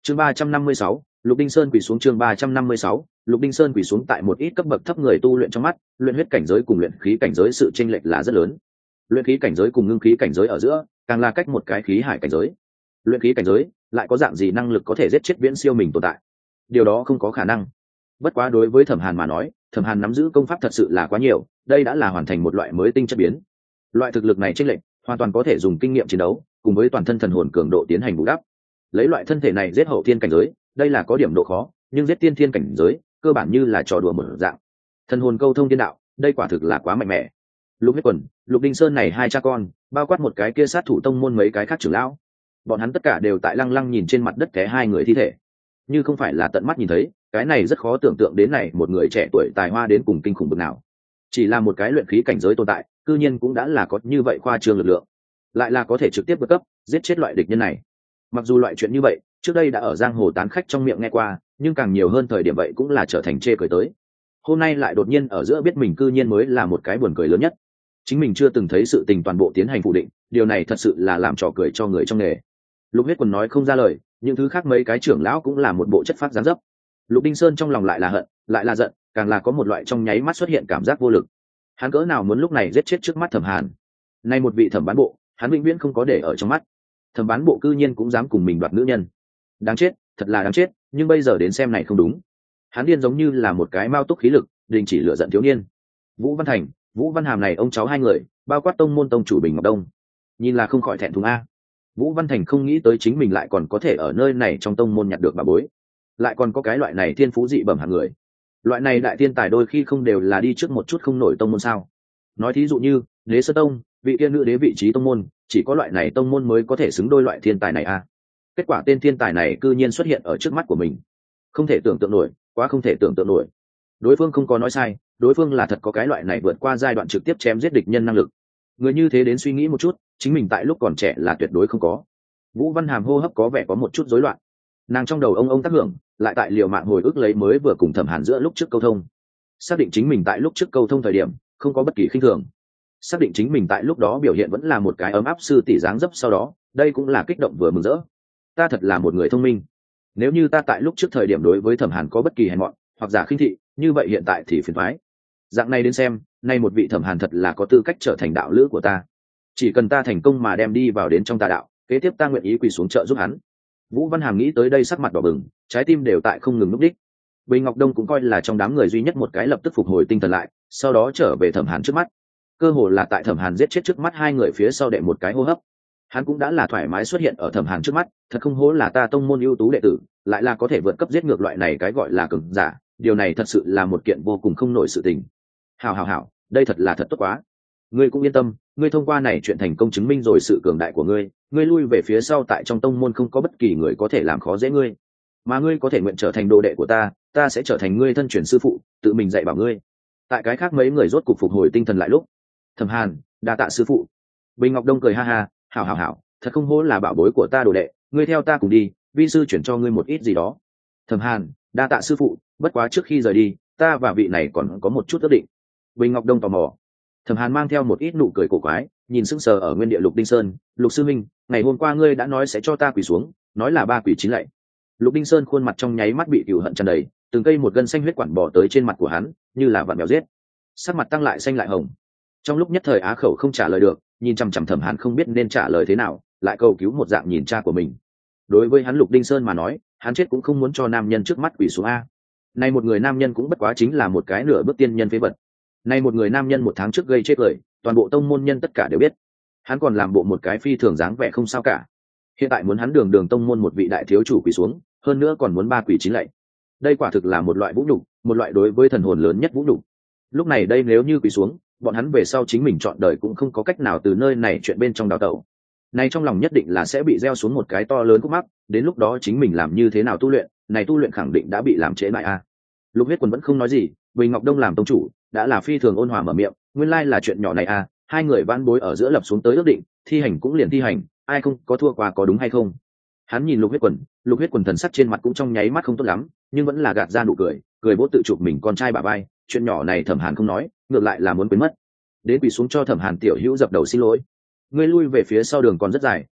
Chương 356, Lục Đinh Sơn quỳ xuống. Chương 356, Lục Đinh Sơn quỳ xuống. Tại một ít cấp bậc thấp người tu luyện trong mắt, luyện huyết cảnh giới cùng luyện khí cảnh giới sự chênh lệch là rất lớn. Luyện khí cảnh giới cùng ngưng khí cảnh giới ở giữa, càng là cách một cái khí hải cảnh giới. Luyện khí cảnh giới lại có dạng gì năng lực có thể giết chết viễn siêu mình tồn tại? Điều đó không có khả năng. Bất quá đối với Thẩm Hàn mà nói, Thẩm Hàn nắm giữ công pháp thật sự là quá nhiều, đây đã là hoàn thành một loại mới tinh chất biến. Loại thực lực này chênh lệch, hoàn toàn có thể dùng kinh nghiệm chiến đấu cùng với toàn thân thần hồn cường độ tiến hành bù đắp. Lấy loại thân thể này giết hậu thiên cảnh giới, đây là có điểm độ khó, nhưng giết tiên thiên cảnh giới, cơ bản như là trò đùa mở dạng. Thần hồn câu thông thiên đạo, đây quả thực là quá mạnh mẽ. Lục Huyết Quần, Lục Đinh Sơn này hai cha con, bao quát một cái kia sát thủ tông môn mấy cái khác trưởng lão, bọn hắn tất cả đều tại lăng lăng nhìn trên mặt đất té hai người thi thể. Như không phải là tận mắt nhìn thấy, cái này rất khó tưởng tượng đến này một người trẻ tuổi tài hoa đến cùng kinh khủng bậc nào. Chỉ là một cái luyện khí cảnh giới tồn tại, cư nhiên cũng đã là có như vậy khoa trương lực lượng, lại là có thể trực tiếp vượt cấp giết chết loại địch nhân này. Mặc dù loại chuyện như vậy trước đây đã ở giang hồ tán khách trong miệng nghe qua, nhưng càng nhiều hơn thời điểm vậy cũng là trở thành chê cười tới. Hôm nay lại đột nhiên ở giữa biết mình cư nhiên mới là một cái buồn cười lớn nhất. Chính mình chưa từng thấy sự tình toàn bộ tiến hành phủ định, điều này thật sự là làm trò cười cho người trong nghề. Lục Huyết Quần nói không ra lời, những thứ khác mấy cái trưởng lão cũng là một bộ chất phác dáng dấp. Lục Đinh Sơn trong lòng lại là hận, lại là giận, càng là có một loại trong nháy mắt xuất hiện cảm giác vô lực. Hắn cỡ nào muốn lúc này giết chết trước mắt Thẩm Hàn. Nay một vị thẩm bán bộ, hắn vĩnh viễn không có để ở trong mắt. Thẩm bán bộ cư nhiên cũng dám cùng mình đoạt nữ nhân. Đáng chết, thật là đáng chết, nhưng bây giờ đến xem này không đúng. Hắn điên giống như là một cái mao túc khí lực, đình chỉ lựa giận thiếu niên. Vũ Văn Thành, Vũ Văn Hàm này ông cháu hai người, bao quát tông môn tông chủ Bình Ngọc Đông. Nhìn là không khỏi thẹn thùng a. Vũ Văn Thành không nghĩ tới chính mình lại còn có thể ở nơi này trong tông môn nhặt được bà bối, lại còn có cái loại này thiên phú dị bẩm hạng người. Loại này đại thiên tài đôi khi không đều là đi trước một chút không nổi tông môn sao? Nói thí dụ như Đế Sơ Tông, vị tiên nữ đế vị trí tông môn, chỉ có loại này tông môn mới có thể xứng đôi loại thiên tài này a. Kết quả tên thiên tài này cư nhiên xuất hiện ở trước mắt của mình, không thể tưởng tượng nổi, quá không thể tưởng tượng nổi. Đối phương không có nói sai, đối phương là thật có cái loại này vượt qua giai đoạn trực tiếp chém giết địch nhân năng lực. Người như thế đến suy nghĩ một chút, chính mình tại lúc còn trẻ là tuyệt đối không có. Vũ Văn Hàm hô hấp có vẻ có một chút rối loạn, nàng trong đầu ông tác hưởng, lại tại liều mạng hồi ức lấy mới vừa cùng Thẩm Hàn giữa lúc trước câu thông, xác định chính mình tại lúc trước câu thông thời điểm không có bất kỳ khinh thường, xác định chính mình tại lúc đó biểu hiện vẫn là một cái ấm áp sư tỷ dáng dấp. Sau đó đây cũng là kích động vừa mừng rỡ. Ta thật là một người thông minh. Nếu như ta tại lúc trước thời điểm đối với Thẩm Hàn có bất kỳ hèn mọn hoặc giả khinh thị, như vậy hiện tại thì phiền toái. Dạng này đến xem, nay một vị Thẩm Hàn thật là có tư cách trở thành đạo lữ của ta. Chỉ cần ta thành công mà đem đi vào đến trong tà đạo, kế tiếp ta nguyện ý quỳ xuống trợ giúp hắn. Vũ Văn Hàm nghĩ tới đây sắc mặt đỏ bừng, trái tim đều tại không ngừng núp đích. Bình Ngọc Đông cũng coi là trong đám người duy nhất một cái lập tức phục hồi tinh thần lại, sau đó trở về Thẩm Hàn trước mắt. Cơ hồ là tại Thẩm Hàn giết chết trước mắt hai người phía sau đệ một cái hô hấp, hắn cũng đã là thoải mái xuất hiện ở Thẩm Hàn trước mắt. Thật không hổ là ta tông môn ưu tú đệ tử, lại là có thể vượt cấp giết ngược loại này cái gọi là cường giả, điều này thật sự là một kiện vô cùng không nổi sự tình. Hảo, đây thật là thật tốt quá. Ngươi cũng yên tâm, ngươi thông qua này chuyện thành công chứng minh rồi sự cường đại của ngươi, ngươi lui về phía sau tại trong tông môn không có bất kỳ người có thể làm khó dễ ngươi, mà ngươi có thể nguyện trở thành đồ đệ của ta, ta sẽ trở thành ngươi thân truyền sư phụ, tự mình dạy bảo ngươi. Tại cái khác mấy người rốt cục phục hồi tinh thần lại lúc, Thẩm Hàn, đa tạ sư phụ. Bình Ngọc Đông cười ha ha, hảo, thật không hổ là bảo bối của ta đồ đệ, ngươi theo ta cùng đi, vi sư chuyển cho ngươi một ít gì đó. Thẩm Hàn, đa tạ sư phụ, bất quá trước khi rời đi, ta và vị này còn có một chút ước định. Bình Ngọc Đông tò mò. Thẩm Hàn mang theo một ít nụ cười cổ quái, nhìn sững sờ ở nguyên địa Lục Đinh Sơn. Lục sư minh, ngày hôm qua ngươi đã nói sẽ cho ta quỳ xuống, nói là 3 quỳ 9 lạy. Lục Đinh Sơn khuôn mặt trong nháy mắt bị cừu hận tràn đầy, từng cây một gân xanh huyết quản bò tới trên mặt của hắn, như là vặn mèo giết. Sắc mặt tăng lại xanh lại hồng. Trong lúc nhất thời á khẩu không trả lời được, nhìn chằm chằm Thẩm Hàn không biết nên trả lời thế nào, lại cầu cứu một dạng nhìn cha của mình. Đối với hắn Lục Đinh Sơn mà nói, hắn chết cũng không muốn cho nam nhân trước mắt quỳ xuống a. Nay một người nam nhân cũng bất quá chính là một cái nửa bước tiên nhân phế vật. Nay một người nam nhân 1 tháng trước gây chết người, toàn bộ tông môn nhân tất cả đều biết. Hắn còn làm bộ một cái phi thường dáng vẻ không sao cả. Hiện tại muốn hắn đường tông môn một vị đại thiếu chủ quỳ xuống, hơn nữa còn muốn 3 quỳ 9 lạy. Đây quả thực là một loại vũ nhục, một loại đối với thần hồn lớn nhất vũ nhục. Lúc này đây nếu như quỳ xuống, bọn hắn về sau chính mình chọn đời cũng không có cách nào từ nơi này chuyện bên trong đào tẩu. Nay trong lòng nhất định là sẽ bị gieo xuống một cái to lớn khúc mắc, đến lúc đó chính mình làm như thế nào tu luyện, này tu luyện khẳng định đã bị làm trễ lại a. Lục Huyết Quần vẫn không nói gì, Bình Ngọc Đông làm tông chủ, đã là phi thường ôn hòa mở miệng, nguyên lai là chuyện nhỏ này a, hai người vãn bối ở giữa lập xuống tới ước định, thi hành cũng liền thi hành, ai không có thua qua có đúng hay không? Hắn nhìn Lục Huyết Quần thần sắc trên mặt cũng trong nháy mắt không tốt lắm, nhưng vẫn là gạt ra nụ cười, cười vỗ tự chụp mình con trai bả vai, chuyện nhỏ này Thẩm Hàn không nói, ngược lại là muốn quên mất. Đến quỳ xuống cho Thẩm Hàn tiểu hữu dập đầu xin lỗi. Ngươi lui về phía sau đường còn rất dài,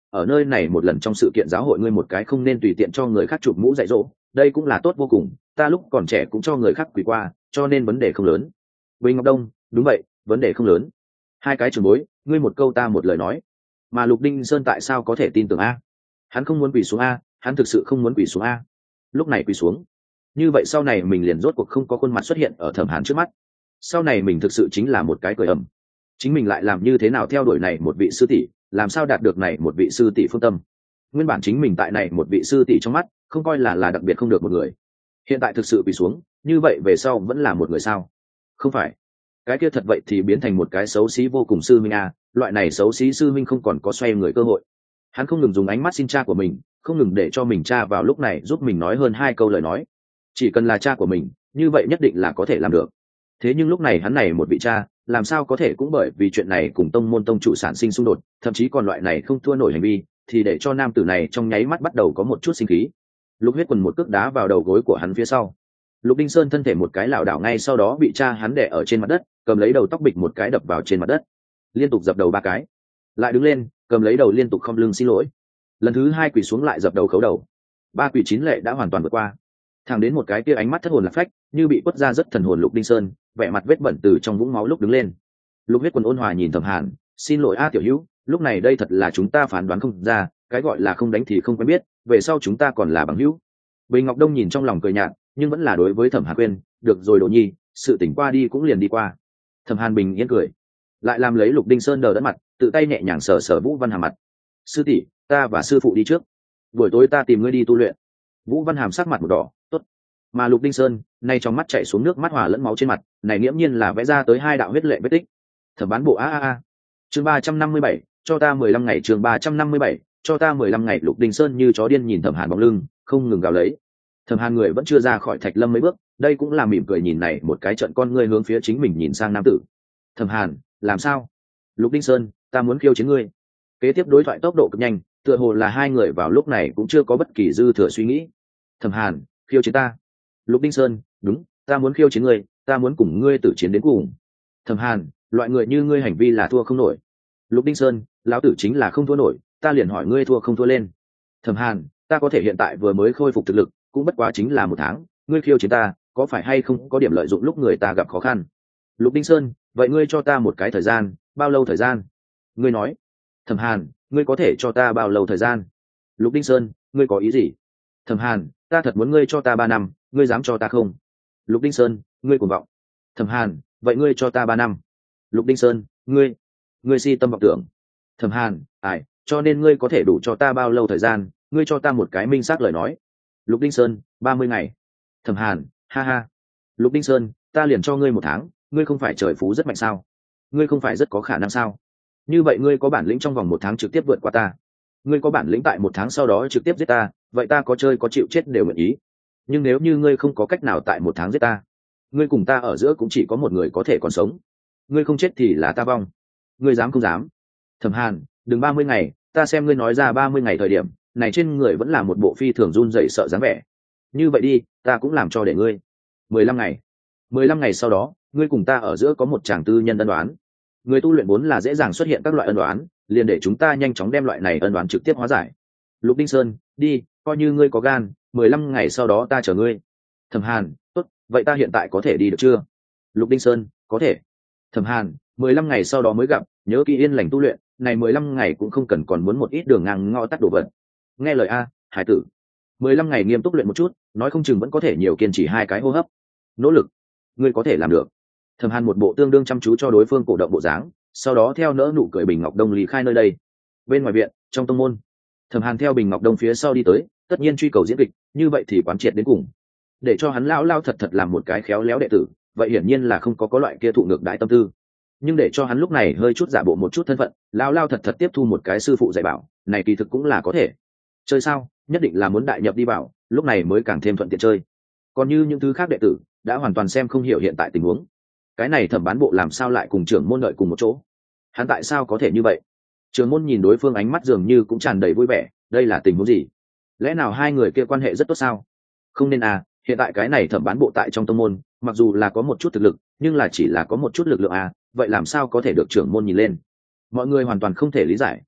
ở nơi này một lần trong sự kiện giáo hội ngươi một cái không nên tùy tiện cho người khác chụp mũ dạy dỗ, đây cũng là tốt vô cùng, ta lúc còn trẻ cũng cho người khác quỳ qua, cho nên vấn đề không lớn. Bình Ngọc Đông: đúng vậy, vấn đề không lớn. Hai cái trường bối, ngươi một câu ta một lời nói. Mà Lục Đinh Sơn tại sao có thể tin tưởng a? Hắn không muốn quỳ xuống a, hắn thực sự không muốn quỳ xuống a. Lúc này quỳ xuống, như vậy sau này mình liền rốt cuộc không có khuôn mặt xuất hiện ở Thẩm Hàn trước mắt. Sau này mình thực sự chính là một cái cười ầm. Chính mình lại làm như thế nào theo đuổi này một vị sư tỷ, làm sao đạt được này một vị sư tỷ phương tâm. Nguyên bản chính mình tại này một vị sư tỷ trong mắt không coi là đặc biệt không được một người, hiện tại thực sự quỳ xuống, như vậy về sau vẫn là một người sao? Không phải, cái kia thật vậy thì biến thành một cái xấu xí vô cùng sư minh a. Loại này xấu xí sư minh không còn có xoay người cơ hội. Hắn không ngừng dùng ánh mắt xin cha của mình, không ngừng để cho mình cha vào lúc này giúp mình nói hơn 2 câu lời nói. Chỉ cần là cha của mình, như vậy nhất định là có thể làm được. Thế nhưng lúc này hắn này một vị cha, làm sao có thể cũng bởi vì chuyện này cùng tông môn tông chủ sản sinh xung đột, thậm chí còn loại này không thua nổi hành vi, thì để cho nam tử này trong nháy mắt bắt đầu có một chút sinh khí. Lục Huyết Quần một cước đá vào đầu gối của hắn phía sau. Lục Đinh Sơn thân thể một cái lảo đảo, ngay sau đó bị cha hắn đè ở trên mặt đất, cầm lấy đầu tóc bịch một cái đập vào trên mặt đất, liên tục dập đầu 3 cái, lại đứng lên, cầm lấy đầu liên tục không lưng xin lỗi. Lần thứ 2 quỳ xuống lại dập đầu khấu đầu. 3 quỳ 9 lệ đã hoàn toàn vượt qua. Thẳng đến một cái kia ánh mắt thất hồn lạc phách, như bị quất ra rất thần hồn Lục Đinh Sơn, vẻ mặt vết bẩn từ trong vũng máu lúc đứng lên. Lục Huyết Quần ôn hòa nhìn Thẩm Hàn: xin lỗi a tiểu hữu, lúc này đây thật là chúng ta phán đoán không ra, cái gọi là không đánh thì không quen biết, về sau chúng ta còn là bằng hữu. Bình Ngọc Đông nhìn trong lòng cười nhạt, nhưng vẫn là đối với Thẩm Hàn khuyên: được rồi Đồ Nhi, sự tỉnh qua đi cũng liền đi qua. Thẩm Hàn bình yên cười, lại làm lấy Lục Đinh Sơn đờ đẫn mặt, tự tay nhẹ nhàng sờ sờ Vũ Văn Hàm mặt: sư tỷ, ta và sư phụ đi trước, buổi tối ta tìm ngươi đi tu luyện. Vũ Văn Hàm sắc mặt một đỏ: tốt. Mà Lục Đinh Sơn nay trong mắt chảy xuống nước mắt hòa lẫn máu trên mặt, này nghiễm nhiên là vẽ ra tới 2 đạo huyết lệ vết tích. Thẩm Bán Bộ a. Chương 357, cho ta 15 ngày. Chương 357, cho ta 15 ngày. Lục Đinh Sơn như chó điên nhìn Thẩm Hàn bóng lưng, không ngừng gào lấy. Thẩm Hàn người vẫn chưa ra khỏi Thạch Lâm mấy bước, đây cũng là mỉm cười nhìn này một cái trận con ngươi hướng phía chính mình nhìn sang nam tử. Thẩm Hàn, làm sao? Lục Đinh Sơn, ta muốn khiêu chiến ngươi. Kế tiếp đối thoại tốc độ cực nhanh, tựa hồ là hai người vào lúc này cũng chưa có bất kỳ dư thừa suy nghĩ. Thẩm Hàn, khiêu chiến ta? Lục Đinh Sơn: đúng, ta muốn khiêu chiến ngươi, ta muốn cùng ngươi tử chiến đến cùng. Thẩm Hàn: loại người như ngươi hành vi là thua không nổi. Lục Đinh Sơn: lão tử chính là không thua nổi, ta liền hỏi ngươi thua không thua lên. Thẩm Hàn: ta có thể hiện tại vừa mới khôi phục thực lực, cũng bất quá chính là 1 tháng, ngươi khiêu chiến ta, có phải hay không có điểm lợi dụng lúc người ta gặp khó khăn? Lục Đinh Sơn: vậy ngươi cho ta một cái thời gian, bao lâu thời gian? Ngươi nói. Thẩm Hàn: ngươi có thể cho ta bao lâu thời gian? Lục Đinh Sơn: ngươi có ý gì? Thẩm Hàn: ta thật muốn ngươi cho ta 3 năm, ngươi dám cho ta không? Lục Đinh Sơn: ngươi cuồng vọng. Thẩm Hàn: vậy ngươi cho ta 3 năm. Lục Đinh Sơn: ngươi si tâm vọng tưởng. Thẩm Hàn: cho nên ngươi có thể đủ cho ta bao lâu thời gian, ngươi cho ta một cái minh xác lời nói. Lục Đinh Sơn: 30 ngày. Thẩm Hàn: ha ha. Lục Đinh Sơn: ta liền cho ngươi 1 tháng, ngươi không phải trời phú rất mạnh sao? Ngươi không phải rất có khả năng sao? Như vậy ngươi có bản lĩnh trong vòng 1 tháng trực tiếp vượt qua ta? Ngươi có bản lĩnh tại 1 tháng sau đó trực tiếp giết ta, vậy ta có chơi có chịu chết đều nguyện ý. Nhưng nếu như ngươi không có cách nào tại 1 tháng giết ta, ngươi cùng ta ở giữa cũng chỉ có một người có thể còn sống. Ngươi không chết thì là ta vong. Ngươi dám không dám? Thẩm Hàn: đừng 30 ngày, ta xem ngươi nói ra 30 ngày thời điểm này trên người vẫn là một bộ phi thường run rẩy sợ dáng vẻ. Như vậy đi, ta cũng làm cho để ngươi 15 ngày. 15 ngày sau đó, ngươi cùng ta ở giữa có một chàng tư nhân ân đoán. Người tu luyện vốn là dễ dàng xuất hiện các loại ân đoán, liền để chúng ta nhanh chóng đem loại này ân đoán trực tiếp hóa giải. Lục Đinh Sơn: đi, coi như ngươi có gan, 15 ngày sau đó ta chờ ngươi. Thẩm Hàn: tốt, vậy ta hiện tại có thể đi được chưa? Lục Đinh Sơn: có thể. Thẩm Hàn: 15 ngày sau đó mới gặp, nhớ kỹ yên lành tu luyện, này 15 ngày cũng không cần còn muốn một ít đường ngang ngõ tắt đổ vật. Nghe lời a, hải tử. 15 ngày nghiêm túc luyện một chút, nói không chừng vẫn có thể nhiều kiên trì 2 cái hô hấp. Nỗ lực, ngươi có thể làm được. Thẩm Hàn một bộ tương đương chăm chú cho đối phương cổ động bộ dáng, sau đó theo nỡ nụ cười Bình Ngọc Đông lý khai nơi đây. Bên ngoài viện, trong tông môn, Thẩm Hàn theo Bình Ngọc Đông phía sau đi tới, tất nhiên truy cầu diễn kịch, như vậy thì quán triệt đến cùng. Để cho hắn lao thật làm một cái khéo léo đệ tử, vậy hiển nhiên là không có loại kia thụ ngược đãi tâm tư. Nhưng để cho hắn lúc này hơi chút giả bộ một chút thân phận, lao thật tiếp thu một cái sư phụ dạy bảo, này kỳ thực cũng là có thể. Chơi sao, nhất định là muốn đại nhập đi vào, lúc này mới càng thêm thuận tiện chơi. Còn như những thứ khác đệ tử, đã hoàn toàn xem không hiểu hiện tại tình huống. Cái này Thẩm Bán Bộ làm sao lại cùng trưởng môn đợi cùng một chỗ? Hắn tại sao có thể như vậy? Trưởng môn nhìn đối phương ánh mắt dường như cũng tràn đầy vui vẻ, đây là tình huống gì? Lẽ nào hai người kia quan hệ rất tốt sao? Không nên à, hiện tại cái này Thẩm Bán Bộ tại trong tông môn, mặc dù là có một chút thực lực, nhưng là chỉ là có một chút lực lượng à, vậy làm sao có thể được trưởng môn nhìn lên? Mọi người hoàn toàn không thể lý giải,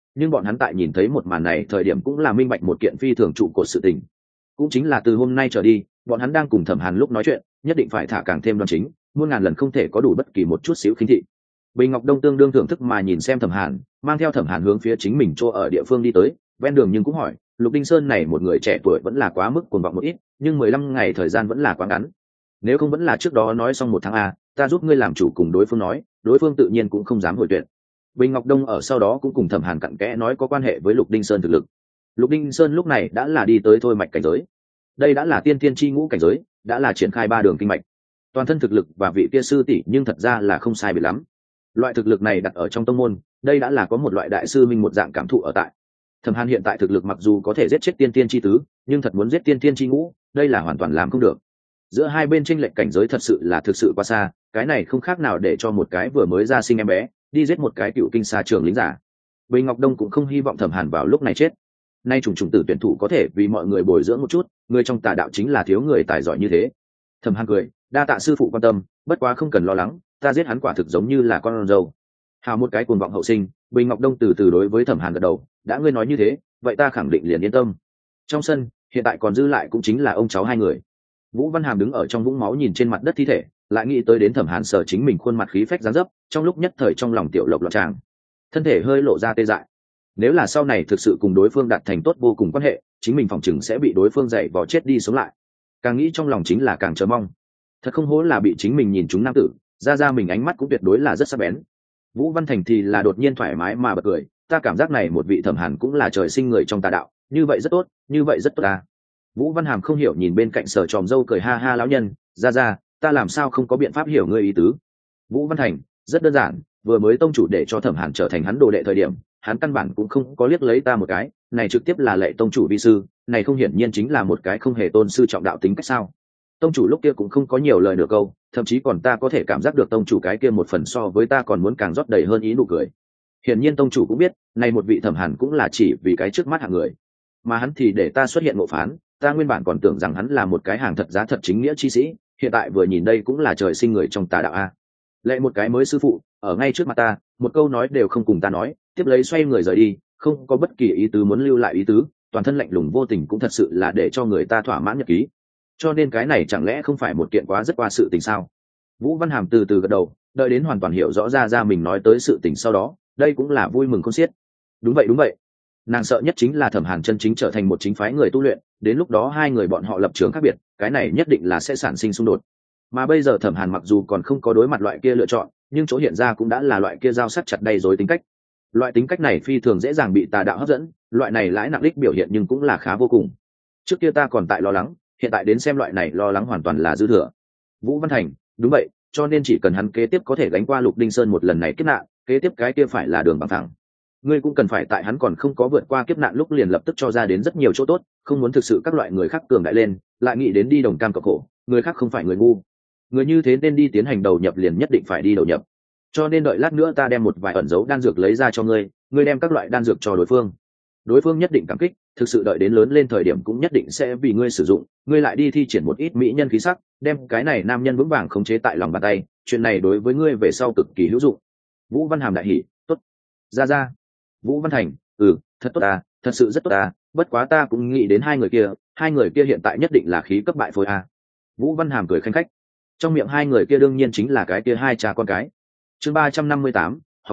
nhưng bọn hắn tại nhìn thấy một màn này thời điểm cũng là minh bạch một kiện phi thường trụ cột sự tình, cũng chính là từ hôm nay trở đi bọn hắn đang cùng Thẩm Hàn lúc nói chuyện nhất định phải thả càng thêm đoan chính, muôn ngàn lần không thể có đủ bất kỳ một chút xíu khinh thị. Bình Ngọc Đông tương đương thưởng thức mà nhìn xem Thẩm Hàn, mang theo Thẩm Hàn hướng phía chính mình chỗ ở địa phương đi tới, ven đường nhưng cũng hỏi, Lục Đinh Sơn này một người trẻ tuổi vẫn là quá mức cuồng vọng một ít, nhưng 15 ngày thời gian vẫn là quá ngắn. Nếu không vẫn là trước đó nói xong 1 tháng a, ta giúp ngươi làm chủ cùng đối phương nói, đối phương tự nhiên cũng không dám hồi tuyệt. Bình Ngọc Đông ở sau đó cũng cùng Thẩm Hàn cặn kẽ nói có quan hệ với Lục Đinh Sơn thực lực. Lục Đinh Sơn lúc này đã là đi tới thôi mạch cảnh giới. Đây đã là tiên tiên chi ngũ cảnh giới, đã là triển khai 3 đường kinh mạch. Toàn thân thực lực và vị kia sư tỷ nhưng thật ra là không sai biệt lắm. Loại thực lực này đặt ở trong tông môn, đây đã là có một loại đại sư minh một dạng cảm thụ ở tại. Thẩm Hàn hiện tại thực lực mặc dù có thể giết chết tiên tiên chi tứ, nhưng thật muốn giết tiên tiên chi ngũ, đây là hoàn toàn làm không được. Giữa hai bên chênh lệch cảnh giới thật sự là thực sự quá xa, cái này không khác nào để cho một cái vừa mới ra sinh em bé đi giết một cái cựu kinh xa trường lính giả. Bình Ngọc Đông cũng không hy vọng Thẩm Hàn vào lúc này chết. Nay trùng tử tuyển thủ có thể vì mọi người bồi dưỡng một chút, người trong tà đạo chính là thiếu người tài giỏi như thế. Thẩm Hàn cười, đa tạ sư phụ quan tâm, bất quá không cần lo lắng, ta giết hắn quả thực giống như là con râu. Hào một cái cuồng vọng hậu sinh. Bình Ngọc Đông từ từ đối với Thẩm Hàn gật đầu, đã ngươi nói như thế, vậy ta khẳng định liền yên tâm. Trong sân hiện tại còn dư lại cũng chính là ông cháu hai người. Vũ Văn Hàm đứng ở trong vũng máu nhìn trên mặt đất thi thể, lại nghĩ tới đến Thẩm Hàn sở chính mình khuôn mặt khí phách dáng dấp, trong lúc nhất thời trong lòng tiểu lộc loạn tràng, thân thể hơi lộ ra tê dại. Nếu là sau này thực sự cùng đối phương đạt thành tốt vô cùng quan hệ, chính mình phòng chừng sẽ bị đối phương dạy vò chết đi sống lại. Càng nghĩ trong lòng chính là càng chờ mong. Thật không hổ là bị chính mình nhìn trúng nam tử, ra mình ánh mắt cũng tuyệt đối là rất sắc bén. Vũ Văn Thành thì là đột nhiên thoải mái mà bật cười, ta cảm giác này một vị Thẩm Hàn cũng là trời sinh người trong tà đạo, như vậy rất tốt, như vậy rất tốt ta. Vũ Văn Hàm không hiểu nhìn bên cạnh Sở Tròm Dâu cười ha ha lão nhân, ra, ta làm sao không có biện pháp hiểu ngươi ý tứ. Vũ Văn Thành, rất đơn giản, vừa mới tông chủ để cho Thẩm Hàn trở thành hắn đồ đệ thời điểm, hắn căn bản cũng không có liếc lấy ta một cái, này trực tiếp là lệ tông chủ vi sư, này không hiển nhiên chính là một cái không hề tôn sư trọng đạo tính cách sao? Tông chủ lúc kia cũng không có nhiều lời nửa câu, thậm chí còn ta có thể cảm giác được tông chủ cái kia một phần so với ta còn muốn càng rót đầy hơn ý nụ cười. Hiển nhiên tông chủ cũng biết, này một vị Thẩm Hàn cũng là chỉ vì cái trước mắt hạng người, mà hắn thì để ta xuất hiện ngộ phán, ta nguyên bản còn tưởng rằng hắn là một cái hàng thật giá thật chính nghĩa chi sĩ, hiện tại vừa nhìn đây cũng là trời sinh người trong tà đạo a. Lại một cái mới sư phụ ở ngay trước mặt ta, một câu nói đều không cùng ta nói, tiếp lấy xoay người rời đi, không có bất kỳ ý tứ muốn lưu lại ý tứ, toàn thân lạnh lùng vô tình cũng thật sự là để cho người ta thỏa mãn nhật ký. Cho nên cái này chẳng lẽ không phải một kiện quá rất qua sự tình sao? Vũ Văn Hàm từ từ gật đầu, đợi đến hoàn toàn hiểu rõ ra mình nói tới sự tình sau đó, đây cũng là vui mừng khôn xiết. Đúng vậy, nàng sợ nhất chính là Thẩm Hàn chân chính trở thành một chính phái người tu luyện, đến lúc đó hai người bọn họ lập trường khác biệt, cái này nhất định là sẽ sản sinh xung đột. Mà bây giờ Thẩm Hàn mặc dù còn không có đối mặt loại kia lựa chọn, nhưng chỗ hiện ra cũng đã là loại kia giao sắc chặt đầy rối tính cách. Loại tính cách này phi thường dễ dàng bị tà đạo hấp dẫn, loại này lãi nặng đích biểu hiện nhưng cũng là khá vô cùng. Trước kia ta còn tại lo lắng, hiện tại đến xem loại này lo lắng hoàn toàn là dư thừa. Vũ Văn Thành, đúng vậy, cho nên chỉ cần hắn kế tiếp có thể gánh qua Lục Đinh Sơn một lần này kiếp nạn, kế tiếp cái kia phải là đường bằng thẳng. Ngươi cũng cần phải tại hắn còn không có vượt qua kiếp nạn lúc liền lập tức cho ra đến rất nhiều chỗ tốt, không muốn thực sự các loại người khác cường đại lên, lại nghĩ đến đi đồng cam cộng khổ, người khác không phải người ngu. Người như thế nên đi tiến hành đầu nhập liền nhất định phải đi đầu nhập. Cho nên đợi lát nữa ta đem một vài ẩn dấu đan dược lấy ra cho ngươi, ngươi đem các loại đan dược cho đối phương nhất định cảm kích, thực sự đợi đến lớn lên thời điểm cũng nhất định sẽ vì ngươi sử dụng, ngươi lại đi thi triển một ít mỹ nhân khí sắc, đem cái này nam nhân vững vàng khống chế tại lòng bàn tay, chuyện này đối với ngươi về sau cực kỳ hữu dụng. Vũ Văn Hàm đại hỉ, tốt. Ra. Vũ Văn Thành, thật tốt à, thật sự rất tốt à, bất quá ta cũng nghĩ đến hai người kia hiện tại nhất định là khí cấp bại phôi à. Vũ Văn Hàm cười khanh khách, trong miệng hai người kia đương nhiên chính là cái kia hai cha con cái. Chương 358, học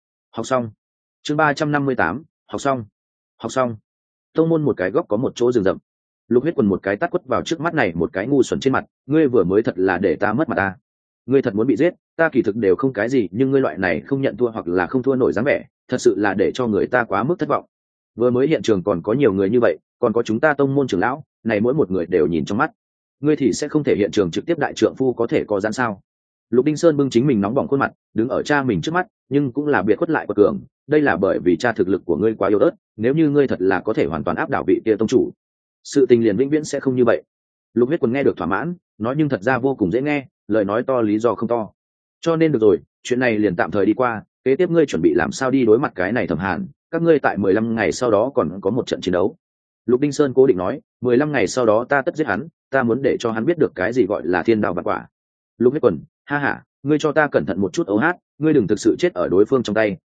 xong. Chương 358, học xong. Tông môn một cái góc có một chỗ rừng rậm. Lục Huyết Quần một cái tát quất vào trước mắt này một cái ngu xuẩn trên mặt, ngươi vừa mới thật là để ta mất mặt ta. Ngươi thật muốn bị giết, ta kỳ thực đều không cái gì, nhưng ngươi loại này không nhận thua hoặc là không thua nổi dáng vẻ, thật sự là để cho người ta quá mức thất vọng. Vừa mới hiện trường còn có nhiều người như vậy, còn có chúng ta tông môn trưởng lão, này mỗi một người đều nhìn trong mắt. Ngươi thì sẽ không thể hiện trường trực tiếp đại trượng phu có thể có gian sao? Lục Đinh Sơn bưng chính mình nóng bỏng khuôn mặt, đứng ở cha mình trước mắt, nhưng cũng là biệt khuất lại quật cường, đây là bởi vì cha thực lực của ngươi quá yếu ớt, nếu như ngươi thật là có thể hoàn toàn áp đảo vị kia tông chủ, sự tình liền vĩnh viễn sẽ không như vậy. Lục Huyết Quần nghe được thỏa mãn, nói nhưng thật ra vô cùng dễ nghe, lời nói to lý do không to. Cho nên được rồi, chuyện này liền tạm thời đi qua, kế tiếp ngươi chuẩn bị làm sao đi đối mặt cái này Thẩm Hàn, các ngươi tại 15 ngày sau đó còn có một trận chiến đấu. Lục Đinh Sơn cố định nói, 15 ngày sau đó ta tất giết hắn, ta muốn để cho hắn biết được cái gì gọi là thiên đao vạn quả. Lục Huyết Quần, ha ha, ngươi cho ta cẩn thận một chút ấu hát, ngươi đừng thực sự chết ở đối phương trong tay,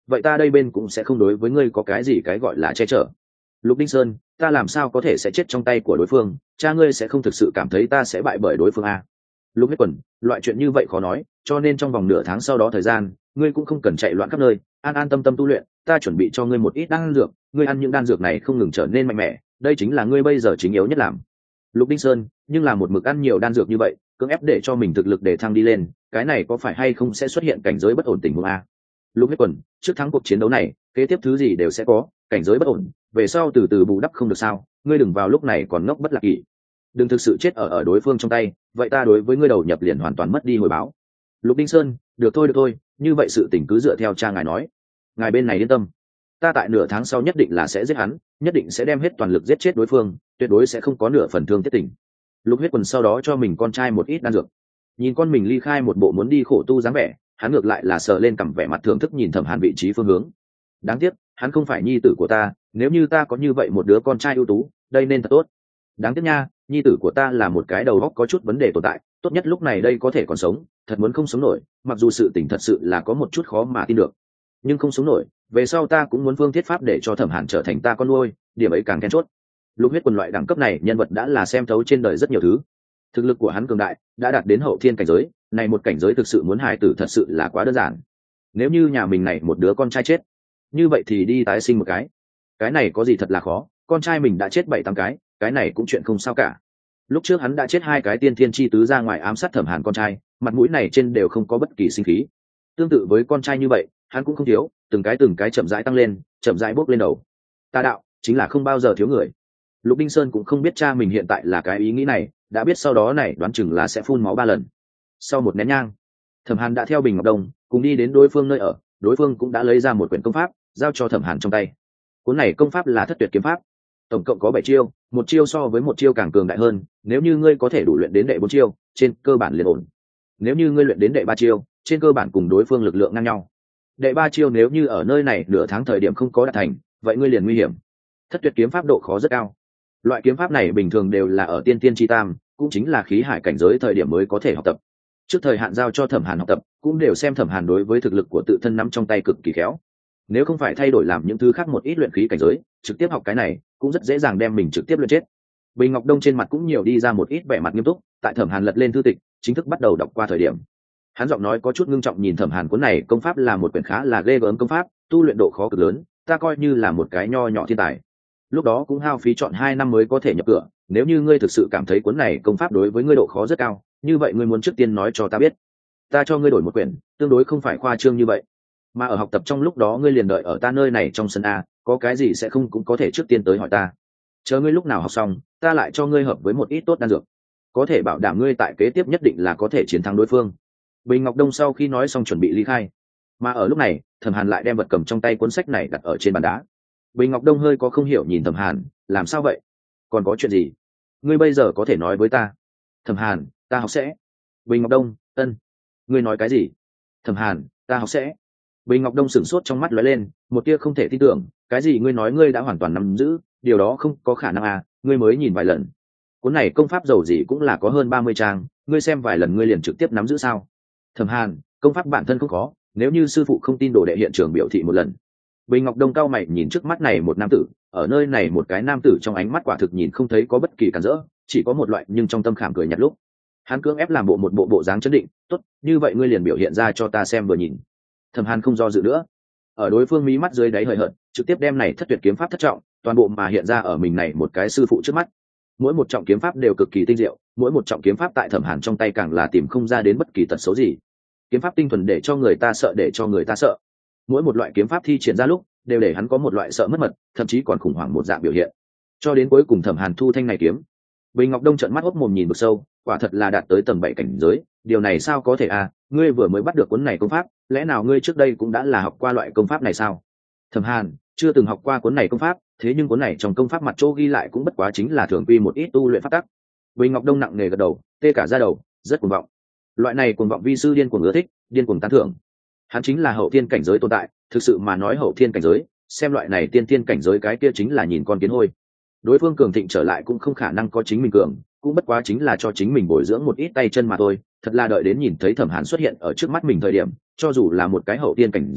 vậy ta đây bên cũng sẽ không đối với ngươi có cái gì cái gọi là che chở. Lục Đinh Sơn, ta làm sao có thể sẽ chết trong tay của đối phương, cha ngươi sẽ không thực sự cảm thấy ta sẽ bại bởi đối phương à? Lục Huyết Quần, loại chuyện như vậy khó nói, cho nên trong vòng nửa tháng sau đó thời gian, ngươi cũng không cần chạy loạn khắp nơi, an an tâm tâm tu luyện, ta chuẩn bị cho ngươi một ít đan dược, ngươi ăn những đan dược này không ngừng trở nên mạnh mẽ, đây chính là ngươi bây giờ chính yếu nhất làm. Lục Đinh Sơn, nhưng là một mực ăn nhiều đan dược như vậy, cưỡng ép để cho mình thực lực để thăng đi lên, cái này có phải hay không sẽ xuất hiện cảnh giới bất ổn tình huống a? Lục Huyết Quần, trước thắng cuộc chiến đấu này, kế tiếp thứ gì đều sẽ có, cảnh giới bất ổn, về sau từ từ bù đắp không được sao? Ngươi đừng vào lúc này còn ngốc bất lạc kỷ, đừng thực sự chết ở đối phương trong tay, vậy ta đối với ngươi đầu nhập liền hoàn toàn mất đi hồi báo. Lục Đinh Sơn, được thôi, như vậy sự tình cứ dựa theo cha ngài nói, ngài bên này yên tâm, ta tại nửa tháng sau nhất định là sẽ giết hắn, nhất định sẽ đem hết toàn lực giết chết đối phương, tuyệt đối sẽ không có nửa phần thương tiếc tình. Lục Huyết Quần sau đó cho mình con trai một ít đan dược, nhìn con mình ly khai một bộ muốn đi khổ tu dáng vẻ, hắn ngược lại là sờ lên cằm vẻ mặt thưởng thức nhìn Thẩm Hàn vị trí phương hướng. Đáng tiếc hắn không phải nhi tử của ta, nếu như ta có như vậy một đứa con trai ưu tú, đây nên thật tốt. Đáng tiếc nha, nhi tử của ta là một cái đầu óc có chút vấn đề tồn tại, tốt nhất lúc này đây có thể còn sống, thật muốn không sống nổi, mặc dù sự tình thật sự là có một chút khó mà tin được, nhưng không sống nổi, về sau ta cũng muốn phương thiết pháp để cho Thẩm Hàn trở thành ta con nuôi, điểm ấy càng then chốt. Lục Huyết Quần loại đẳng cấp này nhân vật đã là xem thấu trên đời rất nhiều thứ, thực lực của hắn cường đại, đã đạt đến hậu thiên cảnh giới, này một cảnh giới thực sự muốn hài tử thật sự là quá đơn giản. Nếu như nhà mình này một đứa con trai chết, như vậy thì đi tái sinh một cái này có gì thật là khó, con trai mình đã chết 7-8 cái này cũng chuyện không sao cả. Lúc trước hắn đã chết 2 cái tiên thiên chi tứ ra ngoài ám sát Thẩm Hàn con trai, mặt mũi này trên đều không có bất kỳ sinh khí. Tương tự với con trai như vậy, hắn cũng không thiếu, từng cái chậm rãi tăng lên, chậm rãi bốc lên đầu. Ta đạo chính là không bao giờ thiếu người. Lục Đinh Sơn cũng không biết cha mình hiện tại là cái ý nghĩ này, đã biết sau đó này đoán chừng là sẽ phun máu 3 lần. Sau một nén nhang, Thẩm Hàn đã theo Bình Ngọc Đông cùng đi đến đối phương nơi ở, đối phương cũng đã lấy ra một quyển công pháp giao cho Thẩm Hàn trong tay. Cuốn này công pháp là Thất Tuyệt kiếm pháp, tổng cộng có 7 chiêu, một chiêu so với một chiêu càng cường đại hơn, nếu như ngươi có thể đủ luyện đến đệ 4 chiêu, trên cơ bản liền ổn. Nếu như ngươi luyện đến đệ 3 chiêu, trên cơ bản cùng đối phương lực lượng ngang nhau. Đệ 3 chiêu nếu như ở nơi này nửa tháng thời điểm không có đạt thành, vậy ngươi liền nguy hiểm. Thất Tuyệt kiếm pháp độ khó rất cao. Loại kiếm pháp này bình thường đều là ở tiên tiên chi tam, cũng chính là khí hải cảnh giới thời điểm mới có thể học tập. Trước thời hạn giao cho Thẩm Hàn học tập, cũng đều xem Thẩm Hàn đối với thực lực của tự thân nắm trong tay cực kỳ khéo. Nếu không phải thay đổi làm những thứ khác một ít luyện khí cảnh giới, trực tiếp học cái này cũng rất dễ dàng đem mình trực tiếp luyện chết. Bình Ngọc Đông trên mặt cũng nhiều đi ra một ít vẻ mặt nghiêm túc, tại Thẩm Hàn lật lên thư tịch, chính thức bắt đầu đọc qua thời điểm. Hắn giọng nói có chút ngưng trọng nhìn Thẩm Hàn, cuốn này công pháp là một quyển khá là ghê gớm công pháp, tu luyện độ khó cực lớn, ta coi như là một cái nho nhỏ thiên tài. Lúc đó cũng hao phí chọn 2 năm mới có thể nhập cửa, nếu như ngươi thực sự cảm thấy cuốn này công pháp đối với ngươi độ khó rất cao, như vậy ngươi muốn trước tiên nói cho ta biết. Ta cho ngươi đổi một quyển, tương đối không phải khoa trương như vậy. Mà ở học tập trong lúc đó ngươi liền đợi ở ta nơi này trong sân a, có cái gì sẽ không cũng có thể trước tiên tới hỏi ta. Chờ ngươi lúc nào học xong, ta lại cho ngươi hợp với một ít tốt đan dược, có thể bảo đảm ngươi tại kế tiếp nhất định là có thể chiến thắng đối phương. Bình Ngọc Đông sau khi nói xong chuẩn bị ly khai, mà ở lúc này Thẩm Hàn lại đem vật cầm trong tay cuốn sách này đặt ở trên bàn đá. Bình Ngọc Đông hơi có không hiểu nhìn Thẩm Hàn, làm sao vậy, còn có chuyện gì, ngươi bây giờ có thể nói với ta. Thẩm Hàn, ta học sẽ. Bình Ngọc Đông, ân, ngươi nói cái gì? Thẩm Hàn, ta học sẽ. Bình Ngọc Đông sửng sốt, trong mắt lóe lên một tia không thể tin tưởng, cái gì ngươi nói ngươi đã hoàn toàn nắm giữ, điều đó không có khả năng à, ngươi mới nhìn vài lần. Cuốn này công pháp dầu gì cũng là có hơn 30 trang, ngươi xem vài lần ngươi liền trực tiếp nắm giữ sao? Thẩm Hàn, công pháp bản thân không khó, nếu như sư phụ không tin đồ đệ hiện trường biểu thị một lần. Bình Ngọc Đông cao mày nhìn trước mắt này một nam tử, ở nơi này một cái nam tử trong ánh mắt quả thực nhìn không thấy có bất kỳ cản rỡ, chỉ có một loại nhưng trong tâm khảm cười nhạt lúc. Hắn cưỡng ép làm một bộ dáng chấn định, tốt, như vậy ngươi liền biểu hiện ra cho ta xem vừa nhìn. Thẩm Hàn không do dự nữa, ở đối phương mí mắt dưới đáy hời hợt, trực tiếp đem này Thất Tuyệt kiếm pháp thất trọng, toàn bộ mà hiện ra ở mình này một cái sư phụ trước mắt. Mỗi một trọng kiếm pháp đều cực kỳ tinh diệu, mỗi một trọng kiếm pháp tại Thẩm Hàn trong tay càng là tìm không ra đến bất kỳ tật xấu gì. Kiếm pháp tinh thuần để cho người ta sợ, để cho người ta sợ. Mỗi một loại kiếm pháp thi triển ra lúc, đều để hắn có một loại sợ mất mật, thậm chí còn khủng hoảng một dạng biểu hiện. Cho đến cuối cùng Thẩm Hàn thu thanh này kiếm. Bình Ngọc Đông trợn mắt hốc mồm nhìn vực sâu, quả thật là đạt tới tầng 7 cảnh giới, điều này sao có thể à, ngươi vừa mới bắt được cuốn này công pháp, lẽ nào ngươi trước đây cũng đã là học qua loại công pháp này sao? Thẩm Hàn chưa từng học qua cuốn này công pháp, thế nhưng cuốn này trong công pháp mặt chỗ ghi lại cũng bất quá chính là thường quy một ít tu luyện pháp tắc. Bình Ngọc Đông nặng nề gật đầu, tê cả da đầu, rất cuồng vọng. Loại này cuồng vọng vi sư điên cuồng ưa thích, điên cuồng tán thưởng. Hắn chính là hậu thiên cảnh giới tồn tại, thực sự mà nói hậu thiên cảnh giới, xem loại này tiên thiên cảnh giới cái kia chính là nhìn con kiến hôi. Đối phương cường thịnh trở lại cũng không khả năng có chính mình cường, cũng bất quá chính là cho chính mình bồi dưỡng một ít tay chân mà thôi. Thật là đợi đến nhìn thấy Thẩm Hàn xuất hiện ở trước mắt mình thời điểm, cho dù là một cái hậu tiên cảnh giới,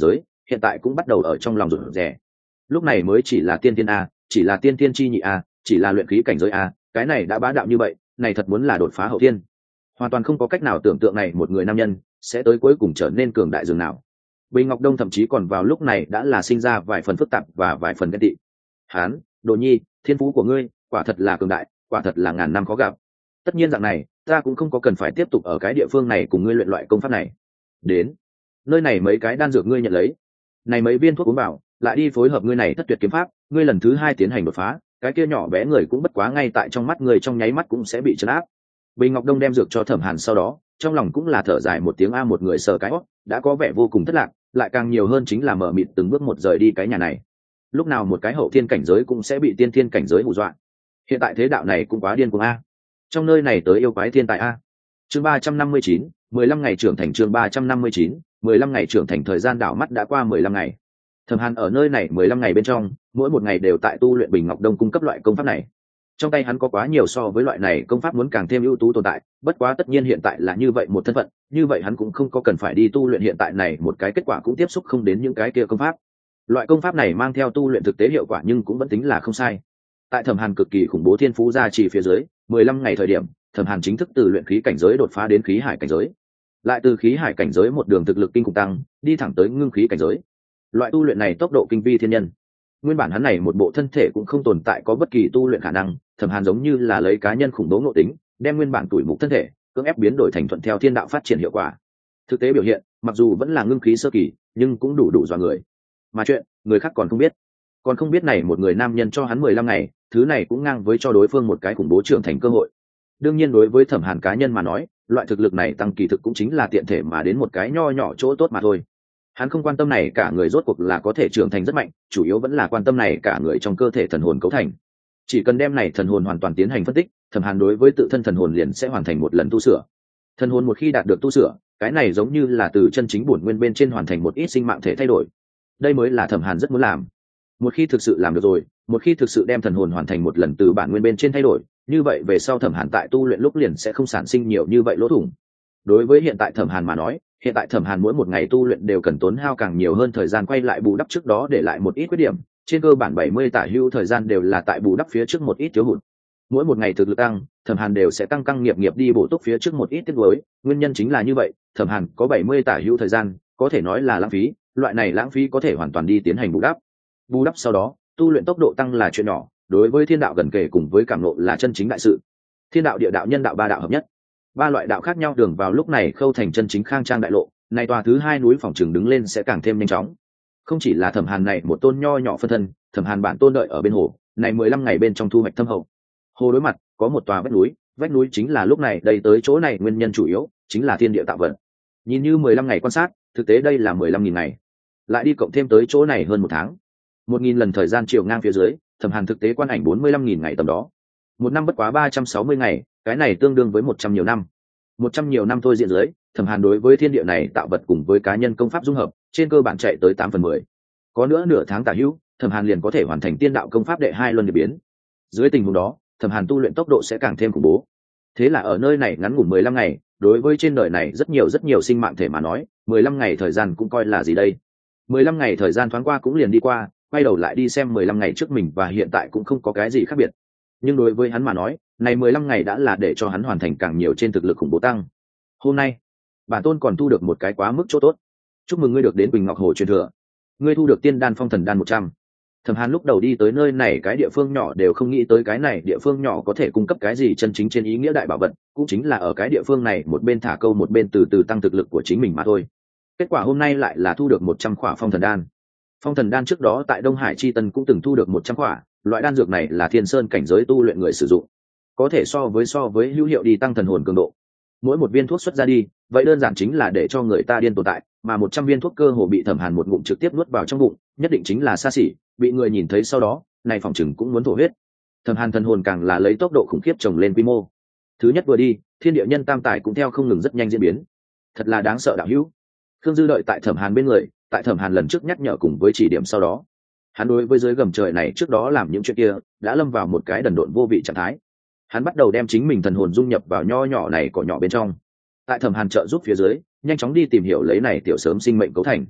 hiện tại cũng bắt đầu ở trong lòng rụt rè. Lúc này mới chỉ là tiên tiên a, chỉ là tiên tiên chi nhị a, chỉ là luyện khí cảnh giới a, cái này đã bá đạo như vậy, này thật muốn là đột phá hậu thiên. Hoàn toàn không có cách nào tưởng tượng này một người nam nhân sẽ tới cuối cùng trở nên cường đại dường nào. Bình Ngọc Đông thậm chí còn vào lúc này đã là sinh ra vài phần phức tạp và vài phần ghen tị. Hán, Đồ Nhi, thiên phú của ngươi quả thật là cường đại, quả thật là ngàn năm khó gặp. Tất nhiên dạng này, ta cũng không có cần phải tiếp tục ở cái địa phương này cùng ngươi luyện loại công pháp này. Đến, nơi này mấy cái đan dược ngươi nhận lấy, này mấy viên thuốc uống vào, lại đi phối hợp ngươi này thất tuyệt kiếm pháp, ngươi lần thứ 2 tiến hành đột phá, cái kia nhỏ bé người cũng bất quá ngay tại trong mắt người trong nháy mắt cũng sẽ bị trấn áp. Bình Ngọc Đông đem dược cho Thẩm Hàn sau đó, trong lòng cũng là thở dài một tiếng a, một người sờ cái hót, đã có vẻ vô cùng thất lạc, lại càng nhiều hơn chính là mở mịt từng bước một rời đi cái nhà này. Lúc nào một cái hậu thiên cảnh giới cũng sẽ bị tiên thiên cảnh giới hù dọa. Hiện tại thế đạo này cũng quá điên cuồng a. Trong nơi này tới yêu quái thiên tài a. Chương 359, 15 ngày trưởng thành. Chương 359, 15 ngày trưởng thành. Thời gian đảo mắt đã qua 15 ngày. Thẩm Hàn ở nơi này 15 ngày bên trong, mỗi một ngày đều tại tu luyện Bình Ngọc Đông cung cấp loại công pháp này. Trong tay hắn có quá nhiều so với loại này công pháp muốn càng thêm ưu tú tồn tại, bất quá tất nhiên hiện tại là như vậy một thân phận, như vậy hắn cũng không có cần phải đi tu luyện hiện tại này một cái kết quả cũng tiếp xúc không đến những cái kia công pháp. Loại công pháp này mang theo tu luyện thực tế hiệu quả nhưng cũng vẫn tính là không sai. Tại Thẩm Hàn cực kỳ khủng bố thiên phú gia trì phía dưới, 15 ngày thời điểm, Thẩm Hàn chính thức từ luyện khí cảnh giới đột phá đến khí hải cảnh giới. Lại từ khí hải cảnh giới một đường thực lực kinh khủng tăng, đi thẳng tới ngưng khí cảnh giới. Loại tu luyện này tốc độ kinh vi thiên nhân. Nguyên bản hắn này một bộ thân thể cũng không tồn tại có bất kỳ tu luyện khả năng, Thẩm Hàn giống như là lấy cá nhân khủng bố ngộ tính, đem nguyên bản tuổi mục thân thể cưỡng ép biến đổi thành thuận theo thiên đạo phát triển hiệu quả. Thực tế biểu hiện, mặc dù vẫn là ngưng khí sơ kỳ, nhưng cũng đủ dọa người. Mà chuyện, người khác còn không biết này một người nam nhân cho hắn 15 ngày, thứ này cũng ngang với cho đối phương một cái khủng bố trưởng thành cơ hội. Đương nhiên đối với Thẩm Hàn cá nhân mà nói, loại thực lực này tăng kỳ thực cũng chính là tiện thể mà đến một cái nho nhỏ chỗ tốt mà thôi. Hắn không quan tâm này cả người rốt cuộc là có thể trưởng thành rất mạnh, chủ yếu vẫn là quan tâm này cả người trong cơ thể thần hồn cấu thành. Chỉ cần đem này thần hồn hoàn toàn tiến hành phân tích, Thẩm Hàn đối với tự thân thần hồn liền sẽ hoàn thành một lần tu sửa. Thần hồn một khi đạt được tu sửa, cái này giống như là từ chân chính bổn nguyên bên trên hoàn thành một ít sinh mạng thể thay đổi. Đây mới là Thẩm Hàn rất muốn làm. Một khi thực sự làm được rồi, một khi thực sự đem thần hồn hoàn thành một lần từ bản nguyên bên trên thay đổi, như vậy về sau Thẩm Hàn tại tu luyện lúc liền sẽ không sản sinh nhiều như vậy lỗ thủng. Đối với hiện tại Thẩm Hàn mà nói, hiện tại Thẩm Hàn mỗi một ngày tu luyện đều cần tốn hao càng nhiều hơn thời gian quay lại bù đắp trước đó để lại một ít khuyết điểm, trên cơ bản 70 tả hữu thời gian đều là tại bù đắp phía trước một ít thiếu hụt. Mỗi một ngày thực lực tăng, Thẩm Hàn đều sẽ tăng căng nghiệp đi bổ túc phía trước một ít tiết đối, nguyên nhân chính là như vậy, Thẩm Hàn có 70 tả hữu thời gian, có thể nói là lãng phí, loại này lãng phí có thể hoàn toàn đi tiến hành bù đắp. Bù đắp sau đó, tu luyện tốc độ tăng là chuyện nhỏ, đối với thiên đạo gần kề cùng với cảm ngộ là chân chính đại sự. Thiên đạo, địa đạo, nhân đạo ba đạo hợp nhất. Ba loại đạo khác nhau đường vào lúc này khâu thành chân chính khang trang đại lộ, này tòa thứ 2 núi phòng trường đứng lên sẽ càng thêm nhanh chóng. Không chỉ là Thẩm Hàn này một tôn nho nhỏ phân thân, Thẩm Hàn bản tôn đợi ở bên hồ, này 15 ngày bên trong thu hoạch thâm hậu. Hồ đối mặt có một tòa vách núi chính là lúc này đây tới chỗ này nguyên nhân chủ yếu, chính là thiên địa tạo vật. Nhìn như 15 ngày quan sát, thực tế đây là 15.000 ngày. Lại đi cộng thêm tới chỗ này hơn 1 tháng. 1.000 lần thời gian chiều ngang phía dưới, Thẩm Hàn thực tế quan ảnh 45.000 ngày tầm đó. Một năm bất quá 360 ngày, cái này tương đương với 100 nhiều năm. 100 nhiều năm thôi diện dưới, Thẩm Hàn đối với thiên địa này tạo vật cùng với cá nhân công pháp dung hợp, trên cơ bản chạy tới 8/10. Có nữa nửa tháng tả hữu, Thẩm Hàn liền có thể hoàn thành tiên đạo công pháp đệ 2 luân điệp biến. Dưới tình huống đó, Thẩm Hàn tu luyện tốc độ sẽ càng thêm khủng bố. Thế là ở nơi này ngắn ngủn 15 ngày, đối với trên đời này rất nhiều sinh mạng thể mà nói, 15 ngày thời gian cũng coi là gì đây? 15 ngày thời gian thoáng qua cũng liền đi qua, quay đầu lại đi xem 15 ngày trước mình và hiện tại cũng không có cái gì khác biệt. Nhưng đối với hắn mà nói, này 15 ngày đã là để cho hắn hoàn thành càng nhiều trên thực lực khủng bố tăng. Hôm nay, bản tôn còn thu được một cái quá mức chỗ tốt. Chúc mừng ngươi được đến Quỳnh Ngọc Hồ truyền thừa. Ngươi thu được Tiên Đan Phong Thần Đan 100. Thẩm Hàn lúc đầu đi tới nơi này cái địa phương nhỏ đều không nghĩ tới cái này địa phương nhỏ có thể cung cấp cái gì chân chính trên ý nghĩa đại bảo vật, cũng chính là ở cái địa phương này một bên thả câu một bên từ từ tăng thực lực của chính mình mà thôi. Kết quả hôm nay lại là thu được 100 khỏa Phong Thần Đan. Phong Thần Đan trước đó tại Đông Hải Chi Tân cũng từng thu được 100 khỏa, loại đan dược này là Thiên Sơn cảnh giới tu luyện người sử dụng, có thể so với hữu hiệu đi tăng thần hồn cường độ. Mỗi một viên thuốc xuất ra đi, vậy đơn giản chính là để cho người ta điên tồn tại, mà 100 viên thuốc cơ hồ bị Thẩm Hàn một ngụm trực tiếp nuốt vào trong bụng, nhất định chính là xa xỉ, bị người nhìn thấy sau đó, này phòng chừng cũng muốn thổ huyết. Thẩm Hàn thần hồn càng là lấy tốc độ khủng khiếp trồng lên quy mô. Thứ nhất vừa đi, thiên địa nhân tam tài cũng theo không ngừng rất nhanh diễn biến. Thật là đáng sợ đạo hữu. Khương Dư đợi tại Thẩm Hàn bên người, tại Thẩm Hàn lần trước nhắc nhở cùng với chỉ điểm sau đó, hắn đối với dưới gầm trời này trước đó làm những chuyện kia, đã lâm vào một cái đần độn vô vị trạng thái. Hắn bắt đầu đem chính mình thần hồn dung nhập vào nho nhỏ này cỏ nhỏ bên trong. Tại Thẩm Hàn trợ giúp phía dưới, nhanh chóng đi tìm hiểu lấy này tiểu sớm sinh mệnh cấu thành.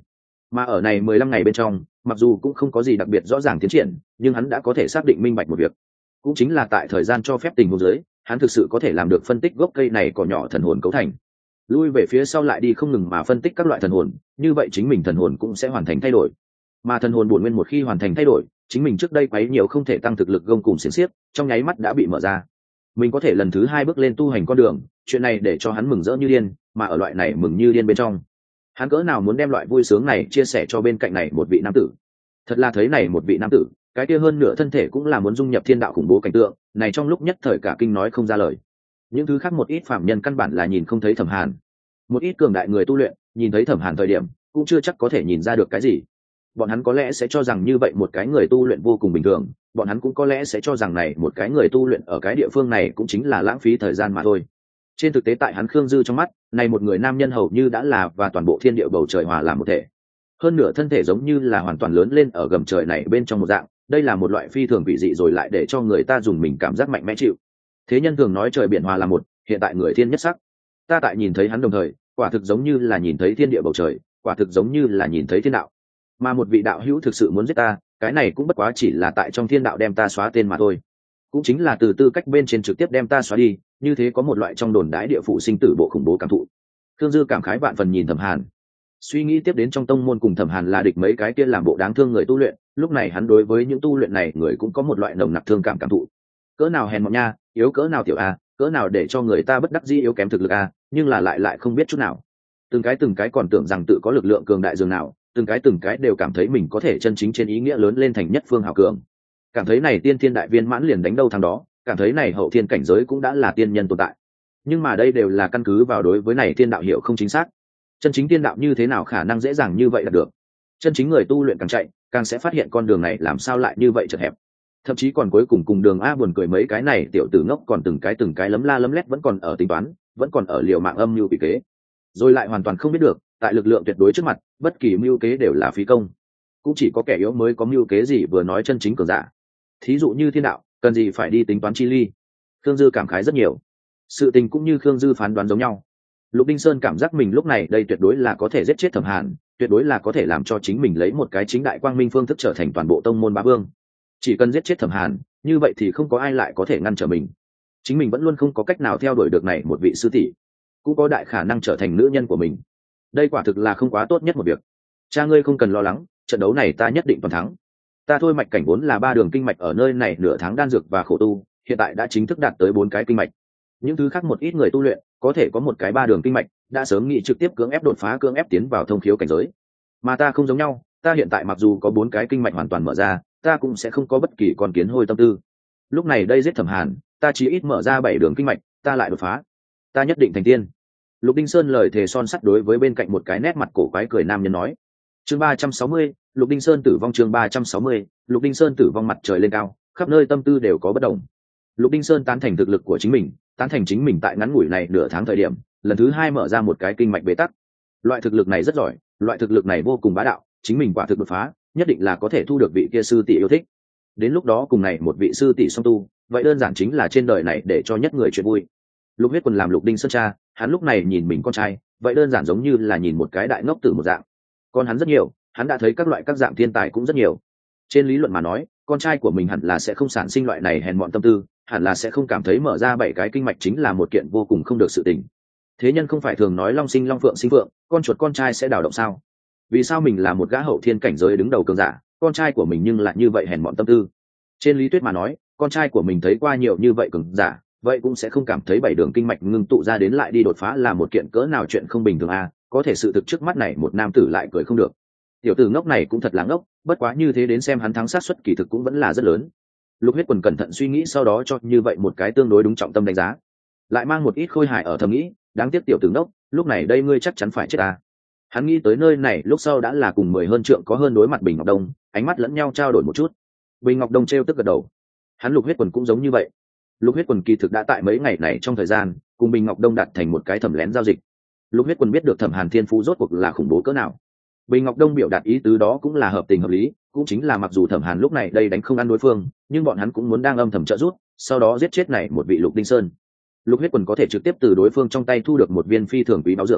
Mà ở này 15 ngày bên trong, mặc dù cũng không có gì đặc biệt rõ ràng tiến triển, nhưng hắn đã có thể xác định minh bạch một việc, cũng chính là tại thời gian cho phép tình huống dưới, hắn thực sự có thể làm được phân tích gốc cây này cỏ nhỏ thần hồn cấu thành. Lui về phía sau lại đi không ngừng mà phân tích các loại thần hồn, như vậy chính mình thần hồn cũng sẽ hoàn thành thay đổi. Mà thần hồn bổn nguyên một khi hoàn thành thay đổi, chính mình trước đây quấy nhiều không thể tăng thực lực gông cùng xiển xiếp, trong nháy mắt đã bị mở ra. Mình có thể lần thứ 2 bước lên tu hành con đường, chuyện này để cho hắn mừng rỡ như điên, mà ở loại này mừng như điên bên trong, hắn cỡ nào muốn đem loại vui sướng này chia sẻ cho bên cạnh này một vị nam tử. Thật là thấy này một vị nam tử, cái kia hơn nửa thân thể cũng là muốn dung nhập thiên đạo khủng bố cảnh tượng, này trong lúc nhất thời cả kinh nói không ra lời. Những thứ khác một ít phạm nhân căn bản là nhìn không thấy Thẩm Hàn, một ít cường đại người tu luyện nhìn thấy Thẩm Hàn thời điểm cũng chưa chắc có thể nhìn ra được cái gì. Bọn hắn có lẽ sẽ cho rằng như vậy một cái người tu luyện vô cùng bình thường, bọn hắn cũng có lẽ sẽ cho rằng này một cái người tu luyện ở cái địa phương này cũng chính là lãng phí thời gian mà thôi. Trên thực tế tại hắn Khương Dư trong mắt, này một người nam nhân hầu như đã là và toàn bộ thiên địa bầu trời hòa làm một thể. Hơn nửa thân thể giống như là hoàn toàn lớn lên ở gầm trời này bên trong một dạng, đây là một loại phi thường quỷ dị rồi lại để cho người ta dùng mình cảm giác mạnh mẽ chịu. Thế nhân thường nói trời biển hòa là một, hiện tại người thiên nhất sắc. Ta tại nhìn thấy hắn đồng thời, quả thực giống như là nhìn thấy thiên địa bầu trời, quả thực giống như là nhìn thấy thiên đạo. Mà một vị đạo hữu thực sự muốn giết ta, cái này cũng bất quá chỉ là tại trong thiên đạo đem ta xóa tên mà thôi, cũng chính là từ tư cách bên trên trực tiếp đem ta xóa đi, như thế có một loại trong đồn đái địa phủ sinh tử bộ khủng bố cảm thụ. Thương Dư cảm khái vạn phần nhìn Thẩm Hàn, suy nghĩ tiếp đến trong tông môn cùng Thẩm Hàn là địch mấy cái kia làm bộ đáng thương người tu luyện, lúc này hắn đối với những tu luyện này người cũng có một loại nồng nặc thương cảm thụ. Cỡ nào hèn mọn nha, yếu cỡ nào tiểu a, cỡ nào để cho người ta bất đắc dĩ yếu kém thực lực a, nhưng là lại không biết chút nào. Từng cái còn tưởng rằng tự có lực lượng cường đại dường nào, từng cái đều cảm thấy mình có thể chân chính trên ý nghĩa lớn lên thành nhất phương hào cường, cảm thấy này tiên thiên đại viên mãn liền đánh đâu thằng đó, cảm thấy này hậu thiên cảnh giới cũng đã là tiên nhân tồn tại. Nhưng mà đây đều là căn cứ vào đối với này thiên đạo hiểu không chính xác. Chân chính tiên đạo như thế nào khả năng dễ dàng như vậy là được. Chân chính người tu luyện càng chạy càng sẽ phát hiện con đường này làm sao lại như vậy chật hẹp, thậm chí còn cuối cùng đường a buồn cười mấy cái này tiểu tử ngốc còn từng cái lấm la lấm lét vẫn còn ở tính toán, vẫn còn ở liều mạng âm mưu quỷ kế, rồi lại hoàn toàn không biết được tại lực lượng tuyệt đối trước mặt bất kỳ mưu kế đều là phí công, cũng chỉ có kẻ yếu mới có mưu kế gì vừa nói chân chính cường giả. Thí dụ như thiên đạo cần gì phải đi tính toán chi ly. Khương Dư cảm khái rất nhiều, sự tình cũng như Khương Dư phán đoán giống nhau. Lục Đinh Sơn cảm giác mình lúc này đây tuyệt đối là có thể giết chết Thẩm Hàn, tuyệt đối là có thể làm cho chính mình lấy một cái chính đại quang minh phương thức trở thành toàn bộ tông môn bá vương. Chỉ cần giết chết Thẩm Hàn, như vậy thì không có ai lại có thể ngăn trở mình. Chính mình vẫn luôn không có cách nào theo đuổi được này một vị sư tỷ, cũng có đại khả năng trở thành nữ nhân của mình. Đây quả thực là không quá tốt nhất một việc. Cha ngươi không cần lo lắng, trận đấu này ta nhất định toàn thắng. Ta thôi mạch cảnh vốn là 3 đường kinh mạch ở nơi này nửa tháng đan dược và khổ tu, hiện tại đã chính thức đạt tới 4 cái kinh mạch. Những thứ khác một ít người tu luyện có thể có một cái 3 đường kinh mạch, đã sớm nghĩ trực tiếp cưỡng ép đột phá, cưỡng ép tiến vào thông khiếu cảnh giới. Mà ta không giống nhau, ta hiện tại mặc dù có 4 cái kinh mạch hoàn toàn mở ra, ta cũng sẽ không có bất kỳ con kiến hôi tâm tư. Lúc này đây giết Thẩm Hàn, ta chỉ ít mở ra 7 đường kinh mạch, ta lại đột phá, ta nhất định thành tiên. Lục Đinh Sơn lời thề son sắt đối với bên cạnh một cái nét mặt cổ quái cười nam nhân nói. Chương 360, Lục Đinh Sơn tử vong. Chương 360, Lục Đinh Sơn tử vong. Mặt trời lên cao, khắp nơi tâm tư đều có bất đồng. Lục Đinh Sơn tán thành thực lực của chính mình, tán thành chính mình tại ngắn ngủi này nửa tháng thời điểm, lần thứ 2 mở ra một cái kinh mạch bế tắc. Loại thực lực này rất giỏi, loại thực lực này vô cùng bá đạo, chính mình quả thực đột phá, nhất định là có thể thu được vị kia sư tỷ yêu thích. Đến lúc đó cùng này một vị sư tỷ song tu, vậy đơn giản chính là trên đời này để cho nhất người chuyện vui. Lục Huyết Quần làm Lục Đinh Sơn cha, hắn lúc này nhìn mình con trai, vậy đơn giản giống như là nhìn một cái đại ngốc tử một dạng. Con hắn rất nhiều, hắn đã thấy các loại các dạng thiên tài cũng rất nhiều. Trên lý luận mà nói, con trai của mình hẳn là sẽ không sản sinh loại này hèn mọn tâm tư, hẳn là sẽ không cảm thấy mở ra 7 cái kinh mạch chính là một kiện vô cùng không được sự tình. Thế nhân không phải thường nói long sinh long phượng sinh phượng, con chuột con trai sẽ đào động sao? Vì sao mình là một gã hậu thiên cảnh giới đứng đầu cường giả, con trai của mình nhưng lại như vậy hèn mọn tâm tư? Trên lý thuyết mà nói, con trai của mình thấy qua nhiều như vậy cường giả, vậy cũng sẽ không cảm thấy 7 đường kinh mạch ngưng tụ ra đến lại đi đột phá là một kiện cỡ nào chuyện không bình thường a. Có thể sự thực trước mắt này một nam tử lại cười không được. Tiểu tử ngốc này cũng thật là ngốc, bất quá như thế đến xem hắn thắng sát suất kỳ thực cũng vẫn là rất lớn. Lục Huyết Quần cẩn thận suy nghĩ sau đó cho như vậy một cái tương đối đúng trọng tâm đánh giá, lại mang một ít khôi hài ở thầm nghĩ, đáng tiếc tiểu tử ngốc, lúc này đây ngươi chắc chắn phải chết ta. Hắn nghĩ tới nơi này lúc sau đã là cùng 10 hơn trượng có hơn đối mặt Bình Ngọc Đông, ánh mắt lẫn nhau trao đổi một chút. Bình Ngọc Đông trêu tức gật đầu, hắn Lục Huyết Quần cũng giống như vậy. Lục Huyết Quần kỳ thực đã tại mấy ngày này trong thời gian cùng Bình Ngọc Đông đạt thành một cái thẩm lén giao dịch. Lục Huyết Quần biết được Thẩm Hàn thiên phú rốt cuộc là khủng bố cỡ nào. Bình Ngọc Đông biểu đạt ý tứ đó cũng là hợp tình hợp lý, cũng chính là mặc dù Thẩm Hàn lúc này đây đánh không ăn đối phương, nhưng bọn hắn cũng muốn đang âm thầm trợ giúp, sau đó giết chết này một vị Lục Đinh Sơn. Lục Huyết Quần có thể trực tiếp từ đối phương trong tay thu được một viên phi thường quý báo dược.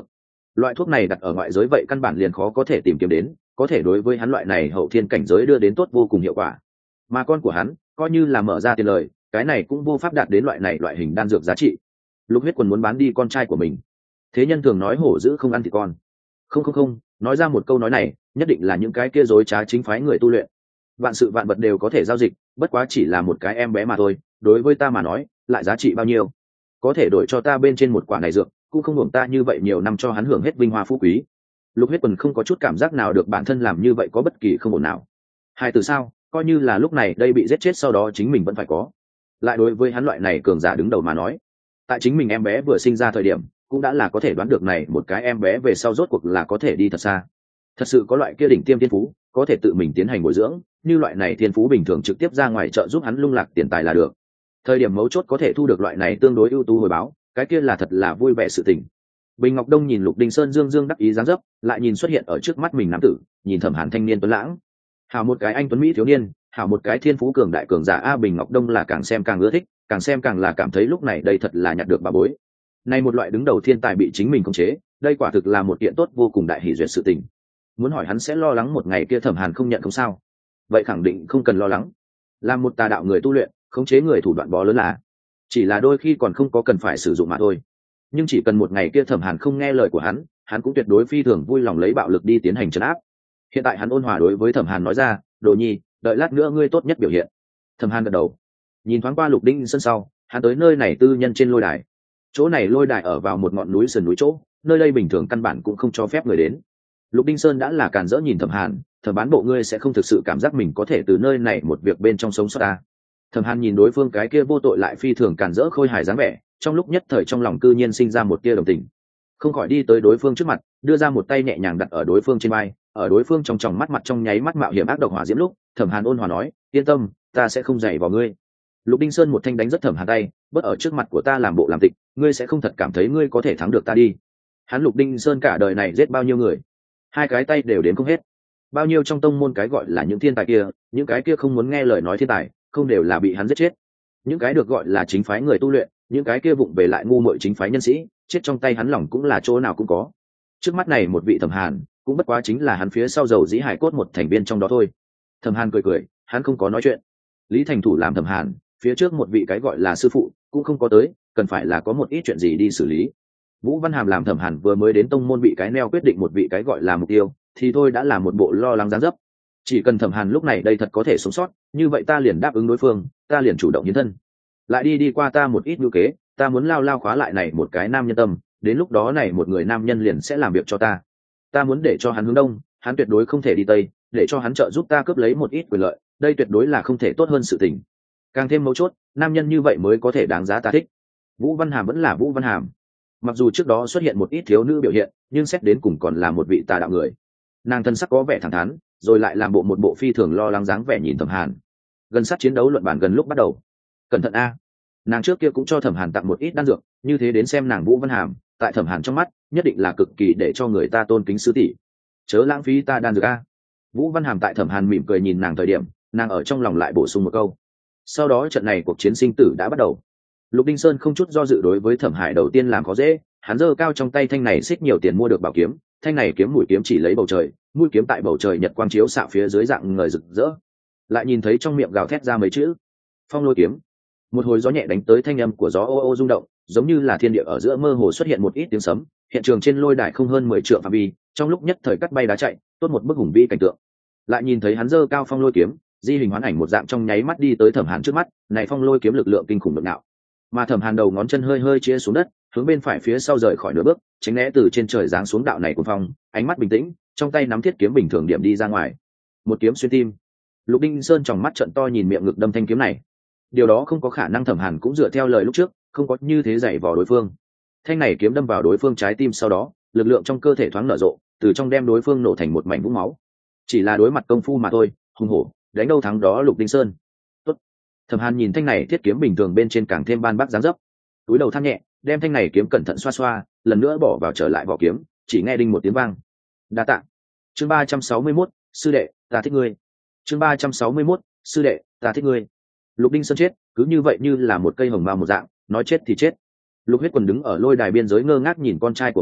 Loại thuốc này đặt ở ngoại giới vậy căn bản liền khó có thể tìm kiếm đến, có thể đối với hắn loại này hậu thiên cảnh giới đưa đến tốt vô cùng hiệu quả. Mà con của hắn coi như là mở ra tiền lời, cái này cũng vô pháp đạt đến loại hình đan dược giá trị. Lục Huyết Quần muốn bán đi con trai của mình. Thế nhân thường nói hổ dữ không ăn thịt con. Không, nói ra một câu nói này nhất định là những cái kia dối trá chính phái người tu luyện. Vạn sự vạn vật đều có thể giao dịch, bất quá chỉ là một cái em bé mà thôi, đối với ta mà nói lại giá trị bao nhiêu? Có thể đổi cho ta bên trên một quả này dược, cũng không hưởng ta như vậy nhiều năm cho hắn hưởng hết vinh hoa phú quý. Lục Huyết Quần không có chút cảm giác nào được bản thân làm như vậy có bất kỳ không ổn nào. Hai từ sao, coi như là lúc này đây bị giết chết sau đó chính mình vẫn phải có. Lại đối với hắn loại này cường giả đứng đầu mà nói, tại chính mình em bé vừa sinh ra thời điểm cũng đã là có thể đoán được này một cái em bé về sau rốt cuộc là có thể đi thật xa. Thật sự có loại kia đỉnh tiêm thiên phú có thể tự mình tiến hành bồi dưỡng, như loại này thiên phú bình thường trực tiếp ra ngoài chợ giúp hắn lung lạc tiền tài là được. Thời điểm mấu chốt có thể thu được loại này tương đối ưu tú hồi báo, cái kia là thật là vui vẻ sự tình. Bình Ngọc Đông nhìn Lục Đình Sơn dương dương đắc ý dáng dấp, lại nhìn xuất hiện ở trước mắt mình nam tử, nhìn Thẩm Hàn thanh niên tuấn lãng, hảo một cái anh tuấn mỹ thiếu niên, hảo một cái thiên phú cường đại cường giả a. Bình Ngọc Đông là càng xem càng ưa thích, càng xem càng là cảm thấy lúc này đây thật là nhặt được bà bối. Nay một loại đứng đầu thiên tài bị chính mình khống chế, đây quả thực là một kiện tốt vô cùng đại hỷ duyệt sự tình. Muốn hỏi hắn sẽ lo lắng một ngày kia Thẩm Hàn không nhận không sao? Vậy khẳng định không cần lo lắng. Làm một tà đạo người tu luyện, khống chế người thủ đoạn bó lớn là, chỉ là đôi khi còn không có cần phải sử dụng mà thôi. Nhưng chỉ cần một ngày kia Thẩm Hàn không nghe lời của hắn cũng tuyệt đối phi thường vui lòng lấy bạo lực đi tiến hành trấn áp. Hiện tại hắn ôn hòa đối với Thẩm Hàn nói ra, Đồ Nhi, đợi lát nữa ngươi tốt nhất biểu hiện. Thẩm Hàn gật đầu, nhìn thoáng qua Lục Đinh Sơn sau, hắn tới nơi này tư nhân trên lôi đài. Chỗ này lôi đài ở vào một ngọn núi sườn núi chỗ, nơi đây bình thường căn bản cũng không cho phép người đến. Lục Đinh Sơn đã là càn rỡ nhìn Thẩm Hàn, Thẩm bán bộ ngươi sẽ không thực sự cảm giác mình có thể từ nơi này một việc bên trong sống sót ta. Thẩm Hàn nhìn đối phương cái kia vô tội lại phi thường càn rỡ khôi hài dáng vẻ, trong lúc nhất thời trong lòng cư nhiên sinh ra một tia đồng tình, không khỏi đi tới đối phương trước mặt, đưa ra một tay nhẹ nhàng đặt ở đối phương trên vai. Ở đối phương trong tròng mắt mặt trong nháy mắt mạo hiểm ác độc hỏa diễm lúc, Thẩm Hàn ôn hòa nói, yên tâm, ta sẽ không dày vào ngươi. Lục Đinh Sơn một thanh đánh rất Thẩm Hàn tay, bớt ở trước mặt của ta làm bộ làm tịch, ngươi sẽ không thật cảm thấy ngươi có thể thắng được ta đi. Hắn Lục Đinh Sơn cả đời này giết bao nhiêu người, hai cái tay đều đến không hết. Bao nhiêu trong tông môn cái gọi là những thiên tài kia, những cái kia không muốn nghe lời nói thiên tài, không đều là bị hắn giết chết. Những cái được gọi là chính phái người tu luyện, những cái kia vụng về lại ngu muội chính phái nhân sĩ, chết trong tay hắn lòng cũng là chỗ nào cũng có. Trước mắt này một vị Thẩm Hàn, cũng bất quá chính là hắn phía sau dầu dĩ hải cốt một thành viên trong đó thôi. Thẩm Hàn cười cười, hắn không có nói chuyện. Lý Thành Thủ làm Thẩm Hàn, phía trước một vị cái gọi là sư phụ cũng không có tới, cần phải là có một ít chuyện gì đi xử lý. Vũ Văn Hàm làm Thẩm Hàn vừa mới đến tông môn bị cái neo quyết định một vị cái gọi là mục tiêu, thì thôi đã là một bộ lo lắng dáng dấp. Chỉ cần Thẩm Hàn lúc này đây thật có thể sống sót, như vậy ta liền đáp ứng đối phương, ta liền chủ động hiến thân. Lại đi qua ta một ít mưu kế, ta muốn lao khóa lại này một cái nam nhân tâm, đến lúc đó này một người nam nhân liền sẽ làm việc cho ta. Ta muốn để cho hắn hướng đông, hắn tuyệt đối không thể đi tây, để cho hắn trợ giúp ta cướp lấy một ít quyền lợi, đây tuyệt đối là không thể tốt hơn sự tình. Càng thêm mấu chốt, nam nhân như vậy mới có thể đáng giá ta thích. Vũ Văn Hàm vẫn là Vũ Văn Hàm, mặc dù trước đó xuất hiện một ít thiếu nữ biểu hiện, nhưng xét đến cùng còn là một vị tà đạo người. Nàng thân sắc có vẻ thẳng thắn, rồi lại làm một bộ phi thường lo lắng dáng vẻ nhìn Thẩm Hàn. Gần sát chiến đấu luận bản gần lúc bắt đầu. Cẩn thận a. Nàng trước kia cũng cho Thẩm Hàn tặng một ít đan dược, như thế đến xem nàng Vũ Văn Hàm, tại Thẩm Hàn trong mắt, nhất định là cực kỳ để cho người ta tôn kính sư tỷ. Chớ lãng phí ta đan dược a. Vũ Văn Hàm tại Thẩm Hàn mỉm cười nhìn nàng thời điểm, nàng ở trong lòng lại bổ sung một câu. Sau đó trận này cuộc chiến sinh tử đã bắt đầu. Lục Đinh Sơn không chút do dự đối với Thẩm Hải đầu tiên làm khó dễ, hắn giơ cao trong tay thanh này xích nhiều tiền mua được bảo kiếm, thanh này kiếm mũi kiếm chỉ lấy bầu trời, mũi kiếm tại bầu trời nhật quang chiếu xạ phía dưới dạng người rực rỡ. Lại nhìn thấy trong miệng gào thét ra mấy chữ: Phong Lôi kiếm. Một hồi gió nhẹ đánh tới, thanh âm của gió ô ô rung động, giống như là thiên địa ở giữa mơ hồ xuất hiện một ít tiếng sấm. Hiện trường trên lôi đài không hơn 10 trượng phạm vi, trong lúc nhất thời cắt bay đá chạy, tốt một bức hùng vĩ cảnh tượng. Lại nhìn thấy hắn giơ cao Phong Lôi kiếm, di hình hoán ảnh một dạng trong nháy mắt đi tới Thẩm Hàn trước mắt, này Phong Lôi kiếm lực lượng kinh khủng lực nạo. Mà Thẩm Hàn đầu ngón chân hơi hơi chia xuống đất, hướng bên phải phía sau rời khỏi nửa bước, tránh né từ trên trời giáng xuống đạo này của phong, ánh mắt bình tĩnh, trong tay nắm thiết kiếm bình thường điểm đi ra ngoài. Một kiếm xuyên tim. Lục Đinh Sơn tròng mắt trợn to nhìn miệng ngực đâm thanh kiếm này. Điều đó không có khả năng, Thẩm Hàn cũng dựa theo lời lúc trước, không có như thế dạy vào đối phương. Thanh này kiếm đâm vào đối phương trái tim, sau đó, lực lượng trong cơ thể thoáng nở rộ, từ trong đem đối phương nổ thành một mảnh vũng máu. Chỉ là đối mặt công phu mà thôi, hùng hổ, đánh đâu thắng đó Lục Đinh Sơn. Tốt. Thẩm Hàn nhìn thanh này thiết kiếm bình thường bên trên càng thêm ban bác dáng dấp, túi đầu than nhẹ, đem thanh này kiếm cẩn thận xoa xoa, lần nữa bỏ vào trở lại vỏ kiếm, chỉ nghe đinh một tiếng vang. Đa tạ. Chương 361, sư đệ, ta thích ngươi. Chương 361, sư đệ, ta thích ngươi. Lục Đinh Sơn chết, cứ như vậy như là một cây hồng mao một dạng, nói chết thì chết. Lục Huyết Quần đứng ở lôi đài biên giới ngơ ngác nhìn con trai của mình,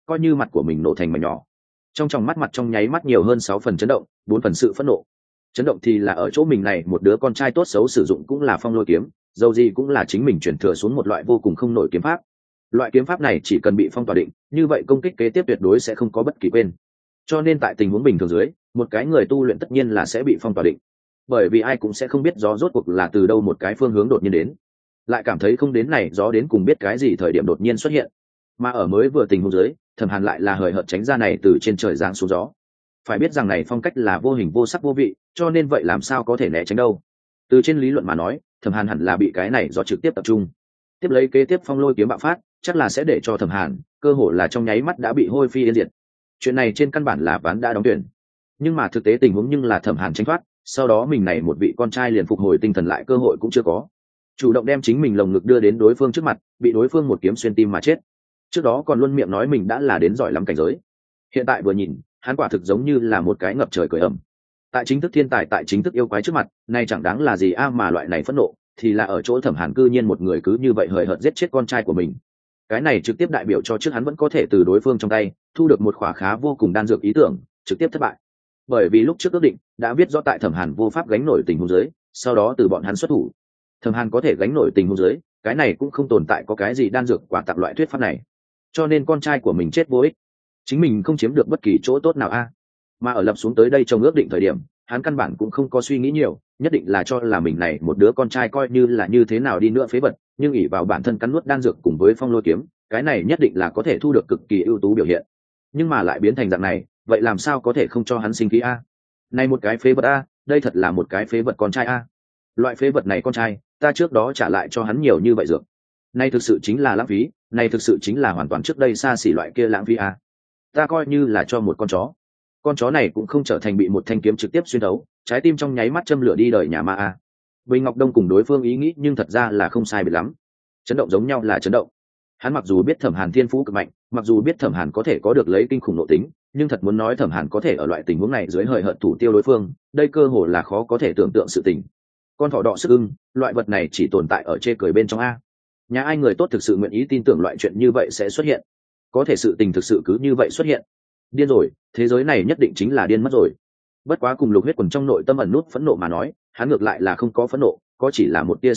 coi như mặt của mình nổ thành mảnh nhỏ. Trong tròng mắt mặt trong nháy mắt nhiều hơn 6 phần chấn động, 4 phần sự phẫn nộ. Chấn động thì là ở chỗ mình này một đứa con trai tốt xấu sử dụng cũng là phong lôi kiếm, dầu gì cũng là chính mình chuyển thừa xuống một loại vô cùng không nổi kiếm pháp. Loại kiếm pháp này chỉ cần bị phong tỏa định, như vậy công kích kế tiếp tuyệt đối sẽ không có bất kỳ quên. Cho nên tại tình huống bình thường dưới, một cái người tu luyện tất nhiên là sẽ bị phong tỏa định, bởi vì ai cũng sẽ không biết gió rốt cuộc là từ đâu một cái phương hướng đột nhiên đến, lại cảm thấy không đến này gió đến cùng biết cái gì thời điểm đột nhiên xuất hiện. Mà ở mới vừa tình huống dưới, Thẩm Hàn lại là hời hợt tránh ra này từ trên trời giáng xuống gió. Phải biết rằng này phong cách là vô hình vô sắc vô vị, cho nên vậy làm sao có thể né tránh đâu. Từ trên lý luận mà nói, Thẩm Hàn hẳn là bị cái này gió trực tiếp tập trung, tiếp lấy kế tiếp phong lôi kiếm bạo phát, chắc là sẽ để cho Thẩm Hàn cơ hội là trong nháy mắt đã bị hôi phi yên diệt. Chuyện này trên căn bản là ván đã đóng tuyển, nhưng mà thực tế tình huống nhưng là Thẩm Hàn tránh thoát, sau đó mình này một vị con trai liền phục hồi tinh thần lại cơ hội cũng chưa có, chủ động đem chính mình lồng ngực đưa đến đối phương trước mặt, bị đối phương một kiếm xuyên tim mà chết. Trước đó còn luôn miệng nói mình đã là đến giỏi lắm cảnh giới, hiện tại vừa nhìn hắn quả thực giống như là một cái ngập trời cười ẩm. Tại chính thức thiên tài, tại chính thức yêu quái trước mặt, này chẳng đáng là gì mà loại này phẫn nộ thì là ở chỗ Thẩm Hàn cư nhiên một người cứ như vậy hời hợt giết chết con trai của mình. Cái này trực tiếp đại biểu cho trước hắn vẫn có thể từ đối phương trong tay thu được một khỏa khá vô cùng đan dược ý tưởng trực tiếp thất bại, bởi vì lúc trước ước định đã viết rõ tại Thẩm Hàn vô pháp gánh nổi tình huống dưới, sau đó từ bọn hắn xuất thủ. Thẩm Hàn có thể gánh nổi tình huống dưới, cái này cũng không tồn tại có cái gì đan dược quả tặng loại thuyết pháp này, cho nên con trai của mình chết vô ích, chính mình không chiếm được bất kỳ chỗ tốt nào mà ở lập xuống tới đây trong ước định thời điểm, hắn căn bản cũng không có suy nghĩ nhiều, nhất định là cho là mình này một đứa con trai coi như là như thế nào đi nữa phế vật, nhưng ỷ vào bản thân cắn nuốt đan dược cùng với phong lôi kiếm, cái này nhất định là có thể thu được cực kỳ ưu tú biểu hiện. Nhưng mà lại biến thành dạng này, vậy làm sao có thể không cho hắn sinh khí này một cái phế vật đây thật là một cái phế vật con trai loại phế vật này con trai, ta trước đó trả lại cho hắn nhiều như vậy dược, này thực sự chính là lãng phí, này thực sự chính là hoàn toàn trước đây xa xỉ loại kia lãng phí ta coi như là cho một con chó này cũng không trở thành bị một thanh kiếm trực tiếp xuyên thấu, trái tim trong nháy mắt châm lửa đi đời nhà ma Bình Ngọc Đông cùng đối phương ý nghĩ nhưng thật ra là không sai biệt lắm, chấn động giống nhau là chấn động. Hắn mặc dù biết Thẩm Hàn thiên phú cực mạnh, mặc dù biết Thẩm Hàn có thể có được lấy kinh khủng nội tính, nhưng thật muốn nói Thẩm Hàn có thể ở loại tình huống này dưới hời hợt thủ tiêu đối phương, đây cơ hồ là khó có thể tưởng tượng sự tình. Con thỏ đọ sức ưng, loại vật này chỉ tồn tại ở chê cười bên trong nhà ai người tốt thực sự nguyện ý tin tưởng loại chuyện như vậy sẽ xuất hiện, có thể sự tình thực sự cứ như vậy xuất hiện. Điên rồi, thế giới này nhất định chính là điên mất rồi. Bất quá cùng Lục Huyết Quần trong nội tâm ẩn nút phẫn nộ mà nói, hắn ngược lại là không có phẫn nộ, có chỉ là một tia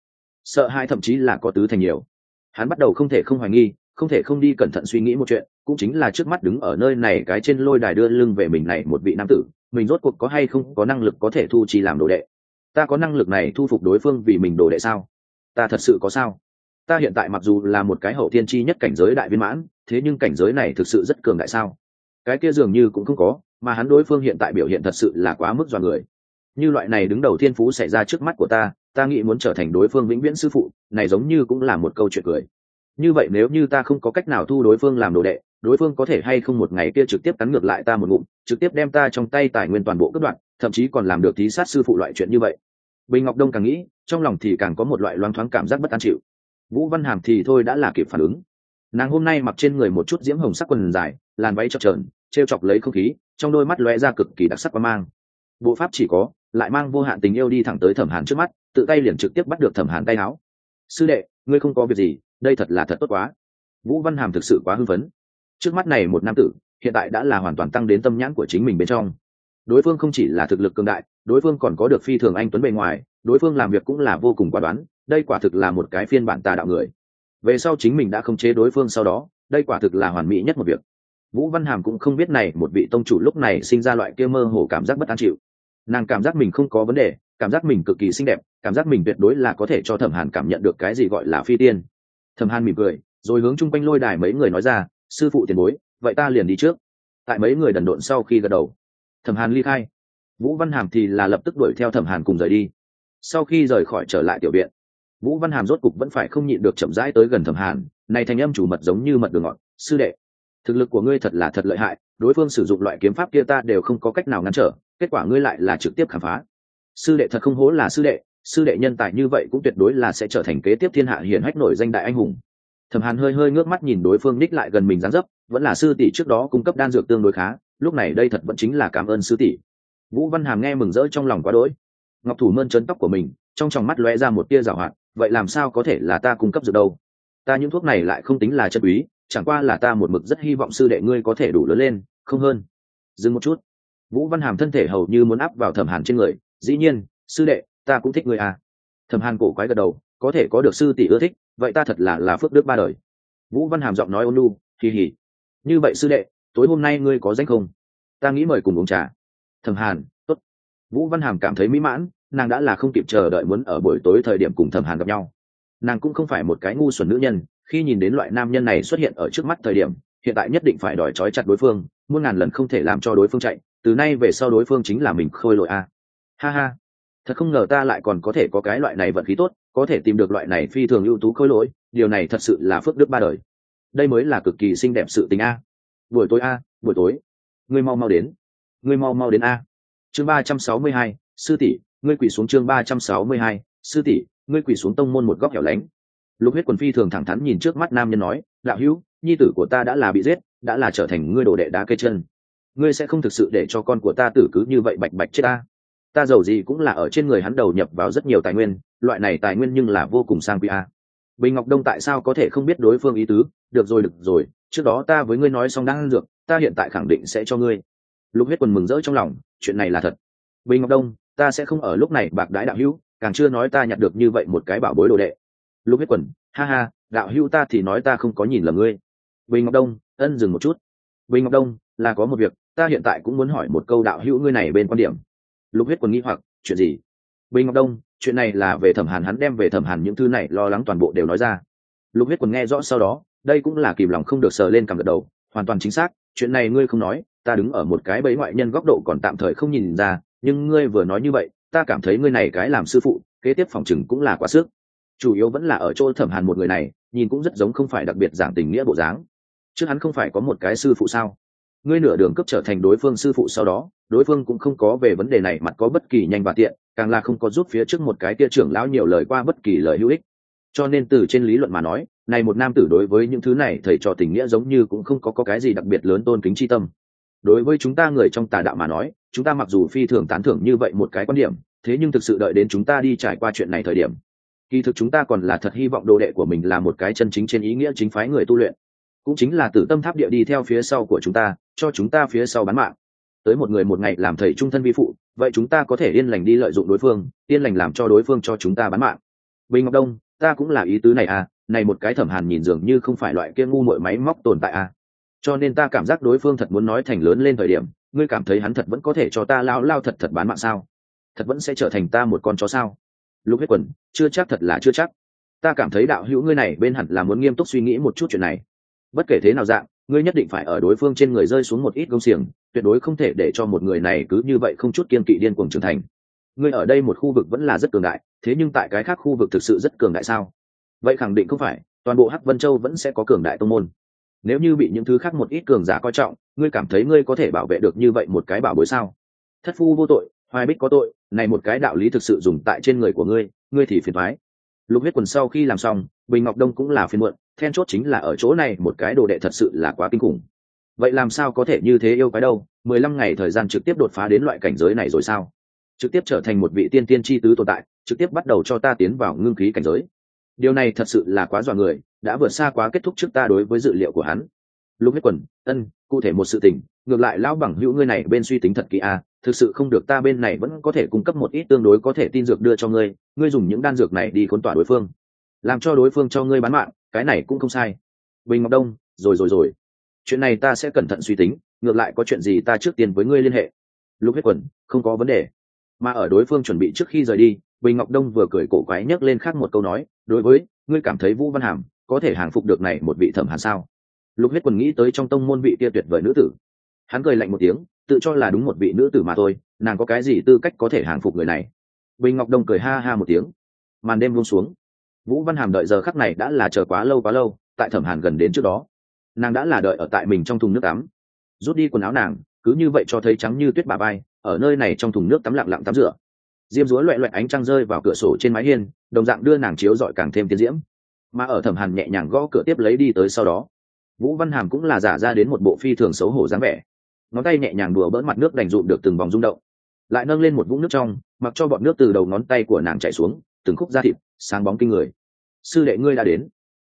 sợ hãi thậm chí là có tứ thành nhiều. Hắn bắt đầu không thể không hoài nghi, không thể không đi cẩn thận suy nghĩ một chuyện, cũng chính là trước mắt đứng ở nơi này cái trên lôi đài đưa lưng về mình này một vị nam tử, mình rốt cuộc có hay không có năng lực có thể thu chi làm đồ đệ. Ta có năng lực này thu phục đối phương vì mình đồ đệ sao? Ta thật sự có sao? Ta hiện tại mặc dù là một cái hậu thiên chi nhất cảnh giới đại viên mãn, thế nhưng cảnh giới này thực sự rất cường đại sao? Cái kia dường như cũng không có, mà hắn đối phương hiện tại biểu hiện thật sự là quá mức dọa người. Như loại này đứng đầu thiên phú xảy ra trước mắt của ta nghĩ muốn trở thành đối phương vĩnh viễn sư phụ, này giống như cũng là một câu chuyện cười. Như vậy nếu như ta không có cách nào thu đối phương làm đồ đệ, đối phương có thể hay không một ngày kia trực tiếp cắn ngược lại ta một ngụm, trực tiếp đem ta trong tay tài nguyên toàn bộ cất đoạn, thậm chí còn làm được thí sát sư phụ loại chuyện như vậy. Bình Ngọc Đông càng nghĩ, trong lòng thì càng có một loại loáng thoáng cảm giác bất an chịu. Vũ Văn Hàm thì thôi đã là kịp phản ứng. Nàng hôm nay mặc trên người một chút diễm hồng sắc quần dài, làn váy chập chờn, trêu chọc lấy không khí, trong đôi mắt lóe ra cực kỳ đặc sắc quang mang. Bộ pháp chỉ có, lại mang vô hạn tình yêu đi thẳng tới Thẩm Hàn trước mắt, tự tay liền trực tiếp bắt được Thẩm Hàn tay áo. "Sư đệ, ngươi không có việc gì, đây thật là thật tốt quá." Vũ Văn Hàm thực sự quá hưng phấn. Trước mắt này một nam tử, hiện tại đã là hoàn toàn tăng đến tâm nhãn của chính mình bên trong. Đối phương không chỉ là thực lực cường đại, đối phương còn có được phi thường anh tuấn bề ngoài, đối phương làm việc cũng là vô cùng quả đoán, đây quả thực là một cái phiên bản tà đạo người. Về sau chính mình đã khống chế đối phương sau đó, đây quả thực là hoàn mỹ nhất một việc. Vũ Văn Hàm cũng không biết này một vị tông chủ lúc này sinh ra loại kia mơ hồ cảm giác bất an chịu. Nàng cảm giác mình không có vấn đề, cảm giác mình cực kỳ xinh đẹp, cảm giác mình tuyệt đối là có thể cho Thẩm Hàn cảm nhận được cái gì gọi là phi tiên. Thẩm Hàn mỉm cười, rồi hướng chung quanh lôi đài mấy người nói ra, "Sư phụ tiền bối, vậy ta liền đi trước." Tại mấy người đần độn sau khi gật đầu, Thẩm Hàn ly khai. Vũ Văn Hàm thì là lập tức đuổi theo Thẩm Hàn cùng rời đi. Sau khi rời khỏi trở lại tiểu viện, Vũ Văn Hàm rốt cục vẫn phải không nhịn được chậm rãi tới gần Thẩm Hàn, này thanh âm chủ mật giống như mật đường ngọt, "Sư đệ, thực lực của ngươi thật là thật lợi hại, đối phương sử dụng loại kiếm pháp kia ta đều không có cách nào ngăn trở, kết quả ngươi lại là trực tiếp khám phá. Sư đệ thật không hổ là sư đệ nhân tài như vậy cũng tuyệt đối là sẽ trở thành kế tiếp thiên hạ hiển hách nổi danh đại anh hùng." Thẩm Hàn hơi hơi ngước mắt nhìn đối phương ních lại gần mình dáng dấp, vẫn là sư tỷ trước đó cung cấp đan dược tương đối khá, lúc này đây thật vẫn chính là cảm ơn sư tỷ. Vũ Văn Hàm nghe mừng rỡ trong lòng quá đỗi. Ngọc thủ mơn trớn tóc của mình, trong tròng mắt lóe ra một tia giảo hoạt, vậy làm sao có thể là ta cung cấp dược đâu? Ta những thuốc này lại không tính là chân quý, chẳng qua là ta một mực rất hy vọng sư đệ ngươi có thể đủ lớn lên, không hơn. Dừng một chút, Vũ Văn Hàm thân thể hầu như muốn áp vào Thẩm Hàn trên người. Dĩ nhiên, sư đệ, ta cũng thích ngươi à. Thẩm Hàn cổ quái gật đầu, có thể có được sư tỷ ưa thích, vậy ta thật là phước đức ba đời. Vũ Văn Hàm giọng nói ôn nhu, hì hì. Như vậy sư đệ, tối hôm nay ngươi có rảnh không? Ta nghĩ mời cùng uống trà. Thẩm Hàn, tốt. Vũ Văn Hàm cảm thấy mỹ mãn, nàng đã là không kịp chờ đợi muốn ở buổi tối thời điểm cùng Thẩm Hàn gặp nhau. Nàng cũng không phải một cái ngu xuẩn nữ nhân, khi nhìn đến loại nam nhân này xuất hiện ở trước mắt thời điểm, hiện tại nhất định phải đòi trói chặt đối phương, muôn ngàn lần không thể làm cho đối phương chạy, từ nay về sau đối phương chính là mình khôi lỗi a. Ha ha, thật không ngờ ta lại còn có thể có cái loại này vận khí tốt, có thể tìm được loại này phi thường ưu tú khôi lỗi, điều này thật sự là phước đức ba đời. Đây mới là cực kỳ xinh đẹp sự tình a. Buổi tối a, buổi tối. Ngươi mau mau đến. Ngươi mau mau đến a. Chương 362, sư tỷ, ngươi quỳ xuống. Chương 362, sư tỷ, ngươi quỳ xuống. Tông môn một góc hẻo lánh. Lục Huyết Quần phi thường thẳng thắn nhìn trước mắt nam nhân nói, đạo hữu, nhi tử của ta đã là bị giết, đã là trở thành ngươi đồ đệ đá cây chân. Ngươi sẽ không thực sự để cho con của ta tử cứ như vậy bạch bạch chết ta? Ta giàu gì cũng là ở trên người hắn đầu nhập vào rất nhiều tài nguyên, loại này tài nguyên nhưng là vô cùng sang quý a. Bình Ngọc Đông tại sao có thể không biết đối phương ý tứ? Được rồi, trước đó ta với ngươi nói xong đang ăn dược, ta hiện tại khẳng định sẽ cho ngươi. Lục Huyết Quần mừng rỡ trong lòng, chuyện này là thật. Bình Ngọc Đông, ta sẽ không ở lúc này bạc đãi đạo hữu, càng chưa nói ta nhặt được như vậy một cái bảo bối đồ đệ. Lục Huyết Quần, ha ha, đạo hữu ta thì nói ta không có nhìn lầm ngươi. Bình Ngọc Đông, dừng một chút. Bình Ngọc Đông, là có một việc, ta hiện tại cũng muốn hỏi một câu đạo hữu ngươi này bên quan điểm. Lục Huyết Quần nghi hoặc, chuyện gì? Bình Ngọc Đông, chuyện này là về Thẩm Hàn, hắn đem về Thẩm Hàn những thứ này lo lắng toàn bộ đều nói ra. Lục Huyết Quần nghe rõ sau đó, đây cũng là kìm lòng không được sờ lên cằm gật đầu, hoàn toàn chính xác, chuyện này ngươi không nói, ta đứng ở một cái bẫy ngoại nhân góc độ còn tạm thời không nhìn ra, nhưng ngươi vừa nói như vậy, ta cảm thấy ngươi này cái làm sư phụ, kế tiếp phòng chừng cũng là quá sức. Chủ yếu vẫn là ở chỗ Thẩm Hàn một người này, nhìn cũng rất giống không phải đặc biệt giảng tình nghĩa bộ dáng. Trước hắn không phải có một cái sư phụ sao? Ngươi nửa đường cấp trở thành đối phương sư phụ sau đó, đối phương cũng không có về vấn đề này mặt có bất kỳ nhanh và tiện, càng là không có giúp phía trước một cái kia trưởng lão nhiều lời qua bất kỳ lời hữu ích. Cho nên từ trên lý luận mà nói, này một nam tử đối với những thứ này thầy trò tình nghĩa giống như cũng không có cái gì đặc biệt lớn tôn kính chi tâm. Đối với chúng ta người trong tà đạo mà nói, chúng ta mặc dù phi thường tán thưởng như vậy một cái quan điểm, thế nhưng thực sự đợi đến chúng ta đi trải qua chuyện này thời điểm, kỳ thực chúng ta còn là thật hy vọng đồ đệ của mình là một cái chân chính trên ý nghĩa chính phái người tu luyện, cũng chính là Tử Tâm Tháp địa đi theo phía sau của chúng ta, cho chúng ta phía sau bán mạng. Tới một người một ngày làm thầy trung thân vi phụ, vậy chúng ta có thể yên lành đi lợi dụng đối phương, yên lành làm cho đối phương cho chúng ta bán mạng. Bình Ngọc Đông, ta cũng là ý tứ này à, này một cái Thẩm Hàn nhìn dường như không phải loại kia ngu muội máy móc tồn tại à. Cho nên ta cảm giác đối phương thật muốn nói thành lớn lên thời điểm, ngươi cảm thấy hắn thật vẫn có thể cho ta lao thật bán mạng sao? Thật vẫn sẽ trở thành ta một con chó sao? Lục Huyết Quần, chưa chắc, thật là chưa chắc. Ta cảm thấy đạo hữu ngươi này bên hẳn là muốn nghiêm túc suy nghĩ một chút chuyện này. Bất kể thế nào dạng, ngươi nhất định phải ở đối phương trên người rơi xuống một ít gông xiềng, tuyệt đối không thể để cho một người này cứ như vậy không chút kiên kỵ điên cuồng trưởng thành. Ngươi ở đây một khu vực vẫn là rất cường đại, thế nhưng tại cái khác khu vực thực sự rất cường đại sao? Vậy khẳng định không phải, toàn bộ Hắc Vân Châu vẫn sẽ có cường đại tông môn. Nếu như bị những thứ khác một ít cường giả coi trọng, ngươi cảm thấy ngươi có thể bảo vệ được như vậy một cái bảo bối sao? Thất phu vô tội, hoài bích có tội, này một cái đạo lý thực sự dùng tại trên người của ngươi, ngươi thì phiền toái. Lục Huyết Quần sau khi làm xong, Bình Ngọc Đông cũng là phiền muộn, then chốt chính là ở chỗ này một cái đồ đệ thật sự là quá kinh khủng. Vậy làm sao có thể như thế yêu cái đâu? 15 ngày thời gian trực tiếp đột phá đến loại cảnh giới này rồi sao? Trực tiếp trở thành một vị tiên tiên chi tứ tồn tại, trực tiếp bắt đầu cho ta tiến vào ngưng khí cảnh giới. Điều này thật sự là quá dọa người, đã vượt xa quá kết thúc trước ta đối với dự liệu của hắn. Lục Huyết Quần, cụ thể một sự tình, ngược lại lão bằng hữu ngươi này bên suy tính thật kỹ à, thực sự không được ta bên này vẫn có thể cung cấp một ít tương đối có thể tin dược đưa cho ngươi, ngươi dùng những đan dược này đi khốn tỏa đối phương, làm cho đối phương cho ngươi bán mạng, cái này cũng không sai. Bình Ngọc Đông, rồi, chuyện này ta sẽ cẩn thận suy tính, ngược lại có chuyện gì ta trước tiên với ngươi liên hệ. Lục Huyết Quần, không có vấn đề. Mà ở đối phương chuẩn bị trước khi rời đi, Bình Ngọc Đông vừa cười cổ quái nhấc lên khác một câu nói, đối với ngươi cảm thấy Vũ Văn Hàm có thể hàng phục được này một vị Thẩm Hàn sao? Lục Huyết Quần nghĩ tới trong tông môn vị kia tuyệt vời nữ tử, hắn cười lạnh một tiếng, tự cho là đúng một vị nữ tử mà thôi, nàng có cái gì tư cách có thể hàng phục người này? Bình Ngọc Đông cười ha ha một tiếng. Màn đêm buông xuống, Vũ Văn Hàm đợi giờ khắc này đã là chờ quá lâu, tại Thẩm Hàn gần đến trước đó, nàng đã là đợi ở tại mình trong thùng nước tắm, rút đi quần áo nàng, cứ như vậy cho thấy trắng như tuyết bà vai, ở nơi này trong thùng nước tắm lặng lặng tắm rửa. Diêm dúa loẹt loẹt ánh trăng rơi vào cửa sổ trên mái hiên, đồng dạng đưa nàng chiếu rọi càng thêm tiến diễm. Mà ở Thẩm Hàn nhẹ nhàng gõ cửa tiếp lấy đi tới sau đó, Vũ Văn Hàm cũng là giả ra đến một bộ phi thường xấu hổ dáng vẻ, ngón tay nhẹ nhàng đùa bỡn mặt nước đành dụm được từng vòng rung động, lại nâng lên một vũng nước trong, mặc cho bọt nước từ đầu ngón tay của nàng chảy xuống, từng khúc da thịt sáng bóng kinh người. Sư đệ ngươi đã đến.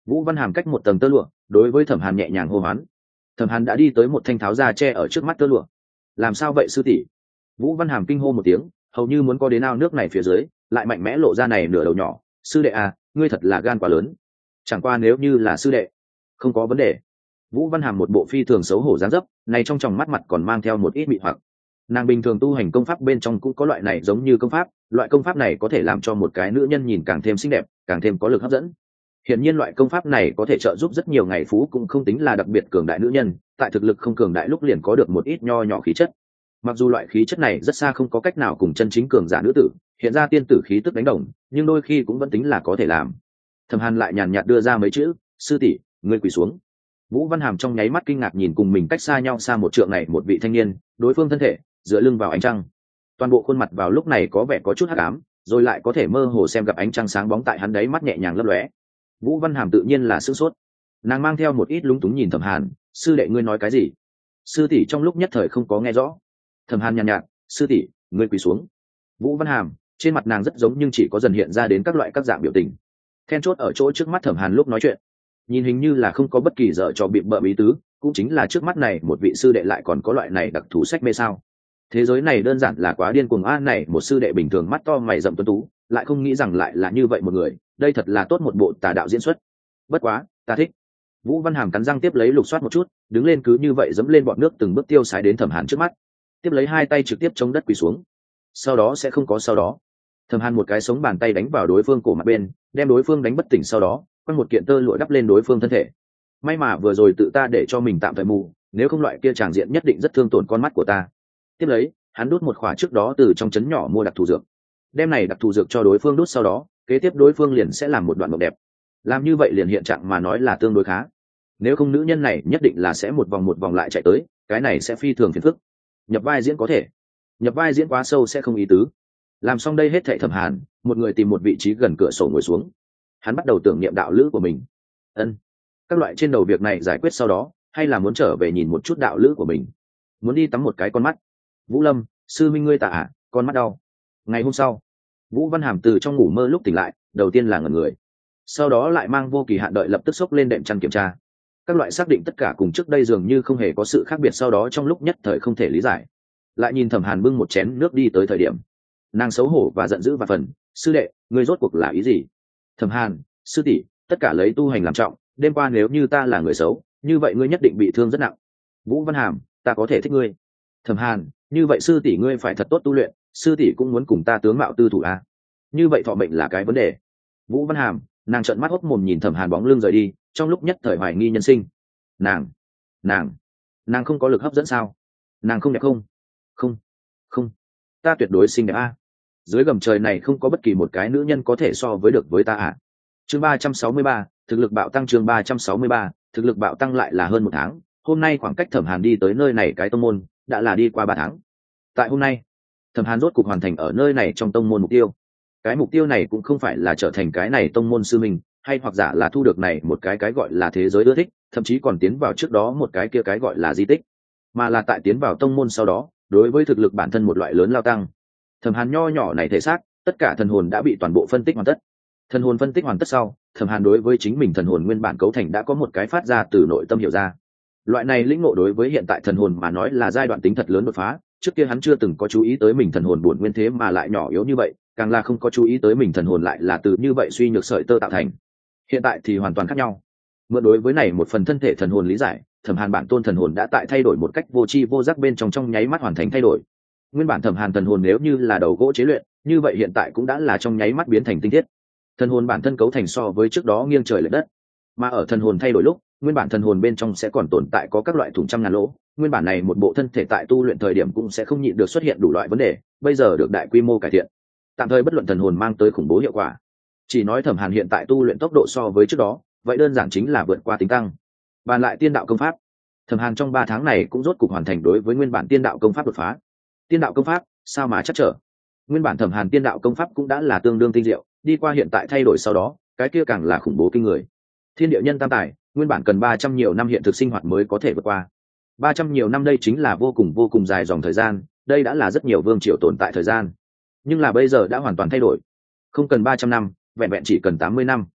Vũ Văn Hàm cách một tầng tơ lụa, đối với Thẩm Hàn nhẹ nhàng hô hoán. Thẩm Hàn đã đi tới một thanh tháo ra che ở trước mắt tơ lụa. Làm sao vậy sư tỷ? Vũ Văn Hàm kinh hô một tiếng, hầu như muốn có đến ao nước này phía dưới, lại mạnh mẽ lộ ra này nửa đầu nhỏ. Sư đệ à, ngươi thật là gan quá lớn. Chẳng qua nếu như là sư đệ, không có vấn đề. Vũ Văn Hàm một bộ phi thường xấu hổ dáng dấp, này trong tròng mắt mặt còn mang theo một ít mị hoặc. Nàng bình thường tu hành công pháp bên trong cũng có loại này giống như công pháp, loại công pháp này có thể làm cho một cái nữ nhân nhìn càng thêm xinh đẹp, càng thêm có lực hấp dẫn. Hiển nhiên loại công pháp này có thể trợ giúp rất nhiều ngày phú cũng không tính là đặc biệt cường đại nữ nhân, tại thực lực không cường đại lúc liền có được một ít nho nhỏ khí chất. Mặc dù loại khí chất này rất xa không có cách nào cùng chân chính cường giả nữ tử, hiện ra tiên tử khí tức đánh đồng, nhưng đôi khi cũng vẫn tính là có thể làm. Thẩm Hàn lại nhàn nhạt đưa ra mấy chữ, sư tỷ, ngươi quỳ xuống. Vũ Văn Hàm trong nháy mắt kinh ngạc nhìn cùng mình cách xa nhau xa một trượng này một vị thanh niên, đối phương thân thể dựa lưng vào ánh trăng, toàn bộ khuôn mặt vào lúc này có vẻ có chút hắc ám, rồi lại có thể mơ hồ xem gặp ánh trăng sáng bóng tại hắn đấy mắt nhẹ nhàng lấp lóe. Vũ Văn Hàm tự nhiên là sửng sốt, nàng mang theo một ít lúng túng nhìn Thẩm Hàn, sư đệ ngươi nói cái gì? Sư tỷ trong lúc nhất thời không có nghe rõ. Thẩm Hàn nhàn nhạt, sư tỷ, ngươi quỳ xuống. Vũ Văn Hàm trên mặt nàng rất giống nhưng chỉ có dần hiện ra đến các loại các dạng biểu tình. Then chốt ở chỗ trước mắt Thẩm Hàn lúc nói chuyện, nhìn hình như là không có bất kỳ dở trò bịp bợ ý tứ, cũng chính là trước mắt này một vị sư đệ lại còn có loại này đặc thù sách mê sao? Thế giới này đơn giản là quá điên cuồng a, này một sư đệ bình thường mắt to mày rậm tuấn tú, lại không nghĩ rằng lại là như vậy một người, đây thật là tốt một bộ tà đạo diễn xuất. Bất quá, ta thích. Vũ Văn Hàm cắn răng tiếp lấy lục soát một chút, đứng lên cứ như vậy dẫm lên bọt nước từng bước tiêu sái đến Thẩm Hàn trước mắt, tiếp lấy hai tay trực tiếp chống đất quỳ xuống. Sau đó sẽ không có sau đó. Thẩm Hàn một cái sống bàn tay đánh vào đối phương cổ mặt bên, đem đối phương đánh bất tỉnh, sau đó quăng một kiện tơ lụa đắp lên đối phương thân thể. May mà vừa rồi tự ta để cho mình tạm thời mù, nếu không loại kia tràng diện nhất định rất thương tổn con mắt của ta. Tiếp lấy hắn đút một khỏa trước đó từ trong trấn nhỏ mua đặc thù dược, đem này đặc thù dược cho đối phương đút, sau đó kế tiếp đối phương liền sẽ làm một đoạn mộng đẹp. Làm như vậy liền hiện trạng mà nói là tương đối khá, nếu không nữ nhân này nhất định là sẽ một vòng lại chạy tới, cái này sẽ phi thường phiền phức. Nhập vai diễn có thể, nhập vai diễn quá sâu sẽ không ý tứ. Làm xong đây hết thảy, Thẩm Hàn một người tìm một vị trí gần cửa sổ ngồi xuống, hắn bắt đầu tưởng niệm đạo lữ của mình. Các loại trên đầu việc này giải quyết sau đó, hay là muốn trở về nhìn một chút đạo lữ của mình, muốn đi tắm một cái con mắt. Vũ Lâm, sư minh ngươi tạ con mắt đau. Ngày hôm sau, Vũ Văn Hàm từ trong ngủ mơ lúc tỉnh lại, đầu tiên là ngẩn người, sau đó lại mang vô kỳ hạn đợi lập tức xốc lên đệm chăn kiểm tra các loại, xác định tất cả cùng trước đây dường như không hề có sự khác biệt, sau đó trong lúc nhất thời không thể lý giải, lại nhìn Thẩm Hàn bưng một chén nước đi tới thời điểm, nàng xấu hổ và giận dữ và phần, sư đệ, ngươi rốt cuộc là ý gì? Thẩm Hàn, sư tỷ, tất cả lấy tu hành làm trọng, đêm qua nếu như ta là người xấu, như vậy ngươi nhất định bị thương rất nặng. Vũ Văn Hàm, ta có thể thích ngươi. Thẩm Hàn, như vậy sư tỷ ngươi phải thật tốt tu luyện, sư tỷ cũng muốn cùng ta tướng mạo tư thủ à? Như vậy thọ mệnh là cái vấn đề. Vũ Văn Hàm, nàng trợn mắt hốc mồm nhìn Thẩm Hàn bóng lưng rời đi, trong lúc nhất thời hoài nghi nhân sinh. Nàng không có lực hấp dẫn sao? Nàng không đẹp không, ta tuyệt đối xinh đẹp a. Dưới gầm trời này không có bất kỳ một cái nữ nhân có thể so với được với ta à? Chương 363, thực lực bạo tăng. Chương 363, thực lực bạo tăng. Lại là hơn một tháng, hôm nay khoảng cách Thẩm Hàn đi tới nơi này cái tông môn đã là đi qua 3 tháng. Tại hôm nay, Thẩm Hàn rốt cục hoàn thành ở nơi này trong tông môn mục tiêu. Cái mục tiêu này cũng không phải là trở thành cái này tông môn sư mình, hay hoặc giả là thu được này một cái gọi là thế giới ưa thích, thậm chí còn tiến vào trước đó một cái kia cái gọi là di tích, mà là tại tiến vào tông môn sau đó, đối với thực lực bản thân một loại lớn lao tăng. Thẩm Hàn nho nhỏ này thể xác, tất cả thần hồn đã bị toàn bộ phân tích hoàn tất. Thần hồn phân tích hoàn tất sau, Thẩm Hàn đối với chính mình thần hồn nguyên bản cấu thành đã có một cái phát ra từ nội tâm hiểu ra. Loại này lĩnh ngộ đối với hiện tại thần hồn mà nói là giai đoạn tính thật lớn đột phá, trước kia hắn chưa từng có chú ý tới mình thần hồn bổn nguyên thế mà lại nhỏ yếu như vậy, càng là không có chú ý tới mình thần hồn lại là từ như vậy suy nhược sợi tơ tạo thành. Hiện tại thì hoàn toàn khác nhau. Mượn đối với này một phần thân thể thần hồn lý giải, Thẩm Hàn bản tôn thần hồn đã tại thay đổi một cách vô tri vô giác bên trong nháy mắt hoàn thành thay đổi. Nguyên bản Thẩm Hàn thần hồn nếu như là đầu gỗ chế luyện, như vậy hiện tại cũng đã là trong nháy mắt biến thành tinh thiết. Thần hồn bản thân cấu thành so với trước đó nghiêng trời lệch đất. Mà ở thần hồn thay đổi lúc, nguyên bản thần hồn bên trong sẽ còn tồn tại có các loại thủng trăm ngàn lỗ, nguyên bản này một bộ thân thể tại tu luyện thời điểm cũng sẽ không nhịn được xuất hiện đủ loại vấn đề, bây giờ được đại quy mô cải thiện. Tạm thời bất luận thần hồn mang tới khủng bố hiệu quả, chỉ nói Thẩm Hàn hiện tại tu luyện tốc độ so với trước đó, vậy đơn giản chính là vượt qua tính tăng. Bàn lại tiên đạo công pháp, Thẩm Hàn trong 3 tháng này cũng rốt cục hoàn thành đối với nguyên bản tiên đạo công pháp đột phá. Tiên đạo công pháp, sao mà chắc trở. Nguyên bản Thẩm Hàn tiên đạo công pháp cũng đã là tương đương tinh diệu, đi qua hiện tại thay đổi sau đó, cái kia càng là khủng bố kinh người. Thiên địa nhân tam tài, nguyên bản cần 300 nhiều năm hiện thực sinh hoạt mới có thể vượt qua. 300 nhiều năm đây chính là vô cùng dài dòng thời gian, đây đã là rất nhiều vương triều tồn tại thời gian. Nhưng là bây giờ đã hoàn toàn thay đổi. Không cần 300 năm, vẹn vẹn chỉ cần 80 năm.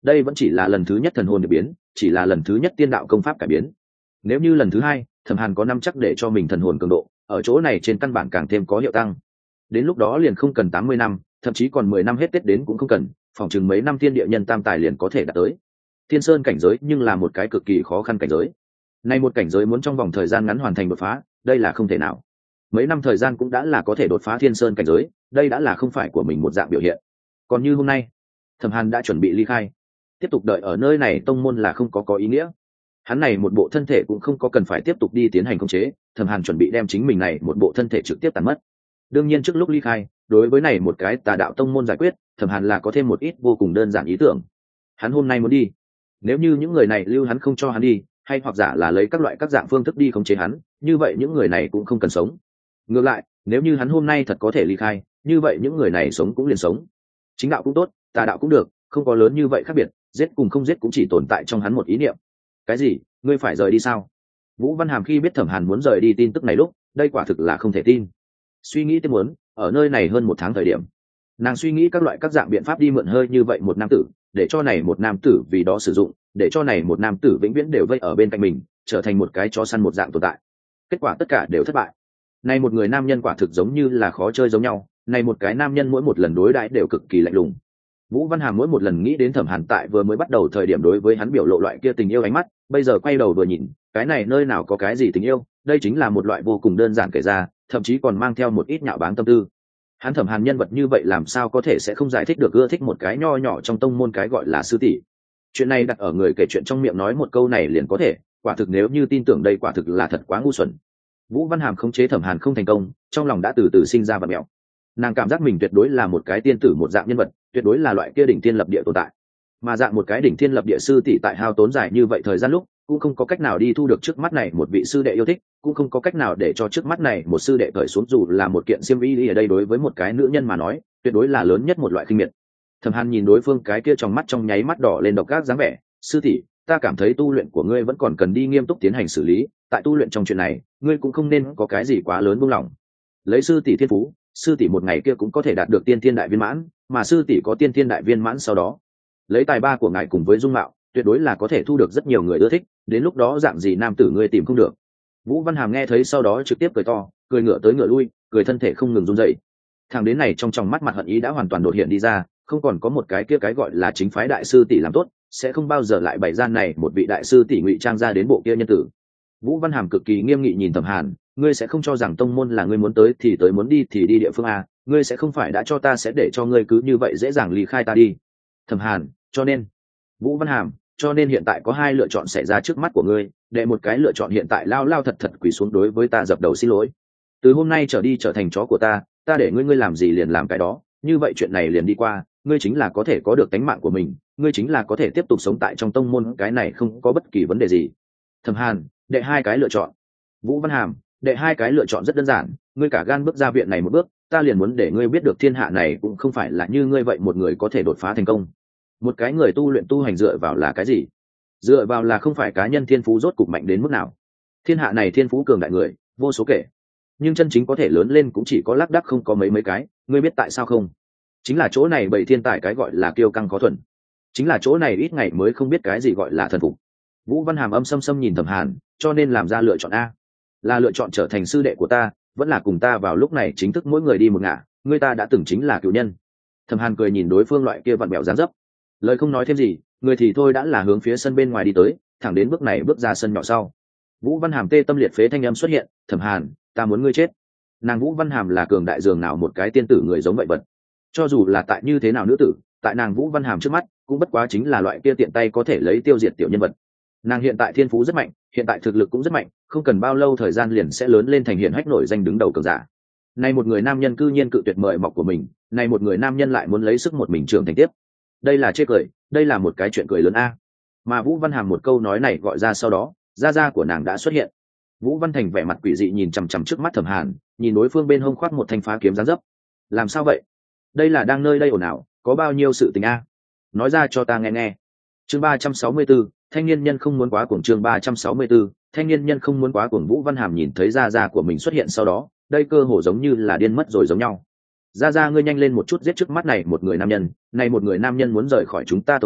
đây vẫn chỉ là lần thứ nhất thần hồn được biến, chỉ là lần thứ nhất tiên đạo công pháp cải biến. Nếu như lần thứ hai Thẩm Hàn có năm chắc để cho mình thần hồn cường độ ở chỗ này trên căn bản càng thêm có hiệu tăng. Đến lúc đó liền không cần 80 năm, thậm chí còn 10 năm hết Tết đến cũng không cần, phòng chừng mấy năm thiên địa nhân tam tài liền có thể đạt tới. Thiên Sơn cảnh giới nhưng là một cái cực kỳ khó khăn cảnh giới. Nay một cảnh giới muốn trong vòng thời gian ngắn hoàn thành đột phá, đây là không thể nào. Mấy năm thời gian cũng đã là có thể đột phá Thiên Sơn cảnh giới, đây đã là không phải của mình một dạng biểu hiện. Còn như hôm nay, Thẩm Hàn đã chuẩn bị ly khai, tiếp tục đợi ở nơi này tông môn là không có ý nghĩa. Hắn này một bộ thân thể cũng không có cần phải tiếp tục đi tiến hành khống chế, Thẩm Hàn chuẩn bị đem chính mình này một bộ thân thể trực tiếp tàn mất. Đương nhiên trước lúc ly khai, đối với này một cái tà đạo tông môn giải quyết, Thẩm Hàn là có thêm một ít vô cùng đơn giản ý tưởng. Hắn hôm nay muốn đi, nếu như những người này lưu hắn không cho hắn đi, hay hoặc giả là lấy các loại các dạng phương thức đi khống chế hắn, như vậy những người này cũng không cần sống. Ngược lại, nếu như hắn hôm nay thật có thể ly khai, như vậy những người này sống cũng liền sống. Chính đạo cũng tốt, tà đạo cũng được, không có lớn như vậy khác biệt, giết cùng không giết cũng chỉ tồn tại trong hắn một ý niệm. Cái gì? Ngươi phải rời đi sao? Vũ Văn Hàm khi biết Thẩm Hàn muốn rời đi tin tức này lúc, đây quả thực là không thể tin. Suy nghĩ tiếp muốn ở nơi này hơn 1 tháng thời điểm, nàng suy nghĩ các loại các dạng biện pháp đi mượn hơi như vậy một nam tử, để cho này một nam tử vì đó sử dụng, để cho này một nam tử vĩnh viễn đều vây ở bên cạnh mình, trở thành một cái chó săn một dạng tồn tại. Kết quả tất cả đều thất bại. Này một người nam nhân quả thực giống như là khó chơi giống nhau, này một cái nam nhân mỗi một lần đối đãi đều cực kỳ lạnh lùng. Vũ Văn Hàm mỗi một lần nghĩ đến Thẩm Hàn tại vừa mới bắt đầu thời điểm đối với hắn biểu lộ loại kia tình yêu ánh mắt, bây giờ quay đầu vừa nhìn, cái này nơi nào có cái gì tình yêu, đây chính là một loại vô cùng đơn giản kể ra, thậm chí còn mang theo một ít nhạo báng tâm tư. Hắn Thẩm Hàn nhân vật như vậy làm sao có thể sẽ không giải thích được ưa thích một cái nho nhỏ trong tông môn cái gọi là sư tỷ. Chuyện này đặt ở người kể chuyện trong miệng nói một câu này liền có thể, quả thực nếu như tin tưởng đây quả thực là thật quá ngu xuẩn. Vũ Văn Hàm khống chế Thẩm Hàn không thành công, trong lòng đã từ từ sinh ra vật mẹo. Nàng cảm giác mình tuyệt đối là một cái tiên tử một dạng nhân vật, tuyệt đối là loại kia đỉnh thiên lập địa tồn tại. Mà dạng một cái đỉnh thiên lập địa sư tỷ tại hao tốn dài như vậy thời gian lúc, cũng không có cách nào đi thu được trước mắt này một vị sư đệ yêu thích, cũng không có cách nào để cho trước mắt này một sư đệ cởi xuống dù là một kiện xiêm y ở đây đối với một cái nữ nhân mà nói, tuyệt đối là lớn nhất một loại khinh miệt. Thẩm Hàn nhìn đối phương cái kia trong mắt trong nháy mắt đỏ lên độc ác dáng vẻ, sư tỷ, ta cảm thấy tu luyện của ngươi vẫn còn cần đi nghiêm túc tiến hành xử lý, tại tu luyện trong chuyện này, ngươi cũng không nên có cái gì quá lớn buông lỏng. Lấy sư tỷ thiên phú, sư tỷ một ngày kia cũng có thể đạt được tiên thiên đại viên mãn, mà sư tỷ có tiên thiên đại viên mãn sau đó, lấy tài ba của ngài cùng với dung mạo, tuyệt đối là có thể thu được rất nhiều người ưa thích, đến lúc đó dạng gì nam tử ngươi tìm không được. Vũ Văn Hàm nghe thấy sau đó trực tiếp cười to, cười ngựa tới ngựa lui, cười thân thể không ngừng run rẩy. Thằng đến này trong tròng mắt mặt hận ý đã hoàn toàn đột hiện đi ra, không còn có một cái kia cái gọi là chính phái đại sư tỷ làm tốt, sẽ không bao giờ lại bày gian này một vị đại sư tỷ ngụy trang ra đến bộ kia nhân tử. Vũ Văn Hàm cực kỳ nghiêm nghị nhìn Thẩm Hàn, ngươi sẽ không cho rằng tông môn là ngươi muốn tới thì tới, muốn đi thì đi địa phương a, ngươi sẽ không phải đã cho ta sẽ để cho ngươi cứ như vậy dễ dàng ly khai ta đi. Thẩm Hàn, cho nên, Vũ Văn Hàm, cho nên hiện tại có hai lựa chọn xảy ra trước mắt của ngươi, để một cái lựa chọn hiện tại lao lao thật thật quỳ xuống đối với ta dập đầu xin lỗi. Từ hôm nay trở đi trở thành chó của ta để ngươi làm gì liền làm cái đó, như vậy chuyện này liền đi qua, ngươi chính là có thể có được tánh mạng của mình, ngươi chính là có thể tiếp tục sống tại trong tông môn, cái này không có bất kỳ vấn đề gì. Thẩm Hàn, đệ hai cái lựa chọn. Vũ Văn Hàm, đệ hai cái lựa chọn rất đơn giản, ngươi cả gan bước ra viện này một bước, ta liền muốn để ngươi biết được thiên hạ này cũng không phải là như ngươi vậy một người có thể đột phá thành công. Một cái người tu luyện tu hành dựa vào là cái gì? Dựa vào là không phải cá nhân thiên phú rốt cục mạnh đến mức nào. Thiên hạ này thiên phú cường đại người vô số kể, nhưng chân chính có thể lớn lên cũng chỉ có lác đác không có mấy cái. Ngươi biết tại sao không? Chính là chỗ này bầy thiên tài cái gọi là kiêu căng khó thuần, chính là chỗ này ít ngày mới không biết cái gì gọi là thần phục. Vũ Văn Hàm âm xâm xâm nhìn Thẩm Hàn, cho nên làm ra lựa chọn a, là lựa chọn trở thành sư đệ của ta, vẫn là cùng ta vào lúc này chính thức mỗi người đi một ngả, ngươi ta đã từng chính là cựu nhân. Thẩm Hàn cười nhìn đối phương loại kia vặn bẹo dáng dấp, lời không nói thêm gì, người thì thôi đã là hướng phía sân bên ngoài đi tới, thẳng đến bước này bước ra sân nhỏ sau. Vũ Văn Hàm tê tâm liệt phế thanh âm xuất hiện, Thẩm Hàn, ta muốn ngươi chết. Nàng Vũ Văn Hàm là cường đại dường nào một cái tiên tử người giống vậy vật, cho dù là tại như thế nào nữ tử, tại nàng Vũ Văn Hàm trước mắt cũng bất quá chính là loại kia tiện tay có thể lấy tiêu diệt tiểu nhân vật. Nàng hiện tại thiên phú rất mạnh, hiện tại thực lực cũng rất mạnh, không cần bao lâu thời gian liền sẽ lớn lên thành hiện hách nổi danh đứng đầu cường giả. Nay một người nam nhân cư nhiên cự tuyệt mời mọc của mình, nay một người nam nhân lại muốn lấy sức một mình trưởng thành tiếp, đây là chê cười, đây là một cái chuyện cười lớn a. Mà Vũ Văn Hàm một câu nói này gọi ra sau đó, gia của nàng đã xuất hiện. Vũ Văn Thành vẻ mặt quỷ dị nhìn chằm chằm trước mắt Thẩm Hàn, nhìn đối phương bên hông khoác một thanh phá kiếm dáng dấp. Làm sao vậy? Đây là đang nơi đây ồn ào, có bao nhiêu sự tình a? Nói ra cho ta nghe nghe. Chương 364, thanh niên nhân không muốn quá cuồng. Chương 364, thanh niên nhân không muốn quá cuồng. Vũ Văn Hàm nhìn thấy gia của mình xuất hiện sau đó, đây cơ hồ giống như là điên mất rồi giống nhau. Gia, ngươi nhanh lên một chút giết trước mắt này một người nam nhân, này một người nam nhân muốn rời khỏi chúng ta tông môn,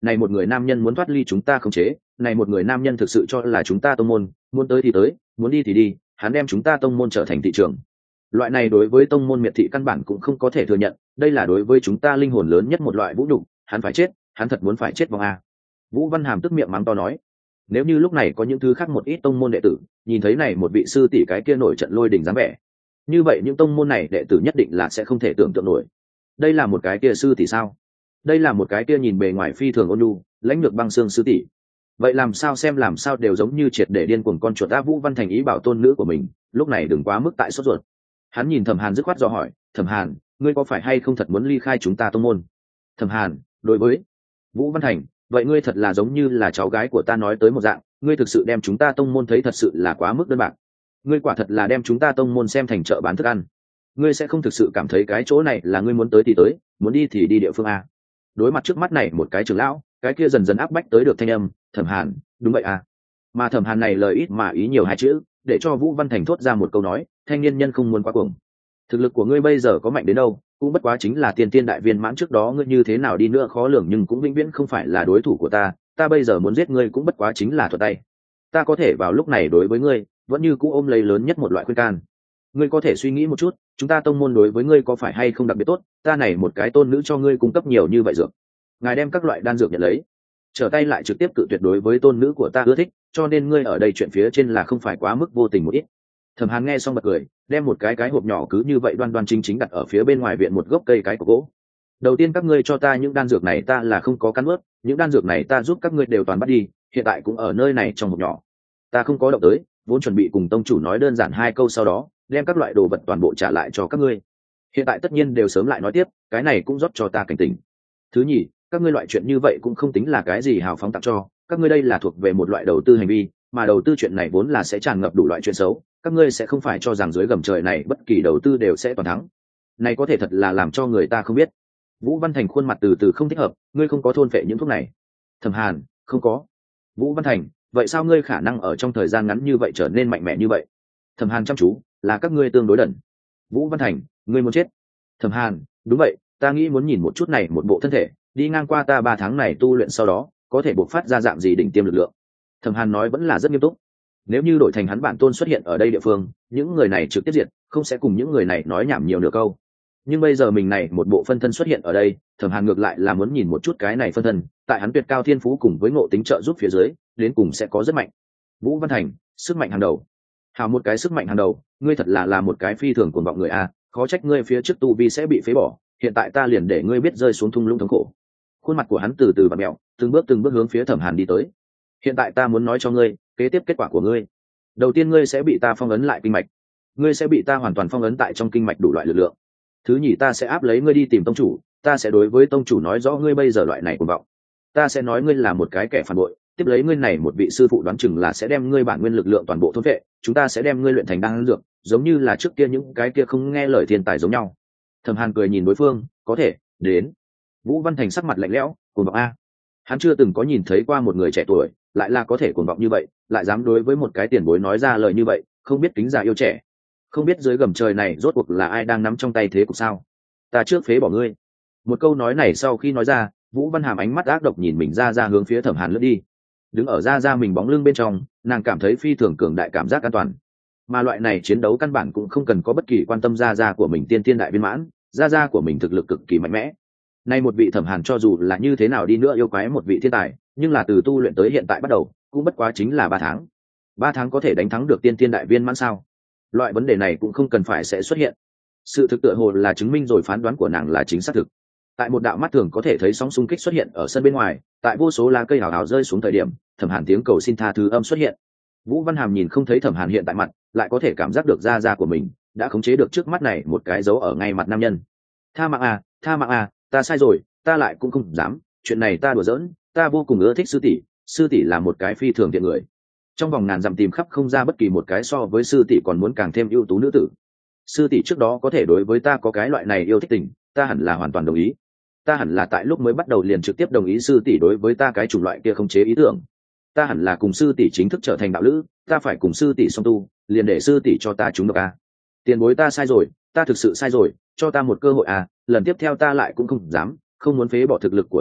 này một người nam nhân muốn thoát ly chúng ta khống chế, này một người nam nhân thực sự cho là chúng ta tông môn muốn tới thì tới, muốn đi thì đi, hắn đem chúng ta tông môn trở thành thị trường. Loại này đối với tông môn miệt thị căn bản cũng không có thể thừa nhận, đây là đối với chúng ta linh hồn lớn nhất một loại vũ nhục, hắn phải chết, hắn thật muốn phải chết vong a. Vũ Văn Hàm tức miệng mắng to nói, nếu như lúc này có những thứ khác một ít tông môn đệ tử nhìn thấy này một vị sư tỷ cái kia nổi trận lôi đình dáng vẻ, như vậy những tông môn này đệ tử nhất định là sẽ không thể tưởng tượng nổi. Đây là một cái kia sư tỷ sao? Đây là một cái kia nhìn bề ngoài phi thường ôn nhu, lãnh lược băng xương sư tỷ. Vậy làm sao xem làm sao đều giống như triệt để điên cuồng con chuột. Vũ Văn Thành ý bảo tôn nữ của mình lúc này đừng quá mức tại sốt ruột. Hắn nhìn Thẩm Hàn dứt khoát dò hỏi, Thẩm Hàn, ngươi có phải hay không thật muốn ly khai chúng ta tông môn? Thẩm Hàn, đối với Vũ Văn Thành, vậy ngươi thật là giống như là cháu gái của ta nói tới một dạng, ngươi thực sự đem chúng ta tông môn thấy thật sự là quá mức đơn bạc. Ngươi quả thật là đem chúng ta tông môn xem thành chợ bán thức ăn. Ngươi sẽ không thực sự cảm thấy cái chỗ này là ngươi muốn tới thì tới, muốn đi thì đi địa phương a. Đối mặt trước mắt này một cái trưởng lão, cái kia dần dần áp bách tới được thanh âm, Thẩm Hàn, đúng vậy a. Mà Thẩm Hàn này lời ít mà ý nhiều hai chữ, để cho Vũ Văn Thành thốt ra một câu nói, thanh niên nhân không muốn quá cuồng. Thực lực của ngươi bây giờ có mạnh đến đâu, cũng bất quá chính là tiên tiên đại viên mãn, trước đó ngươi như thế nào đi nữa khó lường nhưng cũng vĩnh viễn không phải là đối thủ của ta, ta bây giờ muốn giết ngươi cũng bất quá chính là thuật tay. Ta có thể vào lúc này đối với ngươi vẫn như cũ ôm lấy lớn nhất một loại khuyên can. Ngươi có thể suy nghĩ một chút, chúng ta tông môn đối với ngươi có phải hay không đặc biệt tốt, ta này một cái tôn nữ cho ngươi cung cấp nhiều như vậy dược, ngài đem các loại đan dược nhận lấy, trở tay lại trực tiếp cự tuyệt đối với tôn nữ của ta ưa thích, cho nên ngươi ở đây chuyện phía trên là không phải quá mức vô tình một ít. Thẩm Hàn nghe xong bật cười, đem một cái hộp nhỏ cứ như vậy đoan đoan chính chính đặt ở phía bên ngoài viện một gốc cây cái của gỗ. Đầu tiên các ngươi cho ta những đan dược này ta là không có cắn ướt, những đan dược này ta giúp các ngươi đều toàn bắt đi, hiện tại cũng ở nơi này trong hộp nhỏ. Ta không có động tới, vốn chuẩn bị cùng tông chủ nói đơn giản hai câu sau đó, đem các loại đồ vật toàn bộ trả lại cho các ngươi. Hiện tại tất nhiên đều sớm lại nói tiếp, cái này cũng rót cho ta cảnh tỉnh. Thứ nhì, các ngươi loại chuyện như vậy cũng không tính là cái gì hào phóng tặng cho, các ngươi đây là thuộc về một loại đầu tư hành vi, mà đầu tư chuyện này vốn là sẽ tràn ngập đủ loại chuyện xấu, các ngươi sẽ không phải cho rằng dưới gầm trời này bất kỳ đầu tư đều sẽ toàn thắng. Này có thể thật là làm cho người ta không biết. Vũ Văn Thành khuôn mặt từ từ không thích hợp, ngươi không có thôn phệ những thuốc này. Thẩm Hàn, không có. Vũ Văn Thành, vậy sao ngươi khả năng ở trong thời gian ngắn như vậy trở nên mạnh mẽ như vậy? Thẩm Hàn chăm chú, là các ngươi tương đối đần. Vũ Văn Thành, ngươi muốn chết. Thẩm Hàn, đúng vậy, ta nghĩ muốn nhìn một chút này một bộ thân thể, đi ngang qua ta 3 tháng này tu luyện sau đó, có thể bộc phát ra dạng gì đỉnh tiêm lực lượng. Thẩm Hàn nói vẫn là rất nghiêm túc. Nếu như đổi thành hắn bản tôn xuất hiện ở đây địa phương, những người này trực tiếp diệt, không sẽ cùng những người này nói nhảm nhiều nửa câu. Nhưng bây giờ mình này một bộ phân thân xuất hiện ở đây, Thẩm Hàn ngược lại là muốn nhìn một chút cái này phân thân, tại hắn tuyệt cao thiên phú cùng với ngộ tính trợ giúp phía dưới, đến cùng sẽ có rất mạnh. Vũ Văn Thành, sức mạnh hàng đầu. Hào một cái sức mạnh hàng đầu, ngươi thật là một cái phi thường cuồng vọng người a, khó trách ngươi phía trước tu vi sẽ bị phế bỏ, hiện tại ta liền để ngươi biết rơi xuống thung lũng thống khổ. Khuôn mặt của hắn từ từ vặn mèo, từng bước hướng phía Thẩm Hàn đi tới. Hiện tại ta muốn nói cho ngươi, kế tiếp kết quả của ngươi. Đầu tiên ngươi sẽ bị ta phong ấn lại kinh mạch, ngươi sẽ bị ta hoàn toàn phong ấn tại trong kinh mạch đủ loại lực lượng. Thứ nhì, ta sẽ áp lấy ngươi đi tìm tông chủ, ta sẽ đối với tông chủ nói rõ ngươi bây giờ loại này cuồng vọng. Ta sẽ nói ngươi là một cái kẻ phản bội, tiếp lấy ngươi này một vị sư phụ đoán chừng là sẽ đem ngươi bản nguyên lực lượng toàn bộ thôn phệ, chúng ta sẽ đem ngươi luyện thành đan dược, giống như là trước kia những cái kia không nghe lời thiên tài giống nhau. Thẩm Hàn cười nhìn đối phương, có thể, đến. Vũ Văn Thành sắc mặt lạnh lẽo, cuồng vọng a. Hắn chưa từng có nhìn thấy qua một người trẻ tuổi lại là có thể cuồng vọng như vậy, lại dám đối với một cái tiền bối nói ra lời như vậy, không biết kính già yêu trẻ, không biết dưới gầm trời này rốt cuộc là ai đang nắm trong tay thế cục sao. Ta trước phế bỏ ngươi. Một câu nói này sau khi nói ra, Vũ Văn Hàm ánh mắt ác độc nhìn mình ra hướng phía Thẩm Hàn lướt đi. Đứng ở ra mình bóng lưng bên trong, nàng cảm thấy phi thường cường đại cảm giác an toàn. Mà loại này chiến đấu căn bản cũng không cần có bất kỳ quan tâm ra của mình tiên tiên đại viên mãn, ra của mình thực lực cực kỳ mạnh mẽ. Nay một vị Thẩm Hàn cho dù là như thế nào đi nữa yêu quái một vị thiên tài, nhưng là từ tu luyện tới hiện tại bắt đầu, cũng bất quá chính là 3 tháng. 3 tháng có thể đánh thắng được tiên tiên đại viên mãn sao? Loại vấn đề này cũng không cần phải sẽ xuất hiện. Sự thực tựa hồ là chứng minh rồi phán đoán của nàng là chính xác thực. Tại một đạo mắt thường có thể thấy sóng xung kích xuất hiện ở sân bên ngoài, tại vô số lá cây hào hào rơi xuống thời điểm, Thẩm Hàn tiếng cầu xin tha thứ âm xuất hiện. Vũ Văn Hàm nhìn không thấy Thẩm Hàn hiện tại mặt, lại có thể cảm giác được da của mình đã khống chế được trước mắt này một cái dấu ở ngay mặt nam nhân. Tha mạng à, ta sai rồi, ta lại cũng không dám, chuyện này ta đùa giỡn, ta vô cùng ưa thích sư tỷ là một cái phi thường thiện người. Trong vòng ngàn dặm tìm khắp không ra bất kỳ một cái so với sư tỷ còn muốn càng thêm ưu tú nữ tử. Sư tỷ trước đó có thể đối với ta có cái loại này yêu thích tình, ta hẳn là hoàn toàn đồng ý. Ta hẳn là tại lúc mới bắt đầu liền trực tiếp đồng ý sư tỷ đối với ta cái chủng loại kia không chế ý tưởng. Ta hẳn là cùng sư tỷ chính thức trở thành đạo lữ, ta phải cùng sư tỷ song tu, liền để sư tỷ cho ta trúng độc a. Tiền bối ta sai rồi, ta thực sự sai rồi, cho ta một cơ hội a, lần tiếp theo ta lại cũng không dám, không muốn phế bỏ thực lực của ta a,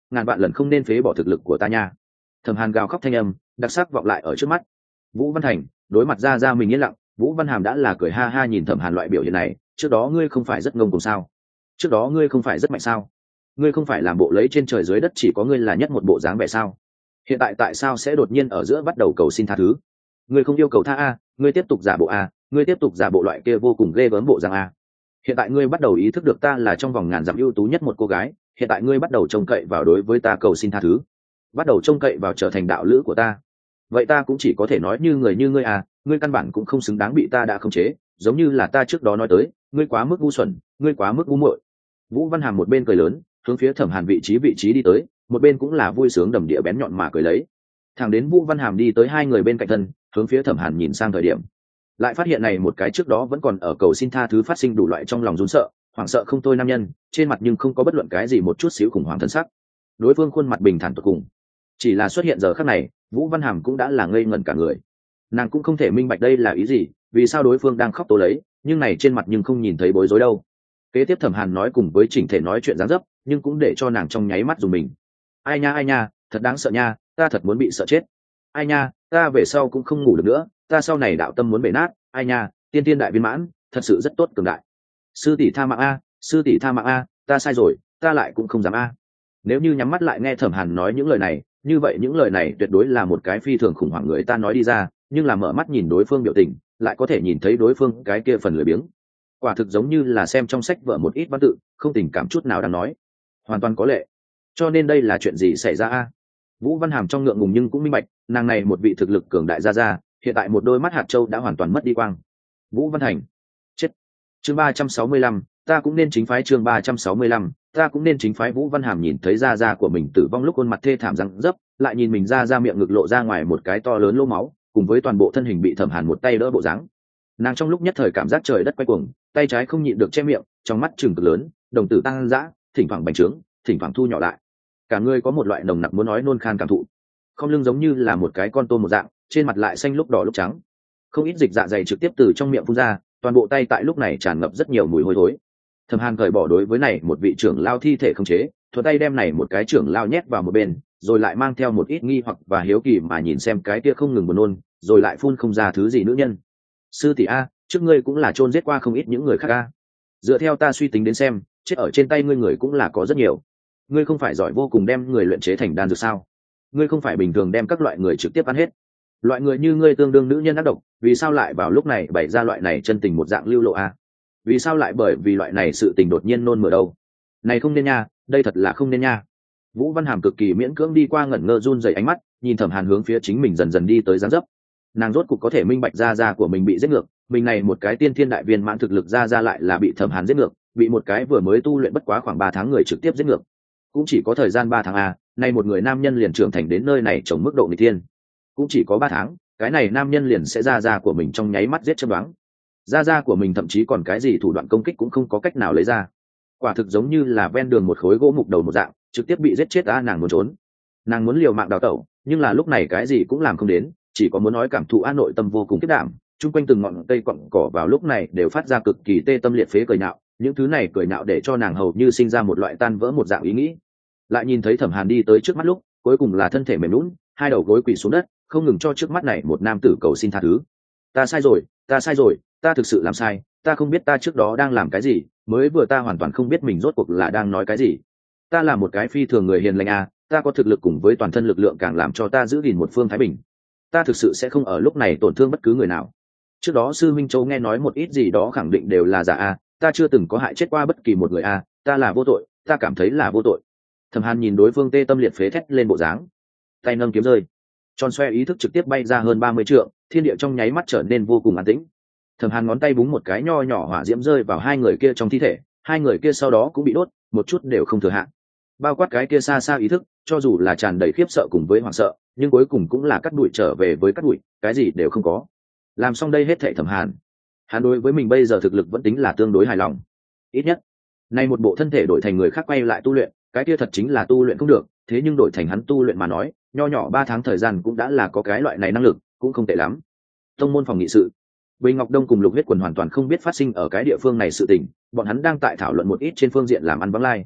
ngàn vạn lần không nên phế bỏ thực lực của ta nha. Thẩm Hàn gào khóc thanh âm đặc sắc vọng lại ở trước mắt. Vũ Văn Thành đối mặt ra mình yên lặng. Vũ Văn Hàm đã là cười ha ha nhìn Thẩm Hàn loại biểu hiện này, trước đó ngươi không phải rất ngông cuồng sao? Trước đó ngươi không phải rất mạnh sao? Ngươi không phải làm bộ lấy trên trời dưới đất chỉ có ngươi là nhất một bộ dáng vẻ sao? Hiện tại tại sao sẽ đột nhiên ở giữa bắt đầu cầu xin tha thứ? Ngươi không yêu cầu tha a, ngươi tiếp tục giả bộ a, ngươi tiếp tục giả bộ loại kia vô cùng ghê gớm bộ dáng a. Hiện tại ngươi bắt đầu ý thức được ta là trong vòng ngàn dặm ưu tú nhất một cô gái, hiện tại ngươi bắt đầu trông cậy vào đối với ta cầu xin tha thứ, bắt đầu trông cậy vào trở thành đạo lữ của ta. Vậy ta cũng chỉ có thể nói như người như ngươi à, ngươi căn bản cũng không xứng đáng bị ta đã khống chế, giống như là ta trước đó nói tới, ngươi quá mức ngu xuẩn, ngươi quá mức ngu muội. Vũ Văn Hàm một bên cười lớn, hướng phía Thẩm Hàn vị trí đi tới, một bên cũng là vui sướng đầm địa bén nhọn mà cười lấy. Thẳng đến Vũ Văn Hàm đi tới hai người bên cạnh thân, hướng phía Thẩm Hàn nhìn sang thời điểm, lại phát hiện này một cái trước đó vẫn còn ở cầu xin tha thứ phát sinh đủ loại trong lòng run sợ, hoảng sợ không thôi nam nhân, trên mặt nhưng không có bất luận cái gì một chút xíu khủng hoảng thân sắc. Đối phương khuôn mặt bình thản tuyệt cùng, chỉ là xuất hiện giờ khắc này, Vũ Văn Hàm cũng đã là ngây ngẩn cả người. Nàng cũng không thể minh bạch đây là ý gì, vì sao đối phương đang khóc tố lấy, nhưng này trên mặt nhưng không nhìn thấy bối rối đâu. Kế tiếp Thẩm Hàn nói cùng với chỉnh thể nói chuyện dáng dấp, nhưng cũng để cho nàng trong nháy mắt dùng mình. Ai nha, thật đáng sợ nha, ta thật muốn bị sợ chết. Ai nha, ta về sau cũng không ngủ được nữa, ta sau này đạo tâm muốn bể nát. Ai nha, tiên tiên đại viên mãn, thật sự rất tốt cường đại. Sư tỷ tha mạng a, sư tỷ tha mạng a, ta sai rồi, ta lại cũng không dám a. Nếu như nhắm mắt lại nghe Thẩm Hàn nói những lời này, như vậy những lời này tuyệt đối là một cái phi thường khủng hoảng người ta nói đi ra, nhưng là mở mắt nhìn đối phương biểu tình, lại có thể nhìn thấy đối phương cái kia phần lười biếng. Quả thực giống như là xem trong sách vở một ít văn tự, không tình cảm chút nào đang nói, hoàn toàn có lệ. Cho nên đây là chuyện gì xảy ra a? Vũ Văn Hàm trong ngượng ngùng nhưng cũng minh bạch, nàng này một vị thực lực cường đại ra, hiện tại một đôi mắt hạt châu đã hoàn toàn mất đi quang. Vũ Văn Thành, chết. Chương 365, ta cũng nên chính phái. Chương 365, ta cũng nên chính phái. Vũ Văn Hàm nhìn thấy da của mình tử vong lúc khuôn mặt thê thảm răng dấp, lại nhìn mình ra miệng ngực lộ ra ngoài một cái to lớn lỗ máu, cùng với toàn bộ thân hình bị Thẩm Hàn một tay đỡ bộ dáng. Nàng trong lúc nhất thời cảm giác trời đất quay cuồng, tay trái không nhịn được che miệng, trong mắt trừng cực lớn, đồng tử tăng dã, thỉnh thoảng bành trướng, thỉnh thoảng thu nhỏ lại. Cả người có một loại nồng nặc muốn nói nôn khan cảm thụ. Không lưng giống như là một cái con tôm một dạng, trên mặt lại xanh lúc đỏ lúc trắng. Không ít dịch dạ dày trực tiếp từ trong miệng phun ra, toàn bộ tay tại lúc này tràn ngập rất nhiều mùi hôi thối. Thẩm Hàn cởi bỏ đối với này một vị trưởng lao thi thể không chế, thuận tay đem này một cái trưởng lao nhét vào một bên, rồi lại mang theo một ít nghi hoặc và hiếu kỳ mà nhìn xem cái kia không ngừng buồn nôn, rồi lại phun không ra thứ gì nữ nhân. Sư tỷ a, trước ngươi cũng là chôn giết qua không ít những người khác a. Dựa theo ta suy tính đến xem, chết ở trên tay ngươi người cũng là có rất nhiều. Ngươi không phải giỏi vô cùng đem người luyện chế thành đan dược sao? Ngươi không phải bình thường đem các loại người trực tiếp ăn hết. Loại người như ngươi tương đương nữ nhân ác độc, vì sao lại vào lúc này bày ra loại này chân tình một dạng lưu lộ a? Vì sao lại bởi vì loại này sự tình đột nhiên nôn mửa đâu? Này không nên nha, đây thật là không nên nha. Vũ Văn Hàm cực kỳ miễn cưỡng đi qua ngẩn ngơ run rẩy ánh mắt, nhìn Thẩm Hàn hướng phía chính mình dần dần đi tới dáng dấp. Nàng rốt cục có thể minh bạch ra của mình bị giết ngược, mình này một cái tiên thiên đại viên mãn thực lực ra lại là bị Thẩm Hàn giết ngược, bị một cái vừa mới tu luyện bất quá khoảng 3 tháng người trực tiếp giết ngược. Cũng chỉ có thời gian 3 tháng a, nay một người nam nhân liền trưởng thành đến nơi này trồng mức độ nghịch thiên. Cũng chỉ có 3 tháng, cái này nam nhân liền sẽ ra của mình trong nháy mắt giết chấm đoán. Ra của mình thậm chí còn cái gì thủ đoạn công kích cũng không có cách nào lấy ra. Quả thực giống như là ven đường một khối gỗ mục đầu một dạng, trực tiếp bị giết chết. Nàng muốn trốn, nàng muốn liều mạng đào tẩu, nhưng là lúc này cái gì cũng làm không đến, chỉ có muốn nói cảm thụ nội tâm vô cùng kiếp đảm. Chung quanh từng ngọn cây cọng cỏ vào lúc này đều phát ra cực kỳ tê tâm liệt phế cười nhạo, những thứ này cười nhạo để cho nàng hầu như sinh ra một loại tan vỡ một dạng ý nghĩ. Lại nhìn thấy Thẩm Hàn đi tới trước mắt lúc, cuối cùng là thân thể mềm nhũn, hai đầu gối quỳ xuống đất, không ngừng cho trước mắt này một nam tử cầu xin tha thứ. Ta sai rồi, ta thực sự làm sai, ta không biết ta trước đó đang làm cái gì, mới vừa ta hoàn toàn không biết mình rốt cuộc là đang nói cái gì. Ta là một cái phi thường người hiền lành à, ta có thực lực cùng với toàn thân lực lượng càng làm cho ta giữ gìn một phương thái bình. Ta thực sự sẽ không ở lúc này tổn thương bất cứ người nào. Trước đó sư minh châu nghe nói một ít gì đó khẳng định đều là giả à, ta chưa từng có hại chết qua bất kỳ một người à, ta là vô tội, ta cảm thấy là vô tội. Thẩm Hàn nhìn đối phương tê tâm liệt phế thét lên bộ dáng, tay nâng kiếm rơi, tròn xoe ý thức trực tiếp bay ra hơn 30 trượng, thiên địa trong nháy mắt trở nên vô cùng an tĩnh. Thẩm Hàn ngón tay búng một cái nho nhỏ hỏa diễm rơi vào hai người kia trong thi thể, hai người kia sau đó cũng bị đốt, một chút đều không thừa hạn. Bao quát cái kia xa xa ý thức, cho dù là tràn đầy khiếp sợ cùng với hoảng sợ, nhưng cuối cùng cũng là cắt đuổi trở về với cắt đuổi, cái gì đều không có. Làm xong đây hết thảy Thẩm Hàn, hắn đối với mình bây giờ thực lực vẫn tính là tương đối hài lòng. Ít nhất, nay một bộ thân thể đổi thành người khác quay lại tu luyện, cái kia thật chính là tu luyện không được, thế nhưng đổi thành hắn tu luyện mà nói, nho nhỏ 3 tháng thời gian cũng đã là có cái loại này năng lực, cũng không tệ lắm. Tông môn phòng nghị sự, Bình Ngọc Đông cùng Lục Huyết Quần hoàn toàn không biết phát sinh ở cái địa phương này sự tình, bọn hắn đang tại thảo luận một ít trên phương diện làm ăn vắng lai.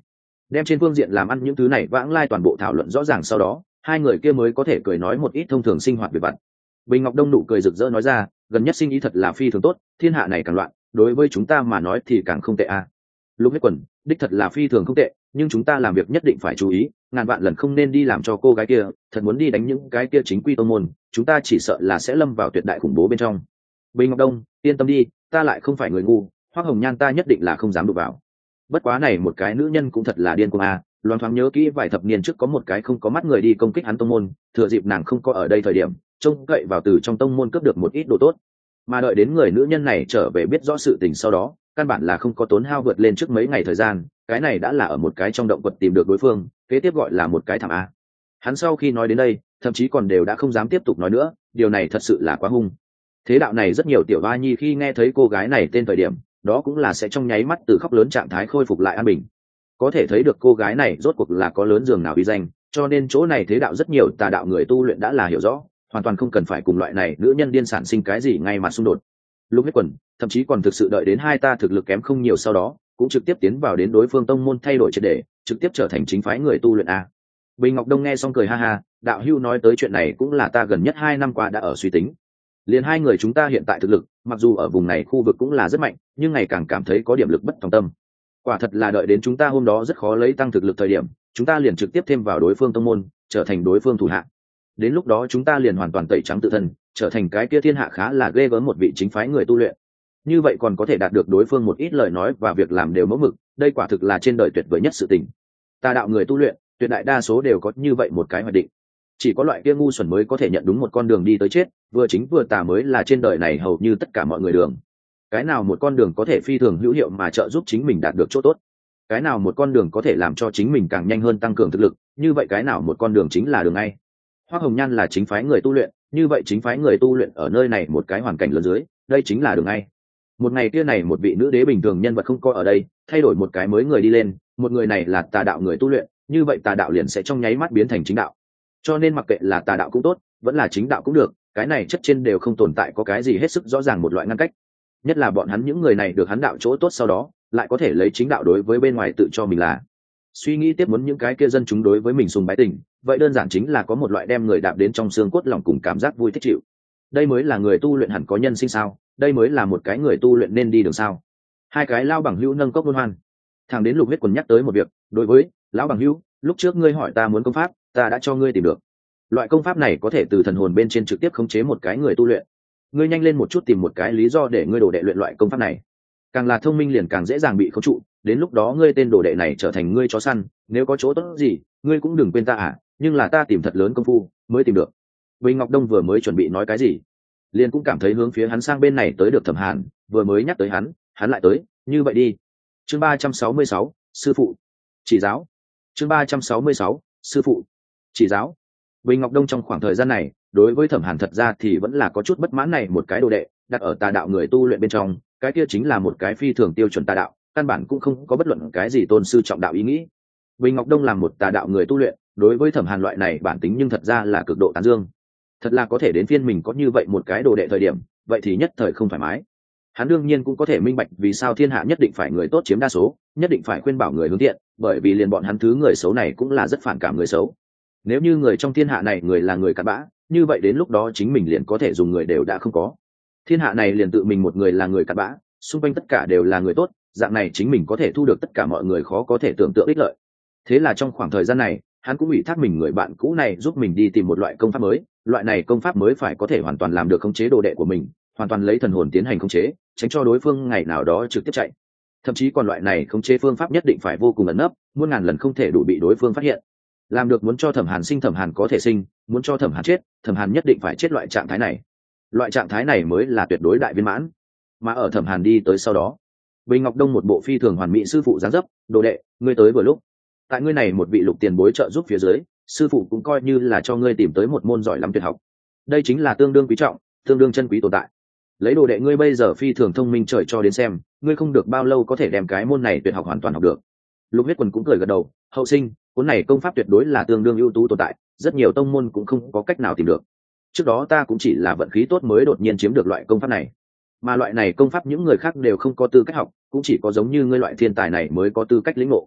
đem trên phương diện làm ăn những thứ này vãng lai toàn bộ thảo luận rõ ràng, sau đó hai người kia mới có thể cười nói một ít thông thường sinh hoạt việc vặt. Bình Ngọc Đông nụ cười rực rỡ nói ra, gần nhất sinh ý thật là phi thường tốt, thiên hạ này càng loạn, đối với chúng ta mà nói thì càng không tệ a. Lục Huyết Quần, đích thật là phi thường không tệ, nhưng chúng ta làm việc nhất định phải chú ý, ngàn vạn lần không nên đi làm cho cô gái kia, thật muốn đi đánh những cái kia chính quy tông môn, chúng ta chỉ sợ là sẽ lâm vào tuyệt đại khủng bố bên trong. Bình Ngọc Đông, yên tâm đi, ta lại không phải người ngu, Hoắc Hồng Nhan ta nhất định là không dám đụng vào. Bất quá này một cái nữ nhân cũng thật là điên cuồng a, loáng thoáng nhớ kỹ vài thập niên trước có một cái không có mắt người đi công kích hắn tông môn, thừa dịp nàng không có ở đây thời điểm, trông cậy vào từ trong tông môn cướp được một ít đồ tốt, mà đợi đến người nữ nhân này trở về biết rõ sự tình sau đó, căn bản là không có tốn hao vượt lên trước mấy ngày thời gian, cái này đã là ở một cái trong động quật tìm được đối phương, kế tiếp gọi là một cái thảm a. Hắn sau khi nói đến đây, thậm chí còn đều đã không dám tiếp tục nói nữa, điều này thật sự là quá hung. Thế đạo này rất nhiều tiểu ba nhi khi nghe thấy cô gái này tên thời điểm, đó cũng là sẽ trong nháy mắt từ khóc lớn trạng thái khôi phục lại an bình. Có thể thấy được cô gái này rốt cuộc là có lớn giường nào uy danh, cho nên chỗ này thế đạo rất nhiều tà đạo người tu luyện đã là hiểu rõ, hoàn toàn không cần phải cùng loại này nữ nhân điên sản sinh cái gì ngay mà xung đột. Lục Huyết Quần thậm chí còn thực sự đợi đến hai ta thực lực kém không nhiều sau đó, cũng trực tiếp tiến vào đến đối phương tông môn thay đổi triệt để, trực tiếp trở thành chính phái người tu luyện a. Bình Ngọc Đông nghe xong cười ha ha, đạo hữu nói tới chuyện này cũng là ta gần nhất 2 năm qua đã ở suy tính. Liền hai người chúng ta hiện tại thực lực, mặc dù ở vùng này khu vực cũng là rất mạnh, nhưng ngày càng cảm thấy có điểm lực bất tòng tâm. Quả thật là đợi đến chúng ta hôm đó rất khó lấy tăng thực lực thời điểm, chúng ta liền trực tiếp thêm vào đối phương tông môn, trở thành đối phương thủ hạ. Đến lúc đó chúng ta liền hoàn toàn tẩy trắng tự thân, trở thành cái kia thiên hạ khá là ghê gớm một vị chính phái người tu luyện. Như vậy còn có thể đạt được đối phương một ít lời nói và việc làm đều mẫu mực, đây quả thực là trên đời tuyệt vời nhất sự tình. Tà đạo người tu luyện, tuyệt đại đa số đều có như vậy một cái hoạch định. Chỉ có loại kia ngu xuẩn mới có thể nhận đúng một con đường đi tới chết, vừa chính vừa tà mới là trên đời này hầu như tất cả mọi người đường. Cái nào một con đường có thể phi thường hữu hiệu mà trợ giúp chính mình đạt được chỗ tốt, cái nào một con đường có thể làm cho chính mình càng nhanh hơn tăng cường thực lực, như vậy cái nào một con đường chính là đường ngay. Hoắc Hồng Nhan là chính phái người tu luyện, như vậy chính phái người tu luyện ở nơi này một cái hoàn cảnh lớn dưới, đây chính là đường ngay. Một ngày kia này một vị nữ đế bình thường nhân vật không có ở đây, thay đổi một cái mới người đi lên, một người này là tà đạo người tu luyện, như vậy tà đạo liền sẽ trong nháy mắt biến thành chính đạo. Cho nên mặc kệ là tà đạo cũng tốt, vẫn là chính đạo cũng được, cái này chất trên đều không tồn tại có cái gì hết sức rõ ràng một loại ngăn cách. Nhất là bọn hắn những người này được hắn đạo chỗ tốt sau đó, lại có thể lấy chính đạo đối với bên ngoài tự cho mình là. Suy nghĩ tiếp muốn những cái kia dân chúng đối với mình sùng bái tình, vậy đơn giản chính là có một loại đem người đạp đến trong xương cốt lòng cùng cảm giác vui thích chịu. Đây mới là người tu luyện hẳn có nhân sinh sao, đây mới là một cái người tu luyện nên đi đường sao. Hai cái lao bằng hữu nâng cốc luân hoan. Thằng đến Lục Huyết Quần nhắc tới một việc, đối với lão bằng hữu, lúc trước ngươi hỏi ta muốn công pháp, ta đã cho ngươi tìm được. Loại công pháp này có thể từ thần hồn bên trên trực tiếp khống chế một cái người tu luyện. Ngươi nhanh lên một chút tìm một cái lý do để ngươi đồ đệ luyện loại công pháp này. Càng là thông minh liền càng dễ dàng bị khống trụ, đến lúc đó ngươi tên đồ đệ này trở thành ngươi chó săn, nếu có chỗ tốt gì, ngươi cũng đừng quên ta à, nhưng là ta tìm thật lớn công phu mới tìm được. Bình Ngọc Đông vừa mới chuẩn bị nói cái gì, liền cũng cảm thấy hướng phía hắn sang bên này tới được Thẩm Hàn, vừa mới nhắc tới hắn lại tới, như vậy đi. Chương 366, sư phụ chỉ giáo. Chương 366, sư phụ chỉ giáo. Bình Ngọc Đông trong khoảng thời gian này, đối với Thẩm Hàn thật ra thì vẫn là có chút bất mãn, này một cái đồ đệ đặt ở tà đạo người tu luyện bên trong, cái kia chính là một cái phi thường tiêu chuẩn tà đạo, căn bản cũng không có bất luận cái gì tôn sư trọng đạo ý nghĩ. Bình Ngọc Đông làm một tà đạo người tu luyện, đối với Thẩm Hàn loại này bản tính nhưng thật ra là cực độ tán dương. Thật là có thể đến phiên mình có như vậy một cái đồ đệ thời điểm, vậy thì nhất thời không thoải mái. Hắn đương nhiên cũng có thể minh bạch vì sao thiên hạ nhất định phải người tốt chiếm đa số, nhất định phải khuyên bảo người hướng thiện, bởi vì liền bọn hắn thứ người xấu này cũng là rất phản cảm người xấu. Nếu như người trong thiên hạ này người là người cặn bã, như vậy đến lúc đó chính mình liền có thể dùng người đều đã không có. Thiên hạ này liền tự mình một người là người cặn bã, xung quanh tất cả đều là người tốt, dạng này chính mình có thể thu được tất cả mọi người khó có thể tưởng tượng ích lợi. Thế là trong khoảng thời gian này, hắn cũng ủy thác mình người bạn cũ này giúp mình đi tìm một loại công pháp mới, loại này công pháp mới phải có thể hoàn toàn làm được khống chế đồ đệ của mình, hoàn toàn lấy thần hồn tiến hành khống chế, tránh cho đối phương ngày nào đó trực tiếp chạy. Thậm chí còn loại này khống chế phương pháp nhất định phải vô cùng ẩn nấp, muôn ngàn lần không thể đủ bị đối phương phát hiện. Làm được muốn cho Thẩm Hàn sinh Thẩm Hàn có thể sinh, muốn cho Thẩm Hàn chết, Thẩm Hàn nhất định phải chết loại trạng thái này. Loại trạng thái này mới là tuyệt đối đại viên mãn. Mà ở Thẩm Hàn đi tới sau đó, Bình Ngọc Đông một bộ phi thường hoàn mỹ sư phụ dáng dấp, đồ đệ, ngươi tới vừa lúc. Tại ngươi này một vị lục tiền bối trợ giúp phía dưới, sư phụ cũng coi như là cho ngươi tìm tới một môn giỏi lắm tuyệt học. Đây chính là tương đương quý trọng, tương đương chân quý tồn tại. Lấy đồ đệ ngươi bây giờ phi thường thông minh trời cho đến xem, ngươi không được bao lâu có thể đem cái môn này tuyệt học hoàn toàn học được. Lục Huyết Quần cũng cười gật đầu, hậu sinh, cuốn này công pháp tuyệt đối là tương đương ưu tú tồn tại, rất nhiều tông môn cũng không có cách nào tìm được. Trước đó ta cũng chỉ là vận khí tốt mới đột nhiên chiếm được loại công pháp này, mà loại này công pháp những người khác đều không có tư cách học, cũng chỉ có giống như ngươi loại thiên tài này mới có tư cách lĩnh ngộ.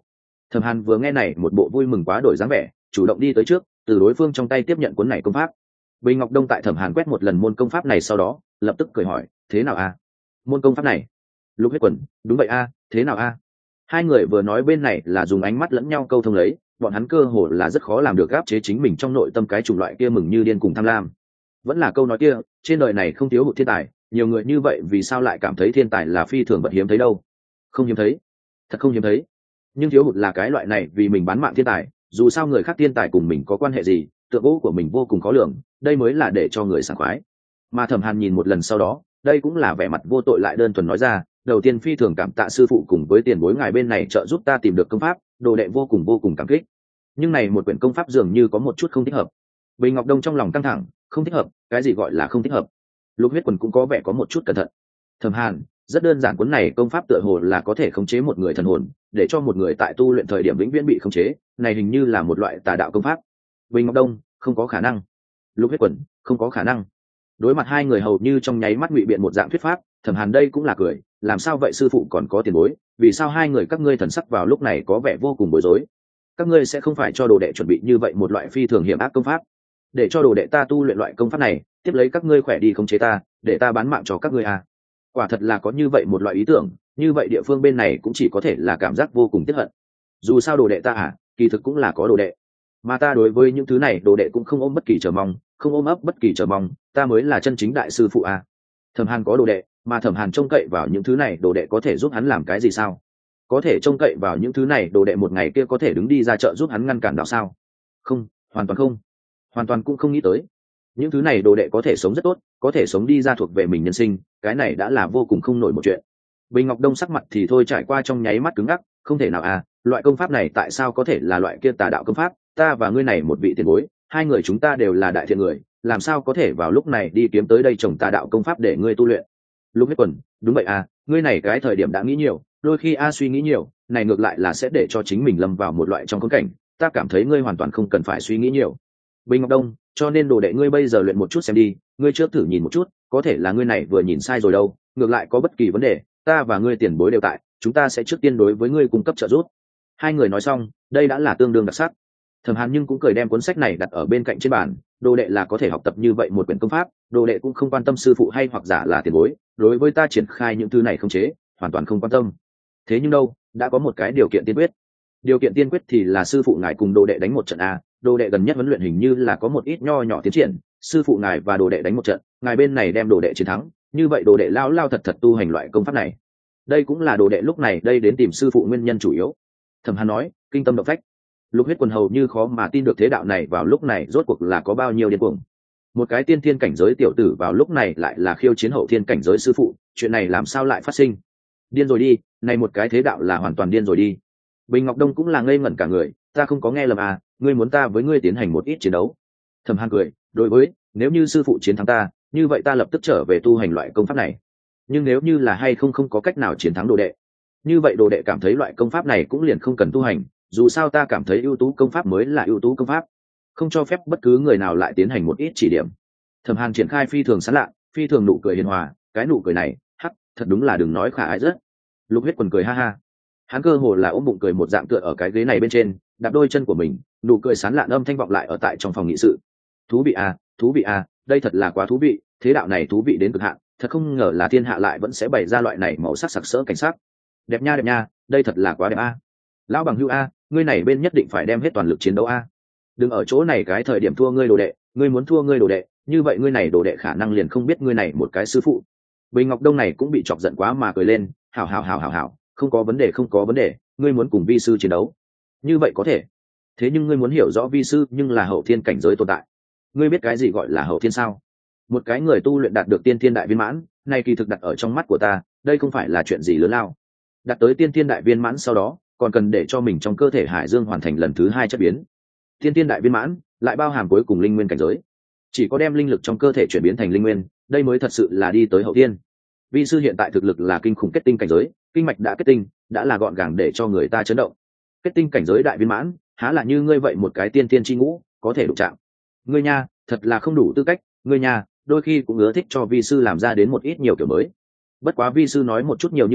Thẩm Hàn vừa nghe này một bộ vui mừng quá đổi dáng vẻ, chủ động đi tới trước, từ đối phương trong tay tiếp nhận cuốn này công pháp. Bình Ngọc Đông tại Thẩm Hàn quét một lần môn công pháp này sau đó, lập tức cười hỏi, thế nào a? Môn công pháp này? Lục Huyết Quần, đúng vậy a, thế nào a? Hai người vừa nói bên này là dùng ánh mắt lẫn nhau câu thông lấy, bọn hắn cơ hồ là rất khó làm được áp chế chính mình trong nội tâm cái chủng loại kia mừng như điên cùng tham lam. Vẫn là câu nói kia, trên đời này không thiếu hụt thiên tài, nhiều người như vậy vì sao lại cảm thấy thiên tài là phi thường vật hiếm thấy đâu? Không hiếm thấy, thật không hiếm thấy. Nhưng thiếu hụt là cái loại này vì mình bán mạng thiên tài, dù sao người khác thiên tài cùng mình có quan hệ gì, tượng gỗ của mình vô cùng khó lường, đây mới là để cho người sảng khoái. Mà Thẩm Hàn nhìn một lần sau đó, đây cũng là vẻ mặt vô tội lại đơn thuần nói ra, đầu tiên phi thường cảm tạ sư phụ cùng với tiền bối ngài bên này trợ giúp ta tìm được công pháp, đồ đệ vô cùng cảm kích. Nhưng này một quyển công pháp dường như có một chút không thích hợp. Bình Ngọc Đông trong lòng căng thẳng, không thích hợp, cái gì gọi là không thích hợp? Lục Huyết Quần cũng có vẻ có một chút cẩn thận. Thẩm Hàn, rất đơn giản, cuốn này công pháp tựa hồ là có thể khống chế một người thần hồn, để cho một người tại tu luyện thời điểm vĩnh viễn bị khống chế, này hình như là một loại tà đạo công pháp. Bình Ngọc Đông, không có khả năng. Lục Huyết Quần, không có khả năng. Đối mặt hai người hầu như trong nháy mắt ngụy biện một dạng thuyết pháp, Thẩm Hàn đây cũng là cười, làm sao vậy sư phụ còn có tiền bối, vì sao hai người các ngươi thần sắc vào lúc này có vẻ vô cùng bối rối? Các ngươi sẽ không phải cho đồ đệ chuẩn bị như vậy một loại phi thường hiểm ác công pháp, để cho đồ đệ ta tu luyện loại công pháp này, tiếp lấy các ngươi khỏe đi khống chế ta, để ta bán mạng cho các ngươi à? Quả thật là có như vậy một loại ý tưởng, như vậy địa phương bên này cũng chỉ có thể là cảm giác vô cùng tiếc hận. Dù sao đồ đệ ta à, kỳ thực cũng là có đồ đệ, mà ta đối với những thứ này đồ đệ cũng không ôm bất kỳ chờ mong, không ôm ấp bất kỳ chờ mong, ta mới là chân chính đại sư phụ à. Thẩm Hàn có đồ đệ, mà Thẩm Hàn trông cậy vào những thứ này đồ đệ có thể giúp hắn làm cái gì sao? Có thể trông cậy vào những thứ này đồ đệ một ngày kia có thể đứng đi ra chợ giúp hắn ngăn cản đạo sao? Không, hoàn toàn không, hoàn toàn cũng không nghĩ tới. Những thứ này đồ đệ có thể sống rất tốt, có thể sống đi ra thuộc về mình nhân sinh, cái này đã là vô cùng không nổi một chuyện. Bình Ngọc Đông sắc mặt thì thôi trải qua trong nháy mắt cứng ngắc, không thể nào à, loại công pháp này tại sao có thể là loại kia tà đạo công pháp? Ta và ngươi này một vị tiền bối, hai người chúng ta đều là đại thiện người, làm sao có thể vào lúc này đi kiếm tới đây trồng tà đạo công pháp để ngươi tu luyện? Lục Huyết Quần, đúng vậy à, ngươi này cái thời điểm đã nghĩ nhiều, đôi khi suy nghĩ nhiều, này ngược lại là sẽ để cho chính mình lâm vào một loại trong khốn cảnh, ta cảm thấy ngươi hoàn toàn không cần phải suy nghĩ nhiều. Bình Ngọc Đông, cho nên đồ đệ ngươi bây giờ luyện một chút xem đi, ngươi trước thử nhìn một chút, có thể là ngươi này vừa nhìn sai rồi đâu, ngược lại có bất kỳ vấn đề, ta và ngươi tiền bối đều tại, chúng ta sẽ trước tiên đối với ngươi cung cấp trợ giúp. Hai người nói xong, đây đã là tương đương đặc sắc. Thẩm Hàn nhưng cũng cười đem cuốn sách này đặt ở bên cạnh trên bàn, đồ đệ là có thể học tập như vậy một quyển công pháp, đồ đệ cũng không quan tâm sư phụ hay hoặc giả là tiền bối, đối với ta triển khai những thứ này không chế, hoàn toàn không quan tâm. Thế nhưng đâu, đã có một cái điều kiện tiên quyết. Điều kiện tiên quyết thì là sư phụ ngài cùng đồ đệ đánh một trận a, đồ đệ gần nhất huấn luyện hình như là có một ít nho nhỏ tiến triển, sư phụ ngài và đồ đệ đánh một trận, ngài bên này đem đồ đệ chiến thắng, như vậy đồ đệ lao lao thật thật tu hành loại công pháp này. Đây cũng là đồ đệ lúc này đây đến tìm sư phụ nguyên nhân chủ yếu. Thẩm Hàn nói, kinh tâm động phách. Lục Huyết Quần hầu như khó mà tin được thế đạo này vào lúc này rốt cuộc là có bao nhiêu điên cuồng. Một cái tiên thiên cảnh giới tiểu tử vào lúc này lại là khiêu chiến hậu thiên cảnh giới sư phụ, chuyện này làm sao lại phát sinh? Điên rồi đi, này một cái thế đạo là hoàn toàn điên rồi đi. Bình Ngọc Đông cũng là ngây ngẩn cả người, ta không có nghe lầm à, ngươi muốn ta với ngươi tiến hành một ít chiến đấu? Thẩm Hàn cười, đối với, nếu như sư phụ chiến thắng ta, như vậy ta lập tức trở về tu hành loại công pháp này. Nhưng nếu như là hay không có cách nào chiến thắng đồ đệ, như vậy đồ đệ cảm thấy loại công pháp này cũng liền không cần tu hành, dù sao ta cảm thấy ưu tú công pháp mới là ưu tú công pháp, không cho phép bất cứ người nào lại tiến hành một ít chỉ điểm. Thẩm Hàn triển khai phi thường sán lạ, phi thường nụ cười hiền hòa, cái nụ cười này, hắc, thật đúng là đừng nói khả ái rất. Lục Huyết Quần cười ha ha, hắn cơ hồ là ôm bụng cười một dạng tựa ở cái ghế này bên trên, đạp đôi chân của mình, nụ cười sán lạ âm thanh vọng lại ở tại trong phòng nghị sự. Thú vị à, đây thật là quá thú vị, thế đạo này thú vị đến cực hạn, thật không ngờ là thiên hạ lại vẫn sẽ bày ra loại này màu sắc sặc sỡ cảnh sắc. Đẹp nha, đây thật là quá đẹp a. Lão bằng hữu a, ngươi này bên nhất định phải đem hết toàn lực chiến đấu a. Đừng ở chỗ này cái thời điểm thua ngươi đồ đệ, ngươi muốn thua ngươi đồ đệ, như vậy ngươi này đồ đệ khả năng liền không biết ngươi này một cái sư phụ. Bình Ngọc Đông này cũng bị chọc giận quá mà cười lên, hảo, không có vấn đề, ngươi muốn cùng vi sư chiến đấu, như vậy có thể. Thế nhưng ngươi muốn hiểu rõ vi sư nhưng là hậu thiên cảnh giới tồn tại. Ngươi biết cái gì gọi là hậu thiên sao? Một cái người tu luyện đạt được tiên thiên đại viên mãn, này kỳ thực đặt ở trong mắt của ta, đây không phải là chuyện gì lớn lao. Đạt tới tiên thiên đại viên mãn sau đó, còn cần để cho mình trong cơ thể hải dương hoàn thành lần thứ 2 chất biến. Tiên thiên đại viên mãn lại bao hàm cuối cùng linh nguyên cảnh giới. Chỉ có đem linh lực trong cơ thể chuyển biến thành linh nguyên, đây mới thật sự là đi tới hậu thiên. Vi sư hiện tại thực lực là kinh khủng kết tinh cảnh giới, kinh mạch đã kết tinh, đã là gọn gàng để cho người ta chấn động. Kết tinh cảnh giới đại viên mãn, há là như ngươi vậy một cái tiên thiên chi ngũ có thể đụng chạm. Ngươi nha, thật là không đủ tư cách, ngươi nha, đôi khi cũng ưa thích cho vi sư làm ra đến một ít nhiều kiểu mới. Bất quá vi sư nói một chút nhiều như vậy,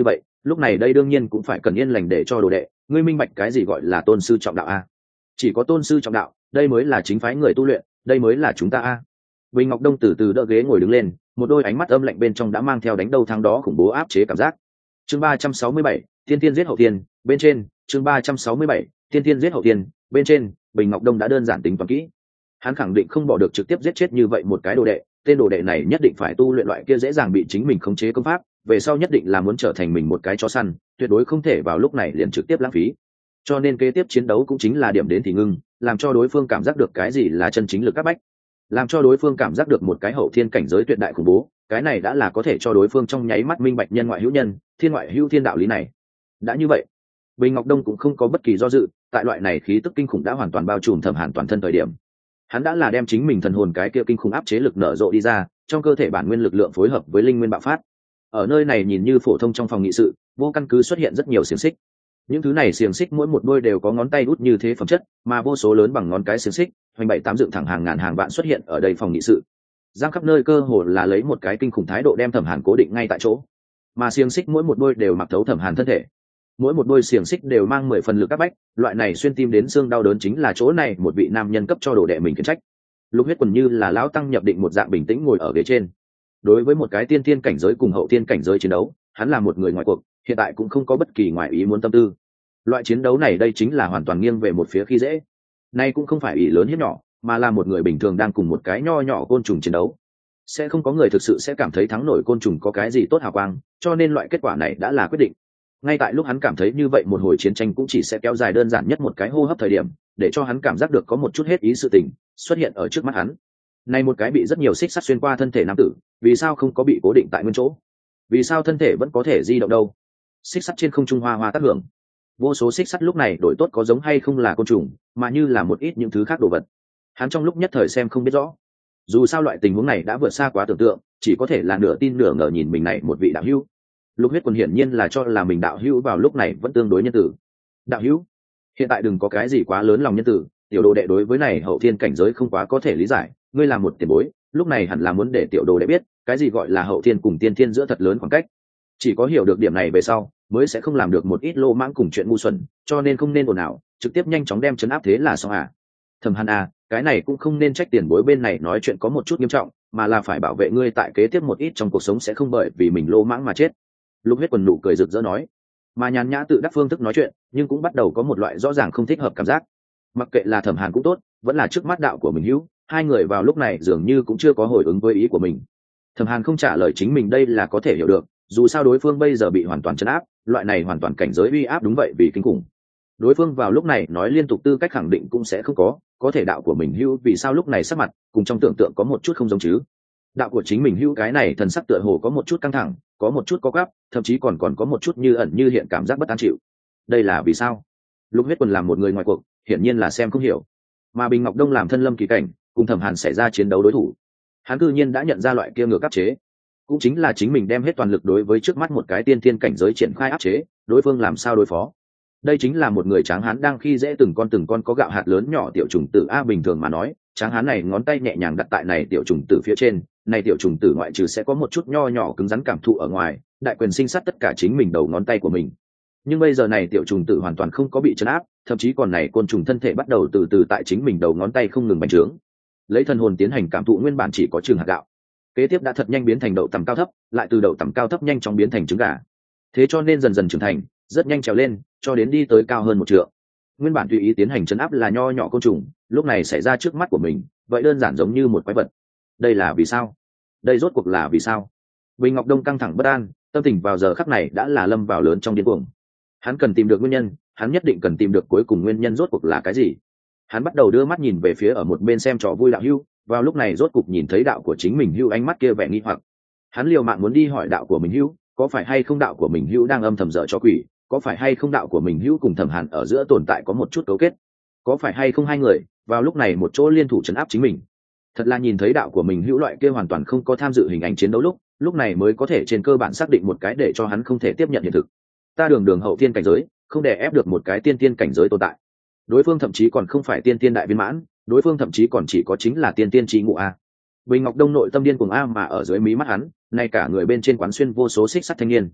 lúc này đây đương nhiên cũng phải cần yên lành để cho đồ đệ ngươi minh bạch cái gì gọi là tôn sư trọng đạo a. Chỉ có tôn sư trọng đạo, đây mới là chính phái người tu luyện, đây mới là chúng ta a. Bình Ngọc Đông từ từ đỡ ghế ngồi đứng lên, một đôi ánh mắt âm lạnh bên trong đã mang theo đánh đâu thắng đó khủng bố áp chế cảm giác. Chương 367, Tiên Tiên giết hậu tiên, bên trên, chương 367, Tiên Tiên giết hậu tiên, bên trên, Bình Ngọc Đông đã đơn giản tính toán kỹ. Hắn khẳng định không bỏ được trực tiếp giết chết như vậy một cái đồ đệ, tên đồ đệ này nhất định phải tu luyện loại kia dễ dàng bị chính mình khống chế công pháp, về sau nhất định là muốn trở thành mình một cái chó săn, tuyệt đối không thể vào lúc này liền trực tiếp lãng phí. Cho nên kế tiếp chiến đấu cũng chính là điểm đến thì ngưng, làm cho đối phương cảm giác được cái gì là chân chính lực áp bách, làm cho đối phương cảm giác được một cái hậu thiên cảnh giới tuyệt đại khủng bố, cái này đã là có thể cho đối phương trong nháy mắt minh bạch nhân ngoại hữu nhân, thiên ngoại hữu thiên đạo lý này. Đã như vậy, Bình Ngọc Đông cũng không có bất kỳ do dự, tại loại này khí tức kinh khủng đã hoàn toàn bao trùm Thẩm Hàn toàn thân thời điểm, hắn đã là đem chính mình thần hồn cái kia kinh khủng áp chế lực nở rộ đi ra, trong cơ thể bản nguyên lực lượng phối hợp với linh nguyên bạo phát. Ở nơi này nhìn như phổ thông trong phòng nghị sự, vô căn cứ xuất hiện rất nhiều xiềng xích. Những thứ này xiềng xích mỗi một đôi đều có ngón tay út như thế phẩm chất, mà vô số lớn bằng ngón cái xiềng xích hoành bảy tám dựng thẳng hàng ngàn hàng vạn xuất hiện ở đây phòng nghị sự, giang khắp nơi, cơ hồ là lấy một cái kinh khủng thái độ đem Thẩm Hàn cố định ngay tại chỗ. Mà xiềng xích mỗi một đôi đều mặc thấu Thẩm Hàn thân thể, mỗi một đôi xiềng xích đều mang 10 phần lực áp bách, loại này xuyên tim đến xương đau đớn chính là chỗ này một vị nam nhân cấp cho đồ đệ mình khiển trách. Lục Huyết Quần như là lão tăng nhập định một dạng bình tĩnh ngồi ở ghế trên. Đối với một cái tiên tiên cảnh giới cùng hậu tiên cảnh giới chiến đấu, hắn là một người ngoài cuộc, hiện tại cũng không có bất kỳ ngoại ý muốn tâm tư. Loại chiến đấu này đây chính là hoàn toàn nghiêng về một phía khi dễ. Nay cũng không phải ý lớn hiếp nhỏ, mà là một người bình thường đang cùng một cái nho nhỏ côn trùng chiến đấu. Sẽ không có người thực sự sẽ cảm thấy thắng nổi côn trùng có cái gì tốt hào quang, cho nên loại kết quả này đã là quyết định. Ngay tại lúc hắn cảm thấy như vậy một hồi chiến tranh cũng chỉ sẽ kéo dài đơn giản nhất một cái hô hấp thời điểm, để cho hắn cảm giác được có một chút hết ý sự tình xuất hiện ở trước mắt hắn. Này một cái bị rất nhiều xích sắt xuyên qua thân thể nam tử, vì sao không có bị cố định tại nguyên chỗ? Vì sao thân thể vẫn có thể di động đâu? Xích sắt trên không trung hoa hoa tác hưởng. Vô số xích sắt lúc này đổi tốt có giống hay không là côn trùng, mà như là một ít những thứ khác đồ vật. Hắn trong lúc nhất thời xem không biết rõ. Dù sao loại tình huống này đã vượt xa quá tưởng tượng, chỉ có thể là nửa tin nửa ngờ nhìn mình này một vị đạo hữu. Lục Huyết Quần hiển nhiên là cho là mình đạo hữu vào lúc này vẫn tương đối nhân tử. Đạo hữu, hiện tại đừng có cái gì quá lớn lòng nhân tử, tiểu đồ đệ đối với này hậu thiên cảnh giới không quá có thể lý giải, ngươi là một tiền bối, lúc này hẳn là muốn để tiểu đồ đệ biết, cái gì gọi là hậu thiên cùng tiên thiên giữa thật lớn khoảng cách. Chỉ có hiểu được điểm này về sau, mới sẽ không làm được một ít lô mãng cùng chuyện ngu xuẩn, cho nên không nên ồn ào, trực tiếp nhanh chóng đem trấn áp thế là xong à. Thẩm Hàn à, cái này cũng không nên trách tiền bối bên này nói chuyện có một chút nghiêm trọng, mà là phải bảo vệ ngươi tại kế tiếp một ít trong cuộc sống sẽ không bởi vì mình lô mãng mà chết. Lục Huyết Quần nụ cười rực rỡ nói, mà nhàn nhã tự đắc phương thức nói chuyện, nhưng cũng bắt đầu có một loại rõ ràng không thích hợp cảm giác. Mặc kệ là Thẩm Hàn cũng tốt, vẫn là trước mắt đạo của mình hữu, hai người vào lúc này dường như cũng chưa có hồi ứng với ý của mình. Thẩm Hàn không trả lời chính mình đây là có thể hiểu được, dù sao đối phương bây giờ bị hoàn toàn trấn áp, loại này hoàn toàn cảnh giới uy áp đúng vậy vì kinh khủng. Đối phương vào lúc này nói liên tục tư cách khẳng định cũng sẽ không có thể đạo của mình hữu vì sao lúc này sắc mặt cùng trong tưởng tượng có một chút không giống chứ. Đạo của chính mình hữu cái này thần sắc tựa hồ có một chút căng thẳng, có một chút có gáp, thậm chí còn có một chút như ẩn như hiện cảm giác bất an chịu. Đây là vì sao? Lục Huyết Quần làm một người ngoài cuộc, hiển nhiên là xem không hiểu. Mà Bình Ngọc Đông làm thân lâm kỳ cảnh, cùng Thẩm Hàn xảy ra chiến đấu đối thủ, hắn cư nhiên đã nhận ra loại kia ngược áp chế, cũng chính là chính mình đem hết toàn lực đối với trước mắt một cái tiên thiên cảnh giới triển khai áp chế, đối phương làm sao đối phó. Đây chính là một người tráng hán đang khi dễ từng con có gạo hạt lớn nhỏ tiểu trùng tử a. Bình thường mà nói, tráng hán này ngón tay nhẹ nhàng đặt tại này tiểu trùng tử phía trên, này tiểu trùng tử ngoại trừ sẽ có một chút nho nhỏ cứng rắn cảm thụ ở ngoài, đại quyền sinh sát tất cả chính mình đầu ngón tay của mình. Nhưng bây giờ này tiểu trùng tử hoàn toàn không có bị trấn áp, thậm chí còn này côn trùng thân thể bắt đầu từ từ tại chính mình đầu ngón tay không ngừng bành trướng, lấy thần hồn tiến hành cảm thụ nguyên bản chỉ có trường hạt gạo, kế tiếp đã thật nhanh biến thành đậu tằm cao thấp, lại từ đậu tằm cao thấp nhanh chóng biến thành trứng gà. Thế cho nên dần dần trưởng thành, rất nhanh trèo lên, cho đến đi tới cao hơn 1 trượng. Nguyên bản tùy ý tiến hành trấn áp là nho nhỏ côn trùng, lúc này xảy ra trước mắt của mình, vậy đơn giản giống như một quái vật. Đây là vì sao? Đây rốt cuộc là vì sao? Bình Ngọc Đông căng thẳng bất an, tâm tình vào giờ khắc này đã là lâm vào lớn trong điên cuồng. Hắn cần tìm được nguyên nhân, hắn nhất định cần tìm được cuối cùng nguyên nhân rốt cuộc là cái gì. Hắn bắt đầu đưa mắt nhìn về phía ở một bên xem trò vui đạo hưu, vào lúc này rốt cục nhìn thấy đạo của chính mình hưu ánh mắt kia vẻ nghi hoặc. Hắn liều mạng muốn đi hỏi đạo của mình hưu, có phải hay không đạo của mình hưu đang âm thầm dở cho quỷ, có phải hay không đạo của mình hưu cùng Thẩm Hàn ở giữa tồn tại có một chút cấu kết, có phải hay không hai người vào lúc này một chỗ liên thủ trấn áp chính mình. Thật là nhìn thấy đạo của mình hữu loại kia hoàn toàn không có tham dự hình ảnh chiến đấu lúc này mới có thể trên cơ bản xác định một cái để cho hắn không thể tiếp nhận hiện thực. Ta đường hậu tiên cảnh giới không đè ép được một cái tiên tiên cảnh giới tồn tại, đối phương thậm chí còn không phải tiên tiên đại viên mãn, đối phương thậm chí còn chỉ có chính là tiên tiên trí ngụ a. Bình Ngọc Đông nội tâm điên cuồng a, mà ở dưới mí mắt hắn, nay cả người bên trên quán xuyên vô số xích sắt thanh niên.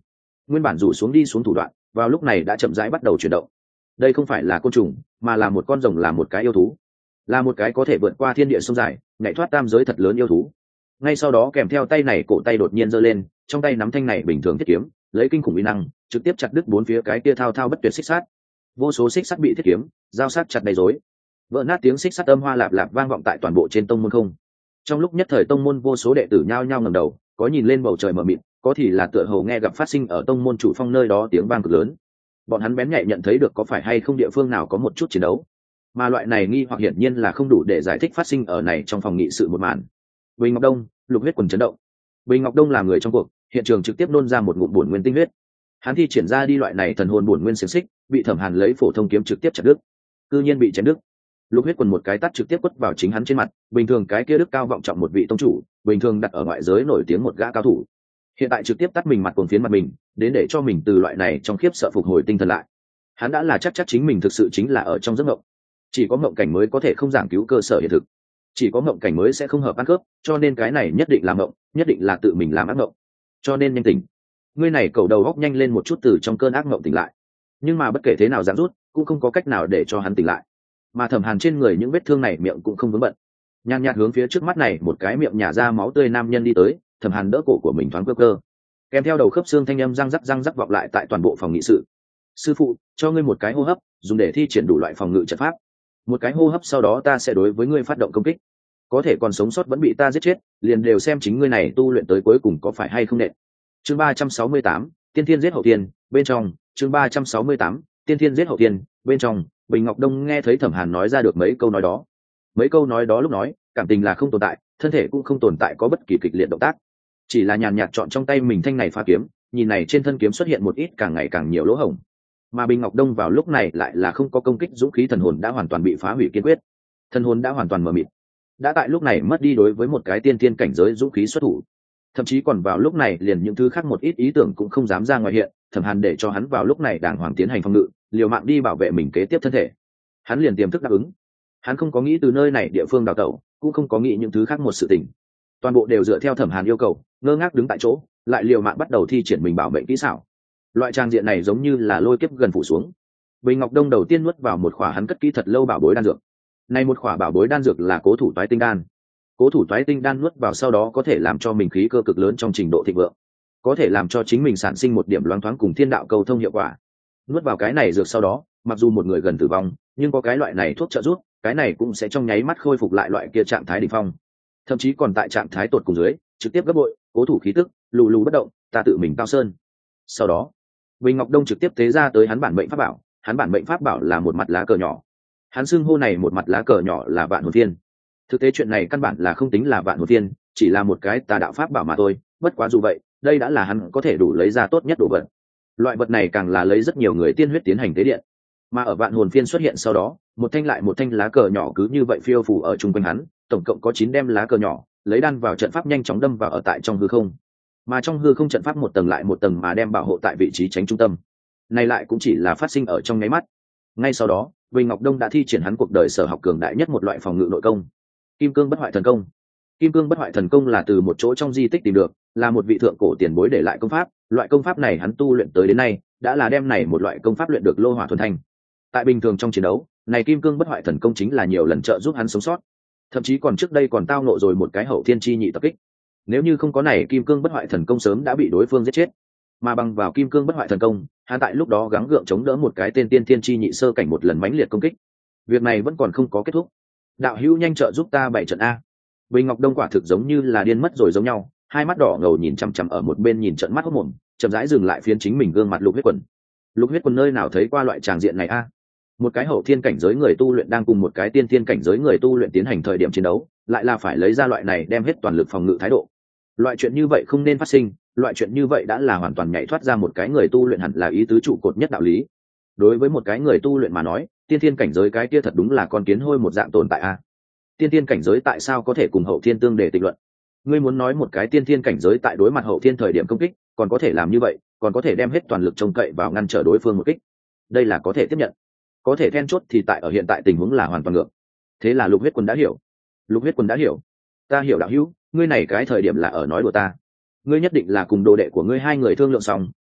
nguyên bản rủ xuống đi xuống thủ đoạn vào lúc này đã chậm rãi bắt đầu chuyển động. Đây không phải là côn trùng mà là một con rồng, là một cái yêu thú, là một cái có thể vượt qua thiên địa sông dài nhảy thoát tam giới thật lớn yêu thú. Ngay sau đó kèm theo tay này, cổ tay đột nhiên giơ lên, trong tay nắm thanh này bình thường thiết kiếm, lấy kinh khủng uy năng trực tiếp chặt đứt bốn phía cái kia thao thao bất tuyệt xích sắt. Vô số xích sắt bị thiết kiếm dao sắc chặt đầy rối, vỡ nát tiếng xích sắt âm hoa lạp lạp vang vọng tại toàn bộ trên tông môn không. Trong lúc nhất thời tông môn vô số đệ tử nhao nhao ngẩng đầu, có nhìn lên bầu trời mờ mịt, có thì là tựa hồ nghe gặp phát sinh ở tông môn chủ phong nơi đó tiếng vang cực lớn. Bọn hắn bén nhạy nhận thấy được có phải hay không địa phương nào có một chút chiến đấu, mà loại này nghi hoặc hiển nhiên là không đủ để giải thích phát sinh ở này trong phòng nghị sự một màn. Bình Ngọc Đông, Lục huyết quần chấn động. Bình Ngọc Đông là người trong cuộc, hiện trường trực tiếp nôn ra một ngụm bổn nguyên tinh huyết. Hắn thi triển ra đi loại này thần hồn bổn nguyên xiềng xích, bị Thẩm Hàn lấy phổ thông kiếm trực tiếp chặt đứt. Cư nhiên bị chém đứt. Lục huyết quần một cái tát trực tiếp quất vào chính hắn trên mặt. Bình thường cái kia đức cao vọng trọng một vị tông chủ, bình thường đặt ở ngoại giới nổi tiếng một gã cao thủ, hiện tại trực tiếp tát mình mặt cuồng phiến mặt mình, đến để cho mình từ loại này trong khiếp sợ phục hồi tinh thần lại. Hắn đã là chắc chính mình thực sự chính là ở trong giấc mộng. Chỉ có mộng cảnh mới có thể không giảng cứu cơ sở hiện thực, chỉ có mộng cảnh mới sẽ không hợp ăn khớp, cho nên cái này nhất định là mộng, nhất định là tự mình làm ác mộng. Cho nên nhanh tỉnh. Ngươi này cầu đầu góc nhanh lên một chút, từ trong cơn ác mộng tỉnh lại. Nhưng mà bất kể thế nào giãn rút cũng không có cách nào để cho hắn tỉnh lại. Mà Thẩm Hàn trên người những vết thương này miệng cũng không vướng bận, nhàn nhạt hướng phía trước mắt này một cái miệng nhả ra máu tươi nam nhân đi tới. Thẩm Hàn đỡ cổ của mình thoáng cơ cơ, kèm theo đầu khớp xương thanh âm răng rắc vọng lại tại toàn bộ phòng nghị sự. Sư phụ, cho ngươi một cái hô hấp, dùng để thi triển đủ loại phòng ngự trận pháp. Một cái hô hấp sau đó ta sẽ đối với ngươi phát động công kích. Có thể còn sống sót vẫn bị ta giết chết, liền đều xem chính ngươi này tu luyện tới cuối cùng có phải hay không nện. Chương 368, Tiên Thiên giết hậu tiên, bên trong. Chương 368, Tiên Thiên giết hậu tiên, bên trong. Bình Ngọc Đông nghe thấy Thẩm Hàn nói ra được mấy câu nói đó. Mấy câu nói đó lúc nói, cảm tình là không tồn tại, thân thể cũng không tồn tại có bất kỳ kịch liệt động tác, chỉ là nhàn nhạt chọn trong tay mình thanh này pha kiếm, nhìn này trên thân kiếm xuất hiện một ít càng ngày càng nhiều lỗ hổng. Mà Bình Ngọc Đông vào lúc này lại là không có công kích dũng khí, thần hồn đã hoàn toàn bị phá hủy kiên quyết, thần hồn đã hoàn toàn mờ mịt, đã tại lúc này mất đi đối với một cái tiên tiên cảnh giới dũng khí xuất thủ, thậm chí còn vào lúc này liền những thứ khác một ít ý tưởng cũng không dám ra ngoài hiện. Thẩm Hàn để cho hắn vào lúc này đàng hoàng tiến hành phòng ngự, liều mạng đi bảo vệ mình kế tiếp thân thể, hắn liền tiềm thức đáp ứng. Hắn không có nghĩ từ nơi này địa phương đào tẩu, cũng không có nghĩ những thứ khác một sự tình, toàn bộ đều dựa theo Thẩm Hàn yêu cầu, ngơ ngác đứng tại chỗ, lại liều mạng bắt đầu thi triển mình bảo mệnh kỹ xảo. Loại trang diện này giống như là lôi kiếp gần phủ xuống. Bình Ngọc Đông đầu tiên nuốt vào một khỏa hắn cất kỹ thật lâu bảo bối đan dược. Này một khỏa bảo bối đan dược là Cố Thủ Toái Tinh Đan. Cố Thủ Toái Tinh Đan nuốt vào sau đó có thể làm cho mình khí cơ cực lớn trong trình độ thịnh vượng, có thể làm cho chính mình sản sinh một điểm loáng thoáng cùng thiên đạo cầu thông hiệu quả. Nuốt vào cái này dược sau đó, mặc dù một người gần tử vong, nhưng có cái loại này thuốc trợ giúp, cái này cũng sẽ trong nháy mắt khôi phục lại loại kia trạng thái đỉnh phong, thậm chí còn tại trạng thái tột cùng dưới, trực tiếp gấp bội. Cố thủ khí tức, lù lù bất động, ta tự mình cao sơn. Sau đó, Bình Ngọc Đông trực tiếp tế ra tới hắn bản mệnh pháp bảo. Hắn bản mệnh pháp bảo là một mặt lá cờ nhỏ. Hắn xưng hô này một mặt lá cờ nhỏ là Vạn Hồn Phiên. Thực tế chuyện này căn bản là không tính là Vạn Hồn Phiên, chỉ là một cái tà đạo pháp bảo mà thôi. Bất quá dù vậy, đây đã là hắn có thể đủ lấy ra tốt nhất đồ vật. Loại vật này càng là lấy rất nhiều người tiên huyết tiến hành tế điện. Mà ở Vạn Hồn Phiên xuất hiện sau đó, một thanh lại một thanh lá cờ nhỏ cứ như vậy phiêu phù ở chung quanh hắn, tổng cộng có 9 đem lá cờ nhỏ, lấy đan vào trận pháp nhanh chóng đâm vào ở tại trong hư không. Mà trong hư không trận pháp một tầng lại một tầng mà đem bảo hộ tại vị trí tránh trung tâm. Này lại cũng chỉ là phát sinh ở trong nháy mắt. Ngay sau đó, Bình Ngọc Đông đã thi triển hắn cuộc đời sở học cường đại nhất một loại phòng ngự nội công, Kim Cương Bất Hoại Thần Công. Kim Cương Bất Hoại Thần Công là từ một chỗ trong di tích tìm được, là một vị thượng cổ tiền bối để lại công pháp. Loại công pháp này hắn tu luyện tới đến nay, đã là đem này một loại công pháp luyện được lô hỏa thuần thanh. Tại bình thường trong chiến đấu, này Kim Cương Bất Hoại Thần Công chính là nhiều lần trợ giúp hắn sống sót, thậm chí còn trước đây còn tao nộ rồi một cái hậu thiên chi nhị tập kích. Nếu như không có này Kim Cương Bất Hoại Thần Công sớm đã bị đối phương giết chết, mà bằng vào Kim Cương Bất Hoại Thần Công, hắn tại lúc đó gắng gượng chống đỡ một cái tên tiên thiên chi nhị sơ cảnh một lần mãnh liệt công kích. Việc này vẫn còn không có kết thúc. Đạo hữu nhanh trợ giúp ta bảy trận a. Bình Ngọc Đông quả thực giống như là điên mất rồi giống nhau, hai mắt đỏ ngầu nhìn chằm chằm ở một bên, nhìn trận mắt hốt mồm, chậm rãi dừng lại phiến chính mình gương mặt Lục Huyết Quần. Lục Huyết Quần nơi nào thấy qua loại tràng diện này a? Một cái hậu thiên cảnh giới người tu luyện đang cùng một cái tiên thiên cảnh giới người tu luyện tiến hành thời điểm chiến đấu, lại là phải lấy ra loại này đem hết toàn lực phòng ngự thái độ. Loại chuyện như vậy không nên phát sinh, loại chuyện như vậy đã là hoàn toàn nhảy thoát ra một cái người tu luyện hẳn là ý tứ trụ cột nhất đạo lý. Đối với một cái người tu luyện mà nói, tiên thiên cảnh giới cái kia thật đúng là con kiến hôi một dạng tồn tại a. Tiên thiên cảnh giới tại sao có thể cùng hậu thiên tương để tịch luận? Ngươi muốn nói một cái tiên thiên cảnh giới tại đối mặt hậu thiên thời điểm công kích, còn có thể làm như vậy, còn có thể đem hết toàn lực trông cậy vào ngăn trở đối phương một kích. Đây là có thể tiếp nhận. Có thể then chốt thì tại ở hiện tại tình huống là hoàn toàn ngược. Thế là Lục Huyết Quân đã hiểu. Lục Huyết Quân đã hiểu. Ta hiểu đạo hữu, ngươi này cái thời điểm là ở nói đùa ta. Ngươi nhất định là cùng đồ đệ của ngươi hai người thương lượng xong,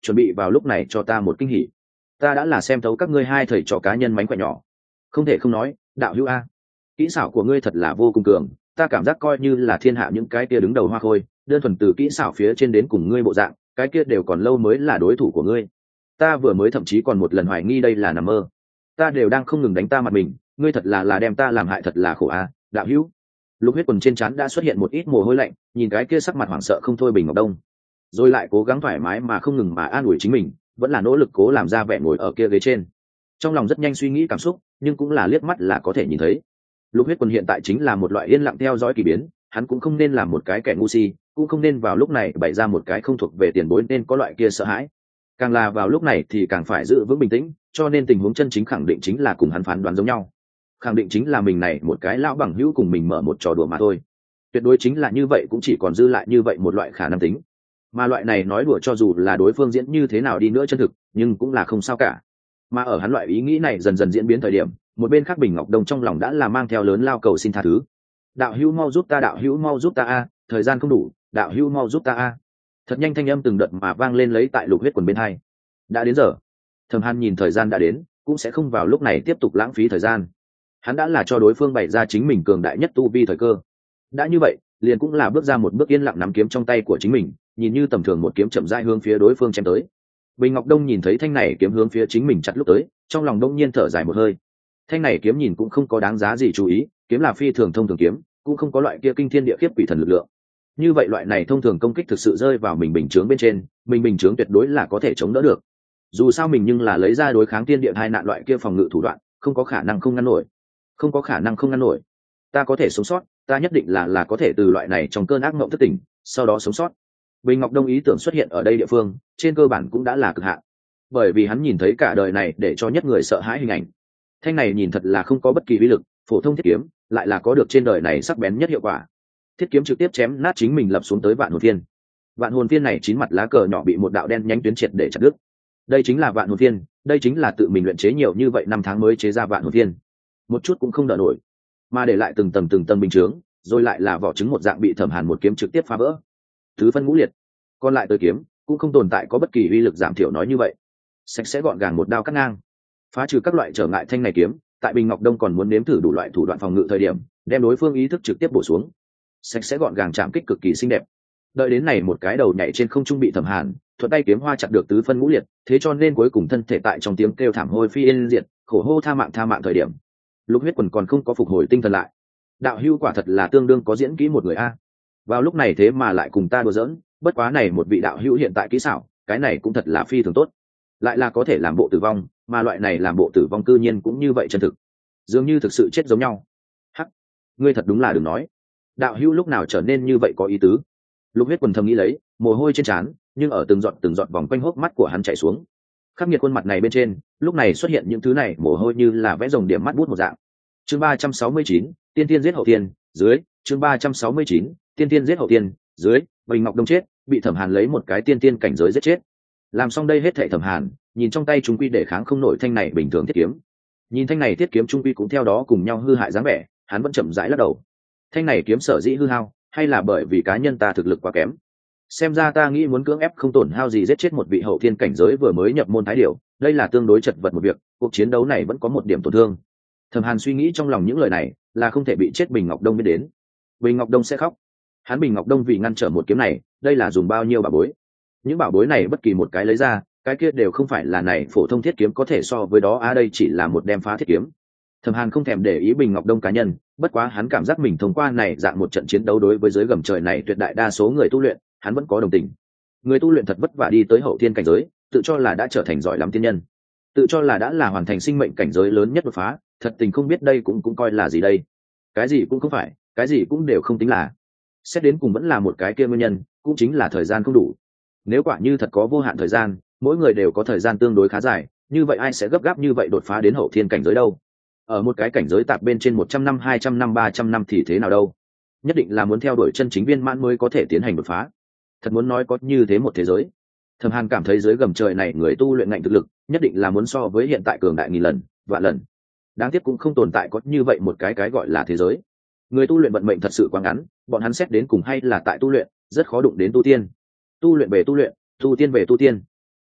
chuẩn bị vào lúc này cho ta một kinh hỉ. Ta đã là xem thấu các ngươi hai thầy trò cá nhân mánh khỏe nhỏ. Không thể không nói, đạo hữu a, kỹ xảo của ngươi thật là vô cùng cường, ta cảm giác coi như là thiên hạ những cái kia đứng đầu hoa khôi, đơn thuần từ kỹ xảo phía trên đến cùng ngươi bộ dạng, cái kia đều còn lâu mới là đối thủ của ngươi. Ta vừa mới thậm chí còn một lần hoài nghi đây là nằm mơ. Ta đều đang không ngừng đánh ta mặt mình, ngươi thật là đem ta làm hại thật là khổ a, đạo hữu. Lục Huyết Quần trên trán đã xuất hiện một ít mồ hôi lạnh, nhìn cái kia sắc mặt hoảng sợ không thôi Bình Ngọc Đông, rồi lại cố gắng thoải mái mà không ngừng mà an ủi chính mình, vẫn là nỗ lực cố làm ra vẻ ngồi ở kia ghế trên. Trong lòng rất nhanh suy nghĩ cảm xúc, nhưng cũng là liếc mắt là có thể nhìn thấy. Lục Huyết Quần hiện tại chính là một loại yên lặng theo dõi kỳ biến, hắn cũng không nên làm một cái kẻ ngu si, cũng không nên vào lúc này bày ra một cái không thuộc về tiền bối nên có loại kia sợ hãi. Càng là vào lúc này thì càng phải giữ vững bình tĩnh, cho nên tình huống chân chính khẳng định chính là cùng hắn phán đoán giống nhau. Khẳng định chính là mình này một cái lão bằng hữu cùng mình mở một trò đùa mà thôi. Tuyệt đối chính là như vậy, cũng chỉ còn dư lại như vậy một loại khả năng tính. Mà loại này nói đùa cho dù là đối phương diễn như thế nào đi nữa chân thực, nhưng cũng là không sao cả. Mà ở hắn loại ý nghĩ này dần dần diễn biến thời điểm, một bên khác Bình Ngọc Đông trong lòng đã là mang theo lớn lao cầu xin tha thứ. Đạo hữu mau giúp ta, đạo hữu mau giúp ta a, thời gian không đủ, đạo hữu mau giúp ta a. Thật nhanh thanh âm từng đợt mà vang lên lấy tại Lục Huyết Quần bên hai. Đã đến giờ. Thẩm Hàn nhìn thời gian đã đến, cũng sẽ không vào lúc này tiếp tục lãng phí thời gian. Hắn đã là cho đối phương bày ra chính mình cường đại nhất tu vi thời cơ. Đã như vậy, liền cũng là bước ra một bước yên lặng nắm kiếm trong tay của chính mình, nhìn như tầm thường một kiếm chậm rãi hướng phía đối phương chém tới. Bình Ngọc Đông nhìn thấy thanh này kiếm hướng phía chính mình chặt lúc tới, trong lòng đông nhiên thở dài một hơi. Thanh này kiếm nhìn cũng không có đáng giá gì chú ý, kiếm là phi thường thông thường kiếm, cũng không có loại kia kinh thiên địa khiếp quỷ thần lực lượng. Như vậy loại này thông thường công kích thực sự rơi vào mình bình chướng bên trên, mình bình chướng tuyệt đối là có thể chống đỡ được. Dù sao mình nhưng là lấy ra đối kháng tiên địa hai nạn loại kia phòng ngự thủ đoạn, không có khả năng không ngăn nổi. Không có khả năng không ngăn nổi. Ta có thể sống sót, ta nhất định là có thể từ loại này trong cơn ác mộng thức tỉnh, sau đó sống sót. Bình Ngọc Đông ý tưởng xuất hiện ở đây địa phương, trên cơ bản cũng đã là cực hạn. Bởi vì hắn nhìn thấy cả đời này để cho nhất người sợ hãi hình ảnh. Thanh này nhìn thật là không có bất kỳ uy lực, phổ thông thiết kiếm, lại là có được trên đời này sắc bén nhất hiệu quả. Thiết kiếm trực tiếp chém nát chính mình lập xuống tới Vạn Hồn Phiên. Vạn Hồn Phiên này chín mặt lá cờ nhỏ bị một đạo đen nhánh tuyến triệt để chặt đứt. Đây chính là Vạn Hồn Phiên, đây chính là tự mình luyện chế nhiều như vậy năm tháng mới chế ra Vạn Hồn Phiên. Một chút cũng không đỡ nổi, mà để lại từng tầng bình chướng, rồi lại là vỏ trứng một dạng bị Thẩm Hàn một kiếm trực tiếp phá vỡ. Tứ phân ngũ liệt. Còn lại tới kiếm, cũng không tồn tại có bất kỳ uy lực giảm thiểu nói như vậy. Sạch sẽ gọn gàng một đao cắt ngang, phá trừ các loại trở ngại thanh này kiếm, tại Bình Ngọc Đông còn muốn nếm thử đủ loại thủ đoạn phòng ngự thời điểm, đem đối phương ý thức trực tiếp bổ xuống. Sạch sẽ gọn gàng chạm kích cực kỳ xinh đẹp. Đợi đến này một cái đầu nhảy trên không trung bị Thẩm Hàn thuận tay kiếm hoa chặt được tứ phân ngũ liệt, thế cho nên cuối cùng thân thể tại trong tiếng kêu thảm hôi phi yên diệt, khổ hô tha mạng thời điểm, Lục Huyết Quần còn không có phục hồi tinh thần lại. Đạo hữu quả thật là tương đương có diễn kỹ một người a. Vào lúc này thế mà lại cùng ta đùa giỡn, bất quá này một vị đạo hữu hiện tại kỹ xảo, cái này cũng thật là phi thường tốt. Lại là có thể làm bộ tử vong, mà loại này làm bộ tử vong cư nhiên cũng như vậy chân thực. Dường như thực sự chết giống nhau. Hắc, ngươi thật đúng là đừng nói. Đạo hữu lúc nào trở nên như vậy có ý tứ. Lục Huyết Quần thầm nghĩ lấy, mồ hôi trên trán, nhưng ở từng giọt vòng quanh hốc mắt của hắn chảy xuống. Khắc nghiệt khuôn mặt này bên trên, lúc này xuất hiện những thứ này mồ hôi như là vẽ rồng điểm mắt bút một dạng. Chương 369, tiên tiên giết hậu tiên, dưới, chương 369, tiên tiên giết hậu tiên, dưới, Bình Ngọc Đông chết, bị Thẩm Hàn lấy một cái tiên tiên cảnh giới giết chết. Làm xong đây hết thảy Thẩm Hàn, nhìn trong tay trung quy để kháng không nổi thanh này bình thường thiết kiếm. Nhìn thanh này thiết kiếm trung quy cũng theo đó cùng nhau hư hại dáng vẻ, hắn vẫn chậm rãi lắc đầu. Thanh này kiếm sở dĩ hư hao, hay là bởi vì cá nhân ta thực lực quá kém. Xem ra ta nghĩ muốn cưỡng ép không tổn hao gì giết chết một vị hậu thiên cảnh giới vừa mới nhập môn thái điểu, đây là tương đối chật vật một việc, cuộc chiến đấu này vẫn có một điểm tổn thương. Thẩm Hàn suy nghĩ trong lòng những lời này, là không thể bị chết Bình Ngọc Đông biết đến. Bình Ngọc Đông sẽ khóc. Hắn Bình Ngọc Đông vì ngăn trở một kiếm này, đây là dùng bao nhiêu bảo bối. Những bảo bối này bất kỳ một cái lấy ra, cái kia đều không phải là này phổ thông thiết kiếm có thể so với đó, đây chỉ là một đem phá thiết kiếm. Thẩm Hàn không thèm để ý Bình Ngọc Đông cá nhân, bất quá hắn cảm giác mình thông qua này dạng một trận chiến đấu đối với dưới gầm trời này tuyệt đại đa số người tu luyện, hắn vẫn có đồng tình. Người tu luyện thật vất vả đi tới hậu thiên cảnh giới, tự cho là đã trở thành giỏi lắm tiên nhân, tự cho là đã là hoàn thành sinh mệnh cảnh giới lớn nhất đột phá, thật tình không biết đây cũng coi là gì đây. Cái gì cũng không phải, cái gì cũng đều không tính là. Xét đến cùng vẫn là một cái kia nguyên nhân, cũng chính là thời gian không đủ. Nếu quả như thật có vô hạn thời gian, mỗi người đều có thời gian tương đối khá dài, như vậy ai sẽ gấp gáp như vậy đột phá đến hậu thiên cảnh giới đâu? Ở một cái cảnh giới tạp bên trên 100 năm, 200 năm, 300 năm thì thế nào đâu? Nhất định là muốn theo đuổi chân chính viên mãn mới có thể tiến hành đột phá. Thật muốn nói có như thế một thế giới, Thẩm Hàn cảm thấy dưới gầm trời này người tu luyện ngạnh thực lực, nhất định là muốn so với hiện tại cường đại nghìn lần, vạn lần. Đáng tiếc cũng không tồn tại có như vậy một cái gọi là thế giới. Người tu luyện vận mệnh thật sự quá ngắn, bọn hắn xét đến cùng hay là tại tu luyện, rất khó đụng đến tu tiên. Tu luyện về tu luyện, tu tiên về tu tiên.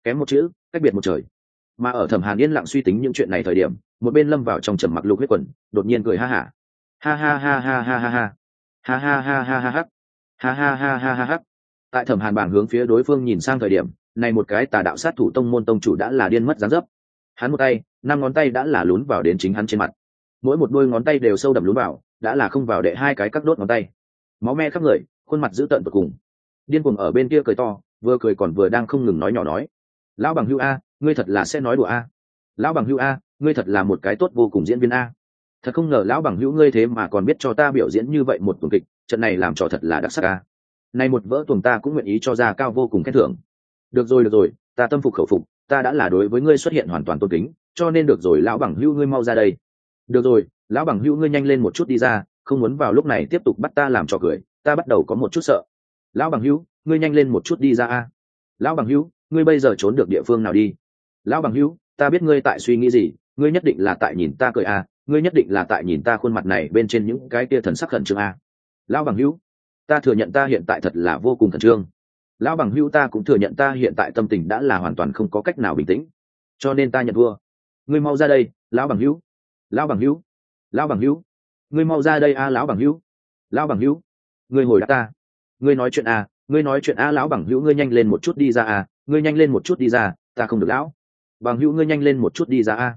kém một chữ, cách biệt một trời. Mà ở Thẩm Hàn yên lặng suy tính những chuyện này thời điểm, một bên lâm vào trong trầm mặc Lục Huyết Quần đột nhiên cười ha hả. Ha ha ha ha ha ha ha. Ha ha ha ha ha ha. Ha ha ha ha ha ha. Tại Thẩm Hàn bảng hướng phía đối phương nhìn sang thời điểm, này một cái tà đạo sát thủ tông môn tông chủ đã là điên mất dáng dấp. Hắn một tay, 5 ngón tay đã là lún vào đến chính hắn trên mặt. Mỗi một đôi ngón tay đều sâu đậm lún vào, đã là không vào đệ 2 cái các đốt ngón tay. Máu me khắp người, khuôn mặt dữ tợn tột cùng. Điên cuồng ở bên kia cười to, vừa cười còn vừa đang không ngừng nói nhỏ nói: "Lão bằng hữu a, ngươi thật là sẽ nói đùa a. Lão bằng hữu a, ngươi thật là một cái tốt vô cùng diễn viên a. Thật không ngờ lão bằng hữu ngươi thế mà còn biết cho ta biểu diễn như vậy một tuồng kịch, trận này làm trò thật là đặc sắc a. Này một vỡ tuồng ta cũng nguyện ý cho ra cao vô cùng khen thưởng." Được rồi, ta tâm phục khẩu phục, ta đã là đối với ngươi xuất hiện hoàn toàn tôn kính, cho nên được rồi lão bằng hữu ngươi mau ra đây. Được rồi, lão bằng hữu ngươi nhanh lên một chút đi ra, không muốn vào lúc này tiếp tục bắt ta làm trò cười, ta bắt đầu có một chút sợ. Lão bằng hữu, ngươi nhanh lên một chút đi ra a. Lão bằng hữu, ngươi bây giờ trốn được địa phương nào đi? Lão bằng hữu, ta biết ngươi tại suy nghĩ gì, ngươi nhất định là tại nhìn ta cười a, ngươi nhất định là tại nhìn ta khuôn mặt này bên trên những cái kia thần sắc khẩn trương a. Lão bằng hữu, ta thừa nhận ta hiện tại thật là vô cùng khẩn trương. Lão bằng hữu, ta cũng thừa nhận ta hiện tại tâm tình đã là hoàn toàn không có cách nào bình tĩnh, cho nên ta nhận thua. Ngươi mau ra đây, lão bằng hữu. Lão bằng hữu, lão bằng hữu, ngươi mau ra đây a. Lão bằng hữu, lão bằng hữu, ngươi hồi đáp ta. Ngươi nói chuyện a, ngươi nói chuyện a. Lão bằng hữu, ngươi nhanh lên một chút đi ra a, ngươi nhanh lên một chút đi ra, ta không được lão bằng hữu, ngươi nhanh lên một chút đi ra a.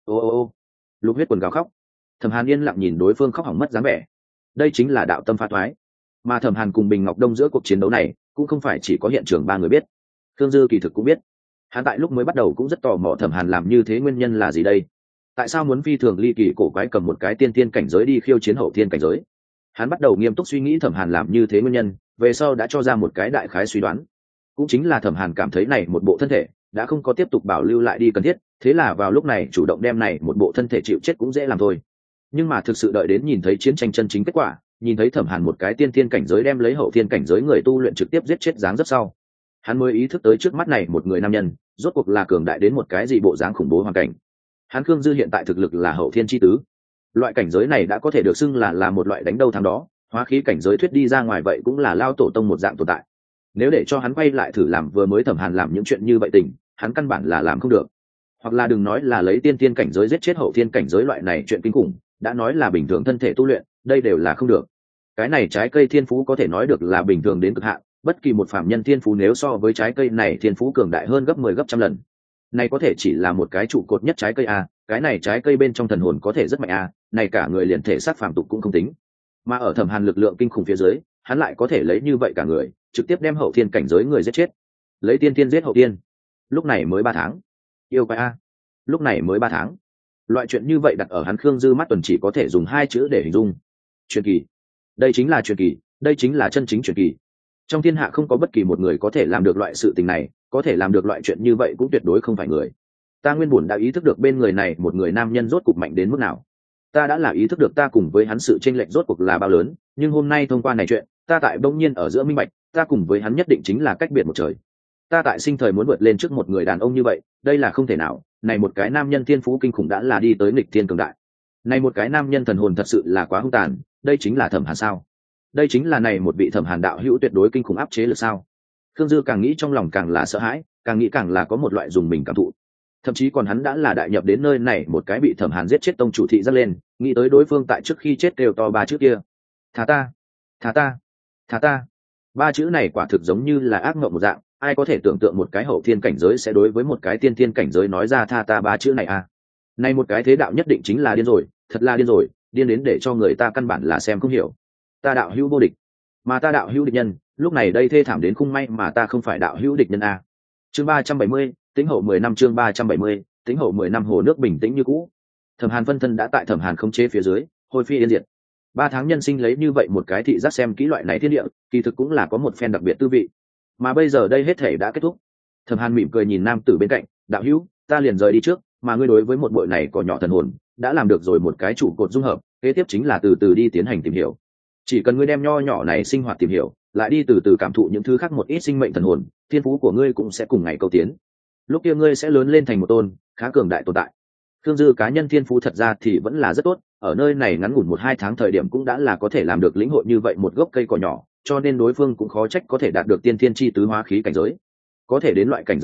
Ô. Lục Huyết Quần gào khóc. Thẩm Hàn yên lặng nhìn đối phương khóc hỏng mất dáng vẻ. Đây chính là đạo tâm phá thoái. Mà Thẩm Hàn cùng Bình Ngọc Đông giữa cuộc chiến đấu này cũng không phải chỉ có hiện trường 3 người biết, Thương Dư kỳ thực cũng biết. Hắn tại lúc mới bắt đầu cũng rất tò mò Thẩm Hàn làm như thế nguyên nhân là gì đây? Tại sao muốn phi thường ly kỳ cổ quái cầm một cái tiên tiên cảnh giới đi khiêu chiến hậu thiên cảnh giới? Hắn bắt đầu nghiêm túc suy nghĩ Thẩm Hàn làm như thế nguyên nhân, về sau đã cho ra một cái đại khái suy đoán. Cũng chính là Thẩm Hàn cảm thấy này một bộ thân thể đã không có tiếp tục bảo lưu lại đi cần thiết, thế là vào lúc này chủ động đem này một bộ thân thể chịu chết cũng dễ làm thôi. Nhưng mà thực sự đợi đến nhìn thấy chiến tranh chân chính kết quả, nhìn thấy Thẩm Hàn một cái tiên tiên cảnh giới đem lấy hậu thiên cảnh giới người tu luyện trực tiếp giết chết dáng rất sau, hắn mới ý thức tới trước mắt này một người nam nhân rốt cuộc là cường đại đến một cái gì bộ dáng khủng bố hoàn cảnh. Hắn Khương Dư hiện tại thực lực là hậu thiên chi tứ, loại cảnh giới này đã có thể được xưng là một loại đánh đâu thắng đó, hóa khí cảnh giới thuyết đi ra ngoài vậy cũng là lao tổ tông một dạng tồn tại. Nếu để cho hắn quay lại thử làm vừa mới Thẩm Hàn làm những chuyện như vậy tình, hắn căn bản là làm không được. Hoặc là đừng nói là lấy tiên tiên cảnh giới giết chết hậu thiên cảnh giới loại này chuyện kinh khủng, đã nói là bình thường thân thể tu luyện, đây đều là không được. Cái này trái cây thiên phú có thể nói được là bình thường đến cực hạn, bất kỳ một phàm nhân thiên phú nếu so với trái cây này thiên phú cường đại hơn gấp 10 gấp trăm lần. Này có thể chỉ là một cái trụ cột nhất trái cây a, cái này trái cây bên trong thần hồn có thể rất mạnh a, này cả người liền thể xác phàm tục cũng không tính. Mà ở Thẩm Hàn lực lượng kinh khủng phía dưới, hắn lại có thể lấy như vậy cả người, trực tiếp đem hậu thiên cảnh giới người giết chết. Lấy tiên tiên giết hậu tiên. Lúc này mới 3 tháng. Yêu quái a. Lúc này mới 3 tháng. Loại chuyện như vậy đặt ở hắn Khương Dư mắt tuần chỉ có thể dùng 2 chữ để hình dung. Truyền kỳ. Đây chính là truyền kỳ, đây chính là chân chính truyền kỳ. Trong thiên hạ không có bất kỳ một người có thể làm được loại sự tình này, có thể làm được loại chuyện như vậy cũng tuyệt đối không phải người. Ta nguyên bổn đã ý thức được bên người này một người nam nhân rốt cục mạnh đến mức nào. Ta đã là ý thức được ta cùng với hắn sự chênh lệch rốt cuộc là bao lớn, nhưng hôm nay thông qua này chuyện, ta tại bỗng nhiên ở giữa minh bạch, ta cùng với hắn nhất định chính là cách biệt một trời. Ta tại sinh thời muốn vượt lên trước một người đàn ông như vậy, đây là không thể nào. Này một cái nam nhân thiên phú kinh khủng đã là đi tới nghịch thiên cường đại. Này một cái nam nhân thần hồn thật sự là quá hung tàn, đây chính là Thẩm Hàn sao? Đây chính là này một vị Thẩm Hàn đạo hữu tuyệt đối kinh khủng áp chế lực sao? Khương Dư càng nghĩ trong lòng càng là sợ hãi, càng nghĩ càng là có một loại dùng mình cảm thụ. Thậm chí còn hắn đã là đại nhập đến nơi này một cái bị Thẩm Hàn giết chết tông chủ thị dắt lên, nghĩ tới đối phương tại trước khi chết kêu to 3 chữ kia: "Thả ta, thả ta, thả ta." 3 chữ này quả thực giống như là ác mộng một dạng, ai có thể tưởng tượng một cái hậu thiên cảnh giới sẽ đối với một cái tiên thiên cảnh giới nói ra "tha ta" 3 chữ này à? Này một cái thế đạo nhất định chính là điên rồi, thật là điên rồi, điên đến để cho người ta căn bản là xem không hiểu. Ta đạo hữu vô địch, mà ta đạo hữu địch nhân, lúc này đây thê thảm đến khung may mà ta không phải đạo hữu địch nhân à. Chương 370, tính hậu 10 năm. Chương 370, tính hậu 10 năm. Hồ nước bình tĩnh như cũ. Thẩm Hàn phân thân đã tại Thẩm Hàn khống chế phía dưới, hồi phi yên diệt. 3 tháng nhân sinh lấy như vậy một cái thị giác xem kỹ loại này thiên địa, kỳ thực cũng là có một phen đặc biệt tư vị. Mà bây giờ đây hết thể đã kết thúc. Thẩm Hàn mỉm cười nhìn nam tử bên cạnh: "Đạo hữu, ta liền rời đi trước, mà ngươi đối với một bội này cỏ nhỏ thần hồn, đã làm được rồi một cái trụ cột dung hợp, kế tiếp chính là từ từ đi tiến hành tìm hiểu. Chỉ cần ngươi đem nho nhỏ này sinh hoạt tìm hiểu, lại đi từ từ cảm thụ những thứ khác một ít sinh mệnh thần hồn, thiên phú của ngươi cũng sẽ cùng ngày cầu tiến. Lúc kia ngươi sẽ lớn lên thành một tôn khá cường đại tồn tại." Khương Dư cá nhân thiên phú thật ra thì vẫn là rất tốt, ở nơi này ngắn ngủn 1-2 tháng thời điểm cũng đã là có thể làm được lĩnh hội như vậy một gốc cây cỏ nhỏ, cho nên đối phương cũng khó trách có thể đạt được tiên thiên chi tứ hóa khí cảnh giới. Có thể đến loại cảnh giới này,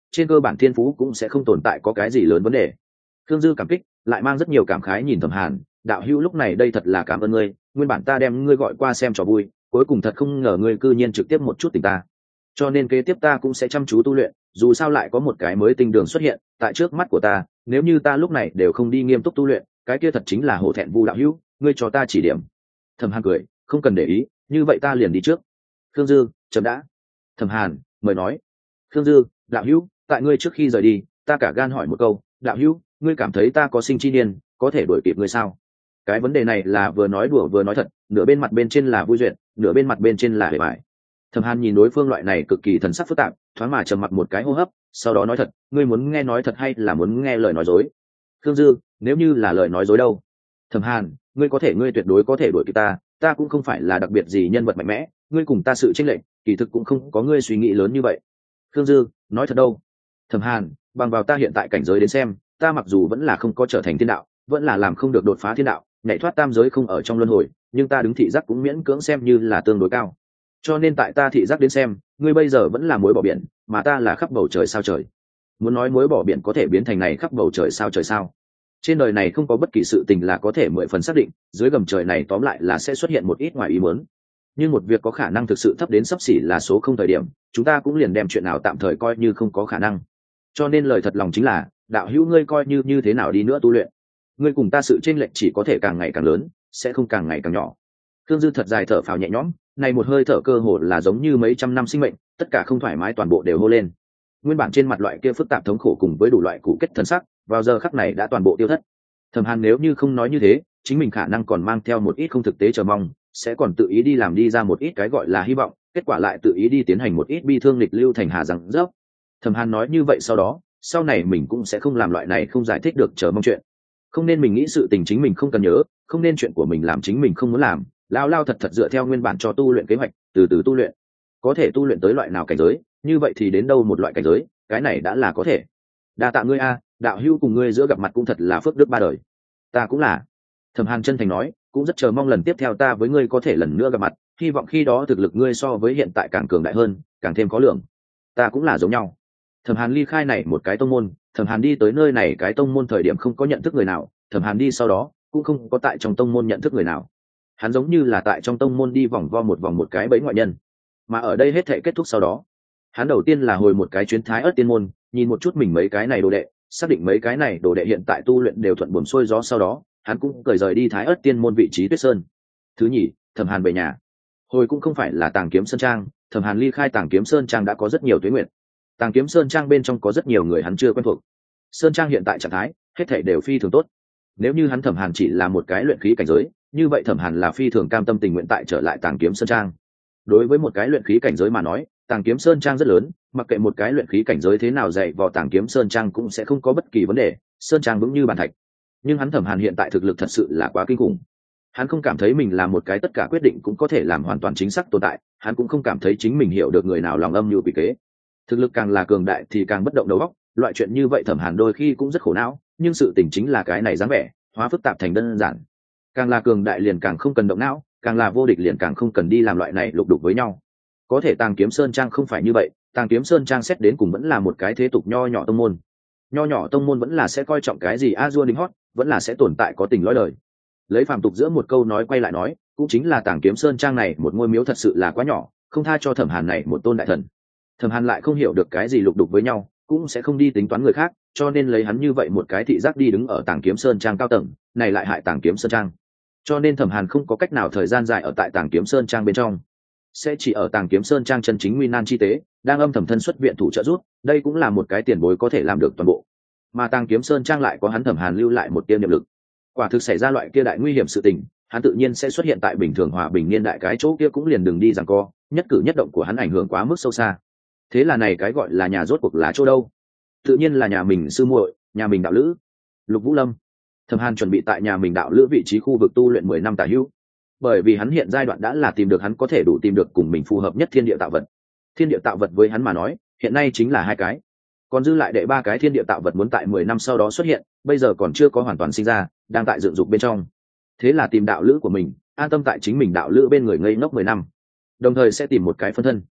trên cơ bản thiên phú cũng sẽ không tồn tại có cái gì lớn vấn đề. Thương Dư cảm kích, lại mang rất nhiều cảm khái nhìn Thẩm Hàn, đạo hữu lúc này đây thật là cảm ơn ngươi, nguyên bản ta đem ngươi gọi qua xem trò vui, cuối cùng thật không ngờ ngươi cư nhiên trực tiếp một chút tình ta. Cho nên kế tiếp ta cũng sẽ chăm chú tu luyện, dù sao lại có một cái mới tinh đường xuất hiện tại trước mắt của ta, nếu như ta lúc này đều không đi nghiêm túc tu luyện, cái kia thật chính là hổ thẹn Vu đạo hữu, ngươi cho ta chỉ điểm. Thẩm Hàn cười, không cần để ý, như vậy ta liền đi trước. Thương Dư, chấm đã. Thẩm Hàn mời nói. Thương Dư, đạo hữu, tại ngươi trước khi rời đi, ta cả gan hỏi một câu, đạo hữu, ngươi cảm thấy ta có sinh chi niên, có thể đuổi kịp ngươi sao? Cái vấn đề này là vừa nói đùa vừa nói thật, nửa bên mặt bên trên là vui duyệt, nửa bên mặt bên trên là hề bại. Thẩm Hàn nhìn đối phương loại này cực kỳ thần sắc phức tạp, thoáng mà trầm mặc một cái hô hấp, sau đó nói thật, ngươi muốn nghe nói thật hay là muốn nghe lời nói dối? Thương Dư, nếu như là lời nói dối đâu? Thẩm Hàn, ngươi tuyệt đối có thể đuổi kịp ta cũng không phải là đặc biệt gì nhân vật mạnh mẽ, ngươi cùng ta sự chênh lệch, kỳ thực cũng không có ngươi suy nghĩ lớn như vậy. Thương Dư, nói thật đâu? Thẩm Hàn, bằng vào ta hiện tại cảnh giới đến xem, ta mặc dù vẫn là không có trở thành thiên đạo, vẫn là làm không được đột phá thiên đạo, nhảy thoát tam giới không ở trong luân hồi, nhưng ta đứng thị giác cũng miễn cưỡng xem như là tương đối cao. Cho nên tại ta thị giác đến xem, ngươi bây giờ vẫn là muối bỏ biển, mà ta là khắp bầu trời sao trời. Muốn nói muối bỏ biển có thể biến thành này khắp bầu trời sao? Trên đời này không có bất kỳ sự tình là có thể 10 phần xác định, dưới gầm trời này tóm lại là sẽ xuất hiện một ít ngoài ý muốn. Nhưng một việc có khả năng thực sự thấp đến xấp xỉ là số không thời điểm, chúng ta cũng liền đem chuyện nào tạm thời coi như không có khả năng. Cho nên lời thật lòng chính là, đạo hữu ngươi coi như thế nào đi nữa tu luyện, ngươi cùng ta sự chênh lệch chỉ có thể càng ngày càng lớn, sẽ không càng ngày càng nhỏ. Thương Dư thật dài thở phào nhẹ nhõm, này một hơi thở cơ hồ là giống như mấy trăm năm sinh mệnh, tất cả không thoải mái toàn bộ đều hô lên. Nguyên bản trên mặt loại kia phức tạp thống khổ cùng với đủ loại cụ kết thần sắc, vào giờ khắc này đã toàn bộ tiêu thất. Thẩm Hàn nếu như không nói như thế, chính mình khả năng còn mang theo một ít không thực tế chờ mong, sẽ còn tự ý đi làm đi ra một ít cái gọi là hy vọng, kết quả lại tự ý đi tiến hành một ít bi thương lịch lưu thành hà rằng dốc. Thẩm Hàn nói như vậy sau này mình cũng sẽ không làm loại này không giải thích được chờ mong chuyện. Không nên mình nghĩ sự tình chính mình không cần nhớ, không nên chuyện của mình làm chính mình không muốn làm, lao thật dựa theo nguyên bản cho tu luyện kế hoạch, từ từ tu luyện. Có thể tu luyện tới loại nào cảnh giới, như vậy thì đến đâu một loại cảnh giới, cái này đã là có thể. Đa tạ ngươi a, đạo hữu cùng ngươi giữa gặp mặt cũng thật là phước đức ba đời. Ta cũng là. Thẩm Hàn chân thành nói, cũng rất chờ mong lần tiếp theo ta với ngươi có thể lần nữa gặp mặt, hy vọng khi đó thực lực ngươi so với hiện tại càng cường đại hơn, càng thêm khó lường. Ta cũng là giống nhau. Thẩm Hàn ly khai này một cái tông môn, Thẩm Hàn đi tới nơi này cái tông môn thời điểm không có nhận thức người nào, Thẩm Hàn đi sau đó cũng không có tại trong tông môn nhận thức người nào. Hắn giống như là tại trong tông môn đi vòng vo một vòng một cái bẫy ngoại nhân. Mà ở đây hết thảy kết thúc sau đó, hắn đầu tiên là hồi một cái chuyến Thái Ức Tiên môn, nhìn một chút mình mấy cái này đồ đệ, xác định mấy cái này đồ đệ hiện tại tu luyện đều thuận buồm xuôi gió, sau đó hắn cũng cởi rời đi Thái Ức Tiên môn vị trí Tuyết Sơn. Thứ nhì, Thẩm Hàn về nhà. Hồi cũng không phải là Tàng Kiếm Sơn Trang, Thẩm Hàn ly khai Tàng Kiếm Sơn Trang đã có rất nhiều tuế nguyện. Tàng Kiếm Sơn Trang bên trong có rất nhiều người hắn chưa quen thuộc. Sơn Trang hiện tại trạng thái, hết thảy đều phi thường tốt. Nếu như hắn Thẩm Hàn chỉ là một cái luyện khí cảnh giới, như vậy Thẩm Hàn là phi thường cam tâm tình nguyện tại trở lại Tàng Kiếm Sơn Trang. Đối với một cái luyện khí cảnh giới mà nói, Tàng Kiếm Sơn Trang rất lớn, mặc kệ một cái luyện khí cảnh giới thế nào dạy vào Tàng Kiếm Sơn Trang cũng sẽ không có bất kỳ vấn đề, Sơn Trang vững như bàn thạch. Nhưng hắn Thẩm Hàn hiện tại thực lực thật sự là quá kinh khủng. Hắn không cảm thấy mình là một cái tất cả quyết định cũng có thể làm hoàn toàn chính xác tồn tại, hắn cũng không cảm thấy chính mình hiểu được người nào lòng âm như quỷ kế. Thực lực càng là cường đại thì càng bất động đầu óc, loại chuyện như vậy Thẩm Hàn đôi khi cũng rất khổ não, nhưng sự tình chính là cái này dáng vẻ, hóa phức tạp thành đơn giản. Càng là cường đại liền càng không cần động não, càng là vô địch liền càng không cần đi làm loại này lục đục với nhau. Có thể Tàng Kiếm Sơn Trang không phải như vậy, Tàng Kiếm Sơn Trang xét đến cùng vẫn là một cái thế tục nho nhỏ tông môn. Nho nhỏ tông môn vẫn là sẽ coi trọng cái gì a dua đính hót, vẫn là sẽ tồn tại có tình lõi đời. Lấy phàm tục giữa một câu nói quay lại nói, cũng chính là Tàng Kiếm Sơn Trang này một ngôi miếu thật sự là quá nhỏ, không tha cho Thẩm Hàn này một tôn đại thần. Thẩm Hàn lại không hiểu được cái gì lục đục với nhau, cũng sẽ không đi tính toán người khác, cho nên lấy hắn như vậy một cái thị giác đi đứng ở Tàng Kiếm Sơn Trang cao tầng, này lại hại Tàng Kiếm Sơn Trang. Cho nên Thẩm Hàn không có cách nào thời gian dài ở tại Tàng Kiếm Sơn Trang bên trong, sẽ chỉ ở Tàng Kiếm Sơn Trang chân chính nguy nan chi tế, đang âm thầm thân xuất viện thủ trợ giúp, đây cũng là một cái tiền bối có thể làm được toàn bộ. Mà Tàng Kiếm Sơn Trang lại có hắn Thẩm Hàn lưu lại một tia niệm lực. Quả thực xảy ra loại kia đại nguy hiểm sự tình, hắn tự nhiên sẽ xuất hiện tại bình thường hòa bình niên đại cái chỗ kia cũng liền đừng đi giằng co, nhất cử nhất động của hắn ảnh hưởng quá mức sâu xa. Thế là này cái gọi là nhà rốt cuộc là chỗ đâu? Tự nhiên là nhà mình sư muội, nhà mình đạo lữ, Lục Vũ Lâm. Thẩm Hàn chuẩn bị tại nhà mình đạo lữ vị trí khu vực tu luyện 10 năm tả hữu, bởi vì hắn hiện giai đoạn đã là tìm được hắn có thể đủ tìm được cùng mình phù hợp nhất thiên địa tạo vật. Thiên địa tạo vật với hắn mà nói, hiện nay chính là 2 cái, còn dư lại đệ 3 cái thiên địa tạo vật muốn tại 10 năm sau đó xuất hiện, bây giờ còn chưa có hoàn toàn sinh ra, đang tại dựng dục bên trong. Thế là tìm đạo lữ của mình, an tâm tại chính mình đạo lữ bên người ngây ngốc 10 năm, đồng thời sẽ tìm một cái phân thân.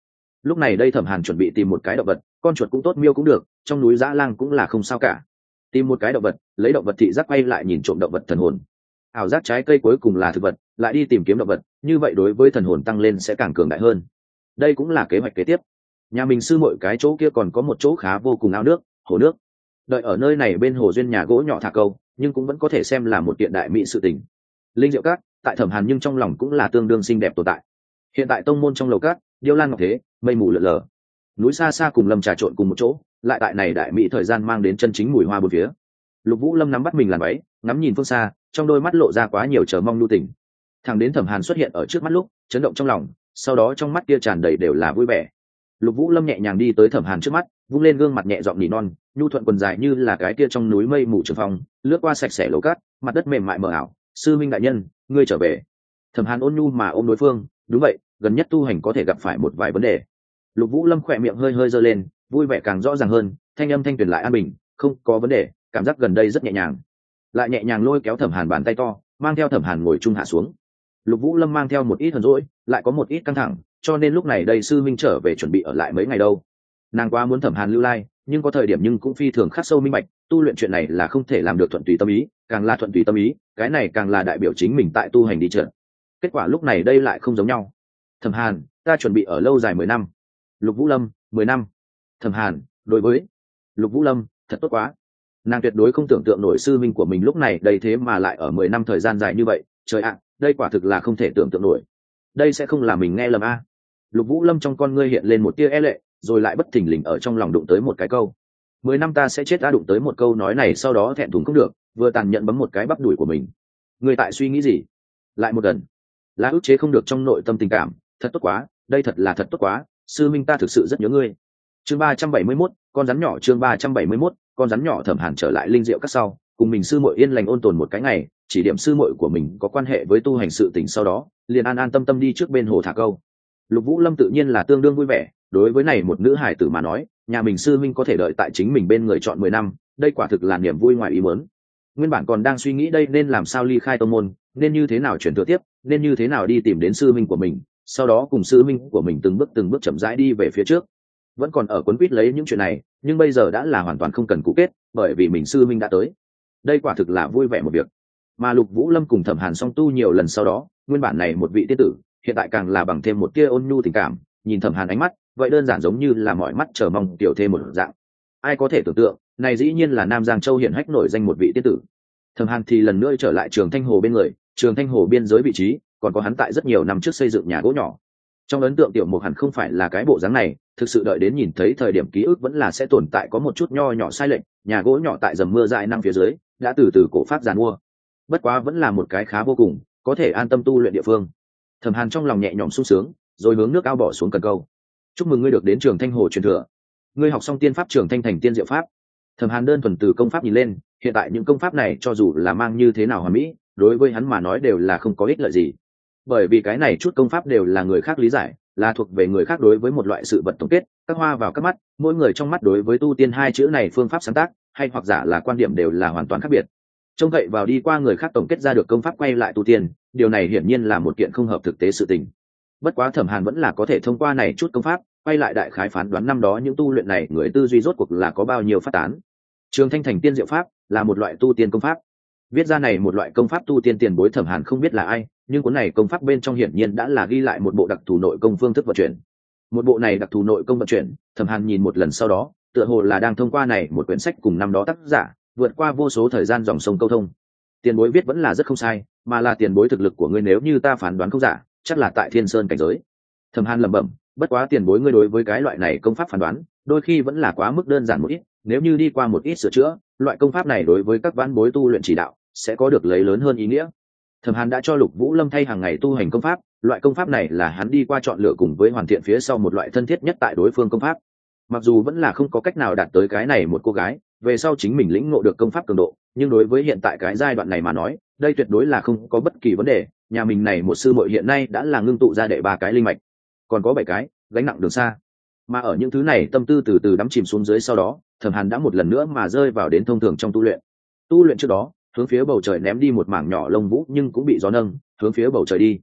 Lúc này đây Thẩm Hàn chuẩn bị tìm một cái động vật, con chuột cũng tốt, miêu cũng được, trong núi dã lang cũng là không sao cả. Tìm một cái động vật, lấy động vật thị giác quay lại nhìn trộm động vật thần hồn. Ảo giác trái cây cuối cùng là thực vật, lại đi tìm kiếm động vật, như vậy đối với thần hồn tăng lên sẽ càng cường đại hơn. Đây cũng là kế hoạch kế tiếp. Nhà mình sư muội cái chỗ kia còn có một chỗ khá vô cùng ao nước, hồ nước. Đợi ở nơi này bên hồ duyên nhà gỗ nhỏ thả câu, nhưng cũng vẫn có thể xem là một kiện đại mỹ sự tình. Linh Diệu Các, tại Thẩm Hàn nhưng trong lòng cũng là tương đương xinh đẹp tồn tại. Hiện tại tông môn trong lầu các, điêu lan ngọc thế, mây mù lượn lờ, núi xa xa cùng lâm trà trộn cùng một chỗ, lại tại này đại mỹ thời gian mang đến chân chính mùi hoa bốn phía. Lục Vũ Lâm nắm bắt mình làn váy, ngắm nhìn phương xa, trong đôi mắt lộ ra quá nhiều chờ mong nhu tình. Thẳng đến Thẩm Hàn xuất hiện ở trước mắt lúc, chấn động trong lòng, sau đó trong mắt kia tràn đầy đều là vui vẻ. Lục Vũ Lâm nhẹ nhàng đi tới Thẩm Hàn trước mắt, vung lên gương mặt nhẹ giọng nỉ non, nhu thuận quần dài như là cái kia trong núi mây mù trường phong, lướt qua sạch sẽ lầu cát, mặt đất mềm mại mờ ảo. Sư minh đại nhân, ngươi trở về. Thẩm Hàn ôn nhu mà ôm đối phương, đúng vậy, gần nhất tu hành có thể gặp phải một vài vấn đề. Lục Vũ Lâm khỏe miệng hơi hơi giơ lên, vui vẻ càng rõ ràng hơn, thanh âm thanh tuyền lại an bình, không có vấn đề, cảm giác gần đây rất nhẹ nhàng. Lại nhẹ nhàng lôi kéo Thẩm Hàn bàn tay to, mang theo Thẩm Hàn ngồi chung hạ xuống. Lục Vũ Lâm mang theo một ít hờn dỗi, lại có một ít căng thẳng, cho nên lúc này đây sư minh trở về chuẩn bị ở lại mấy ngày đâu. Nàng quá muốn Thẩm Hàn lưu lai, nhưng có thời điểm nhưng cũng phi thường khắc sâu minh bạch, tu luyện chuyện này là không thể làm được thuận tùy tâm ý, càng là thuận tùy tâm ý, cái này càng là đại biểu chính mình tại tu hành đi trượt. Kết quả lúc này đây lại không giống nhau. Thẩm Hàn, ta chuẩn bị ở lâu dài 10 năm. Lục Vũ Lâm, 10 năm. Thẩm Hàn, đối với Lục Vũ Lâm, thật tốt quá. Nàng tuyệt đối không tưởng tượng nổi sư minh của mình lúc này đây thế mà lại ở 10 năm thời gian dài như vậy, trời ạ, đây quả thực là không thể tưởng tượng nổi. Đây sẽ không là mình nghe lầm a? Lục Vũ Lâm trong con ngươi hiện lên một tia e lệ, rồi lại bất thình lình ở trong lòng đụng tới một cái câu. 10 năm ta sẽ chết, đã đụng tới một câu nói này, sau đó thẹn thùng không được, vừa tàn nhẫn bấm một cái bắp đùi của mình. Người tại suy nghĩ gì? Lại một lần, là ức chế không được trong nội tâm tình cảm, thật tốt quá, đây thật là thật tốt quá, sư minh ta thực sự rất nhớ ngươi. Chương 371, con rắn nhỏ. Chương 371, con rắn nhỏ. Thẩm Hàn trở lại Linh Diệu Các sau, cùng mình sư muội yên lành ôn tồn một cái ngày, chỉ điểm sư muội của mình có quan hệ với tu hành sự tình, sau đó liền an an tâm tâm đi trước bên hồ thả câu. Lục Vũ Lâm tự nhiên là tương đương vui vẻ, đối với này một nữ hài tử mà nói, nhà mình sư minh có thể đợi tại chính mình bên người chọn 10 năm, đây quả thực là niềm vui ngoài ý muốn. Nguyên bản còn đang suy nghĩ đây nên làm sao ly khai tông môn, nên như thế nào chuyển thừa tiếp, nên như thế nào đi tìm đến sư minh của mình, sau đó cùng sư minh của mình từng bước chậm rãi đi về phía trước. Vẫn còn ở quấn quýt lấy những chuyện này, nhưng bây giờ đã là hoàn toàn không cần cũ kết, bởi vì mình sư minh đã tới. Đây quả thực là vui vẻ một việc. Mà Lục Vũ Lâm cùng Thẩm Hàn song tu nhiều lần sau đó, nguyên bản này một vị tiên tử, hiện tại càng là bằng thêm một tia ôn nhu tình cảm, nhìn Thẩm Hàn ánh mắt, vậy đơn giản giống như là mọi mắt chờ mong tiểu thêm một dạng. Ai có thể tưởng tượng, này dĩ nhiên là Nam Giang Châu hiện hách nổi danh một vị tiên tử. Thẩm Hàn thì lần nữa trở lại Trường Thanh Hồ bên người, Trường Thanh Hồ biên giới vị trí, còn có hắn tại rất nhiều năm trước xây dựng nhà gỗ nhỏ. Trong ấn tượng Tiểu Mục hẳn không phải là cái bộ dáng này, thực sự đợi đến nhìn thấy thời điểm ký ức vẫn là sẽ tồn tại có một chút nho nhỏ sai lệch, nhà gỗ nhỏ tại dầm mưa dại năng phía dưới, đã từ từ cổ phát giàn mua. Bất quá vẫn là một cái khá vô cùng, có thể an tâm tu luyện địa phương. Thẩm Hàn trong lòng nhẹ nhõm sung sướng, rồi hướng nước ao bỏ xuống cần câu. Chúc mừng ngươi được đến Trường Thanh Hồ truyền thừa. Ngươi học xong tiên pháp Trường Thanh thành tiên diệu pháp. Thẩm Hàn đơn thuần từ công pháp nhìn lên, hiện tại những công pháp này cho dù là mang như thế nào hoàn mỹ, đối với hắn mà nói đều là không có ích lợi gì. Bởi vì cái này chút công pháp đều là người khác lý giải, là thuộc về người khác đối với một loại sự vật tổng kết, các hoa vào các mắt, mỗi người trong mắt đối với tu tiên hai chữ này phương pháp sáng tác, hay hoặc giả là quan điểm đều là hoàn toàn khác biệt. Trông cậy vào đi qua người khác tổng kết ra được công pháp quay lại tu tiên, điều này hiển nhiên là một kiện không hợp thực tế sự tình. Bất quá Thẩm Hàn vẫn là có thể thông qua này chút công pháp, quay lại đại khái phán đoán năm đó những tu luyện này người tư duy rốt cuộc là có bao nhiêu phát tán. Trường Thanh thành tiên diệu pháp là một loại tu tiên công pháp. Viết ra này một loại công pháp tu tiên tiền bối Thẩm Hàn không biết là ai, nhưng cuốn này công pháp bên trong hiển nhiên đã là ghi lại một bộ đặc thù nội công phương thức vận chuyển. Một bộ này đặc thù nội công vận chuyển, Thẩm Hàn nhìn một lần sau đó, tựa hồ là đang thông qua này một quyển sách cùng năm đó tác giả, vượt qua vô số thời gian dòng sông câu thông. Tiền bối viết vẫn là rất không sai, mà là tiền bối thực lực của ngươi nếu như ta phán đoán không giả, chắc là tại Thiên Sơn cảnh giới. Thẩm Hàn lẩm bẩm, bất quá tiền bối ngươi đối với cái loại này công pháp phán đoán, đôi khi vẫn là quá mức đơn giản một ít, nếu như đi qua một ít sửa chữa, loại công pháp này đối với các vãn bối tu luyện chỉ đạo sẽ có được lấy lớn hơn ý nghĩa. Thẩm Hàn đã cho Lục Vũ Lâm thay hàng ngày tu hành công pháp, loại công pháp này là hắn đi qua chọn lựa cùng với hoàn thiện phía sau một loại thân thiết nhất tại đối phương công pháp. Mặc dù vẫn là không có cách nào đạt tới cái này một cô gái, về sau chính mình lĩnh ngộ được công pháp cường độ, nhưng đối với hiện tại cái giai đoạn này mà nói, đây tuyệt đối là không có bất kỳ vấn đề. Nhà mình này một sư muội hiện nay đã là ngưng tụ ra đệ 3 cái linh mạch, còn có 7 cái, gánh nặng đường xa. Mà ở những thứ này tâm tư từ từ đắm chìm xuống dưới sau đó, Thẩm Hàn đã một lần nữa mà rơi vào đến thông thường trong tu luyện. Tu luyện trước đó, hướng phía bầu trời ném đi một mảng nhỏ lông vũ nhưng cũng bị gió nâng, hướng phía bầu trời đi.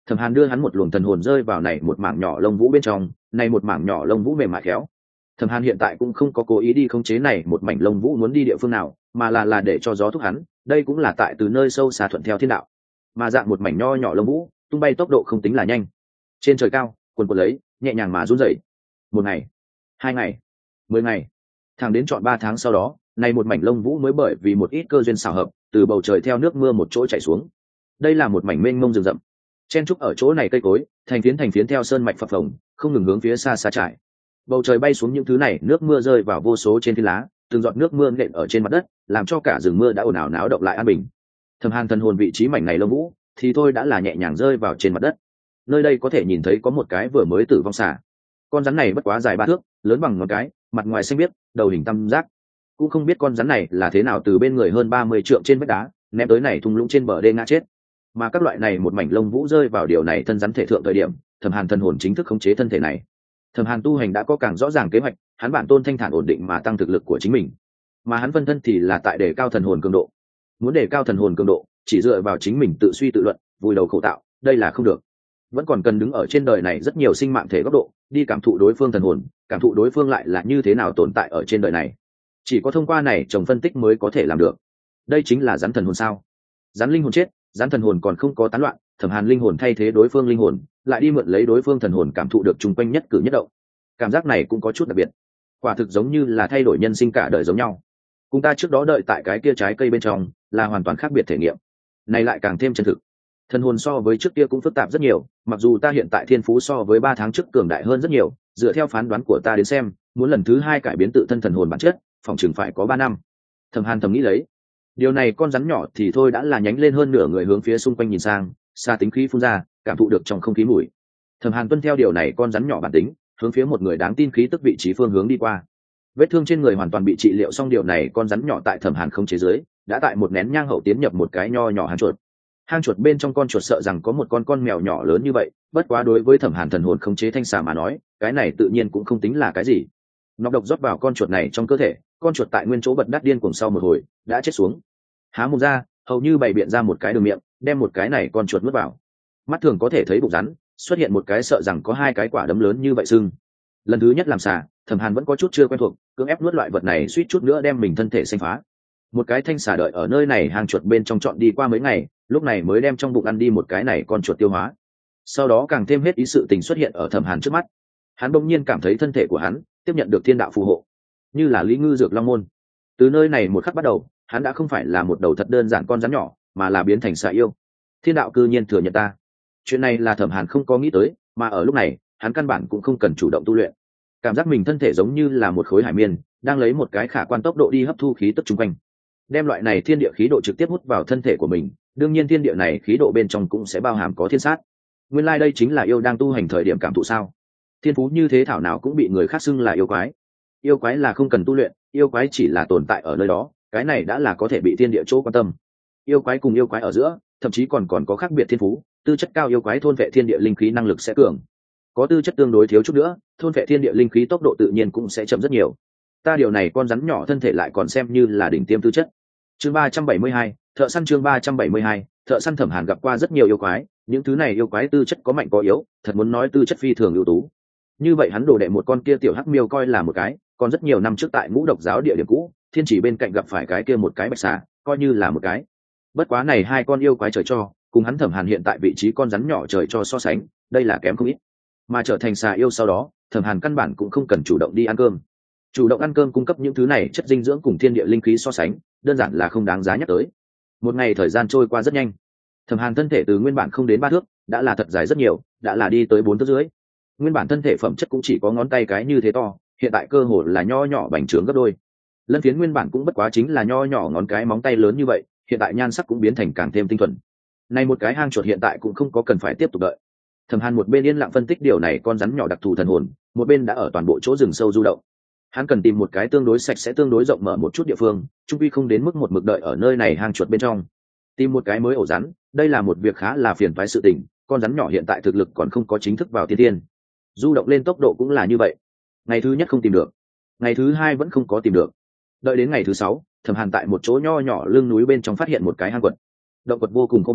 Thẩm Hàn đưa hắn một luồng thần hồn rơi vào này một mảng nhỏ lông vũ bên trong, này một mảng nhỏ lông vũ mềm mại khéo. Thẩm Hàn hiện tại cũng không có cố ý đi khống chế này một mảnh lông vũ muốn đi địa phương nào, mà là để cho gió thúc hắn, đây cũng là tại từ nơi sâu xa thuận theo thiên đạo. Mà dạng một mảnh nho nhỏ lông vũ, tung bay tốc độ không tính là nhanh. Trên trời cao, quần quần lấy, nhẹ nhàng mà run rẩy. Một ngày, 2 ngày, 10 ngày, thẳng đến trọn 3 tháng sau đó, này một mảnh lông vũ mới bởi vì một ít cơ duyên xảo hợp, từ bầu trời theo nước mưa một chỗ chảy xuống. Đây là một mảnh mênh mông rừng rậm. Chen trúc ở chỗ này cây cối, thành phiến theo sơn mạch phập phồng, không ngừng hướng phía xa xa trải. Bầu trời bay xuống những thứ này, nước mưa rơi vào vô số trên phiến lá, từng giọt nước mưa nện ở trên mặt đất, làm cho cả rừng mưa đã ồn ào náo động lại an bình. Thẩm Hàn thần hồn vị trí mảnh này lông vũ, thì thôi đã là nhẹ nhàng rơi vào trên mặt đất. Nơi đây có thể nhìn thấy có một cái vừa mới tử vong xà. Con rắn này bất quá dài 3 thước, lớn bằng ngón cái, mặt ngoài xanh biếc, đầu hình tam giác. Cũng không biết con rắn này là thế nào từ bên người hơn 30 trượng trên vách đá ném tới này thung lũng trên bờ đê ngã chết. Mà các loại này một mảnh lông vũ rơi vào điều này thân rắn thể thượng thời điểm, Thẩm Hàn thần hồn chính thức khống chế thân thể này. Thẩm Hàn tu hành đã có càng rõ ràng kế hoạch, hắn bản tôn thanh thản ổn định mà tăng thực lực của chính mình, mà hắn phân thân thì là tại đề cao thần hồn cường độ. Muốn đề cao thần hồn cường độ, chỉ dựa vào chính mình tự suy tự luận, vùi đầu khổ tạo, đây là không được. Vẫn còn cần đứng ở trên đời này rất nhiều sinh mạng thể góc độ, đi cảm thụ đối phương thần hồn, cảm thụ đối phương lại là như thế nào tồn tại ở trên đời này. Chỉ có thông qua này trồng phân tích mới có thể làm được. Đây chính là rắn thần hồn sao? Rắn linh hồn chết, rắn thần hồn còn không có tán loạn, Thẩm Hàn linh hồn thay thế đối phương linh hồn, lại đi mượn lấy đối phương thần hồn cảm thụ được chung quanh nhất cử nhất động. Cảm giác này cũng có chút đặc biệt, quả thực giống như là thay đổi nhân sinh cả đời giống nhau. Cùng ta trước đó đợi tại cái kia trái cây bên trong là hoàn toàn khác biệt thể nghiệm, này lại càng thêm chân thực. Thần hồn so với trước kia cũng phức tạp rất nhiều, mặc dù ta hiện tại thiên phú so với 3 tháng trước cường đại hơn rất nhiều, dựa theo phán đoán của ta đến xem, muốn lần thứ 2 cải biến tự thân thần hồn bản chất, phòng chừng phải có 3 năm. Thẩm Hàn thầm nghĩ lấy. Điều này con rắn nhỏ thì thôi đã là nhánh lên hơn nửa người hướng phía xung quanh nhìn sang, xa tính khí phun ra, cảm thụ được trong không khí mùi. Thẩm Hàn tuân theo điều này con rắn nhỏ bản tính, hướng phía một người đáng tin khí tức vị trí phương hướng đi qua. Vết thương trên người hoàn toàn bị trị liệu xong, điều này con rắn nhỏ tại Thẩm Hàn không chế giới, đã tại một nén nhang hậu tiến nhập một cái nho nhỏ hang chuột. Hang chuột bên trong con chuột sợ rằng có một con mèo nhỏ lớn như vậy, bất quá đối với Thẩm Hàn thần hồn không chế thanh xà mà nói, cái này tự nhiên cũng không tính là cái gì. Nọc độc rót vào con chuột này trong cơ thể, con chuột tại nguyên chỗ bật đắt điên cuồng sau một hồi đã chết xuống. Há mồm ra, hầu như bày biện ra một cái đường miệng, đem một cái này con chuột nuốt vào. Mắt thường có thể thấy bụng rắn xuất hiện một cái sợ rằng có 2 cái quả đấm lớn như vậy sưng. Lần thứ nhất làm xà, Thẩm Hàn vẫn có chút chưa quen thuộc, cưỡng ép nuốt loại vật này suýt chút nữa đem mình thân thể xanh phá. Một cái thanh xà đợi ở nơi này hang chuột bên trong trọn đi qua mấy ngày, lúc này mới đem trong bụng ăn đi một cái này con chuột tiêu hóa. Sau đó càng thêm hết ý sự tình xuất hiện ở Thẩm Hàn trước mắt. Hắn bỗng nhiên cảm thấy thân thể của hắn tiếp nhận được thiên đạo phù hộ, như là Lý Ngư Dược Long Môn. Từ nơi này một khắc bắt đầu, hắn đã không phải là một đầu thật đơn giản con rắn nhỏ, mà là biến thành xà yêu. Thiên đạo cư nhiên thừa nhận ta. Chuyện này là Thẩm Hàn không có nghĩ tới, mà ở lúc này, hắn căn bản cũng không cần chủ động tu luyện. Cảm giác mình thân thể giống như là một khối hải miên, đang lấy một cái khả quan tốc độ đi hấp thu khí tức chung quanh. Đem loại này thiên địa khí độ trực tiếp hút vào thân thể của mình, đương nhiên thiên địa này khí độ bên trong cũng sẽ bao hàm có thiên sát. Nguyên lai đây chính là yêu đang tu hành thời điểm cảm thụ sao? Thiên phú như thế thảo nào cũng bị người khác xưng là yêu quái. Yêu quái là không cần tu luyện, yêu quái chỉ là tồn tại ở nơi đó, cái này đã là có thể bị thiên địa chỗ quan tâm. Yêu quái cùng yêu quái ở giữa, thậm chí còn có khác biệt thiên phú, tư chất cao yêu quái thôn vệ thiên địa linh khí năng lực sẽ cường. Có tư chất tương đối thiếu chút nữa, thôn vệ thiên địa linh khí tốc độ tự nhiên cũng sẽ chậm rất nhiều. Ta điều này con rắn nhỏ thân thể lại còn xem như là đỉnh tiêm tư chất. Chương 372, thợ săn. Chương 372, thợ săn. Thẩm Hàn gặp qua rất nhiều yêu quái, những thứ này yêu quái tư chất có mạnh có yếu, thật muốn nói tư chất phi thường ưu tú. Như vậy hắn đồ đệ một con kia tiểu hắc miêu coi là một cái, còn rất nhiều năm trước tại Ngũ Độc giáo địa điểm cũ, Thiên Chỉ bên cạnh gặp phải cái kia một cái bạch xà, coi như là một cái. Bất quá này 2 con yêu quái trời cho, cùng hắn Thẩm Hàn hiện tại vị trí con rắn nhỏ trời cho so sánh, đây là kém không ít. Mà trở thành xà yêu sau đó, Thẩm Hàn căn bản cũng không cần chủ động đi ăn cơm. Chủ động ăn cơm cung cấp những thứ này chất dinh dưỡng cùng thiên địa linh khí so sánh, đơn giản là không đáng giá nhắc tới. Một ngày thời gian trôi qua rất nhanh. Thẩm Hàn thân thể từ nguyên bản không đến 3 thước, đã là thật dài rất nhiều, đã là đi tới 4 thước dưới. Nguyên bản thân thể phẩm chất cũng chỉ có ngón tay cái như thế to, hiện tại cơ hồ là nho nhỏ bành trướng gấp đôi. Lân phiến nguyên bản cũng bất quá chính là nho nhỏ ngón cái móng tay lớn như vậy, hiện tại nhan sắc cũng biến thành càng thêm tinh thuần. Này một cái hang chuột hiện tại cũng không có cần phải tiếp tục đợi. Thẩm Hàn một bên yên lặng phân tích điều này con rắn nhỏ đặc thù thần hồn, một bên đã ở toàn bộ chỗ rừng sâu du động. Hắn cần tìm một cái tương đối sạch sẽ tương đối rộng mở một chút địa phương, chung quy không đến mức một mực đợi ở nơi này hang chuột bên trong. Tìm một cái mới ổ rắn, đây là một việc khá là phiền toái sự tình, con rắn nhỏ hiện tại thực lực còn không có chính thức vào tiên tiên. Du động lên tốc độ cũng là như vậy. Ngày thứ nhất không tìm được, ngày thứ 2 vẫn không có tìm được. Đợi đến ngày thứ 6, Thẩm Hàn tại một chỗ nho nhỏ lưng núi bên trong phát hiện một cái hang quật. Động quật vô cùng khô mát,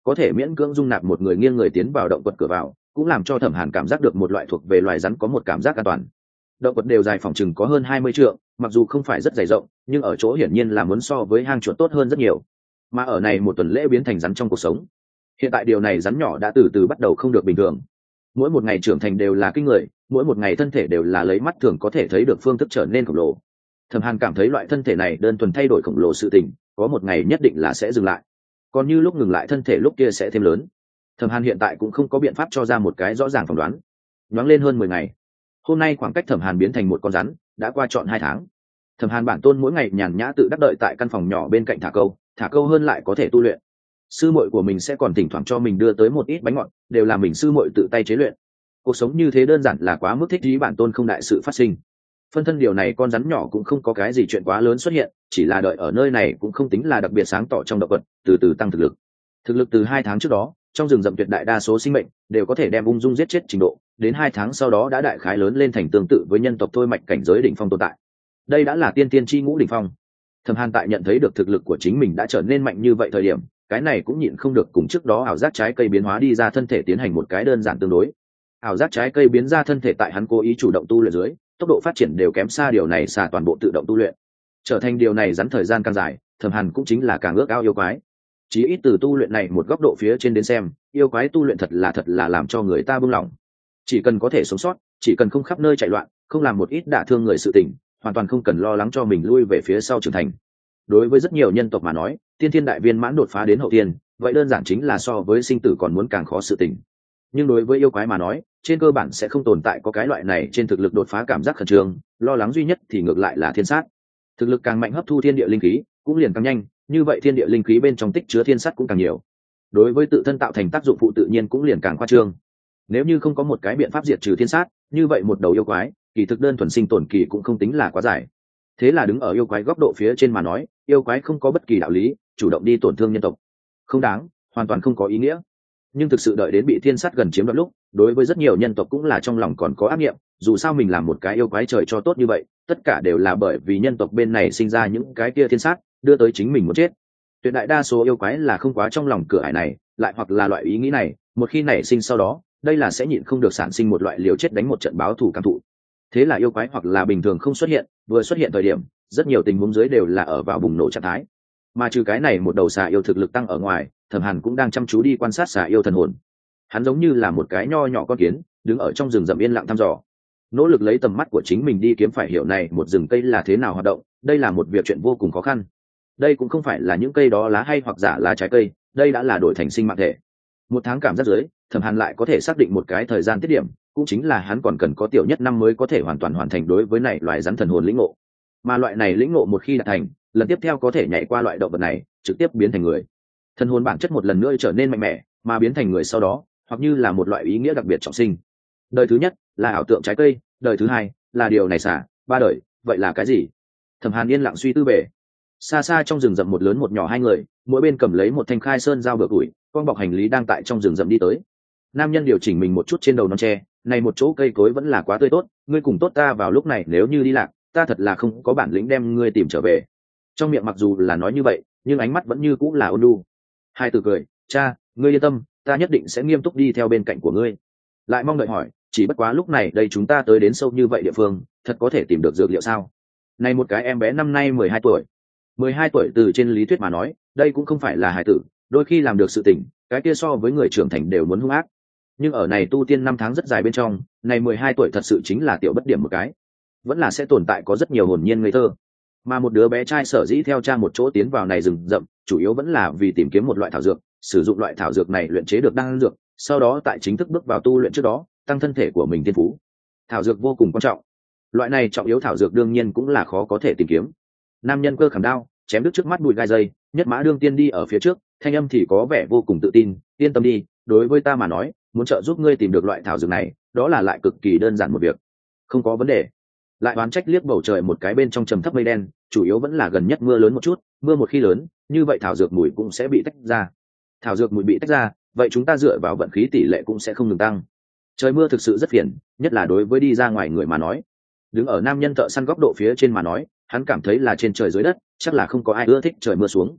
có thể miễn cưỡng dung nạp một người nghiêng người tiến vào động quật cửa vào, cũng làm cho Thẩm Hàn cảm giác được một loại thuộc về loài rắn có một cảm giác an toàn. Động quật đều dài phòng chừng có hơn 20 trượng, mặc dù không phải rất dày rộng, nhưng ở chỗ hiển nhiên là muốn so với hang chuột tốt hơn rất nhiều. Mà ở này một tuần lễ biến thành rắn trong cuộc sống. Hiện tại điều này rắn nhỏ đã từ từ bắt đầu không được bình thường. Mỗi một ngày trưởng thành đều là kinh người, mỗi một ngày thân thể đều là lấy mắt thường có thể thấy được phương thức trở nên khổng lồ. Thẩm Hàn cảm thấy loại thân thể này đơn thuần thay đổi khổng lồ sự tình, có một ngày nhất định là sẽ dừng lại. Còn như lúc ngừng lại thân thể lúc kia sẽ thêm lớn. Thẩm Hàn hiện tại cũng không có biện pháp cho ra một cái rõ ràng phỏng đoán. Nhoáng lên hơn 10 ngày. Hôm nay khoảng cách Thẩm Hàn biến thành một con rắn đã qua trọn 2 tháng. Thẩm Hàn bản tôn mỗi ngày nhàn nhã tự đắc đợi tại căn phòng nhỏ bên cạnh thả câu hơn lại có thể tu luyện. Sư muội của mình sẽ còn thỉnh thoảng cho mình đưa tới một ít bánh ngọt, đều là mình sư muội tự tay chế luyện. Cuộc sống như thế đơn giản là quá mức thích ý, bản tôn không đại sự phát sinh. Phân thân điều này con rắn nhỏ cũng không có cái gì chuyện quá lớn xuất hiện, chỉ là đợi ở nơi này cũng không tính là đặc biệt sáng tỏ trong động vật, từ từ tăng thực lực. Thực lực từ 2 tháng trước đó, trong rừng rậm tuyệt đại đa số sinh mệnh đều có thể đem ung dung giết chết trình độ, đến 2 tháng sau đó đã đại khái lớn lên thành tương tự với nhân tộc thôi mạch cảnh giới đỉnh phong tồn tại. Đây đã là tiên tiên chi ngũ đỉnh phong. Thẩm Hàn tại nhận thấy được thực lực của chính mình đã trở nên mạnh như vậy thời điểm, cái này cũng nhịn không được cùng trước đó ảo giác trái cây biến hóa đi ra thân thể tiến hành một cái đơn giản tương đối. Ảo giác trái cây biến ra thân thể tại hắn cố ý chủ động tu luyện dưới, tốc độ phát triển đều kém xa điều này xả toàn bộ tự động tu luyện. Trở thành điều này rắn thời gian càng dài, Thẩm Hàn cũng chính là càng ước ao yêu quái. Chí ít từ tu luyện này một góc độ phía trên đến xem, yêu quái tu luyện thật là làm cho người ta buông lỏng. Chỉ cần có thể sống sót, chỉ cần không khắp nơi chạy loạn, không làm một ít đả thương người sự tình, hoàn toàn không cần lo lắng cho mình lui về phía sau trưởng thành. Đối với rất nhiều nhân tộc mà nói, tiên thiên đại viên mãn đột phá đến hậu thiên, vậy đơn giản chính là so với sinh tử còn muốn càng khó sự tình. Nhưng đối với yêu quái mà nói, trên cơ bản sẽ không tồn tại có cái loại này trên thực lực đột phá cảm giác khẩn trương, lo lắng duy nhất thì ngược lại là thiên sát. Thực lực càng mạnh hấp thu thiên địa linh khí cũng liền càng nhanh, như vậy thiên địa linh khí bên trong tích chứa thiên sát cũng càng nhiều. Đối với tự thân tạo thành tác dụng phụ tự nhiên cũng liền càng khoa trương. Nếu như không có một cái biện pháp diệt trừ thiên sát, như vậy một đầu yêu quái, kỳ thực đơn thuần sinh tồn kỳ cũng không tính là quá dài. Thế là đứng ở yêu quái góc độ phía trên mà nói, yêu quái không có bất kỳ đạo lý chủ động đi tổn thương nhân tộc, không đáng, hoàn toàn không có ý nghĩa. Nhưng thực sự đợi đến bị thiên sát gần chiếm đoạt lúc, đối với rất nhiều nhân tộc cũng là trong lòng còn có ác niệm, dù sao mình làm một cái yêu quái trời cho tốt như vậy, tất cả đều là bởi vì nhân tộc bên này sinh ra những cái kia thiên sát, đưa tới chính mình muốn chết. Tuyệt đại đa số yêu quái là không quá trong lòng cửa ải này, lại hoặc là loại ý nghĩ này, một khi nảy sinh sau đó, đây là sẽ nhịn không được sản sinh một loại liều chết đánh một trận báo thù cảm thụ. Thế là yêu quái hoặc là bình thường không xuất hiện, vừa xuất hiện thời điểm, rất nhiều tình huống dưới đều là ở vào bùng nổ trạng thái. Mà trừ cái này một đầu xà yêu thực lực tăng ở ngoài, Thẩm Hàn cũng đang chăm chú đi quan sát xà yêu thần hồn. Hắn giống như là một cái nho nhỏ con kiến, đứng ở trong rừng rậm yên lặng thăm dò, nỗ lực lấy tầm mắt của chính mình đi kiếm phải hiểu này một rừng cây là thế nào hoạt động. Đây là một việc chuyện vô cùng khó khăn. Đây cũng không phải là những cây đó lá hay hoặc giả lá trái cây, đây đã là đổi thành sinh mạng thể. 1 tháng cảm giác dưới, Thẩm Hàn lại có thể xác định một cái thời gian tiết điểm, cũng chính là hắn còn cần có tiểu nhất năm mới có thể hoàn toàn hoàn thành đối với này loài rắn thần hồn lĩnh ngộ. Mà loại này lĩnh ngộ một khi đạt thành, lần tiếp theo có thể nhảy qua loại động vật này, trực tiếp biến thành người. Thần hồn bản chất một lần nữa trở nên mạnh mẽ, mà biến thành người sau đó, hoặc như là một loại ý nghĩa đặc biệt trọng sinh. Đời thứ nhất là ảo tượng trái cây, đời thứ hai là điều này xả, 3 đời, vậy là cái gì? Thẩm Hàn yên lặng suy tư về. Xa xa trong rừng rậm một lớn một nhỏ 2 người, mỗi bên cầm lấy một thanh khai sơn dao bừa củi, con bọc hành lý đang tại trong rừng rậm đi tới. Nam nhân điều chỉnh mình một chút trên đầu non tre, này một chỗ cây cối vẫn là quá tươi tốt, ngươi cùng tốt ta vào lúc này nếu như đi lạc, ta thật là không có bản lĩnh đem ngươi tìm trở về. Trong miệng mặc dù là nói như vậy, nhưng ánh mắt vẫn như cũng là ôn nhu. Hai từ cười, cha, ngươi yên tâm, ta nhất định sẽ nghiêm túc đi theo bên cạnh của ngươi. Lại mong đợi hỏi, chỉ bất quá lúc này đây chúng ta tới đến sâu như vậy địa phương, thật có thể tìm được dược liệu sao? Này một cái em bé năm nay 12 tuổi. 12 tuổi từ trên lý thuyết mà nói, đây cũng không phải là hài tử, đôi khi làm được sự tình, cái kia so với người trưởng thành đều muốn hung ác. Nhưng ở này tu tiên 5 tháng rất dài bên trong, này 12 tuổi thật sự chính là tiểu bất điểm một cái. Vẫn là sẽ tồn tại có rất nhiều hồn nhiên ngây thơ. Mà một đứa bé trai sở dĩ theo cha một chỗ tiến vào này rừng rậm, chủ yếu vẫn là vì tìm kiếm một loại thảo dược, sử dụng loại thảo dược này luyện chế được đan dược, sau đó tại chính thức bước vào tu luyện trước đó, tăng thân thể của mình thiên phú. Thảo dược vô cùng quan trọng. Loại này trọng yếu thảo dược đương nhiên cũng là khó có thể tìm kiếm. Nam nhân cơ khảm đao, chém đứt trước mắt bụi gai dây, nhất mã đương tiên đi ở phía trước, thanh âm thì có vẻ vô cùng tự tin, yên tâm đi, đối với ta mà nói, muốn trợ giúp ngươi tìm được loại thảo dược này, đó là lại cực kỳ đơn giản một việc. Không có vấn đề. Lại oán trách liếc bầu trời một cái bên trong trầm thấp mây đen, chủ yếu vẫn là gần nhất mưa lớn một chút, mưa một khi lớn, như vậy thảo dược mùi cũng sẽ bị tách ra. Thảo dược mùi bị tách ra, vậy chúng ta dựa vào vận khí tỷ lệ cũng sẽ không ngừng tăng. Trời mưa thực sự rất phiền, nhất là đối với đi ra ngoài người mà nói. Đứng ở nam nhân thợ săn góc độ phía trên mà nói, hắn cảm thấy là trên trời dưới đất, chắc là không có ai ưa thích trời mưa xuống.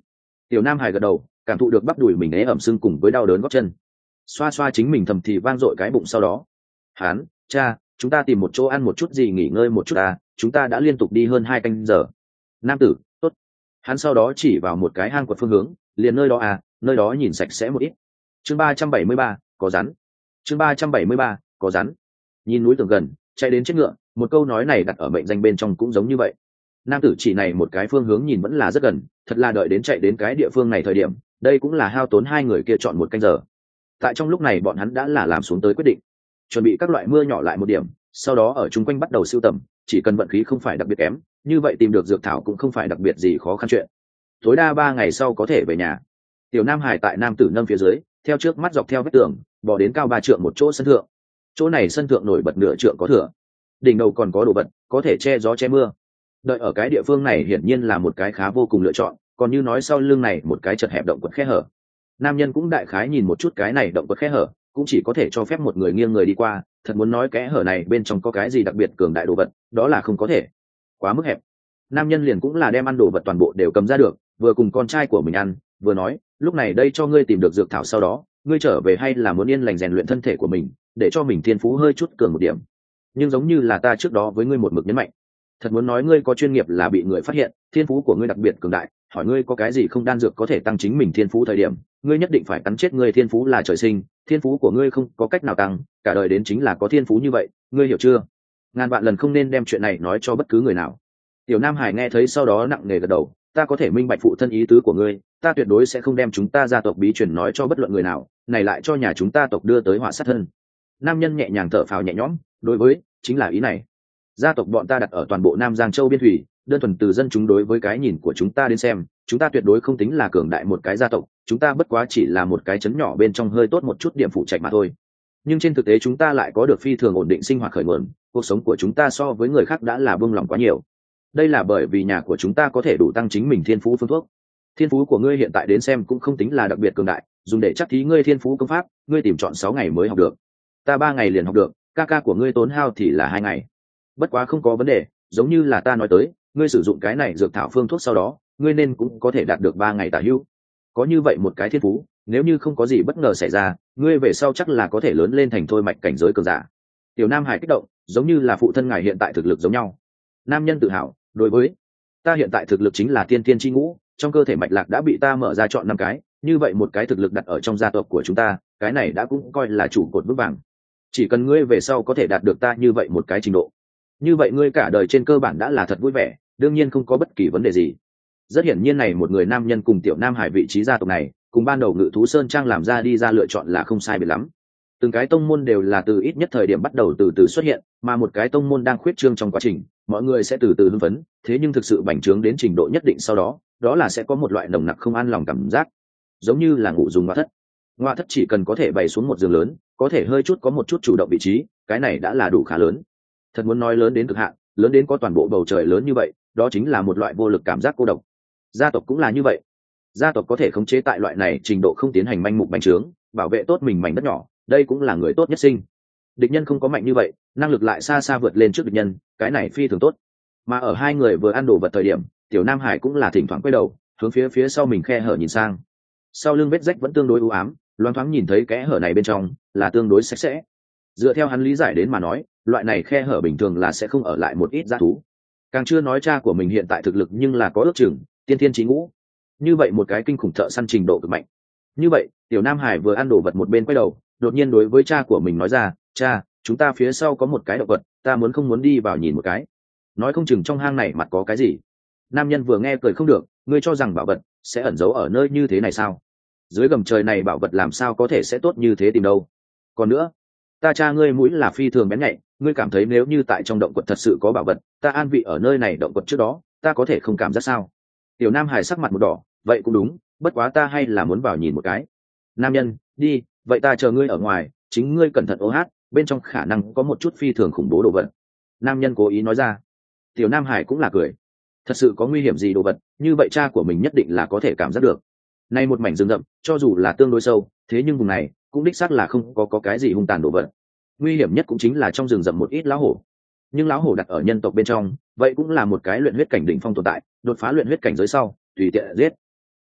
Tiểu Nam Hải gật đầu, cảm thụ được bắp đùi mình ế ẩm sưng cùng với đau đớn gót chân, xoa xoa chính mình thầm thì vang dội cái bụng. Sau đó hắn, cha, chúng ta tìm một chỗ ăn một chút gì nghỉ ngơi một chút à, chúng ta đã liên tục đi hơn 2 canh giờ. Nam tử, tốt. Hắn sau đó chỉ vào một cái hang quật phương hướng, liền nơi đó à, nơi đó nhìn sạch sẽ một ít. Chương 373, có rắn. Chương 373, có rắn. Nhìn núi tường gần, chạy đến chết ngựa, một câu nói này đặt ở mệnh danh bên trong cũng giống như vậy. Nam tử chỉ này một cái phương hướng nhìn vẫn là rất gần, thật là đợi đến chạy đến cái địa phương này thời điểm, đây cũng là hao tốn hai người kia chọn 1 canh giờ. Tại trong lúc này bọn hắn đã là làm xuống tới quyết định, chuẩn bị các loại mưa nhỏ lại một điểm, sau đó ở chung quanh bắt đầu sưu tầm, chỉ cần vận khí không phải đặc biệt kém, như vậy tìm được dược thảo cũng không phải đặc biệt gì khó khăn chuyện. Tối đa 3 ngày sau có thể về nhà. Tiểu Nam Hải tại nam tử nâng phía dưới, theo trước mắt dọc theo vách tường, bò đến cao 3 trượng một chỗ sân thượng. Chỗ này sân thượng nổi bật nửa trượng có thừa, đỉnh đầu còn có đồ vật có thể che gió che mưa. Đợi ở cái địa phương này hiển nhiên là một cái khá vô cùng lựa chọn, còn như nói sau lưng này một cái chật hẹp động quật khe hở. Nam nhân cũng đại khái nhìn một chút cái này động quật khe hở, cũng chỉ có thể cho phép một người nghiêng người đi qua, thật muốn nói kẽ hở này bên trong có cái gì đặc biệt cường đại đồ vật, đó là không có thể. Quá mức hẹp. Nam nhân liền cũng là đem ăn đồ vật toàn bộ đều cầm ra được, vừa cùng con trai của mình ăn, vừa nói, lúc này đây cho ngươi tìm được dược thảo, sau đó ngươi trở về hay là muốn yên lành rèn luyện thân thể của mình, để cho mình thiên phú hơi chút cường một điểm. Nhưng giống như là ta trước đó với ngươi một mực nhấn mạnh, thật muốn nói ngươi có chuyên nghiệp là bị người phát hiện, thiên phú của ngươi đặc biệt cường đại, hỏi ngươi có cái gì không đan dược có thể tăng chính mình thiên phú thời điểm, ngươi nhất định phải cắn chết. Ngươi thiên phú là trời sinh, thiên phú của ngươi không có cách nào tăng, cả đời đến chính là có thiên phú như vậy, ngươi hiểu chưa? Ngàn vạn lần không nên đem chuyện này nói cho bất cứ người nào. Tiểu Nam Hải nghe thấy sau đó nặng nề gật đầu, ta có thể minh bạch phụ thân ý tứ của ngươi, ta tuyệt đối sẽ không đem chúng ta gia tộc bí truyền nói cho bất luận người nào, này lại cho nhà chúng ta tộc đưa tới họa sát thân. Nam nhân nhẹ nhàng thở phào nhẹ nhõm, đối với chính là ý này. Gia tộc bọn ta đặt ở toàn bộ Nam Giang Châu biên thủy, đơn thuần từ dân chúng đối với cái nhìn của chúng ta đến xem, chúng ta tuyệt đối không tính là cường đại một cái gia tộc, chúng ta bất quá chỉ là một cái trấn nhỏ bên trong hơi tốt một chút điểm phụ trạch mà thôi. Nhưng trên thực tế chúng ta lại có được phi thường ổn định sinh hoạt khởi nguồn, cuộc sống của chúng ta so với người khác đã là buông lỏng quá nhiều. Đây là bởi vì nhà của chúng ta có thể đủ tăng chính mình thiên phú phương thuốc. Thiên phú của ngươi hiện tại đến xem cũng không tính là đặc biệt cường đại, dùng để chắc thí ngươi thiên phú công pháp, ngươi tìm chọn 6 ngày mới học được. Ta 3 ngày liền học được, ca của ngươi tốn hao thì là 2 ngày. Bất quá không có vấn đề, giống như là ta nói tới, ngươi sử dụng cái này dược thảo phương thuốc sau đó, ngươi nên cũng có thể đạt được 3 ngày tả hữu. Có như vậy một cái thiên phú, nếu như không có gì bất ngờ xảy ra, ngươi về sau chắc là có thể lớn lên thành thôi mạch cảnh giới cường giả. Tiểu Nam Hải kích động, giống như là phụ thân ngài hiện tại thực lực giống nhau. Nam nhân tự hào, đối với ta hiện tại thực lực chính là tiên tiên chi ngũ, trong cơ thể mạch lạc đã bị ta mở ra chọn 5 cái, như vậy một cái thực lực đặt ở trong gia tộc của chúng ta, cái này đã cũng coi là trụ cột vững vàng. Chỉ cần ngươi về sau có thể đạt được ta như vậy một cái trình độ, như vậy ngươi cả đời trên cơ bản đã là thật vui vẻ, đương nhiên không có bất kỳ vấn đề gì. Rất hiển nhiên này một người nam nhân cùng Tiểu Nam Hải vị trí gia tộc này, cùng ban đầu Ngự Thú Sơn Trang làm ra đi ra lựa chọn là không sai biệt lắm. Từng cái tông môn đều là từ ít nhất thời điểm bắt đầu từ từ xuất hiện, mà một cái tông môn đang khuyết trương trong quá trình, mọi người sẽ từ từ hưng phấn, thế nhưng thực sự bành trướng đến trình độ nhất định sau đó, đó là sẽ có một loại nồng nặc không an lòng cảm giác, giống như là ngủ dùng ngoại thất. Ngoại thất chỉ cần có thể bày xuống một giường lớn, có thể hơi chút có một chút chủ động vị trí, cái này đã là đủ khá lớn. Thật muốn nói lớn đến cực hạn, lớn đến có toàn bộ bầu trời lớn như vậy, đó chính là một loại vô lực cảm giác cô độc. Gia tộc cũng là như vậy, gia tộc có thể khống chế tại loại này trình độ không tiến hành manh mục bành trướng, bảo vệ tốt mình mảnh đất nhỏ, đây cũng là người tốt nhất sinh. Địch nhân không có mạnh như vậy, năng lực lại xa xa vượt lên trước địch nhân, cái này phi thường tốt. Mà ở hai người vừa ăn đồ vật thời điểm, Tiểu Nam Hải cũng là thỉnh thoảng quay đầu hướng phía sau mình khe hở nhìn sang. Sau lưng vết rách vẫn tương đối u ám, loáng thoáng nhìn thấy kẽ hở này bên trong là tương đối sạch sẽ. Dựa theo hắn lý giải đến mà nói, loại này khe hở bình thường là sẽ không ở lại một ít dã thú. Càng chưa nói cha của mình hiện tại thực lực nhưng là có ước chừng tiên thiên chí ngũ, như vậy một cái kinh khủng thợ săn trình độ cực mạnh. Như vậy Tiểu Nam Hải vừa ăn đồ vật một bên quay đầu, đột nhiên đối với cha của mình nói ra, cha, chúng ta phía sau có một cái động vật, ta không muốn đi vào nhìn một cái, nói không chừng trong hang này mặt có cái gì. Nam nhân vừa nghe cười không được, ngươi cho rằng bảo vật sẽ ẩn giấu ở nơi như thế này sao? Dưới gầm trời này bảo vật làm sao có thể sẽ tốt như thế tìm đâu. Còn nữa, ta cha ngươi mũi là phi thường bén nhạy, ngươi cảm thấy nếu như tại trong động quật thật sự có bảo vật, ta an vị ở nơi này động quật trước đó, ta có thể không cảm giác sao? Tiểu Nam Hải sắc mặt một đỏ, vậy cũng đúng, bất quá ta hay là muốn vào nhìn một cái. Nam nhân, đi, vậy ta chờ ngươi ở ngoài, chính ngươi cẩn thận ô hát, bên trong khả năng có một chút phi thường khủng bố đồ vật. Nam nhân cố ý nói ra. Tiểu Nam Hải cũng là cười, thật sự có nguy hiểm gì đồ vật, như vậy cha của mình nhất định là có thể cảm giác được. Nay một mảnh rừng rậm, cho dù là tương đối sâu, thế nhưng vùng này cũng đích xác là không có cái gì hung tàn đồ vật. Nguy hiểm nhất cũng chính là trong rừng rậm một ít lão hổ. Nhưng lão hổ đặt ở nhân tộc bên trong, vậy cũng là một cái luyện huyết cảnh đỉnh phong tồn tại, đột phá luyện huyết cảnh giới sau, tùy tiện giết.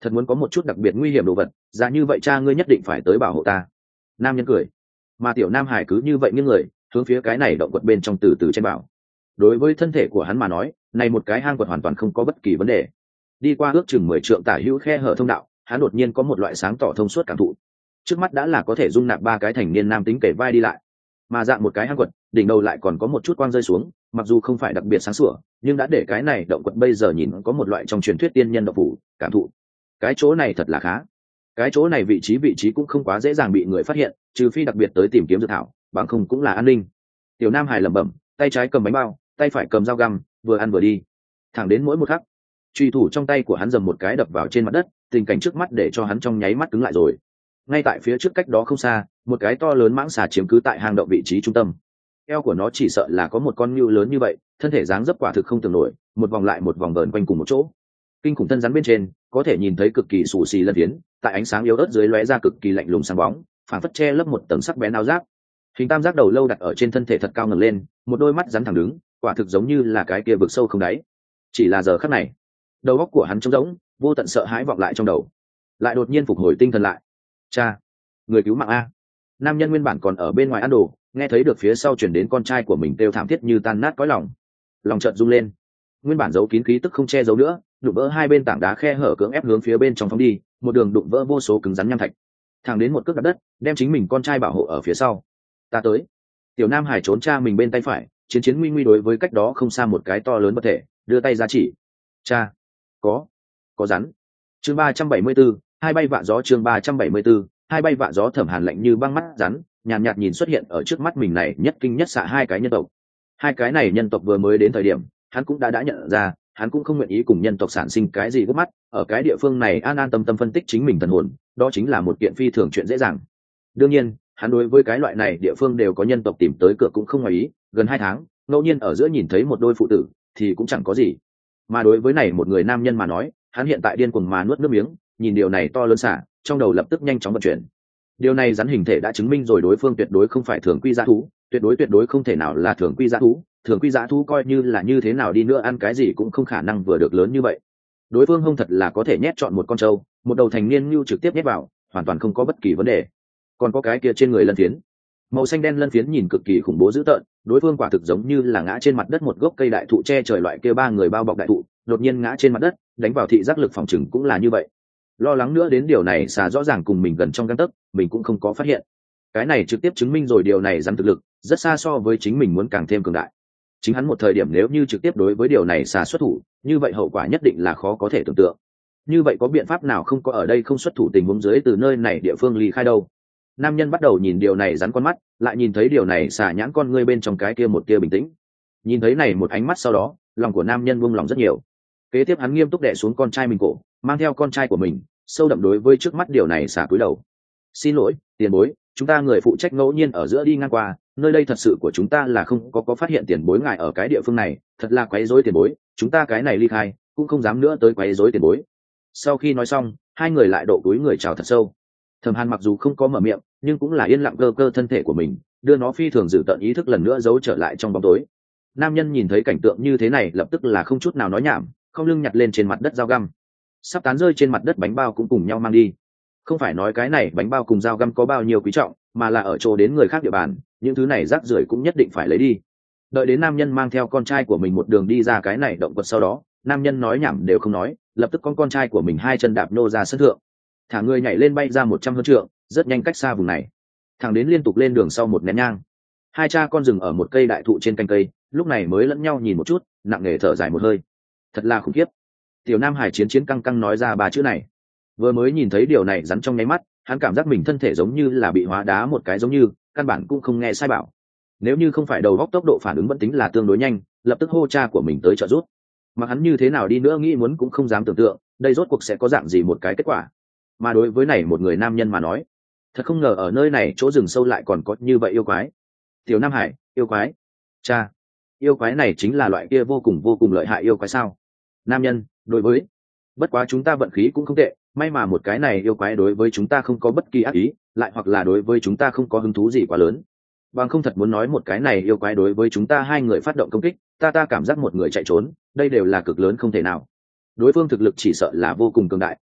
thật muốn có một chút đặc biệt nguy hiểm đồ vật, ra như vậy cha ngươi nhất định phải tới bảo hộ ta. Nam nhân cười, mà tiểu nam hải cứ như vậy nghiêng người hướng phía cái này động quật bên trong từ từ trên bảo. Đối với thân thể của hắn mà nói, này một cái hang quật hoàn toàn không có bất kỳ vấn đề. Đi qua ước chừng 10 trượng tả hữu khe hở thông đạo, hắn đột nhiên có một loại sáng tỏ thông suốt cảm thụ. Trước mắt đã là có thể dung nạp 3 cái thành niên nam tính kể vai đi lại, mà dạng một cái hang quật, đỉnh đầu lại còn có một chút quang rơi xuống, mặc dù không phải đặc biệt sáng sủa, nhưng đã để cái này động quật bây giờ nhìn có một loại trong truyền thuyết tiên nhân động phủ cảm thụ. Cái chỗ này thật là khá. Cái chỗ này vị trí cũng không quá dễ dàng bị người phát hiện, trừ phi đặc biệt tới tìm kiếm dược thảo, bằng không cũng là an ninh. Tiểu Nam Hải lẩm bẩm, tay trái cầm bánh bao, tay phải cầm dao găm, vừa ăn vừa đi. Thẳng đến mỗi một khắc, truy thủ trong tay của hắn dầm một cái đập vào trên mặt đất, tình cảnh trước mắt để cho hắn trong nháy mắt cứng lại rồi. Ngay tại phía trước cách đó không xa, một cái to lớn mãng xà chiếm cứ tại hang động vị trí trung tâm. Eo của nó chỉ sợ là có một con ngưu lớn như vậy, thân thể dáng dấp quả thực không tưởng nổi, một vòng lại một vòng vờn quanh cùng một chỗ. Kinh khủng thân rắn bên trên, có thể nhìn thấy cực kỳ xù xì lân phiến, tại ánh sáng yếu ớt dưới lóe ra cực kỳ lạnh lùng sáng bóng, phản phất che lấp một tầng sắc bén áo giáp. Hình tam giác đầu lâu đặt ở trên thân thể thật cao ngẩng lên, một đôi mắt rắn thẳng đứng, quả thực giống như là cái kia vực sâu không đáy. Chỉ là giờ khắc này, đầu óc của hắn trống rỗng, vô tận sợ hãi vọng lại trong đầu, lại đột nhiên phục hồi tinh thần lại. Cha, người cứu mạng a! Nam nhân nguyên bản còn ở bên ngoài ăn đồ, nghe thấy được phía sau chuyển đến con trai của mình kêu thảm thiết như tan nát cõi lòng, lòng chợt rung lên. Nguyên bản giấu kín khí tức không che giấu nữa, đụng vỡ hai bên tảng đá khe hở cưỡng ép hướng phía bên trong phóng đi, một đường đụng vỡ vô số cứng rắn nham thạch, thẳng đến một cước đạp đất, đem chính mình con trai bảo hộ ở phía sau. Ta tới. Tiểu Nam Hải trốn cha mình bên tay phải, chiến nguy nguy đối với cách đó không xa một cái to lớn vật thể, đưa tay ra chỉ. Cha, có rắn. Chương 374, hai bay vạ gió. Chương 374, hai bay vạ gió. Thẩm Hàn lạnh như băng mắt rắn, nhàn nhạt nhìn xuất hiện ở trước mắt mình này nhất kinh nhất xạ hai cái nhân tộc. Hai cái này nhân tộc vừa mới đến thời điểm, hắn cũng đã nhận ra, hắn cũng không nguyện ý cùng nhân tộc sản sinh cái gì gấp mắt, ở cái địa phương này an tâm phân tích chính mình thần hồn, đó chính là một kiện phi thường chuyện dễ dàng. Đương nhiên, hắn đối với cái loại này địa phương đều có nhân tộc tìm tới cửa cũng không ngoài ý, gần 2 tháng, ngẫu nhiên ở giữa nhìn thấy một đôi phụ tử thì cũng chẳng có gì. Mà đối với này một người nam nhân mà nói, hắn hiện tại điên cuồng mà nuốt nước miếng, nhìn điều này to lớn xả, trong đầu lập tức nhanh chóng vận chuyển. Điều này rắn hình thể đã chứng minh rồi đối phương tuyệt đối không phải thường quy dã thú, tuyệt đối không thể nào là thường quy dã thú, thường quy dã thú coi như là như thế nào đi nữa ăn cái gì cũng không khả năng vừa được lớn như vậy. Đối phương hung thật là có thể nhét chọn một con trâu, một đầu thành niên nhu trực tiếp nhét vào, hoàn toàn không có bất kỳ vấn đề. Còn có cái kia trên người lân phiến, màu xanh đen lân phiến nhìn cực kỳ khủng bố dữ tợn, đối phương quả thực giống như là ngã trên mặt đất một gốc cây đại thụ che trời loại kia 3 người bao bọc đại thụ, đột nhiên ngã trên mặt đất, đánh vào thị giác lực phòng chừng cũng là như vậy. Lo lắng nữa đến điều này xà rõ ràng cùng mình gần trong gang tấc, mình cũng không có phát hiện. Cái này trực tiếp chứng minh rồi điều này dám thực lực rất xa so với chính mình muốn càng thêm cường đại. Chính hắn một thời điểm nếu như trực tiếp đối với điều này xà xuất thủ, như vậy hậu quả nhất định là khó có thể tưởng tượng. Như vậy có biện pháp nào không có ở đây không xuất thủ tình huống dưới từ nơi này địa phương ly khai đâu? Nam nhân bắt đầu nhìn điều này rắn con mắt, lại nhìn thấy điều này xà nhãn con ngươi bên trong cái kia một tia bình tĩnh. Nhìn thấy này một ánh mắt sau đó, lòng của nam nhân buông lòng rất nhiều. Kế tiếp hắn nghiêm túc đè xuống con trai mình cổ, mang theo con trai của mình, sâu đậm đối với trước mắt điều này xà cúi đầu. Xin lỗi, tiền bối, chúng ta người phụ trách ngẫu nhiên ở giữa đi ngang qua, nơi đây thật sự của chúng ta là không có phát hiện tiền bối ngài ở cái địa phương này, thật là quấy rối tiền bối, chúng ta cái này ly khai, cũng không dám nữa tới quấy rối tiền bối. Sau khi nói xong, hai người lại độ cúi người chào thật sâu. Thẩm Hàn mặc dù không có mở miệng, nhưng cũng là yên lặng cơ thân thể của mình, đưa nó phi thường giữ tận ý thức lần nữa giấu trở lại trong bóng tối. Nam nhân nhìn thấy cảnh tượng như thế này lập tức là không chút nào nói nhảm, không lưng nhặt lên trên mặt đất dao găm, sắp tán rơi trên mặt đất bánh bao cũng cùng nhau mang đi. Không phải nói cái này bánh bao cùng dao găm có bao nhiêu quý trọng, mà là ở chỗ đến người khác địa bàn, những thứ này rác rưởi cũng nhất định phải lấy đi. Đợi đến nam nhân mang theo con trai của mình một đường đi ra cái này động vật sau đó, nam nhân nói nhảm đều không nói, lập tức con trai của mình 2 chân đạp nô ra sân thượng, thả người nhảy lên bay ra 100 hơn trượng, rất nhanh cách xa vùng này, thẳng đến liên tục lên đường sau một nén nhang. Hai cha con dừng ở một cây đại thụ trên cành cây, lúc này mới lẫn nhau nhìn một chút, nặng nề thở dài một hơi. Thật là khủng khiếp. Tiểu Nam Hải chiến căng nói ra 3 chữ này. Vừa mới nhìn thấy điều này rắn trong nháy mắt, hắn cảm giác mình thân thể giống như là bị hóa đá một cái, giống như căn bản cũng không nghe sai bảo. Nếu như không phải đầu góc tốc độ phản ứng vẫn tính là tương đối nhanh, lập tức hô cha của mình tới trợ giúp. Mà hắn như thế nào đi nữa nghĩ muốn cũng không dám tưởng tượng, đây rốt cuộc sẽ có dạng gì một cái kết quả. Mà đối với này một người nam nhân mà nói, thật không ngờ ở nơi này chỗ rừng sâu lại còn có như vậy yêu quái. Tiểu Nam Hải, yêu quái? Cha, yêu quái này chính là loại kia vô cùng lợi hại yêu quái sao? Nam nhân, đối với, bất quá chúng ta vận khí cũng không tệ, may mà một cái này yêu quái đối với chúng ta không có bất kỳ ác ý, lại hoặc là đối với chúng ta không có hứng thú gì quá lớn. Bằng không thật muốn nói một cái này yêu quái đối với chúng ta 2 người phát động công kích, ta cảm giác một người chạy trốn, đây đều là cực lớn không thể nào. Đối phương thực lực chỉ sợ là vô cùng cường đại,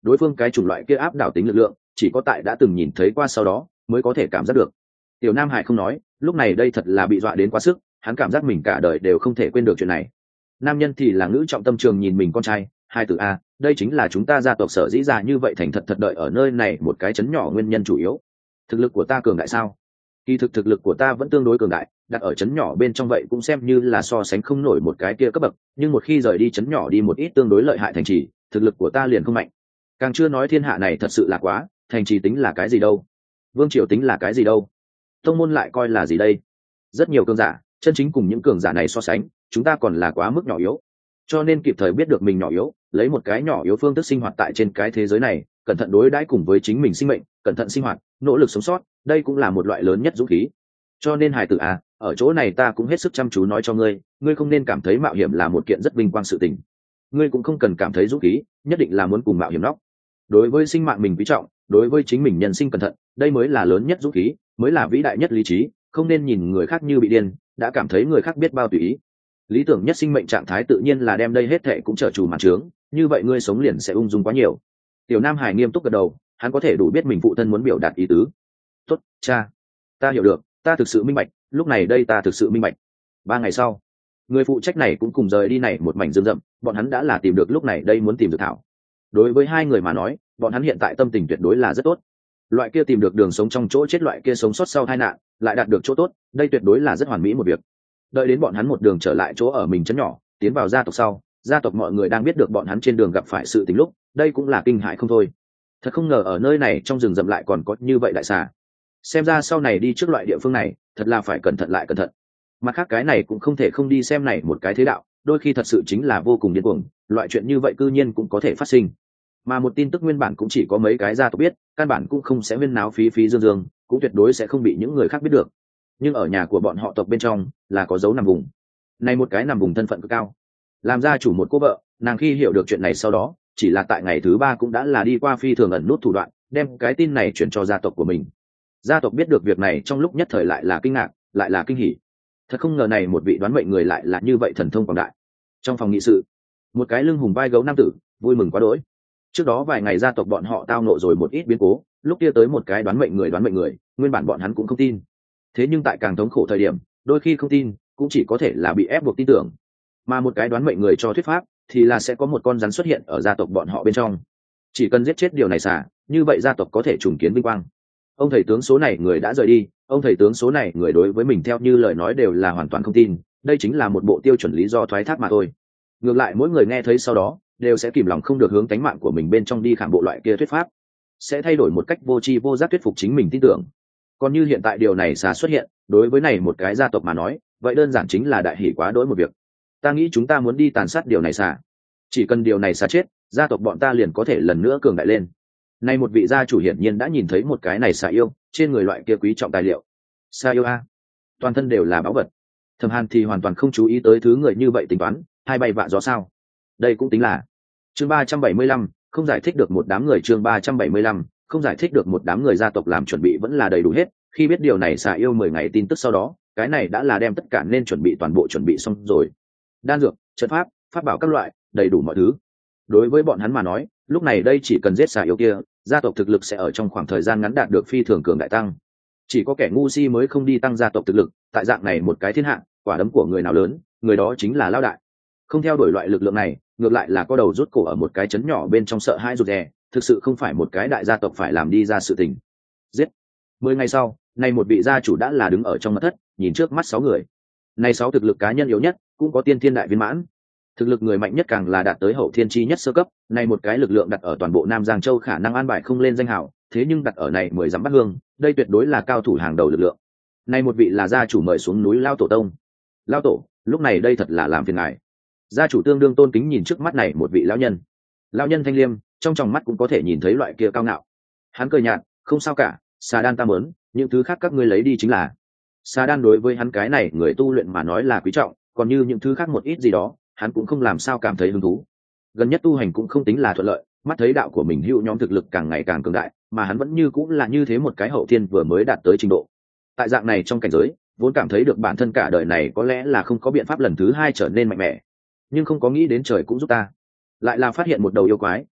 đối phương cái chủng loại kia áp đảo tính lực lượng chỉ có tại đã từng nhìn thấy qua sau đó mới có thể cảm giác được. Tiểu Nam Hải không nói, lúc này đây thật là bị dọa đến quá sức, hắn cảm giác mình cả đời đều không thể quên được chuyện này. Nam nhân thì là ngữ trọng tâm trường nhìn mình con trai, hai từ a, đây chính là chúng ta gia tộc sở dĩ ra như vậy thành thật thật đợi ở nơi này một cái chấn nhỏ nguyên nhân chủ yếu. Thực lực của ta cường đại sao? Kỳ thực lực của ta vẫn tương đối cường đại, đặt ở chấn nhỏ bên trong vậy cũng xem như là so sánh không nổi một cái kia cấp bậc, nhưng một khi rời đi chấn nhỏ đi một ít tương đối lợi hại thành trì, thực lực của ta liền không mạnh. Càng chưa nói thiên hạ này thật sự là quá, thành trì tính là cái gì đâu, vương triều tính là cái gì đâu, tông môn lại coi là gì đây. Rất nhiều cường giả chân chính cùng những cường giả này so sánh, chúng ta còn là quá mức nhỏ yếu, cho nên kịp thời biết được mình nhỏ yếu, lấy một cái nhỏ yếu phương thức sinh hoạt tại trên cái thế giới này, cẩn thận đối đãi cùng với chính mình sinh mệnh, cẩn thận sinh hoạt, nỗ lực sống sót, đây cũng là một loại lớn nhất dũng khí. Cho nên hài tử à, ở chỗ này ta cũng hết sức chăm chú nói cho ngươi, ngươi không nên cảm thấy mạo hiểm là một kiện rất vinh quang sự tình, ngươi cũng không cần cảm thấy dũng khí nhất định là muốn cùng mạo hiểm nóc. Đối với sinh mạng mình quý trọng, đối với chính mình nhân sinh cẩn thận, đây mới là lớn nhất dũng khí, mới là vĩ đại nhất lý trí. Không nên nhìn người khác như bị điên, đã cảm thấy người khác biết bao tùy ý. Lý tưởng nhất sinh mệnh trạng thái tự nhiên là đem đây hết thệ cũng trở chủ màn trướng, như vậy ngươi sống liền sẽ ung dung quá nhiều. Tiểu Nam Hải nghiêm túc gật đầu, hắn có thể đủ biết mình phụ thân muốn biểu đạt ý tứ. Tốt, cha, ta hiểu được, ta thực sự minh bạch, lúc này đây ta thực sự minh bạch. 3 ngày sau, người phụ trách này cũng cùng rời đi này một mảnh rừng rậm, bọn hắn đã là tìm được lúc này đây muốn tìm được thảo. Đối với hai người mà nói, bọn hắn hiện tại tâm tình tuyệt đối là rất tốt. Loại kia tìm được đường sống trong chỗ chết, loại kia sống sót sau tai nạn, lại đạt được chỗ tốt, đây tuyệt đối là rất hoàn mỹ một việc. Đợi đến bọn hắn một đường trở lại chỗ ở mình trấn nhỏ, tiến vào gia tộc sau, gia tộc mọi người đang biết được bọn hắn trên đường gặp phải sự tình lúc, đây cũng là kinh hãi không thôi. Thật không ngờ ở nơi này trong rừng rậm lại còn có như vậy đại xà. Xem ra sau này đi trước loại địa phương này, thật là phải cẩn thận lại cẩn thận. Mặt khác cái này cũng không thể không đi xem này một cái thế đạo, đôi khi thật sự chính là vô cùng điên cuồng, loại chuyện như vậy cư nhiên cũng có thể phát sinh. Mà một tin tức nguyên bản cũng chỉ có mấy cái gia tộc biết, căn bản cũng không sẽ huyên náo phí phí dương dương, cũng tuyệt đối sẽ không bị những người khác biết được. Nhưng ở nhà của bọn họ tộc bên trong là có dấu nằm vùng. Này một cái nằm vùng thân phận cực cao, làm gia chủ một cô vợ, nàng khi hiểu được chuyện này sau đó, chỉ là tại ngày thứ 3 cũng đã là đi qua phi thường ẩn nút thủ đoạn, đem cái tin này chuyển cho gia tộc của mình. Gia tộc biết được việc này trong lúc nhất thời lại là kinh ngạc, lại là kinh hỉ. Thật không ngờ này một vị đoán mệnh người lại là như vậy thần thông quảng đại. Trong phòng nghị sự, một cái lưng hùng vai gấu nam tử vui mừng quá đỗi. Trước đó vài ngày gia tộc bọn họ tao nộ rồi một ít biến cố, lúc kia tới một cái đoán mệnh người, nguyên bản bọn hắn cũng không tin. Thế nhưng tại càng thống khổ thời điểm, đôi khi không tin cũng chỉ có thể là bị ép buộc tin tưởng. Mà một cái đoán mệnh người cho thuyết pháp thì là sẽ có một con rắn xuất hiện ở gia tộc bọn họ bên trong, chỉ cần giết chết điều này xả, như vậy gia tộc có thể trùng kiến vinh quang. Ông thầy tướng số này người đã rời đi, ông thầy tướng số này người đối với mình theo như lời nói đều là hoàn toàn không tin, đây chính là một bộ tiêu chuẩn lý do thoái thác mà thôi. Ngược lại mỗi người nghe thấy sau đó đều sẽ kìm lòng không được hướng tánh mạng của mình bên trong đi khảm bộ loại kia thuyết pháp, sẽ thay đổi một cách vô tri vô giác thuyết phục chính mình tin tưởng. Còn như hiện tại điều này xà xuất hiện, đối với này một cái gia tộc mà nói, vậy đơn giản chính là đại hỷ quá đỗi một việc. Ta nghĩ chúng ta muốn đi tàn sát điều này xà, chỉ cần điều này xà chết, gia tộc bọn ta liền có thể lần nữa cường đại lên. Nay một vị gia chủ hiển nhiên đã nhìn thấy một cái này xà yêu trên người loại kia quý trọng tài liệu. Xà yêu a, toàn thân đều là báu vật. Thẩm Hàn thì hoàn toàn không chú ý tới thứ người như vậy tính toán, hai bay vạ gió sao? Đây cũng tính là. Chương 375, không giải thích được một đám người. Chương 375, không giải thích được một đám người. Gia tộc làm chuẩn bị vẫn là đầy đủ hết, khi biết điều này xà yêu 10 ngày tin tức sau đó, cái này đã là đem tất cả nên chuẩn bị toàn bộ chuẩn bị xong rồi. Đan dược, trận pháp, pháp bảo các loại, đầy đủ mọi thứ. Đối với bọn hắn mà nói, lúc này đây chỉ cần giết xà yêu kia, gia tộc thực lực sẽ ở trong khoảng thời gian ngắn đạt được phi thường cường đại tăng. Chỉ có kẻ ngu si mới không đi tăng gia tộc thực lực, tại dạng này một cái thiên hạ, quả đấm của người nào lớn, người đó chính là lão đại. Không theo đuổi loại lực lượng này, ngược lại là có đầu rút cổ ở một cái trấn nhỏ bên trong sợ hãi rụt rè, thực sự không phải một cái đại gia tộc phải làm đi ra sự tình. Giết. 10 ngày sau, nay một vị gia chủ đã là đứng ở trong mật thất, nhìn trước mắt 6 người. Nay 6 thực lực cá nhân yếu nhất, cũng có tiên thiên đại viên mãn. Thực lực người mạnh nhất càng là đạt tới hậu thiên chi nhất sơ cấp, này một cái lực lượng đặt ở toàn bộ Nam Giang Châu khả năng an bài không lên danh hào, thế nhưng đặt ở này 10 dặm Bắc Hương, đây tuyệt đối là cao thủ hàng đầu lực lượng. Này một vị là gia chủ mời xuống núi Lao Tổ Tông. Lao Tổ, lúc này đây thật là làm phiền ngài. Gia chủ tương đương tôn kính nhìn trước mắt này một vị lão nhân. Lão nhân thanh liêm, trong tròng mắt cũng có thể nhìn thấy loại kia cao ngạo. Hắn cười nhạt, không sao cả, xà đan ta mớn, những thứ khác các ngươi lấy đi chính là. Xà đan đối với hắn cái này người tu luyện mà nói là quý trọng, còn như những thứ khác một ít gì đó, hắn cũng không làm sao cảm thấy hứng thú. Gần nhất tu hành cũng không tính là thuận lợi, mắt thấy đạo của mình hữu nhóm thực lực càng ngày càng cường đại, mà hắn vẫn như cũng là như thế một cái hậu thiên vừa mới đạt tới trình độ. Tại dạng này trong cảnh giới, vốn cảm thấy được bản thân cả đời này có lẽ là không có biện pháp lần thứ 2 trở nên mạnh mẽ, nhưng không có nghĩ đến trời cũng giúp ta, lại là phát hiện một đầu yêu quái,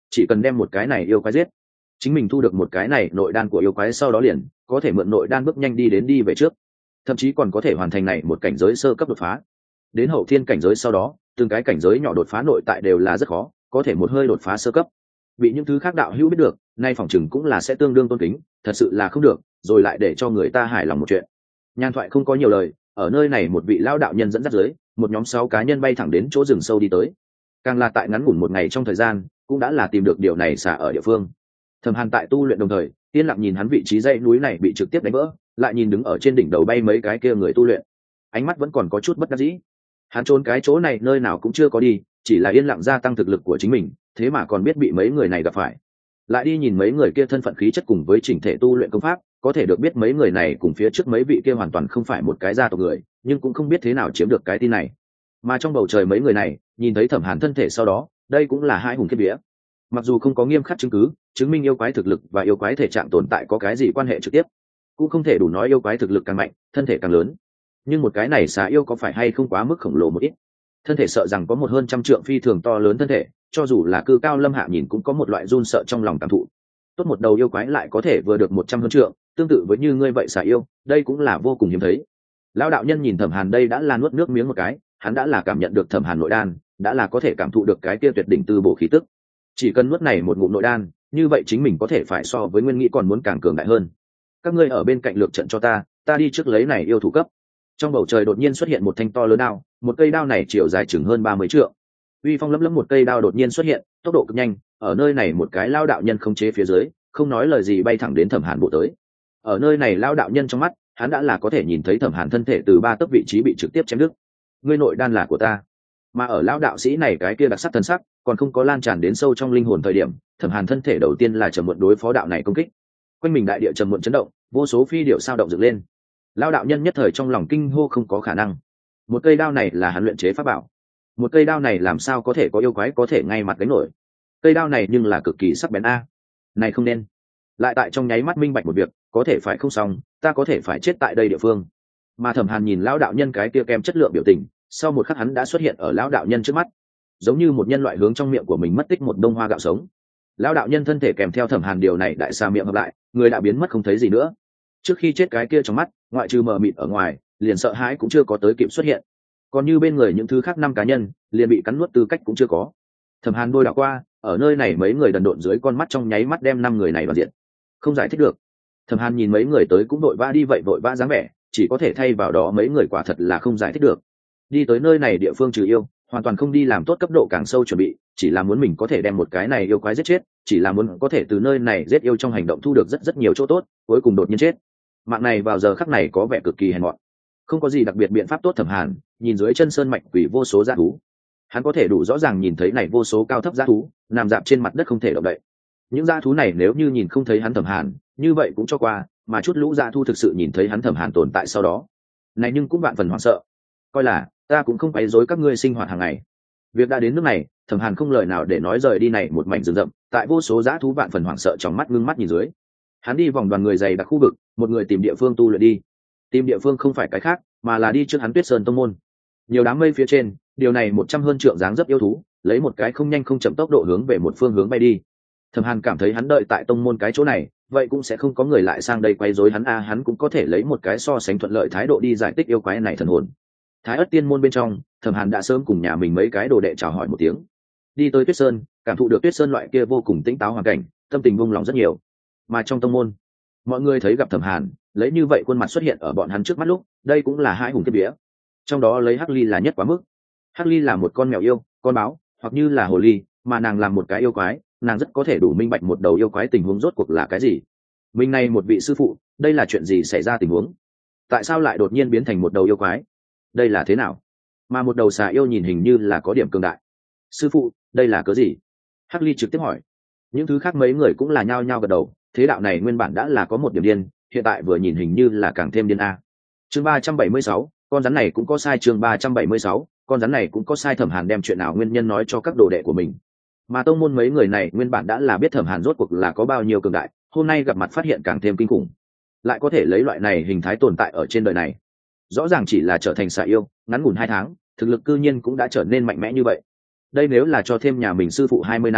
chỉ cần đem một cái này yêu quái giết, chính mình thu được một cái này nội đan của yêu quái, sau đó liền có thể mượn nội đan bước nhanh đi về trước, thậm chí còn có thể hoàn thành này một cảnh giới sơ cấp đột phá. Đến hậu thiên cảnh giới sau đó, từng cái cảnh giới nhỏ đột phá nội tại đều là rất khó, có thể một hơi đột phá sơ cấp. Bị những thứ khác đạo hữu biết được, nay phỏng chừng cũng là sẽ tương đương tôn kính, thật sự là không được, rồi lại để cho người ta hài lòng một chuyện. Nhan thoại không có nhiều lời, ở nơi này một vị lão đạo nhân dẫn dắt dưới, một nhóm 6 cá nhân bay thẳng đến chỗ rừng sâu đi tới. Càng là tại ngắn ngủn một ngày trong thời gian, cũng đã là tìm được điều này xả ở địa phương. Thẩm Hàn tại tu luyện đồng thời, yên lặng nhìn hắn vị trí dãy núi này bị trực tiếp đánh vỡ, lại nhìn đứng ở trên đỉnh đầu bay mấy cái kia người tu luyện, ánh mắt vẫn còn có chút bất đắc dĩ. Hắn trốn cái chỗ này nơi nào cũng chưa có đi, chỉ là yên lặng gia tăng thực lực của chính mình, thế mà còn biết bị mấy người này gặp phải. Lại đi nhìn mấy người kia thân phận khí chất cùng với chỉnh thể tu luyện công pháp, có thể được biết mấy người này cùng phía trước mấy vị kia hoàn toàn không phải một cái gia tộc người, nhưng cũng không biết thế nào chiếm được cái tin này. Mà trong bầu trời mấy người này nhìn thấy Thẩm Hàn thân thể sau đó, đây cũng là hai hùng kiếp vía. Mặc dù không có nghiêm khắc chứng cứ chứng minh yêu quái thực lực và yêu quái thể trạng tồn tại có cái gì quan hệ trực tiếp, cũng không thể đủ nói yêu quái thực lực càng mạnh thân thể càng lớn, nhưng một cái này xà yêu có phải hay không quá mức khổng lồ một ít. Thân thể sợ rằng có một hơn trăm trượng phi thường to lớn thân thể, cho dù là cư cao lâm hạ nhìn cũng có một loại run sợ trong lòng cảm thụ. Tốt một đầu yêu quái lại có thể vừa được 100 hơn trượng, tương tự với như ngươi vậy xà yêu, đây cũng là vô cùng hiếm thấy. Lão đạo nhân nhìn Thẩm Hàn đây đã là nuốt nước miếng một cái, hắn đã là cảm nhận được Thẩm Hàn nội đan, đã là có thể cảm thụ được cái kia tuyệt đỉnh tư bổ khí tức. Chỉ cần nuốt này một ngụm nội đan, như vậy chính mình có thể phải so với nguyên nghĩ còn muốn càng cường đại hơn. Các ngươi ở bên cạnh lược trận cho ta đi trước lấy này yêu thủ cấp. Trong bầu trời đột nhiên xuất hiện một thanh to lớn đao, một cây đao này chiều dài chừng hơn 30 trượng. Uy phong lẫm lẫm một cây đao đột nhiên xuất hiện, tốc độ cực nhanh, ở nơi này một cái lao đạo nhân không chế phía dưới, không nói lời gì bay thẳng đến Thẩm Hàn bộ tới. Ở nơi này lao đạo nhân trong mắt, hắn đã là có thể nhìn thấy Thẩm Hàn thân thể từ 3 tấc vị trí bị trực tiếp chém đứt. Ngươi nội đan là của ta. Mà ở lao đạo sĩ này cái kia đặc sắc thân sắc, còn không có lan tràn đến sâu trong linh hồn thời điểm, Thẩm Hàn thân thể đầu tiên là trầm muộn đối phó đạo này công kích. Quanh mình đại địa trầm muộn chấn động, vô số phi điệu sao động dựng lên. Lao đạo nhân nhất thời trong lòng kinh hô không có khả năng. Một cây đao này là hắn luyện chế pháp bảo. Một cây đao này làm sao có thể có yêu quái có thể ngay mặt đánh nổi. Cây đao này nhưng là cực kỳ sắc bén a. Này không nên. Lại tại trong nháy mắt minh bạch một việc, có thể phải không xong, ta có thể phải chết tại đây địa phương. Mà Thẩm Hàn nhìn lão đạo nhân cái kia kem chất lượng biểu tình, sau một khắc hắn đã xuất hiện ở lão đạo nhân trước mắt, giống như một nhân loại hướng trong miệng của mình mất tích một đông hoa gạo sống. Lão đạo nhân thân thể kèm theo Thẩm Hàn điều này đại xa miệng hợp lại, người đã biến mất không thấy gì nữa. Trước khi chết cái kia trong mắt, ngoại trừ mờ mịt ở ngoài, liền sợ hãi cũng chưa có tới kịp xuất hiện. Còn như bên người những thứ khác 5 cá nhân, liền bị cắn nuốt tư cách cũng chưa có. Thẩm Hàn đôi đảo qua, ở nơi này mấy người đần độn dưới con mắt trong nháy mắt đem 5 người này vào diện. Không giải thích được. Thẩm Hàn nhìn mấy người tới cũng vội vã đi vậy vội vã dáng vẻ, chỉ có thể thay vào đó mấy người quả thật là không giải thích được. Đi tới nơi này địa phương trừ yêu, hoàn toàn không đi làm tốt cấp độ càng sâu chuẩn bị, chỉ là muốn mình có thể đem một cái này yêu quái giết chết, chỉ là muốn có thể từ nơi này giết yêu trong hành động thu được rất nhiều chỗ tốt, cuối cùng đột nhiên chết. Mạng này vào giờ khắc này có vẻ cực kỳ hèn mọn. Không có gì đặc biệt biện pháp tốt. Thẩm Hàn nhìn dưới chân sơn mạch quỷ vô số dã thú, hắn có thể đủ rõ ràng nhìn thấy này vô số cao thấp dã thú nằm dạp trên mặt đất không thể động đậy. Những dã thú này nếu như nhìn không thấy hắn Thẩm Hàn, như vậy cũng cho qua, mà chút lũ dã thú thực sự nhìn thấy hắn Thẩm Hàn tồn tại sau đó, này nhưng cũng vạn phần hoảng sợ, coi là ta cũng không quấy rối các ngươi sinh hoạt hàng ngày. Việc đã đến nước này, Thẩm Hàn không lời nào để nói rời đi này một mảnh rừng rậm, tại vô số dã thú vạn phần hoảng sợ trong mắt ngưng mắt nhìn dưới, hắn đi vòng đoàn người dày đặc khu vực, một người tìm địa phương tu luyện đi. Tìm địa phương không phải cái khác, mà là đi trước hắn Tuyết Sơn tông môn. Nhiều đám mây phía trên, điều này 100 hơn trượng dáng dấp yêu thú, lấy một cái không nhanh không chậm tốc độ hướng về một phương hướng bay đi. Thẩm Hàn cảm thấy hắn đợi tại tông môn cái chỗ này, vậy cũng sẽ không có người lại sang đây quấy rối hắn hắn cũng có thể lấy một cái so sánh thuận lợi thái độ đi giải tích yêu quái này thần hồn. Thái Ức Tiên môn bên trong, Thẩm Hàn đã sớm cùng nhà mình mấy cái đồ đệ chào hỏi một tiếng. Đi tới Tuyết Sơn, cảm thụ được Tuyết Sơn loại kia vô cùng tĩnh táo hoàn cảnh, tâm tình buông lòng rất nhiều. Mà trong tông môn, mọi người thấy gặp Thẩm Hàn lấy như vậy khuôn mặt xuất hiện ở bọn hắn trước mắt lúc, đây cũng là hai hùng kiếp vía. Trong đó lấy Hắc Ly là nhất quá mức. Hắc Ly là một con mèo yêu, con báo, hoặc như là hồ ly, mà nàng làm một cái yêu quái, nàng rất có thể đủ minh bạch một đầu yêu quái tình huống rốt cuộc là cái gì. Mình này một vị sư phụ, đây là chuyện gì xảy ra tình huống? Tại sao lại đột nhiên biến thành một đầu yêu quái? Đây là thế nào? Mà một đầu xà yêu nhìn hình như là có điểm cường đại. Sư phụ, đây là cớ gì? Hắc Ly trực tiếp hỏi. Những thứ khác mấy người cũng là nhao nhao gật đầu, thế đạo này nguyên bản đã là có một điểm điên, hiện tại vừa nhìn hình như là càng thêm điên a. Chương 376, con rắn này cũng có sai. Chương 376, con rắn này cũng có sai. Thẩm Hàn đem chuyện nào nguyên nhân nói cho các đồ đệ của mình, mà tông môn mấy người này nguyên bản đã là biết Thẩm Hàn rốt cuộc là có bao nhiêu cường đại, hôm nay gặp mặt phát hiện càng thêm kinh khủng, lại có thể lấy loại này hình thái tồn tại ở trên đời này. Rõ ràng chỉ là trở thành xà yêu, ngắn ngủn 2 tháng, thực lực cư nhiên cũng đã trở nên mạnh mẽ như vậy. Đây nếu là cho thêm nhà mình sư phụ 20 năm,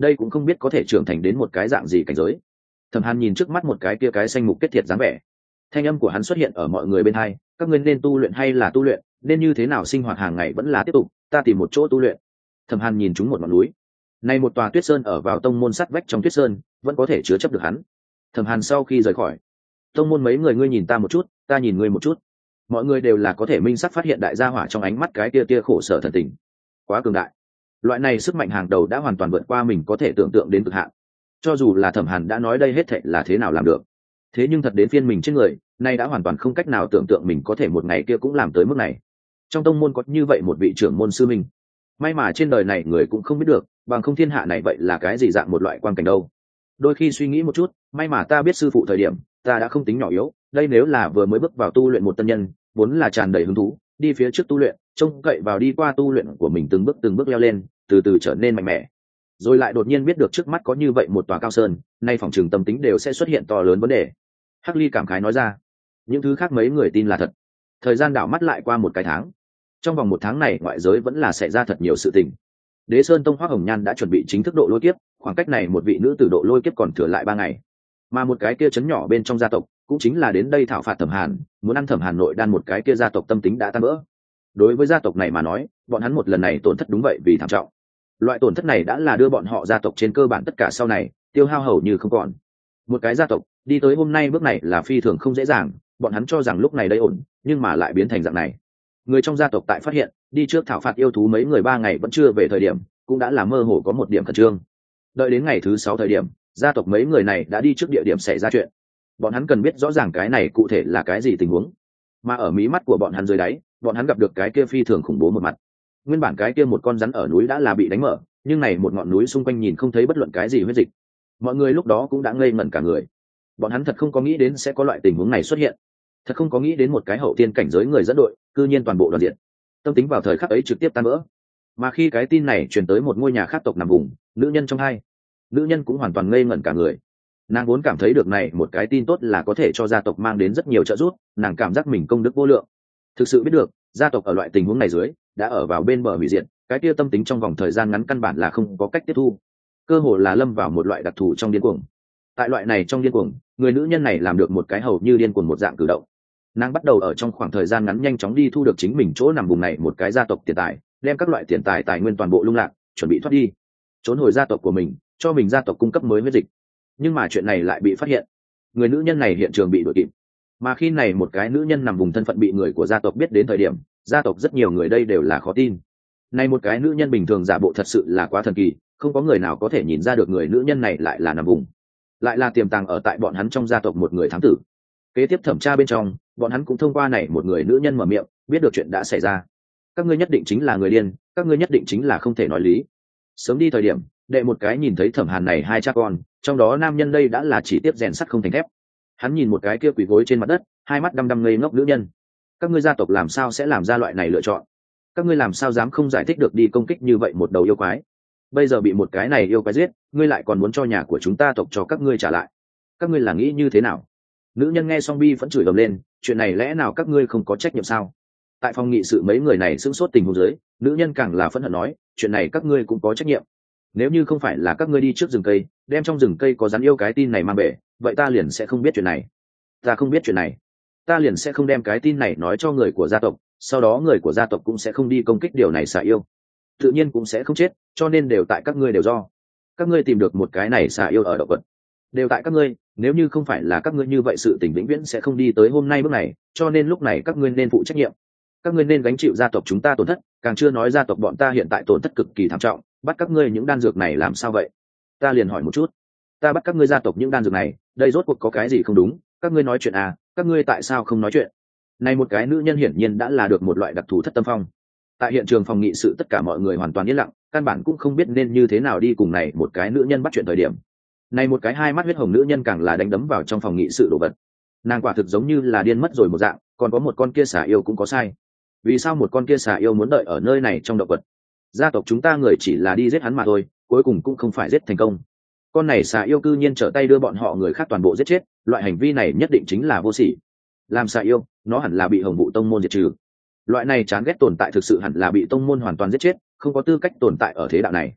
đây cũng không biết có thể trưởng thành đến một cái dạng gì cảnh giới. Thẩm Hàn nhìn trước mắt một cái kia cái xanh mục kết thiệt dáng vẻ, thanh âm của hắn xuất hiện ở mọi người bên hai, các ngươi nên tu luyện hay là tu luyện, nên như thế nào sinh hoạt hàng ngày vẫn là tiếp tục, ta tìm một chỗ tu luyện. Thẩm Hàn nhìn trúng một ngọn núi, này một tòa tuyết sơn ở vào tông môn sắt vách trong tuyết sơn, vẫn có thể chứa chấp được hắn. Thẩm Hàn sau khi rời khỏi tông môn, mấy người ngươi nhìn ta một chút, ta nhìn ngươi một chút, mọi người đều là có thể minh sắc phát hiện đại gia hỏa trong ánh mắt cái tia tia khổ sở thần tình, quá cường đại. Loại này sức mạnh hàng đầu đã hoàn toàn vượt qua mình có thể tưởng tượng đến cực hạn. Cho dù là Thẩm Hàn đã nói đây hết thệ là thế nào làm được, thế nhưng thật đến phiên mình trên người, nay đã hoàn toàn không cách nào tưởng tượng mình có thể một ngày kia cũng làm tới mức này. Trong tông môn có như vậy một vị trưởng môn sư minh, may mà trên đời này người cũng không biết được, bằng không thiên hạ này vậy là cái gì dạng một loại quan cảnh đâu. Đôi khi suy nghĩ một chút, may mà ta biết sư phụ thời điểm, ta đã không tính nhỏ yếu, đây nếu là vừa mới bước vào tu luyện một tân nhân, vốn là tràn đầy hứng thú, đi phía trước tu luyện, trông cậy vào đi qua tu luyện của mình từng bước leo lên, từ từ trở nên mạnh mẽ. Rồi lại đột nhiên biết được trước mắt có như vậy một tòa cao sơn, nay phòng trường tâm tính đều sẽ xuất hiện to lớn vấn đề. Hắc Ly cảm khái nói ra, những thứ khác mấy người tin là thật. Thời gian đảo mắt lại qua một cái tháng, trong vòng một tháng này ngoại giới vẫn là xảy ra thật nhiều sự tình. Đế Sơn Tông Hoắc Hồng Nhan đã chuẩn bị chính thức độ lôi kiếp, khoảng cách này một vị nữ tử độ lôi kiếp còn thừa lại 3 ngày. Mà một cái kia chấn nhỏ bên trong gia tộc, cũng chính là đến đây thảo phạt Thẩm Hàn, muốn ăn Thẩm Hàn nội đan một cái kia gia tộc tâm tính đã tan vỡ. Đối với gia tộc này mà nói, bọn hắn một lần này tổn thất đúng vậy vì thảm trọng. Loại tổn thất này đã là đưa bọn họ gia tộc trên cơ bản tất cả sau này tiêu hao hầu như không còn. Một cái gia tộc đi tới hôm nay bước này là phi thường không dễ dàng, bọn hắn cho rằng lúc này đây ổn, nhưng mà lại biến thành dạng này. Người trong gia tộc tại phát hiện đi trước thảo phạt yêu thú mấy người 3 ngày vẫn chưa về thời điểm, cũng đã là mơ hồ có một điểm khẩn trương. Đợi đến ngày thứ 6 thời điểm, gia tộc mấy người này đã đi trước địa điểm xảy ra chuyện. Bọn hắn cần biết rõ ràng cái này cụ thể là cái gì tình huống. Mà ở mí mắt của bọn hắn dưới đáy, bọn hắn gặp được cái kia phi thường khủng bố một mặt. Nguyên bản cái kia một con rắn ở núi đã là bị đánh mở, nhưng này một ngọn núi xung quanh nhìn không thấy bất luận cái gì huyết dịch. Mọi người lúc đó cũng đã ngây ngẩn cả người. Bọn hắn thật không có nghĩ đến sẽ có loại tình huống này xuất hiện, thật không có nghĩ đến một cái hậu tiên cảnh giới người dẫn đội cư nhiên toàn bộ đoàn diện, tâm tính vào thời khắc ấy trực tiếp tan vỡ. Mà khi cái tin này truyền tới một ngôi nhà khác tộc nằm vùng, nữ nhân trong hai, nữ nhân cũng hoàn toàn ngây ngẩn cả người. Nàng vốn cảm thấy được này một cái tin tốt là có thể cho gia tộc mang đến rất nhiều trợ giúp, nàng cảm giác mình công đức vô lượng. Thực sự biết được gia tộc ở loại tình huống này dưới đã ở vào bên bờ hủy diệt, cái kia tâm tính trong vòng thời gian ngắn căn bản là không có cách tiếp thu, cơ hồ là lâm vào một loại đặc thù trong điên cuồng. Tại loại này trong điên cuồng, người nữ nhân này làm được một cái hầu như điên cuồng một dạng cử động. Nàng bắt đầu ở trong khoảng thời gian ngắn nhanh chóng đi thu được chính mình chỗ nằm vùng này một cái gia tộc tiền tài, đem các loại tiền tài tài nguyên toàn bộ lung lạc, chuẩn bị thoát đi, trốn hồi gia tộc của mình, cho mình gia tộc cung cấp mới huyết dịch. Nhưng mà chuyện này lại bị phát hiện, người nữ nhân này hiện trường bị đuổi kịp. Mà khi này một cái nữ nhân nằm vùng thân phận bị người của gia tộc biết đến thời điểm, gia tộc rất nhiều người đây đều là khó tin. Này một cái nữ nhân bình thường giả bộ thật sự là quá thần kỳ, không có người nào có thể nhìn ra được người nữ nhân này lại là nằm vùng, lại là tiềm tàng ở tại bọn hắn trong gia tộc một người thám tử. Kế tiếp thẩm tra bên trong, bọn hắn cũng thông qua này một người nữ nhân mở miệng, biết được chuyện đã xảy ra. Các ngươi nhất định chính là người điên, các ngươi nhất định chính là không thể nói lý. Sớm đi thời điểm, đệ một cái nhìn thấy Thẩm Hàn này hai cha con, trong đó nam nhân đây đã là chỉ tiếp rèn sắt không thành thép. Hắn nhìn một cái kia quỳ gối trên mặt đất, hai mắt đăm đăm ngây ngốc nữ nhân. Các ngươi gia tộc làm sao sẽ làm ra loại này lựa chọn? Các ngươi làm sao dám không giải thích được đi công kích như vậy một đầu yêu quái? Bây giờ bị một cái này yêu quái giết, ngươi lại còn muốn cho nhà của chúng ta tộc cho các ngươi trả lại? Các ngươi là nghĩ như thế nào? Nữ nhân nghe xong bi vẫn chửi ầm lên, chuyện này lẽ nào các ngươi không có trách nhiệm sao? Tại phòng nghị sự mấy người này sững sốt tình huống dưới, nữ nhân càng là phẫn hận nói, chuyện này các ngươi cũng có trách nhiệm. Nếu như không phải là các ngươi đi trước rừng cây, đem trong rừng cây có rắn yêu cái tin này mang về, vậy ta liền sẽ không biết chuyện này. Ta không biết chuyện này, ta liền sẽ không đem cái tin này nói cho người của gia tộc, sau đó người của gia tộc cũng sẽ không đi công kích điều này xả yêu, tự nhiên cũng sẽ không chết, cho nên đều tại các ngươi, đều do các ngươi tìm được một cái này xả yêu ở động vật, đều tại các ngươi. Nếu như không phải là các ngươi như vậy sự tình vĩnh viễn sẽ không đi tới hôm nay bước này, cho nên lúc này các ngươi nên phụ trách nhiệm, các ngươi nên gánh chịu gia tộc chúng ta tổn thất, càng chưa nói gia tộc bọn ta hiện tại tổn thất cực kỳ thảm trọng, bắt các ngươi những đan dược này làm sao vậy? Ta liền hỏi một chút, ta bắt các ngươi gia tộc những đan dược này, đây rốt cuộc có cái gì không đúng? Các ngươi nói chuyện à, các ngươi tại sao không nói chuyện? Này một cái nữ nhân hiển nhiên đã là được một loại đặc thù thất tâm phong. Tại hiện trường phòng nghị sự tất cả mọi người hoàn toàn yên lặng, căn bản cũng không biết nên như thế nào đi cùng này một cái nữ nhân bắt chuyện thời điểm. Này một cái hai mắt huyết hồng nữ nhân càng là đánh đấm vào trong phòng nghị sự đồ vật. Nàng quả thực giống như là điên mất rồi một dạng, còn có một con kia xà yêu cũng có sai. Vì sao một con kia xà yêu muốn đợi ở nơi này trong động vật? Gia tộc chúng ta người chỉ là đi giết hắn mà thôi, cuối cùng cũng không phải giết thành công. Con này xà yêu cư nhiên trở tay đưa bọn họ người khác toàn bộ giết chết, loại hành vi này nhất định chính là vô sỉ. Làm xà yêu, nó hẳn là bị Hồng Vũ tông môn diệt trừ. Loại này chán ghét tồn tại thực sự hẳn là bị tông môn hoàn toàn giết chết, không có tư cách tồn tại ở thế đạo này.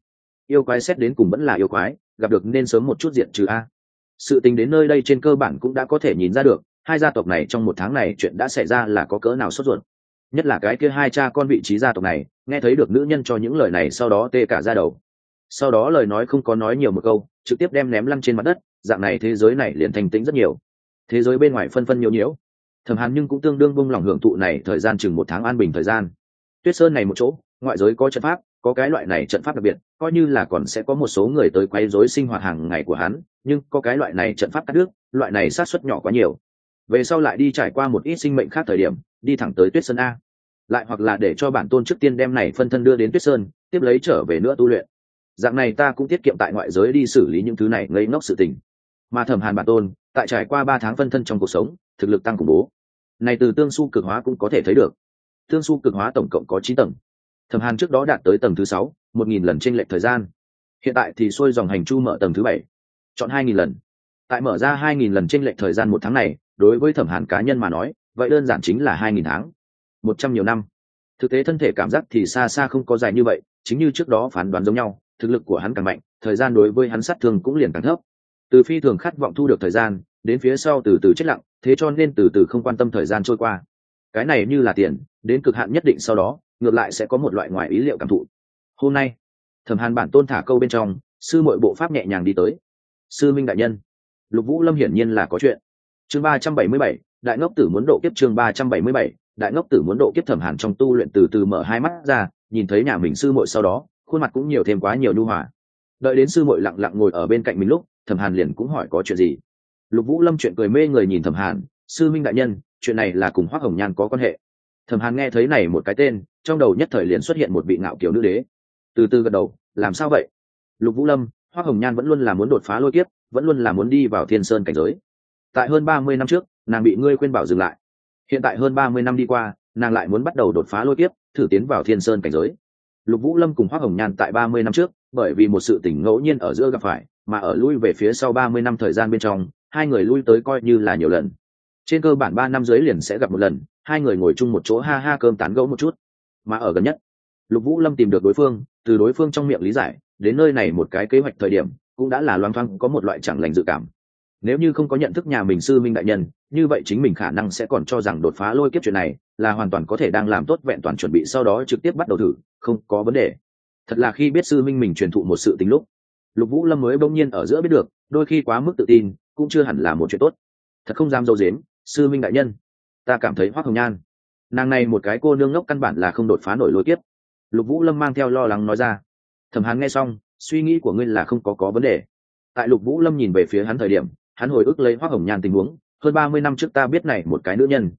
yêu quái xét đến cùng vẫn là yêu quái, gặp được nên sớm một chút diệt trừ a. Sự tình đến nơi đây trên cơ bản cũng đã có thể nhìn ra được, hai gia tộc này trong một tháng này chuyện đã xảy ra là có cỡ nào sốt ruột. Nhất là cái kia hai cha con vị trí gia tộc này, nghe thấy được nữ nhân cho những lời này sau đó tê cả da đầu. Sau đó lời nói không có nói nhiều một câu, trực tiếp đem ném lăn trên mặt đất, dạng này thế giới này liền thành tĩnh rất nhiều. Thế giới bên ngoài phân phân nhiễu nhiễu. Thẩm Hàn nhưng cũng tương đương buông lòng hưởng thụ này thời gian chừng một tháng an bình thời gian. Tuyết Sơn này một chỗ, ngoại giới có trận pháp, có cái loại này trận pháp đặc biệt, coi như là còn sẽ có một số người tới quấy rối sinh hoạt hàng ngày của hắn, nhưng có cái loại này trận pháp cắt đứt, loại này sát suất nhỏ quá nhiều. Về sau lại đi trải qua một ít sinh mệnh khác thời điểm, đi thẳng tới Tuyết Sơn a. Lại hoặc là để cho bản tôn trước tiên đem này phân thân đưa đến Tuyết Sơn, tiếp lấy trở về nữa tu luyện. Dạng này ta cũng tiết kiệm tại ngoại giới đi xử lý những thứ này ngây ngốc sự tình. Mà Thẩm Hàn bản tôn, tại trải qua 3 tháng phân thân trong cuộc sống, thực lực tăng khủng bố. Này từ tương su cực hóa cũng có thể thấy được. Tương su cực hóa tổng cộng có 9 tầng. Thẩm Hàn trước đó đạt tới tầng thứ 6, 1000 lần chênh lệch thời gian. Hiện tại thì xuôi dòng hành chu mở tầng thứ 7, chọn 2000 lần. Tại mở ra 2000 lần chênh lệch thời gian một tháng này, đối với Thẩm Hàn cá nhân mà nói, vậy đơn giản chính là 2000 tháng. 100 nhiều năm. Thực tế thân thể cảm giác thì xa xa không có dài như vậy, chính như trước đó phán đoán giống nhau, thực lực của hắn càng mạnh, thời gian đối với hắn sát thương cũng liền càng thấp. Từ phi thường khát vọng thu được thời gian, đến phía sau từ từ chết lặng, thế cho nên từ từ không quan tâm thời gian trôi qua. Cái này như là tiền, đến cực hạn nhất định sau đó, ngược lại sẽ có một loại ngoài ý liệu cảm thụ. Hôm nay, Thẩm Hàn bản tôn thả câu bên trong, sư muội bộ pháp nhẹ nhàng đi tới. Sư minh đại nhân, Lục Vũ Lâm hiển nhiên là có chuyện. Chương 377, đại ngốc tử muốn độ kiếp. Chương 377, đại ngốc tử muốn độ kiếp. Thẩm Hàn trong tu luyện từ từ mở hai mắt ra, nhìn thấy nhà mình sư muội sau đó, khuôn mặt cũng nhiều thêm quá nhiều nhu hòa. Đợi đến sư muội lặng lặng ngồi ở bên cạnh mình lúc, Thẩm Hàn liền cũng hỏi có chuyện gì. Lục Vũ Lâm chuyện cười mê người nhìn Thẩm Hàn, sư minh đại nhân, chuyện này là cùng Hoắc Hồng Nhan có quan hệ. Thẩm Hàn nghe thấy này một cái tên, trong đầu nhất thời liền xuất hiện một vị ngạo kiều nữ đế. Từ từ gật đầu, làm sao vậy? Lục Vũ Lâm, Hoắc Hồng Nhan vẫn luôn là muốn đột phá lôi kiếp, vẫn luôn là muốn đi vào Thiên Sơn cảnh giới. Tại hơn 30 năm trước, nàng bị ngươi khuyên bảo dừng lại. Hiện tại hơn 30 năm đi qua, nàng lại muốn bắt đầu đột phá lôi kiếp, thử tiến vào Thiên Sơn cảnh giới. Lục Vũ Lâm cùng Hoắc Hồng Nhan tại 30 năm trước, bởi vì một sự tình ngẫu nhiên ở giữa gặp phải, mà ở lui về phía sau 30 năm thời gian bên trong, hai người lui tới coi như là nhiều lần. Trên cơ bản 3 năm dưới liền sẽ gặp một lần, hai người ngồi chung một chỗ ha ha cơm tán gẫu một chút. Mà ở gần nhất, Lục Vũ Lâm tìm được đối phương, từ đối phương trong miệng lý giải, đến nơi này một cái kế hoạch thời điểm, cũng đã là loáng thoáng có một loại chẳng lành dự cảm. Nếu như không có nhận thức nhà mình sư minh đại nhân, như vậy chính mình khả năng sẽ còn cho rằng đột phá lôi kiếp chuyện này là hoàn toàn có thể đang làm tốt vẹn toàn chuẩn bị sau đó trực tiếp bắt đầu thử, không có vấn đề. Thật là khi biết sư minh mình truyền thụ một sự tình lúc, Lục Vũ Lâm mới bỗng nhiên ở giữa biết được, đôi khi quá mức tự tin cũng chưa hẳn là một chuyện tốt. Thật không dám dâu dếm, sư minh đại nhân, ta cảm thấy Hoắc Hồng Nhan, nàng này một cái cô nương ngốc căn bản là không đột phá nổi lôi kiếp. Lục Vũ Lâm mang theo lo lắng nói ra. Thẩm Hàn nghe xong, suy nghĩ của ngươi là không có vấn đề. Tại Lục Vũ Lâm nhìn về phía hắn thời điểm, hắn hồi ức lấy Hoắc Hồng Nhan tình huống, hơn 30 năm trước ta biết này một cái nữ nhân,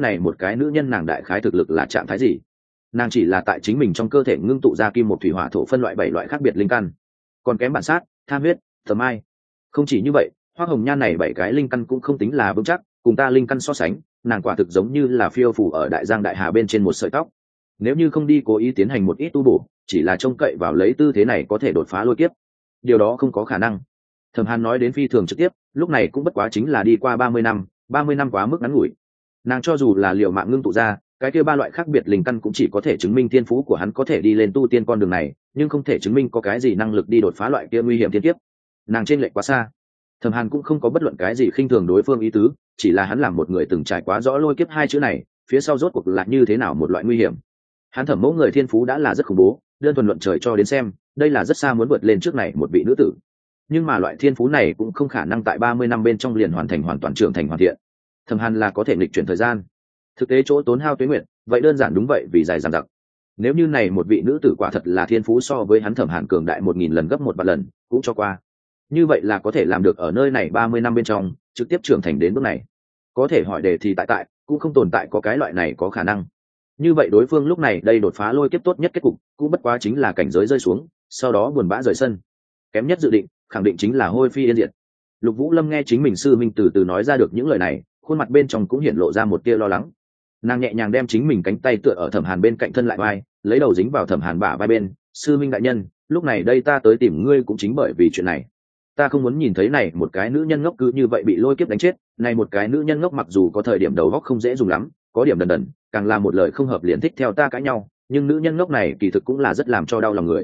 nàng đại khái thực lực là trạng thái gì. Nàng chỉ là tại chính mình trong cơ thể ngưng tụ ra kim một thủy hỏa thổ phân loại 7 loại khác biệt linh căn, còn kém bản sát, tham huyết, tầm ai. Không chỉ như vậy, Hoắc Hồng Nhan này 7 cái linh căn cũng không tính là vững chắc, cùng ta linh căn so sánh, nàng quả thực giống như là phiêu phù ở đại giang đại hà bên trên một sợi tóc. Nếu như không đi cố ý tiến hành một ít tu bổ, chỉ là trông cậy vào lấy tư thế này có thể đột phá lôi kiếp, điều đó không có khả năng. Thẩm Hàn nói đến phi thường trực tiếp, lúc này cũng bất quá chính là đi qua 30 năm quá mức ngắn ngủi. Nàng cho dù là liệu mạng ngưng tụ ra, cái kia 3 loại khác biệt linh căn cũng chỉ có thể chứng minh thiên phú của hắn có thể đi lên tu tiên con đường này, nhưng không thể chứng minh có cái gì năng lực đi đột phá loại kia nguy hiểm thiên kiếp. Nàng trên lệch quá xa. Thẩm Hàn cũng không có bất luận cái gì khinh thường đối phương ý tứ, chỉ là hắn làm một người từng trải quá rõ lôi kiếp hai chữ này, phía sau rốt cuộc là như thế nào một loại nguy hiểm. Hắn Thẩm mẫu người thiên phú đã là rất khủng bố, đơn thuần luận trời cho đến xem, đây là rất xa muốn vượt lên trước này một vị nữ tử. Nhưng mà loại thiên phú này cũng không khả năng tại 30 năm bên trong liền hoàn thành hoàn toàn trưởng thành hoàn thiện. Thẩm Hàn là có thể nghịch chuyển thời gian, thực tế chỗ tốn hao tuế nguyệt, vậy đơn giản đúng vậy vì dài dằng dặc. Nếu như này một vị nữ tử quả thật là thiên phú so với hắn Thẩm Hàn cường đại 1000 lần gấp 1 vạn lần, cũng cho qua. Như vậy là có thể làm được ở nơi này 30 năm bên trong, trực tiếp trưởng thành đến bước này. Có thể hỏi đề thì tại cũng không tồn tại có cái loại này có khả năng. Như vậy đối phương lúc này đây đột phá lôi kiếp tốt nhất kết cục, cũng bất quá chính là cảnh giới rơi xuống, sau đó buồn bã rời sân. Kém nhất dự định, khẳng định chính là hôi phi yên diệt. Lục Vũ Lâm nghe chính mình sư minh từ từ nói ra được những lời này, khuôn mặt bên trong cũng hiện lộ ra một tia lo lắng. Nàng nhẹ nhàng đem chính mình cánh tay tựa ở Thẩm Hàn bên cạnh thân lại vai, lấy đầu dính vào Thẩm Hàn bả vai bên. Sư minh đại nhân, lúc này đây ta tới tìm ngươi cũng chính bởi vì chuyện này. Ta không muốn nhìn thấy này một cái nữ nhân ngốc cứ như vậy bị lôi kiếp đánh chết. Này một cái nữ nhân ngốc mặc dù có thời điểm đầu óc không dễ dùng lắm, có điểm đần đần, càng là một lời không hợp liền thích theo ta cãi nhau, nhưng nữ nhân ngốc này kỳ thực cũng là rất làm cho đau lòng người.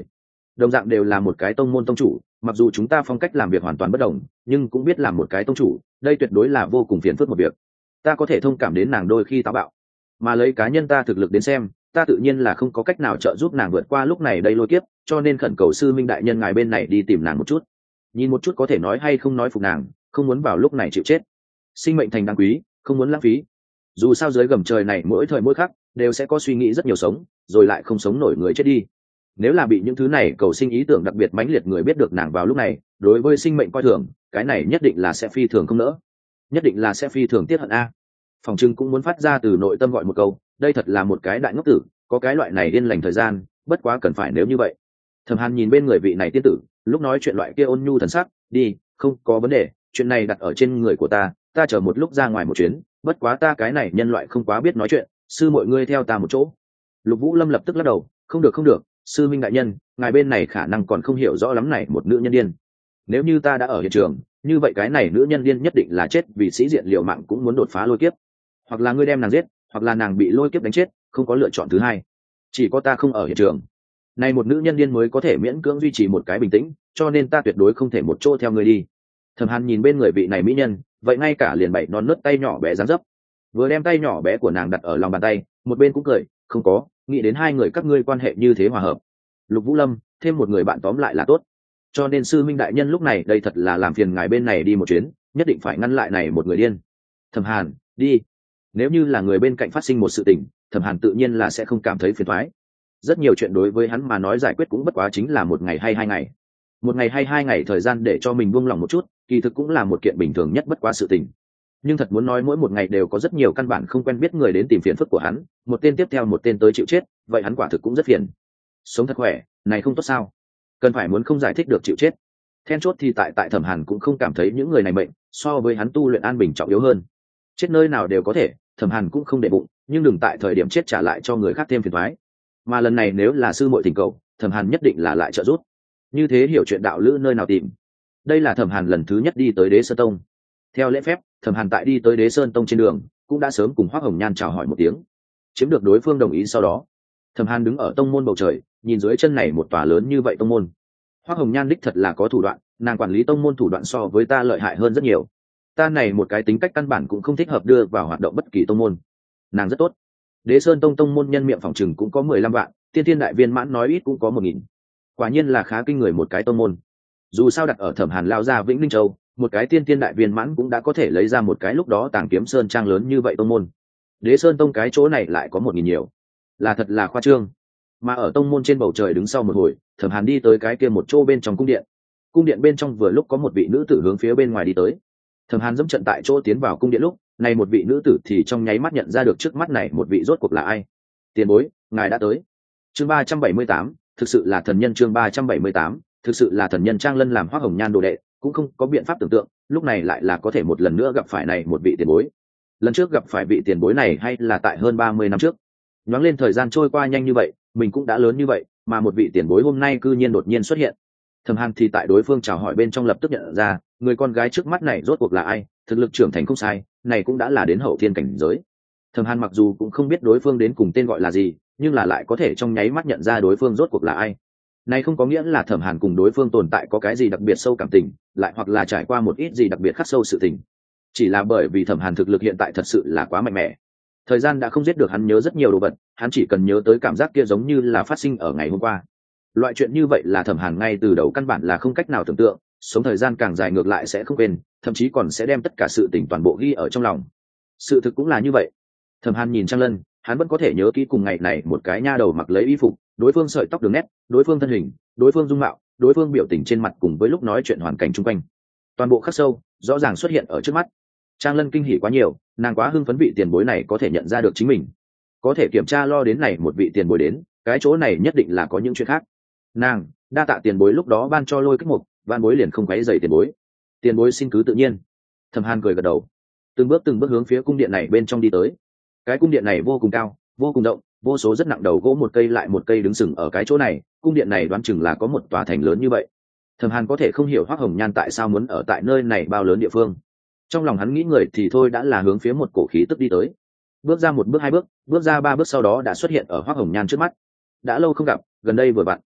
đồng dạng đều là một cái tông môn tông chủ, mặc dù chúng ta phong cách làm việc hoàn toàn bất đồng, nhưng cũng biết làm một cái tông chủ, đây tuyệt đối là vô cùng phiền phức một việc. Ta có thể thông cảm đến nàng đôi khi táo bạo, mà lấy cá nhân ta thực lực đến xem, ta tự nhiên là không có cách nào trợ giúp nàng vượt qua lúc này đây lôi kiếp, cho nên khẩn cầu sư minh đại nhân ngài bên này đi tìm nàng một chút, nhìn một chút có thể nói hay không nói phục nàng, không muốn vào lúc này chịu chết. Sinh mệnh thành đáng quý, không muốn lãng phí. Dù sao dưới gầm trời này mỗi thời mỗi khắc đều sẽ có suy nghĩ rất nhiều sống, rồi lại không sống nổi người chết đi. Nếu là bị những thứ này cầu sinh ý tưởng đặc biệt mãnh liệt người biết được nàng vào lúc này đối với sinh mệnh coi thường, cái này nhất định là sẽ phi thường không nỡ, nhất định là sẽ phi thường tiếc hận a. Phòng trưng cũng muốn phát ra từ nội tâm gọi một câu, đây thật là một cái đại ngốc tử, có cái loại này yên lành thời gian, bất quá cần phải nếu như vậy. Thẩm Hàn nhìn bên người vị này tiên tử, lúc nói chuyện loại kia ôn nhu thần sắc, đi, không có vấn đề, chuyện này đặt ở trên người của ta chờ một lúc ra ngoài một chuyến, bất quá ta cái này nhân loại không quá biết nói chuyện, sư mọi ngươi theo ta một chỗ. Lục Vũ Lâm lập tức lắc đầu, không được không được, sư minh đại nhân, ngài bên này khả năng còn không hiểu rõ lắm này một nữ nhân điên. Nếu như ta đã ở hiện trường, như vậy cái này nữ nhân điên nhất định là chết vì sĩ diện liều mạng cũng muốn đột phá lôi kiếp, hoặc là ngươi đem nàng giết, hoặc là nàng bị lôi kiếp đánh chết, không có lựa chọn thứ hai. Chỉ có ta không ở hiện trường, này một nữ nhân điên mới có thể miễn cưỡng duy trì một cái bình tĩnh, cho nên ta tuyệt đối không thể một chỗ theo ngươi đi. Thẩm Hàn nhìn bên người vị này mỹ nhân, vậy ngay cả liền bảy non nớt tay nhỏ bé dáng dấp, vừa đem tay nhỏ bé của nàng đặt ở lòng bàn tay, một bên cũng cười, không có, nghĩ đến hai người các ngươi quan hệ như thế hòa hợp. Lục Vũ Lâm, thêm một người bạn tóm lại là tốt, cho nên sư minh đại nhân lúc này đây thật là làm phiền ngài bên này đi một chuyến, nhất định phải ngăn lại này một người điên. Thẩm Hàn, đi. Nếu như là người bên cạnh phát sinh một sự tình, Thẩm Hàn tự nhiên là sẽ không cảm thấy phiền toái. Rất nhiều chuyện đối với hắn mà nói giải quyết cũng bất quá chính là một ngày hay hai ngày. Một ngày hay hai ngày thời gian để cho mình buông lòng một chút, kỳ thực cũng là một kiện bình thường nhất bất quá sự tình. Nhưng thật muốn nói mỗi một ngày đều có rất nhiều căn bản không quen biết người đến tìm phiền phức của hắn, một tên tiếp theo một tên tới chịu chết, vậy hắn quả thực cũng rất phiền. Sống thật khỏe, này không tốt sao? Cần phải muốn không giải thích được chịu chết. Then chốt thì tại Thẩm Hàn cũng không cảm thấy những người này mệnh so với hắn tu luyện an bình trọng yếu hơn. Chết nơi nào đều có thể, Thẩm Hàn cũng không để bụng, nhưng đừng tại thời điểm chết trả lại cho người khác thêm phiền toái. Mà lần này nếu là sư muội thỉnh cầu, Thẩm Hàn nhất định là lại trợ giúp. Như thế hiểu chuyện đạo lữ nơi nào tìm. Đây là Thẩm Hàn lần thứ nhất đi tới Đế Sơn Tông. Theo lễ phép, Thẩm Hàn tại đi tới Đế Sơn Tông trên đường cũng đã sớm cùng Hoắc Hồng Nhan chào hỏi một tiếng. Chiếm được đối phương đồng ý sau đó, Thẩm Hàn đứng ở tông môn bầu trời, nhìn dưới chân này một tòa lớn như vậy tông môn. Hoắc Hồng Nhan đích thật là có thủ đoạn, nàng quản lý tông môn thủ đoạn so với ta lợi hại hơn rất nhiều. Ta này một cái tính cách căn bản cũng không thích hợp đưa vào hoạt động bất kỳ tông môn. Nàng rất tốt. Đế Sơn Tông tông môn nhân miệng phòng trừng cũng có 15 vạn, Tiên Thiên đại viên mãn nói ít cũng có 1000. Quả nhiên là khá kinh người một cái tông môn. Dù sao đặt ở Thẩm Hàn lao ra Vĩnh Linh Châu, một cái Tiên Thiên đại viên mãn cũng đã có thể lấy ra một cái lúc đó Tàng Kiếm Sơn trang lớn như vậy tông môn. Đế Sơn Tông cái chỗ này lại có 1000 nhiều, là thật là khoa trương. Mà ở tông môn trên bầu trời đứng sau một hồi, Thẩm Hàn đi tới cái kia một chỗ bên trong cung điện. Cung điện bên trong vừa lúc có một vị nữ tử hướng phía bên ngoài đi tới. Thẩm Hàn dẫm trận tại chỗ tiến vào cung điện lúc, này một vị nữ tử thì trong nháy mắt nhận ra được trước mắt này một vị rốt cuộc là ai. Tiền bối, ngài đã tới. Chương 378, thực sự là thần nhân. Chương 378, thực sự là thần nhân. Trang Lân làm Hoắc Hồng Nhan đồ đệ, cũng không có biện pháp tưởng tượng, lúc này lại là có thể một lần nữa gặp phải này một vị tiền bối. Lần trước gặp phải vị tiền bối này hay là tại hơn 30 năm trước. Nhoáng lên thời gian trôi qua nhanh như vậy, mình cũng đã lớn như vậy, mà một vị tiền bối hôm nay cư nhiên đột nhiên xuất hiện. Thẩm Hàn thì tại đối phương chào hỏi bên trong lập tức nhận ra, người con gái trước mắt này rốt cuộc là ai, thực lực trưởng thành không sai, này cũng đã là đến hậu thiên cảnh giới. Thẩm Hàn mặc dù cũng không biết đối phương đến cùng tên gọi là gì, nhưng là lại có thể trong nháy mắt nhận ra đối phương rốt cuộc là ai. Này không có nghĩa là Thẩm Hàn cùng đối phương tồn tại có cái gì đặc biệt sâu cảm tình, lại hoặc là trải qua một ít gì đặc biệt khắc sâu sự tình. Chỉ là bởi vì Thẩm Hàn thực lực hiện tại thật sự là quá mạnh mẽ. Thời gian đã không giết được hắn nhớ rất nhiều đồ vật, hắn chỉ cần nhớ tới cảm giác kia giống như là phát sinh ở ngày hôm qua. Loại chuyện như vậy là Thẩm Hàn ngay từ đầu căn bản là không cách nào tưởng tượng, sống thời gian càng dài ngược lại sẽ không quên, thậm chí còn sẽ đem tất cả sự tình toàn bộ ghi ở trong lòng. Sự thực cũng là như vậy. Thẩm Hàn nhìn Trang Lân, hắn vẫn có thể nhớ kỹ cùng ngày này một cái nha đầu mặc lấy y phục, đối phương sợi tóc đường nét, đối phương thân hình, đối phương dung mạo, đối phương biểu tình trên mặt cùng với lúc nói chuyện hoàn cảnh xung quanh. Toàn bộ khắc sâu, rõ ràng xuất hiện ở trước mắt. Trang Lân kinh hỉ quá nhiều, nàng quá hưng phấn vị tiền bối này có thể nhận ra được chính mình, có thể kiểm tra lo đến này một vị tiền bối đến, cái chỗ này nhất định là có những chuyện khác. Nàng đa tạ tiền bối lúc đó ban cho lôi kích mục, van bối liền không quấy rầy tiền bối. Tiền bối xin cứ tự nhiên. Thẩm Hàn cười gật đầu, từng bước hướng phía cung điện này bên trong đi tới. Cái cung điện này vô cùng cao, vô cùng rộng, vô số rất nặng đầu gỗ một cây lại một cây đứng sừng ở cái chỗ này. Cung điện này đoán chừng là có một tòa thành lớn như vậy. Thẩm Hàn có thể không hiểu Hoắc Hồng Nhan tại sao muốn ở tại nơi này bao lớn địa phương. Trong lòng hắn nghĩ người thì thôi đã là hướng phía một cổ khí tức đi tới. Bước ra một bước hai bước, bước ra ba bước sau đó đã xuất hiện ở Hoắc Hồng Nhan trước mắt. Đã lâu không gặp, gần đây vừa vặn.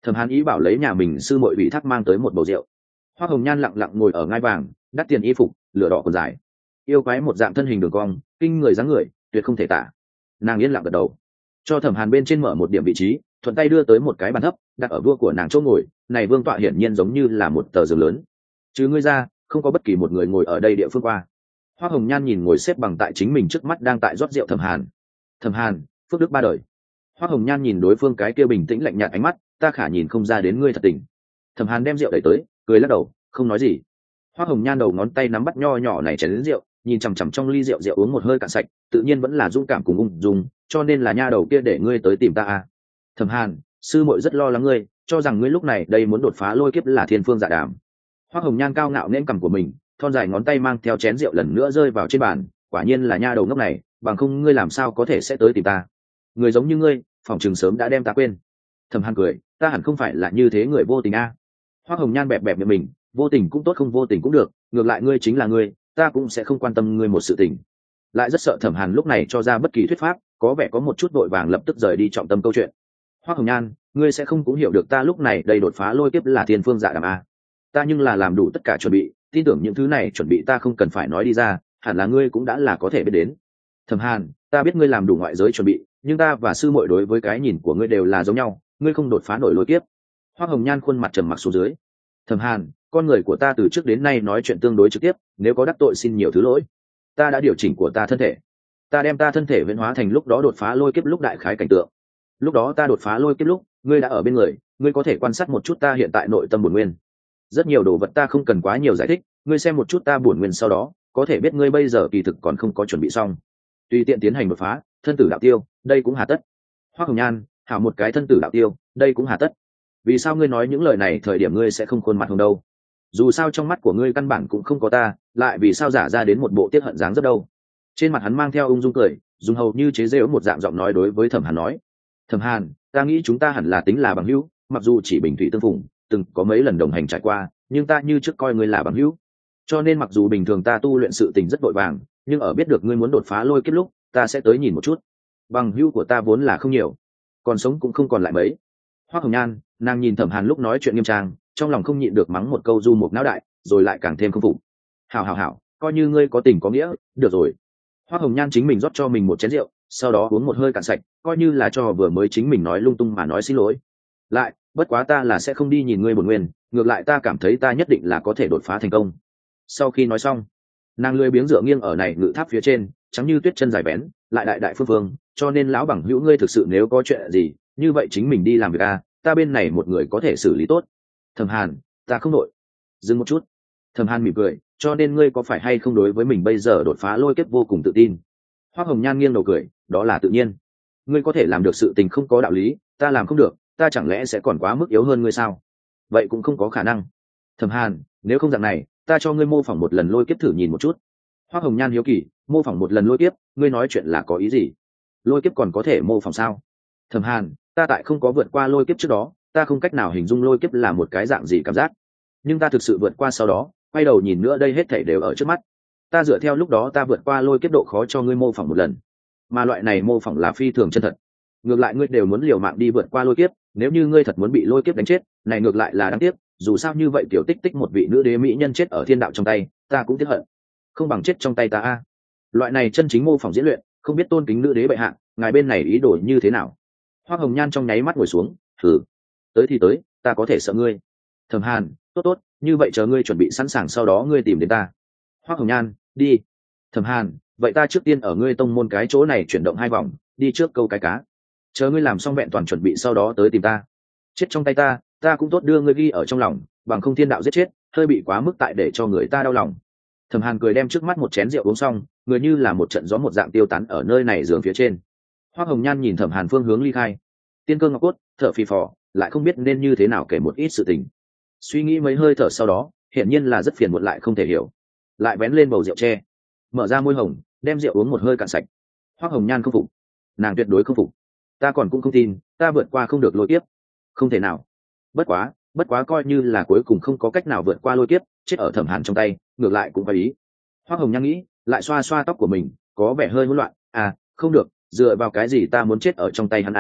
Thẩm Hàn ý bảo lấy nhà mình sư muội ủy thác mang tới một bầu rượu. Hoắc Hồng Nhan lặng lặng ngồi ở ngai vàng, đắt tiền y phục, lửa đỏ còn dài, yêu quái một dạng thân hình đường cong, kinh người dáng người, tuyệt không thể tả. Nàng yên lặng gật đầu, cho Thẩm Hàn bên trên mở một điểm vị trí, thuận tay đưa tới một cái bàn thấp, đặt ở vua của nàng chỗ ngồi. Này vương tọa hiển nhiên giống như là một tờ giường lớn, chứ ngươi ra không có bất kỳ một người ngồi ở đây địa phương qua. Hoắc Hồng Nhan nhìn ngồi xếp bằng tại chính mình trước mắt đang tại rót rượu Thẩm Hàn. Thẩm Hàn, phước đức ba đời. Hoắc Hồng Nhan nhìn đối phương cái kia bình tĩnh lạnh nhạt ánh mắt, ta khả nhìn không ra đến ngươi thật tình. Thẩm Hàn đem rượu đẩy tới, cười lắc đầu, không nói gì. Hoắc Hồng Nhan đầu ngón tay nắm bắt nho nhỏ này chén đến rượu, nhìn chằm chằm trong ly rượu, rượu uống một hơi cạn sạch, tự nhiên vẫn là dũng cảm cùng ung dung, cho nên là nha đầu kia để ngươi tới tìm ta à? Thẩm Hàn, sư muội rất lo lắng ngươi, cho rằng ngươi lúc này đây muốn đột phá lôi kiếp là thiên phương dạ đàm. Hoắc Hồng Nhan cao ngạo nén cằm của mình, thon dài ngón tay mang theo chén rượu lần nữa rơi vào trên bàn, quả nhiên là nha đầu ngốc này, bằng không ngươi làm sao có thể sẽ tới tìm ta? Người giống như ngươi, phòng trường sớm đã đem ta quên. Thẩm Hàn cười, ta hẳn không phải là như thế người vô tình a. Hoắc Hồng Nhan bẹp bẹp miệng mình, vô tình cũng tốt không vô tình cũng được, ngược lại ngươi chính là ngươi, ta cũng sẽ không quan tâm ngươi một sự tình. Lại rất sợ Thẩm Hàn lúc này cho ra bất kỳ thuyết pháp, có vẻ có một chút vội vàng lập tức rời đi trọng tâm câu chuyện. Hoắc Hồng Nhan, ngươi sẽ không cũng hiểu được ta lúc này đây đột phá lôi kiếp là thiên phương dạ đàm a. Ta nhưng là làm đủ tất cả chuẩn bị, tin tưởng những thứ này chuẩn bị ta không cần phải nói đi ra, hẳn là ngươi cũng đã là có thể biết đến. Thẩm Hàn, ta biết ngươi làm đủ ngoại giới chuẩn bị, nhưng ta và sư muội đối với cái nhìn của ngươi đều là giống nhau, ngươi không đột phá nổi lôi kiếp. Hoắc Hồng Nhan khuôn mặt trầm mặc xuống dưới. Thẩm Hàn, con người của ta từ trước đến nay nói chuyện tương đối trực tiếp, nếu có đắc tội xin nhiều thứ lỗi. Ta đã điều chỉnh của ta thân thể, ta đem ta thân thể biến hóa thành lúc đó đột phá lôi kiếp lúc đại khái cảnh tượng. Lúc đó ta đột phá lôi kiếp lúc, ngươi đã ở bên người, ngươi có thể quan sát một chút ta hiện tại nội tâm bổn nguyên. Rất nhiều đồ vật ta không cần quá nhiều giải thích, ngươi xem một chút ta bổn nguyên sau đó, có thể biết ngươi bây giờ kỳ thực còn không có chuẩn bị xong. Tùy tiện tiến hành đột phá, thân tử đạo tiêu, đây cũng hà tất. Hoắc Hồng Nhan, hảo một cái thân tử đạo tiêu, đây cũng hà tất. Vì sao ngươi nói những lời này thời điểm ngươi sẽ không khuôn mặt hồng đâu? Dù sao trong mắt của ngươi căn bản cũng không có ta, lại vì sao giả ra đến một bộ tiết hận dáng rất đâu? Trên mặt hắn mang theo ung dung cười, dùng hầu như chế giễu một dạng giọng nói đối với Thẩm Hàn nói: Thẩm Hàn, ta nghĩ chúng ta hẳn là tính là bằng hữu, mặc dù chỉ bình thủy tương phùng, từng có mấy lần đồng hành trải qua, nhưng ta như trước coi ngươi là bằng hữu. Cho nên mặc dù bình thường ta tu luyện sự tình rất vội vàng, nhưng ở biết được ngươi muốn đột phá lôi kiếp lúc, ta sẽ tới nhìn một chút. Bằng hữu của ta vốn là không nhiều, còn sống cũng không còn lại mấy. Hoắc Hồng Nhan, nàng nhìn Thẩm Hàn lúc nói chuyện nghiêm trang, trong lòng không nhịn được mắng một câu du một não đại, rồi lại càng thêm không phục. Hảo, coi như ngươi có tình có nghĩa, được rồi. Hoắc Hồng Nhan chính mình rót cho mình một chén rượu, sau đó uống một hơi cạn sạch, coi như là cho vừa mới chính mình nói lung tung mà nói xin lỗi. Lại, bất quá ta là sẽ không đi nhìn ngươi bổn nguyên, ngược lại ta cảm thấy ta nhất định là có thể đột phá thành công. Sau khi nói xong, nàng lười biếng dựa nghiêng ở này ngự tháp phía trên, trắng như tuyết chân dài bén, lại đại đại phương phương, cho nên lão bằng hữu ngươi thực sự nếu có chuyện gì, như vậy chính mình đi làm việc ta bên này một người có thể xử lý tốt. Thẩm Hàn, ta không nội. Dừng một chút. Thẩm Hàn mỉm cười, cho nên ngươi có phải hay không đối với mình bây giờ đột phá lôi kiếp vô cùng tự tin? Hoắc Hồng Nhan nghiêng đầu cười, đó là tự nhiên. Ngươi có thể làm được sự tình không có đạo lý, ta làm không được, ta chẳng lẽ sẽ còn quá mức yếu hơn ngươi sao? Vậy cũng không có khả năng. Thẩm Hàn, nếu không dạng này, ta cho ngươi mô phỏng một lần lôi kiếp thử nhìn một chút. Hoắc Hồng Nhan hiếu kỳ, mô phỏng một lần lôi kiếp, ngươi nói chuyện là có ý gì? Lôi kiếp còn có thể mô phỏng sao? Thẩm Hàn, ta tại không có vượt qua lôi kiếp trước đó, ta không cách nào hình dung lôi kiếp là một cái dạng gì cảm giác. Nhưng ta thực sự vượt qua sau đó, quay đầu nhìn nữa đây hết thảy đều ở trước mắt. Ta dựa theo lúc đó ta vượt qua lôi kiếp độ khó cho ngươi mô phỏng một lần. Mà loại này mô phỏng là phi thường chân thật. Ngược lại ngươi đều muốn liều mạng đi vượt qua lôi kiếp, nếu như ngươi thật muốn bị lôi kiếp đánh chết, này ngược lại là đáng tiếc, dù sao như vậy tiểu tích tích một vị nữ đế mỹ nhân chết ở thiên đạo trong tay, ta cũng tiếc hận. Không bằng chết trong tay ta a. Loại này chân chính mô phỏng diễn luyện, không biết tôn kính nữ đế bệ hạ, ngài bên này ý đồ như thế nào? Hoắc Hồng Nhan trong nháy mắt ngồi xuống, thử. Tới thì tới, ta có thể sợ ngươi. Thẩm Hàn, tốt, như vậy chờ ngươi chuẩn bị sẵn sàng sau đó ngươi tìm đến ta. Hoắc Hồng Nhan, đi. Thẩm Hàn, vậy ta trước tiên ở ngươi tông môn cái chỗ này chuyển động 2 vòng, đi trước câu cái cá. Chờ ngươi làm xong vẹn toàn chuẩn bị sau đó tới tìm ta. Chết trong tay ta cũng tốt đưa ngươi ghi ở trong lòng, bằng không thiên đạo giết chết, hơi bị quá mức tại để cho người ta đau lòng. Thẩm Hàn cười đem trước mắt một chén rượu uống xong, người như là một trận gió một dạng tiêu tán ở nơi này giường phía trên. Hoắc Hồng Nhan nhìn Thẩm Hàn phương hướng ly khai. Tiên cơ ngọc cốt, thở phì phò, lại không biết nên như thế nào kể một ít sự tình. Suy nghĩ mấy hơi thở sau đó, hiển nhiên là rất phiền muộn lại không thể hiểu. Lại vén lên bầu rượu tre, mở ra môi hồng, đem rượu uống một hơi cạn sạch. Hoắc Hồng Nhan không phục, nàng tuyệt đối không phục. Ta còn cũng không tin, ta vượt qua không được lôi kiếp. Không thể nào. Bất quá coi như là cuối cùng không có cách nào vượt qua lôi kiếp, chết ở Thẩm Hàn trong tay, ngược lại cũng có ý. Hoắc Hồng Nhan nghĩ, lại xoa xoa tóc của mình, có vẻ hơi hỗn loạn. Không được, dựa vào cái gì ta muốn chết ở trong tay hắn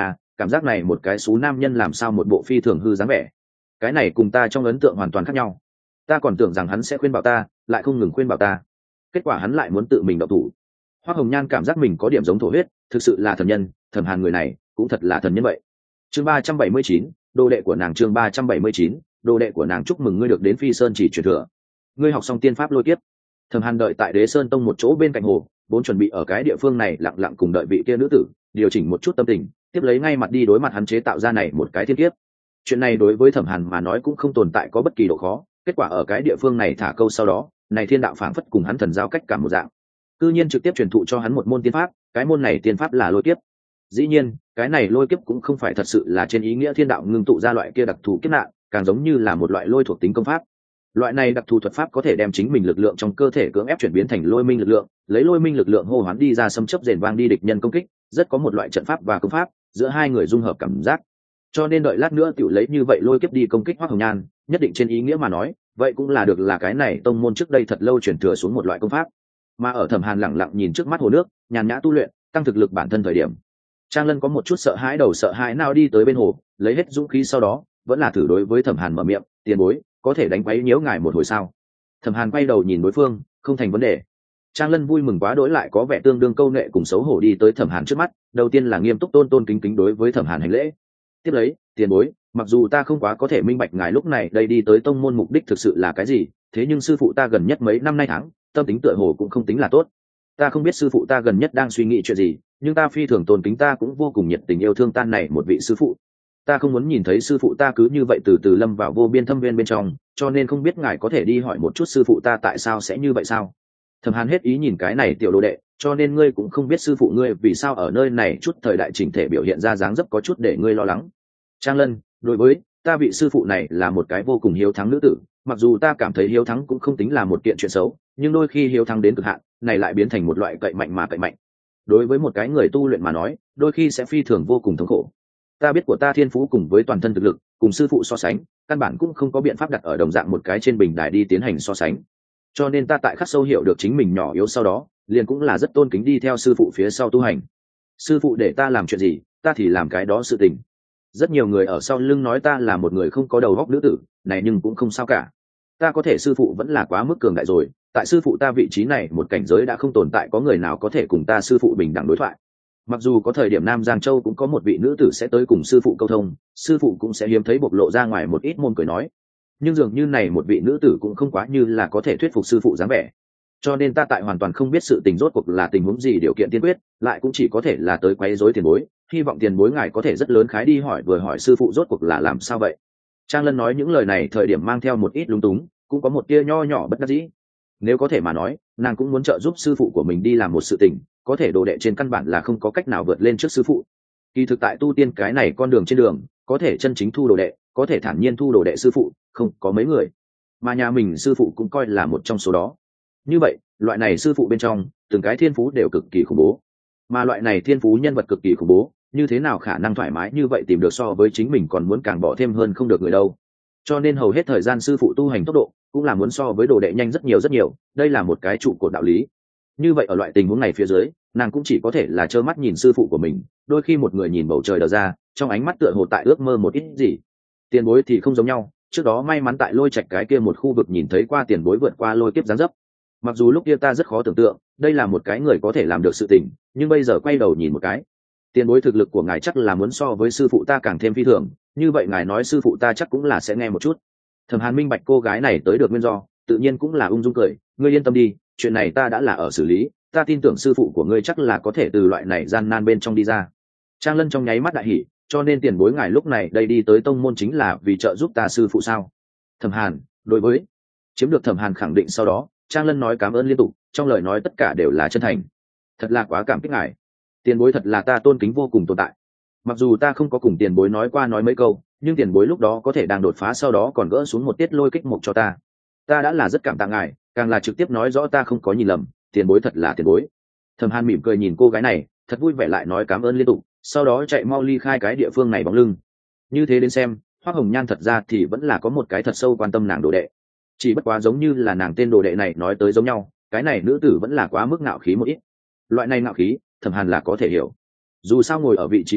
cảm giác này một cái xú nam nhân làm sao một bộ phi thường hư dáng vẻ. Cái này cùng ta trong ấn tượng hoàn toàn khác nhau. Ta còn tưởng rằng hắn sẽ khuyên bảo ta, lại không ngừng khuyên bảo ta, kết quả hắn lại muốn tự mình động thủ. Hoắc Hồng Nhan cảm giác mình có điểm giống thổ huyết, thực sự là thần nhân, Thẩm Hàn người này cũng thật là thần nhân vậy. Chương 379, đồ đệ của nàng. Chương 379, đồ đệ của nàng. Chúc mừng ngươi được đến Phi Sơn chỉ truyền thừa. Ngươi học xong tiên pháp lôi kiếp. Thẩm Hàn đợi tại Đế Sơn Tông một chỗ bên cạnh hồ, vốn chuẩn bị ở cái địa phương này lặng lặng cùng đợi vị kia nữ tử điều chỉnh một chút tâm tình, tiếp lấy ngay mặt đi đối mặt hắn chế tạo ra này một cái thiên kiếp. Chuyện này đối với Thẩm Hàn mà nói cũng không tồn tại có bất kỳ độ khó, kết quả ở cái địa phương này thả câu sau đó, này thiên đạo phảng phất cùng hắn thần giao cách cảm một dạng. Cư nhiên trực tiếp truyền thụ cho hắn một môn tiên pháp, cái môn này tiên pháp là lôi kiếp. Dĩ nhiên, cái này lôi kiếp cũng không phải thật sự là trên ý nghĩa thiên đạo ngưng tụ ra loại kia đặc thù kiếp nạn, càng giống như là một loại lôi thuộc tính công pháp. Loại này đặc thù thuật pháp có thể đem chính mình lực lượng trong cơ thể cưỡng ép chuyển biến thành lôi minh lực lượng, lấy lôi minh lực lượng hô hoán đi ra xâm chấp rền vang đi địch nhân công kích, rất có một loại trận pháp và công pháp giữa hai người dung hợp cảm giác. Cho nên đợi lát nữa tiểu lấy như vậy lôi kiếp đi công kích Hoắc Hồng Nhan, nhất định trên ý nghĩa mà nói, vậy cũng là được là cái này tông môn trước đây thật lâu truyền thừa xuống một loại công pháp. Mà ở Thẩm Hàn lặng lặng nhìn trước mắt hồ nước, nhàn nhã tu luyện, tăng thực lực bản thân thời điểm, Trang Lân có một chút sợ hãi đầu sợ hãi nào đi tới bên hồ, lấy hết dũng khí sau đó, vẫn là thử đối với Thẩm Hàn mở miệng, "Tiền bối, có thể đánh quấy nhiễu ngài một hồi sao?" Thẩm Hàn quay đầu nhìn đối phương, không thành vấn đề. Trang Lân vui mừng quá đỗi lại có vẻ tương đương câu nệ cùng xấu hổ đi tới Thẩm Hàn trước mắt, đầu tiên là nghiêm túc tôn tôn kính kính đối với Thẩm Hàn hành lễ. Tiếp lấy, "Tiền bối, mặc dù ta không quá có thể minh bạch ngài lúc này đây đi tới tông môn mục đích thực sự là cái gì, thế nhưng sư phụ ta gần nhất mấy năm nay tháng, tâm tính tựa hồ cũng không tính là tốt. Ta không biết sư phụ ta gần nhất đang suy nghĩ chuyện gì, nhưng ta phi thường tôn kính ta cũng vô cùng nhiệt tình yêu thương tan này một vị sư phụ. Ta không muốn nhìn thấy sư phụ ta cứ như vậy từ từ lâm vào vô biên thâm viên bên trong, cho nên không biết ngài có thể đi hỏi một chút sư phụ ta tại sao sẽ như vậy sao?" Thẩm Hàn hết ý nhìn cái này tiểu đồ đệ, "Cho nên ngươi cũng không biết sư phụ ngươi vì sao ở nơi này chút thời đại chỉnh thể biểu hiện ra dáng dấp có chút để ngươi lo lắng." Trang Lân, đối với ta vị sư phụ này là một cái vô cùng hiếu thắng nữ tử, mặc dù ta cảm thấy hiếu thắng cũng không tính là một kiện chuyện xấu, nhưng đôi khi hiếu thắng đến cực hạn, này lại biến thành một loại cậy mạnh mà cậy mạnh. Đối với một cái người tu luyện mà nói, đôi khi sẽ phi thường vô cùng thống khổ. Ta biết của ta thiên phú cùng với toàn thân thực lực, cùng sư phụ so sánh, căn bản cũng không có biện pháp đặt ở đồng dạng một cái trên bình đài đi tiến hành so sánh. Cho nên ta tại khắc sâu hiểu được chính mình nhỏ yếu sau đó, liền cũng là rất tôn kính đi theo sư phụ phía sau tu hành. Sư phụ để ta làm chuyện gì, ta thì làm cái đó sự tình. Rất nhiều người ở sau lưng nói ta là một người không có đầu óc nữ tử, này nhưng cũng không sao cả. Ta có thể sư phụ vẫn là quá mức cường đại rồi, tại sư phụ ta vị trí này một cảnh giới đã không tồn tại có người nào có thể cùng ta sư phụ bình đẳng đối thoại. Mặc dù có thời điểm Nam Giang Châu cũng có một vị nữ tử sẽ tới cùng sư phụ câu thông, sư phụ cũng sẽ hiếm thấy bộc lộ ra ngoài một ít môn cười nói, nhưng dường như này một vị nữ tử cũng không quá như là có thể thuyết phục sư phụ dáng vẻ. Cho nên ta tại hoàn toàn không biết sự tình rốt cuộc là tình huống gì điều kiện tiên quyết, lại cũng chỉ có thể là tới quấy rối tiền bối, hy vọng tiền bối ngài có thể rất lớn khái đi hỏi vừa hỏi sư phụ rốt cuộc là làm sao vậy. Trang Lân nói những lời này thời điểm mang theo một ít lúng túng, cũng có một tia nho nhỏ bất đắc dĩ. Nếu có thể mà nói, nàng cũng muốn trợ giúp sư phụ của mình đi làm một sự tình, có thể đồ đệ trên căn bản là không có cách nào vượt lên trước sư phụ. Kỳ thực tại tu tiên cái này con đường trên đường, có thể chân chính thu đồ đệ, có thể thản nhiên thu đồ đệ sư phụ, không có mấy người. Mà nhà mình sư phụ cũng coi là một trong số đó. Như vậy, loại này sư phụ bên trong, từng cái thiên phú đều cực kỳ khủng bố. Mà loại này thiên phú nhân vật cực kỳ khủng bố, như thế nào khả năng thoải mái như vậy tìm được so với chính mình còn muốn càng bỏ thêm hơn không được người đâu. Cho nên hầu hết thời gian sư phụ tu hành tốc độ cũng là muốn so với đồ đệ nhanh rất nhiều, đây là một cái trụ cột đạo lý. Như vậy ở loại tình huống này phía dưới, nàng cũng chỉ có thể là trơ mắt nhìn sư phụ của mình, đôi khi một người nhìn bầu trời đờ ra, trong ánh mắt tựa hồ tại ước mơ một ít gì. Tiền bối thì không giống nhau, trước đó may mắn tại Lôi Trạch cái kia một khu vực nhìn thấy qua tiền bối vượt qua lôi kiếp giáng dấp. Mặc dù lúc kia ta rất khó tưởng tượng, đây là một cái người có thể làm được sự tình, nhưng bây giờ quay đầu nhìn một cái, tiền bối thực lực của ngài chắc là muốn so với sư phụ ta càng thêm phi thường, như vậy ngài nói sư phụ ta chắc cũng là sẽ nghe một chút. Thẩm Hàn minh bạch cô gái này tới được nguyên do, tự nhiên cũng là ung dung cười, ngươi yên tâm đi, chuyện này ta đã là ở xử lý, ta tin tưởng sư phụ của ngươi chắc là có thể từ loại này gian nan bên trong đi ra. Trang Lân trong nháy mắt đại hỉ, cho nên tiền bối ngài lúc này đây đi tới tông môn chính là vì trợ giúp ta sư phụ sao? Thẩm Hàn, đối với chiếm được Thẩm Hàn khẳng định sau đó, Trang Lân nói cảm ơn liên tục, trong lời nói tất cả đều là chân thành. Thật là quá cảm kích ngài, tiền bối thật là ta tôn kính vô cùng tồn tại. Mặc dù ta không có cùng tiền bối nói qua nói mấy câu, nhưng tiền bối lúc đó có thể đang đột phá sau đó còn gỡ xuống một tiết lôi kích mục cho ta đã là rất cảm tạ ngài, càng là trực tiếp nói rõ ta không có nhìn lầm, tiền bối thật là tiền bối. Thẩm Hàn mỉm cười nhìn cô gái này, thật vui vẻ lại nói cảm ơn liên tục, sau đó chạy mau ly khai cái địa phương này bóng lưng. Như thế đến xem, Hoắc Hồng Nhan thật ra thì vẫn là có một cái thật sâu quan tâm nàng đồ đệ, chỉ bất quá giống như là nàng tên đồ đệ này nói tới giống nhau, cái này nữ tử vẫn là quá mức ngạo khí một ít. Loại này ngạo khí, Thẩm Hàn là có thể hiểu, dù sao ngồi ở vị trí cao,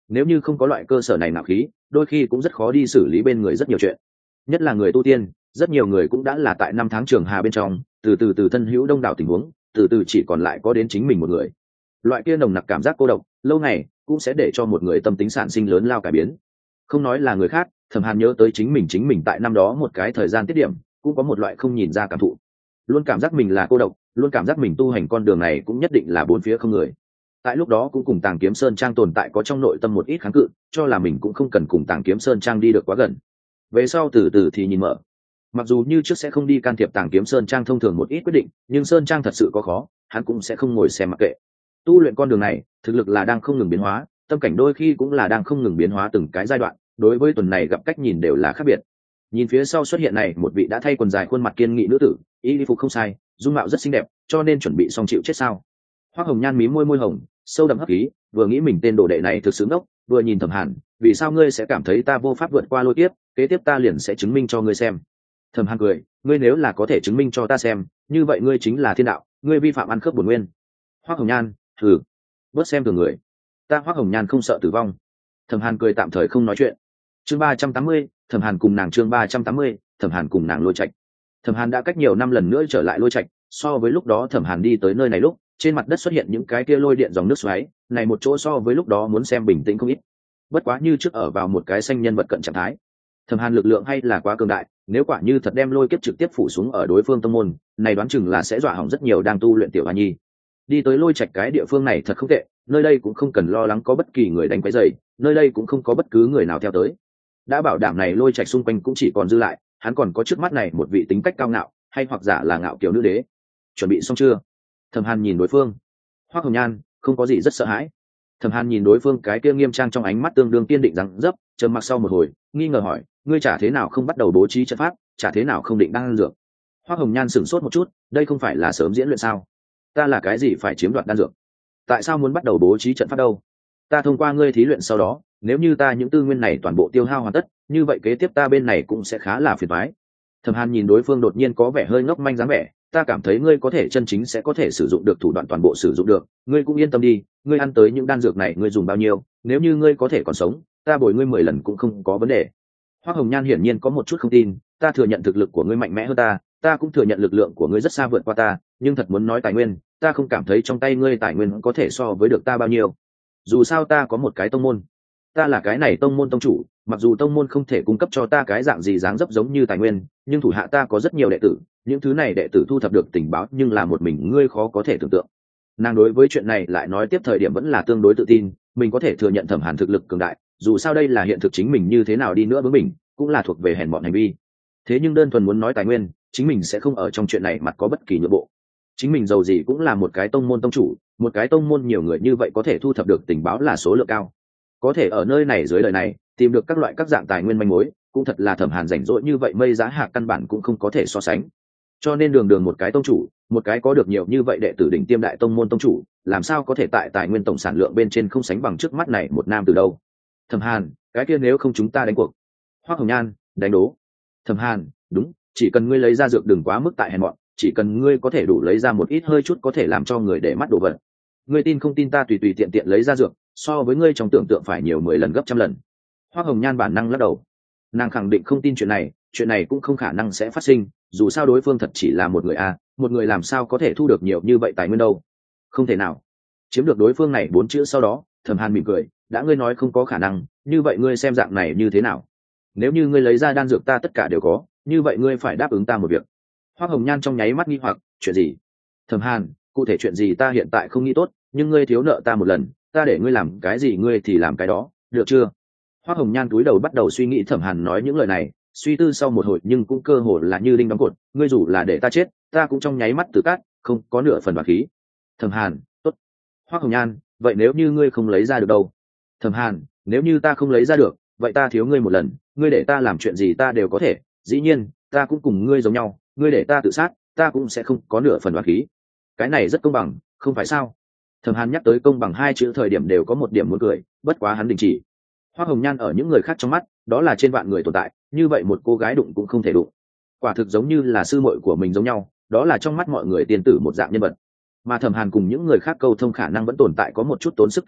nếu như không có loại cơ sở này nạo khí, đôi khi cũng rất khó đi xử lý bên người rất nhiều chuyện, nhất là người tu tiên. Rất nhiều người cũng đã là tại năm tháng trường hà bên trong, từ thân hữu đông đảo tình huống, từ chỉ còn lại có đến chính mình một người. Loại kia nồng nặc cảm giác cô độc lâu ngày cũng sẽ để cho một người tâm tính sản sinh lớn lao cải biến. Không nói là người khác, Thẩm Hàn nhớ tới chính mình tại năm đó một cái thời gian tiết điểm, cũng có một loại không nhìn ra cảm thụ, luôn cảm giác mình là cô độc, luôn cảm giác mình tu hành con đường này cũng nhất định là bốn phía không người. Tại lúc đó cũng cùng Tàng Kiếm Sơn Trang tồn tại có trong nội tâm một ít kháng cự, cho là mình cũng không cần cùng Tàng Kiếm Sơn Trang đi được quá gần. Về sau từ từ thì nhìn mở, mặc dù như trước sẽ không đi can thiệp Tàng Kiếm Sơn Trang thông thường một ít quyết định, nhưng Sơn Trang thật sự có khó, hắn cũng sẽ không ngồi xem mặc kệ. Tu luyện con đường này, thực lực là đang không ngừng biến hóa, tâm cảnh đôi khi cũng là đang không ngừng biến hóa từng cái giai đoạn, đối với tuần này gặp cách nhìn đều là khác biệt. Nhìn phía sau xuất hiện này một vị đã thay quần dài khuôn mặt kiên nghị nữ tử, y phục không sai, dung mạo rất xinh đẹp, cho nên chuẩn bị xong chịu chết sao? Hoắc Hồng Nhan mí môi hồng, sâu đậm hấp khí, vừa nghĩ mình tên đồ đệ này thực sự ngốc, vừa nhìn Thẩm Hàn, vì sao ngươi sẽ cảm thấy ta vô pháp vượt qua lôi kiếp, kế tiếp ta liền sẽ chứng minh cho ngươi xem. Thẩm Hàn cười, ngươi nếu là có thể chứng minh cho ta xem, như vậy ngươi chính là thiên đạo, ngươi vi phạm ăn khớp bổn nguyên. Hoắc Hồng Nhan, thử, bớt xem thường người, ta Hoắc Hồng Nhan không sợ tử vong. Thẩm Hàn cười tạm thời không nói chuyện. Chương 380, Thẩm Hàn cùng nàng. Chương 380, Thẩm Hàn cùng nàng Lôi Trạch. Thẩm Hàn đã cách nhiều năm lần nữa trở lại Lôi Trạch, so với lúc đó Thẩm Hàn đi tới nơi này lúc, trên mặt đất xuất hiện những cái kia lôi điện dòng nước xoáy, này một chỗ so với lúc đó muốn xem bình tĩnh không ít. Bất quá như trước ở vào một cái xanh nhân vật cận trạng thái. Thẩm Hàn lực lượng hay là quá cường đại, nếu quả như thật đem lôi kiếp trực tiếp phủ xuống ở đối phương tông môn, này đoán chừng là sẽ dọa hỏng rất nhiều đang tu luyện tiểu hoa nhi. Đi tới Lôi Trạch cái địa phương này thật không tệ, nơi đây cũng không cần lo lắng có bất kỳ người đánh quấy rầy, nơi đây cũng không có bất cứ người nào theo tới. Đã bảo đảm này Lôi Trạch xung quanh cũng chỉ còn dư lại, hắn còn có trước mắt này một vị tính cách cao ngạo, hay hoặc giả là ngạo kiều nữ đế. Chuẩn bị xong chưa? Thẩm Hàn nhìn đối phương. Hoắc Hồng Nhan không có gì rất sợ hãi. Thẩm Hàn nhìn đối phương cái kia nghiêm trang trong ánh mắt tương đương kiên định rằng dấp, trầm mặc sau một hồi, nghi ngờ hỏi, ngươi chả thế nào không bắt đầu bố trí trận pháp, chả thế nào không định đan dược? Hoắc Hồng Nhan sửng sốt một chút, đây không phải là sớm diễn luyện sao? Ta là cái gì phải chiếm đoạt đan dược? Tại sao muốn bắt đầu bố trí trận pháp đâu? Ta thông qua ngươi thí luyện sau đó, nếu như ta những tư nguyên này toàn bộ tiêu hao hoàn tất, như vậy kế tiếp ta bên này cũng sẽ khá là phiền toái. Thẩm Hàn nhìn đối phương đột nhiên có vẻ hơi ngốc manh dáng vẻ, ta cảm thấy ngươi có thể chân chính sẽ có thể sử dụng được thủ đoạn toàn bộ sử dụng được, ngươi cũng yên tâm đi, ngươi ăn tới những đan dược này ngươi dùng bao nhiêu, nếu như ngươi có thể còn sống, ta bồi ngươi 10 lần cũng không có vấn đề. Hoắc Hồng Nhan hiển nhiên có một chút không tin, ta thừa nhận thực lực của ngươi mạnh mẽ hơn ta cũng thừa nhận lực lượng của ngươi rất xa vượt qua ta, nhưng thật muốn nói tài nguyên, ta không cảm thấy trong tay ngươi tài nguyên có thể so với được ta bao nhiêu. Dù sao ta có một cái tông môn, ta là cái này tông môn tông chủ, mặc dù tông môn không thể cung cấp cho ta cái dạng gì dáng dấp giống như tài nguyên, nhưng thủ hạ ta có rất nhiều đệ tử, những thứ này đệ tử thu thập được tình báo nhưng là một mình ngươi khó có thể tưởng tượng. Nàng đối với chuyện này lại nói tiếp thời điểm vẫn là tương đối tự tin, mình có thể thừa nhận Thẩm Hàn thực lực cường đại, dù sao đây là hiện thực, chính mình như thế nào đi nữa với mình cũng là thuộc về hèn mọn hành vi. Thế nhưng đơn thuần muốn nói tài nguyên, chính mình sẽ không ở trong chuyện này mặt có bất kỳ nhượng bộ. Chính mình giàu gì cũng là một cái tông môn tông chủ, một cái tông môn nhiều người như vậy có thể thu thập được tình báo là số lượng cao, có thể ở nơi này dưới đời này tìm được các loại các dạng tài nguyên manh mối, cũng thật là Thẩm Hàn rảnh rỗi như vậy mây giá hạ căn bản cũng không có thể so sánh. Cho nên đường một cái tông chủ, một cái có được nhiều như vậy đệ tử đỉnh tiêm đại tông môn tông chủ, làm sao có thể tại tài nguyên tổng sản lượng bên trên không sánh bằng trước mắt này một nam từ đâu. Thẩm Hàn, cái kia nếu không chúng ta đánh cuộc. Hoắc Hồng Nhan, đánh đố. Thẩm Hàn, đúng, chỉ cần ngươi lấy ra dược đừng quá mức tại hèn mọn, chỉ cần ngươi có thể đủ lấy ra một ít hơi chút có thể làm cho người để mắt đồ vật. Ngươi tin không tin ta tùy tùy tiện tiện lấy ra dược, so với ngươi trong tưởng tượng phải nhiều 10 lần gấp trăm lần. Hoắc Hồng Nhan bản năng lắc đầu, nàng khẳng định không tin chuyện này cũng không khả năng sẽ phát sinh, dù sao đối phương thật chỉ là một người một người làm sao có thể thu được nhiều như vậy tài nguyên đâu. Không thể nào. Chiếm được đối phương này 4 chữ sau đó, Thẩm Hàn mỉm cười, đã ngươi nói không có khả năng, như vậy ngươi xem dạng này như thế nào? Nếu như ngươi lấy ra đan dược ta tất cả đều có, như vậy ngươi phải đáp ứng ta một việc. Hoắc Hồng Nhan trong nháy mắt nghi hoặc, chuyện gì? Thẩm Hàn, cụ thể chuyện gì ta hiện tại không nghĩ tốt, nhưng ngươi thiếu nợ ta một lần, ta để ngươi làm cái gì ngươi thì làm cái đó, được chưa? Hoắc Hồng Nhan cúi đầu bắt đầu suy nghĩ Thẩm Hàn nói những lời này, suy tư sau một hồi nhưng cũng cơ hồ là như đinh đóng cột, ngươi dù là để ta chết, ta cũng trong nháy mắt từ cát, không có nửa phần bạc khí. Thẩm Hàn, tốt. Hoắc Hồng Nhan, vậy nếu như ngươi không lấy ra được đâu? Thẩm Hàn, nếu như ta không lấy ra được, vậy ta thiếu ngươi một lần, ngươi để ta làm chuyện gì ta đều có thể, dĩ nhiên, ta cũng cùng ngươi giống nhau, ngươi để ta tự sát, ta cũng sẽ không có nửa phần bạc khí. Cái này rất công bằng, không phải sao? Thẩm Hàn nhắc tới công bằng 2 chữ thời điểm đều có một điểm muốn cười, bất quá hắn đình chỉ. Hoắc Hồng Nhan ở những người khác trong mắt, đó là trên vạn người tồn tại, như vậy một cô gái đụng cũng không thể đụng. Quả thực giống như là sư muội của mình giống nhau, đó là trong mắt mọi người tiên tử một dạng nhân vật. Mà Thẩm Hàn cùng những người khác câu thông khả năng vẫn tồn tại có một chút tốn sức cảm giác,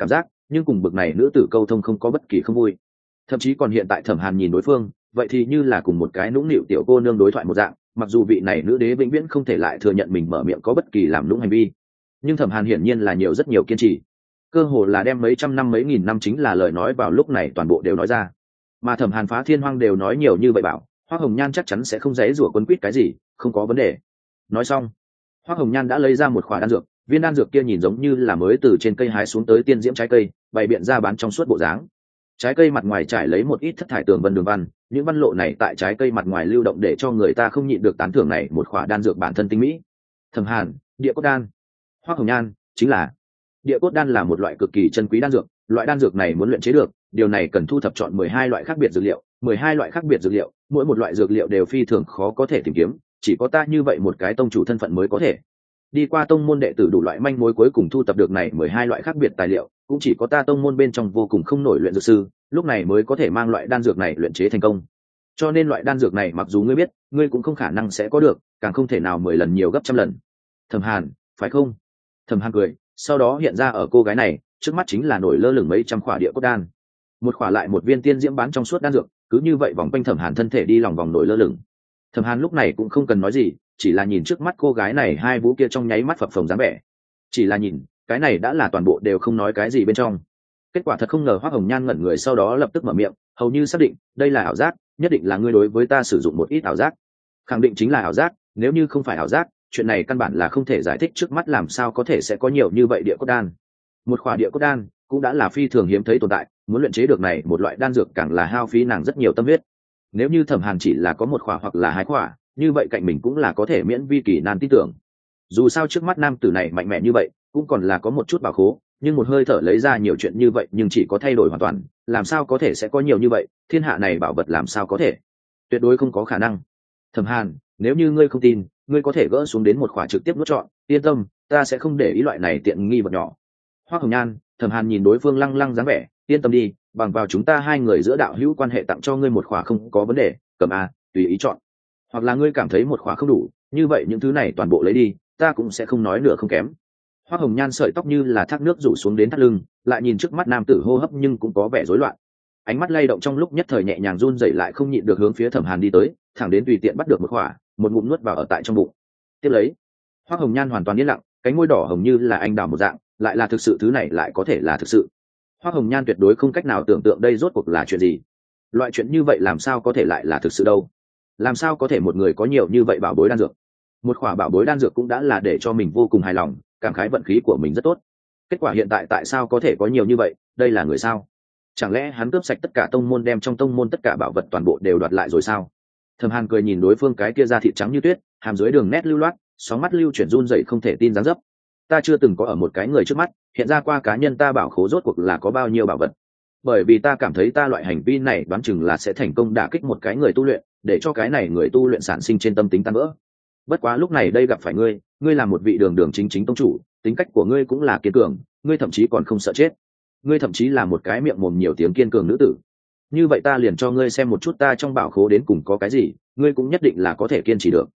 nhưng cùng bực này nữ tử câu thông không có bất kỳ không vui. Thậm chí còn hiện tại Thẩm Hàn nhìn đối phương, vậy thì như là cùng một cái nũng nịu tiểu cô nương đối thoại một dạng, mặc dù vị này nữ đế vĩnh viễn không thể lại thừa nhận mình mở miệng có bất kỳ làm lũng hành vi, nhưng Thẩm Hàn hiển nhiên là rất nhiều kiên trì, cơ hồ là đem mấy trăm năm mấy nghìn năm chính là lời nói vào lúc này toàn bộ đều nói ra. Mà Thẩm Hàn phá thiên hoang đều nói nhiều như vậy bảo Hoắc Hồng Nhan chắc chắn sẽ không dễ rủa quấn quýt cái gì, không có vấn đề. Nói xong, Hoắc Hồng Nhan đã lấy ra một khỏa đan dược, viên đan dược kia nhìn giống như là mới từ trên cây hái xuống tới tiên diễm trái cây, bày biện ra bán trong suốt bộ dáng. Trái cây mặt ngoài trải lấy một ít thất thải tường vân đường văn, những văn lộ này tại trái cây mặt ngoài lưu động để cho người ta không nhịn được tán thưởng này một khỏa đan dược bản thân tinh mỹ. Thẩm Hàn, địa cốt đan. Hoắc Hồng Nhan, chính là địa cốt đan là một loại cực kỳ chân quý đan dược, loại đan dược này muốn luyện chế được, điều này cần thu thập chọn 12 loại khác biệt dược liệu, 12 loại khác biệt dược liệu, mỗi một loại dược liệu đều phi thường khó có thể tìm kiếm, chỉ có ta như vậy một cái tông chủ thân phận mới có thể. Đi qua tông môn đệ tử đủ loại manh mối cuối cùng thu tập được này 12 loại khác biệt tài liệu, cũng chỉ có ta tông môn bên trong vô cùng không nổi luyện dược sư, lúc này mới có thể mang loại đan dược này luyện chế thành công. Cho nên loại đan dược này mặc dù ngươi biết, ngươi cũng không khả năng sẽ có được, càng không thể nào 10 lần nhiều gấp trăm lần. Thẩm Hàn, phải không? Thẩm Hàn cười, sau đó hiện ra ở cô gái này, trước mắt chính là nổi lơ lửng mấy trăm khỏa địa cốt đan. Một khỏa lại một viên tiên diễm bán trong suốt đan dược, cứ như vậy vòng quanh Thẩm Hàn thân thể đi lòng vòng nổi lơ lửng. Thẩm Hàn lúc này cũng không cần nói gì, chỉ là nhìn trước mắt cô gái này hai vũ kia trong nháy mắt phập phồng dáng vẻ. Chỉ là nhìn, cái này đã là toàn bộ đều không nói cái gì bên trong. Kết quả thật không ngờ Hoắc Hồng Nhan ngẩn người sau đó lập tức mở miệng, hầu như xác định, đây là ảo giác, nhất định là ngươi đối với ta sử dụng một ít ảo giác. Khẳng định chính là ảo giác, nếu như không phải ảo giác, chuyện này căn bản là không thể giải thích, trước mắt làm sao có thể sẽ có nhiều như vậy địa cốt đan. Một khỏa địa cốt đan cũng đã là phi thường hiếm thấy tồn tại, muốn luyện chế được này một loại đan dược càng là hao phí nàng rất nhiều tâm huyết. Nếu như Thẩm Hàn chỉ là có một khỏa hoặc là hai khỏa, như vậy cạnh mình cũng là có thể miễn vi kỳ nan tin tưởng. Dù sao trước mắt nam tử này mạnh mẽ như vậy, cũng còn là có một chút bảo khố, nhưng một hơi thở lấy ra nhiều chuyện như vậy nhưng chỉ có thay đổi hoàn toàn, làm sao có thể sẽ có nhiều như vậy, thiên hạ này bảo vật làm sao có thể, tuyệt đối không có khả năng. Thẩm Hàn, nếu như ngươi không tin, ngươi có thể gỡ xuống đến một khỏa trực tiếp nuốt trọn, yên tâm, ta sẽ không để ý loại này tiện nghi vật nhỏ. Hoắc Hồng Nhan, Thẩm Hàn nhìn đối phương lăng lăng dáng vẻ, yên tâm đi, bằng vào chúng ta hai người giữa đạo hữu quan hệ tặng cho ngươi một khỏa không có vấn đề, cầm a, tùy ý chọn. Hoặc là ngươi cảm thấy một khỏa không đủ, như vậy những thứ này toàn bộ lấy đi, ta cũng sẽ không nói nửa không kém. Hoắc Hồng Nhan sợi tóc như là thác nước rủ xuống đến thắt lưng, lại nhìn trước mắt nam tử hô hấp nhưng cũng có vẻ rối loạn. Ánh mắt lay động trong lúc nhất thời nhẹ nhàng run rẩy lại không nhịn được hướng phía Thẩm Hàn đi tới, thẳng đến tùy tiện bắt được một khỏa, một ngụm nuốt vào ở tại trong bụng. Tiếp lấy, Hoắc Hồng Nhan hoàn toàn yên lặng, cánh môi đỏ hồng như là anh đào một dạng, lại là thực sự, thứ này lại có thể là thực sự. Hoắc Hồng Nhan tuyệt đối không cách nào tưởng tượng đây rốt cuộc là chuyện gì. Loại chuyện như vậy làm sao có thể lại là thực sự đâu? Làm sao có thể một người có nhiều như vậy bảo bối đan dược? Một khỏa bảo bối đan dược cũng đã là để cho mình vô cùng hài lòng, cảm khái vận khí của mình rất tốt. Kết quả hiện tại tại sao có thể có nhiều như vậy? Đây là người sao? Chẳng lẽ hắn cướp sạch tất cả tông môn, đem trong tông môn tất cả bảo vật toàn bộ đều đoạt lại rồi sao? Thẩm Hàn cười nhìn đối phương cái kia da thịt trắng như tuyết, hàm dưới đường nét lưu loát, sóng mắt lưu chuyển run rẩy không thể tin dáng dấp. Ta chưa từng có ở một cái người trước mắt hiện ra qua cá nhân ta bảo khố rốt cuộc là có bao nhiêu bảo vật, bởi vì ta cảm thấy ta loại hành vi này đoán chừng là sẽ thành công đả kích một cái người tu luyện, để cho cái này người tu luyện sản sinh trên tâm tính tan vỡ. Bất quá lúc này đây gặp phải ngươi, ngươi là một vị đường đường chính chính tông chủ, tính cách của ngươi cũng là kiên cường, ngươi thậm chí còn không sợ chết, ngươi thậm chí là một cái miệng mồm nhiều tiếng kiên cường nữ tử. Như vậy ta liền cho ngươi xem một chút ta trong bảo khố đến cùng có cái gì, ngươi cũng nhất định là có thể kiên trì được.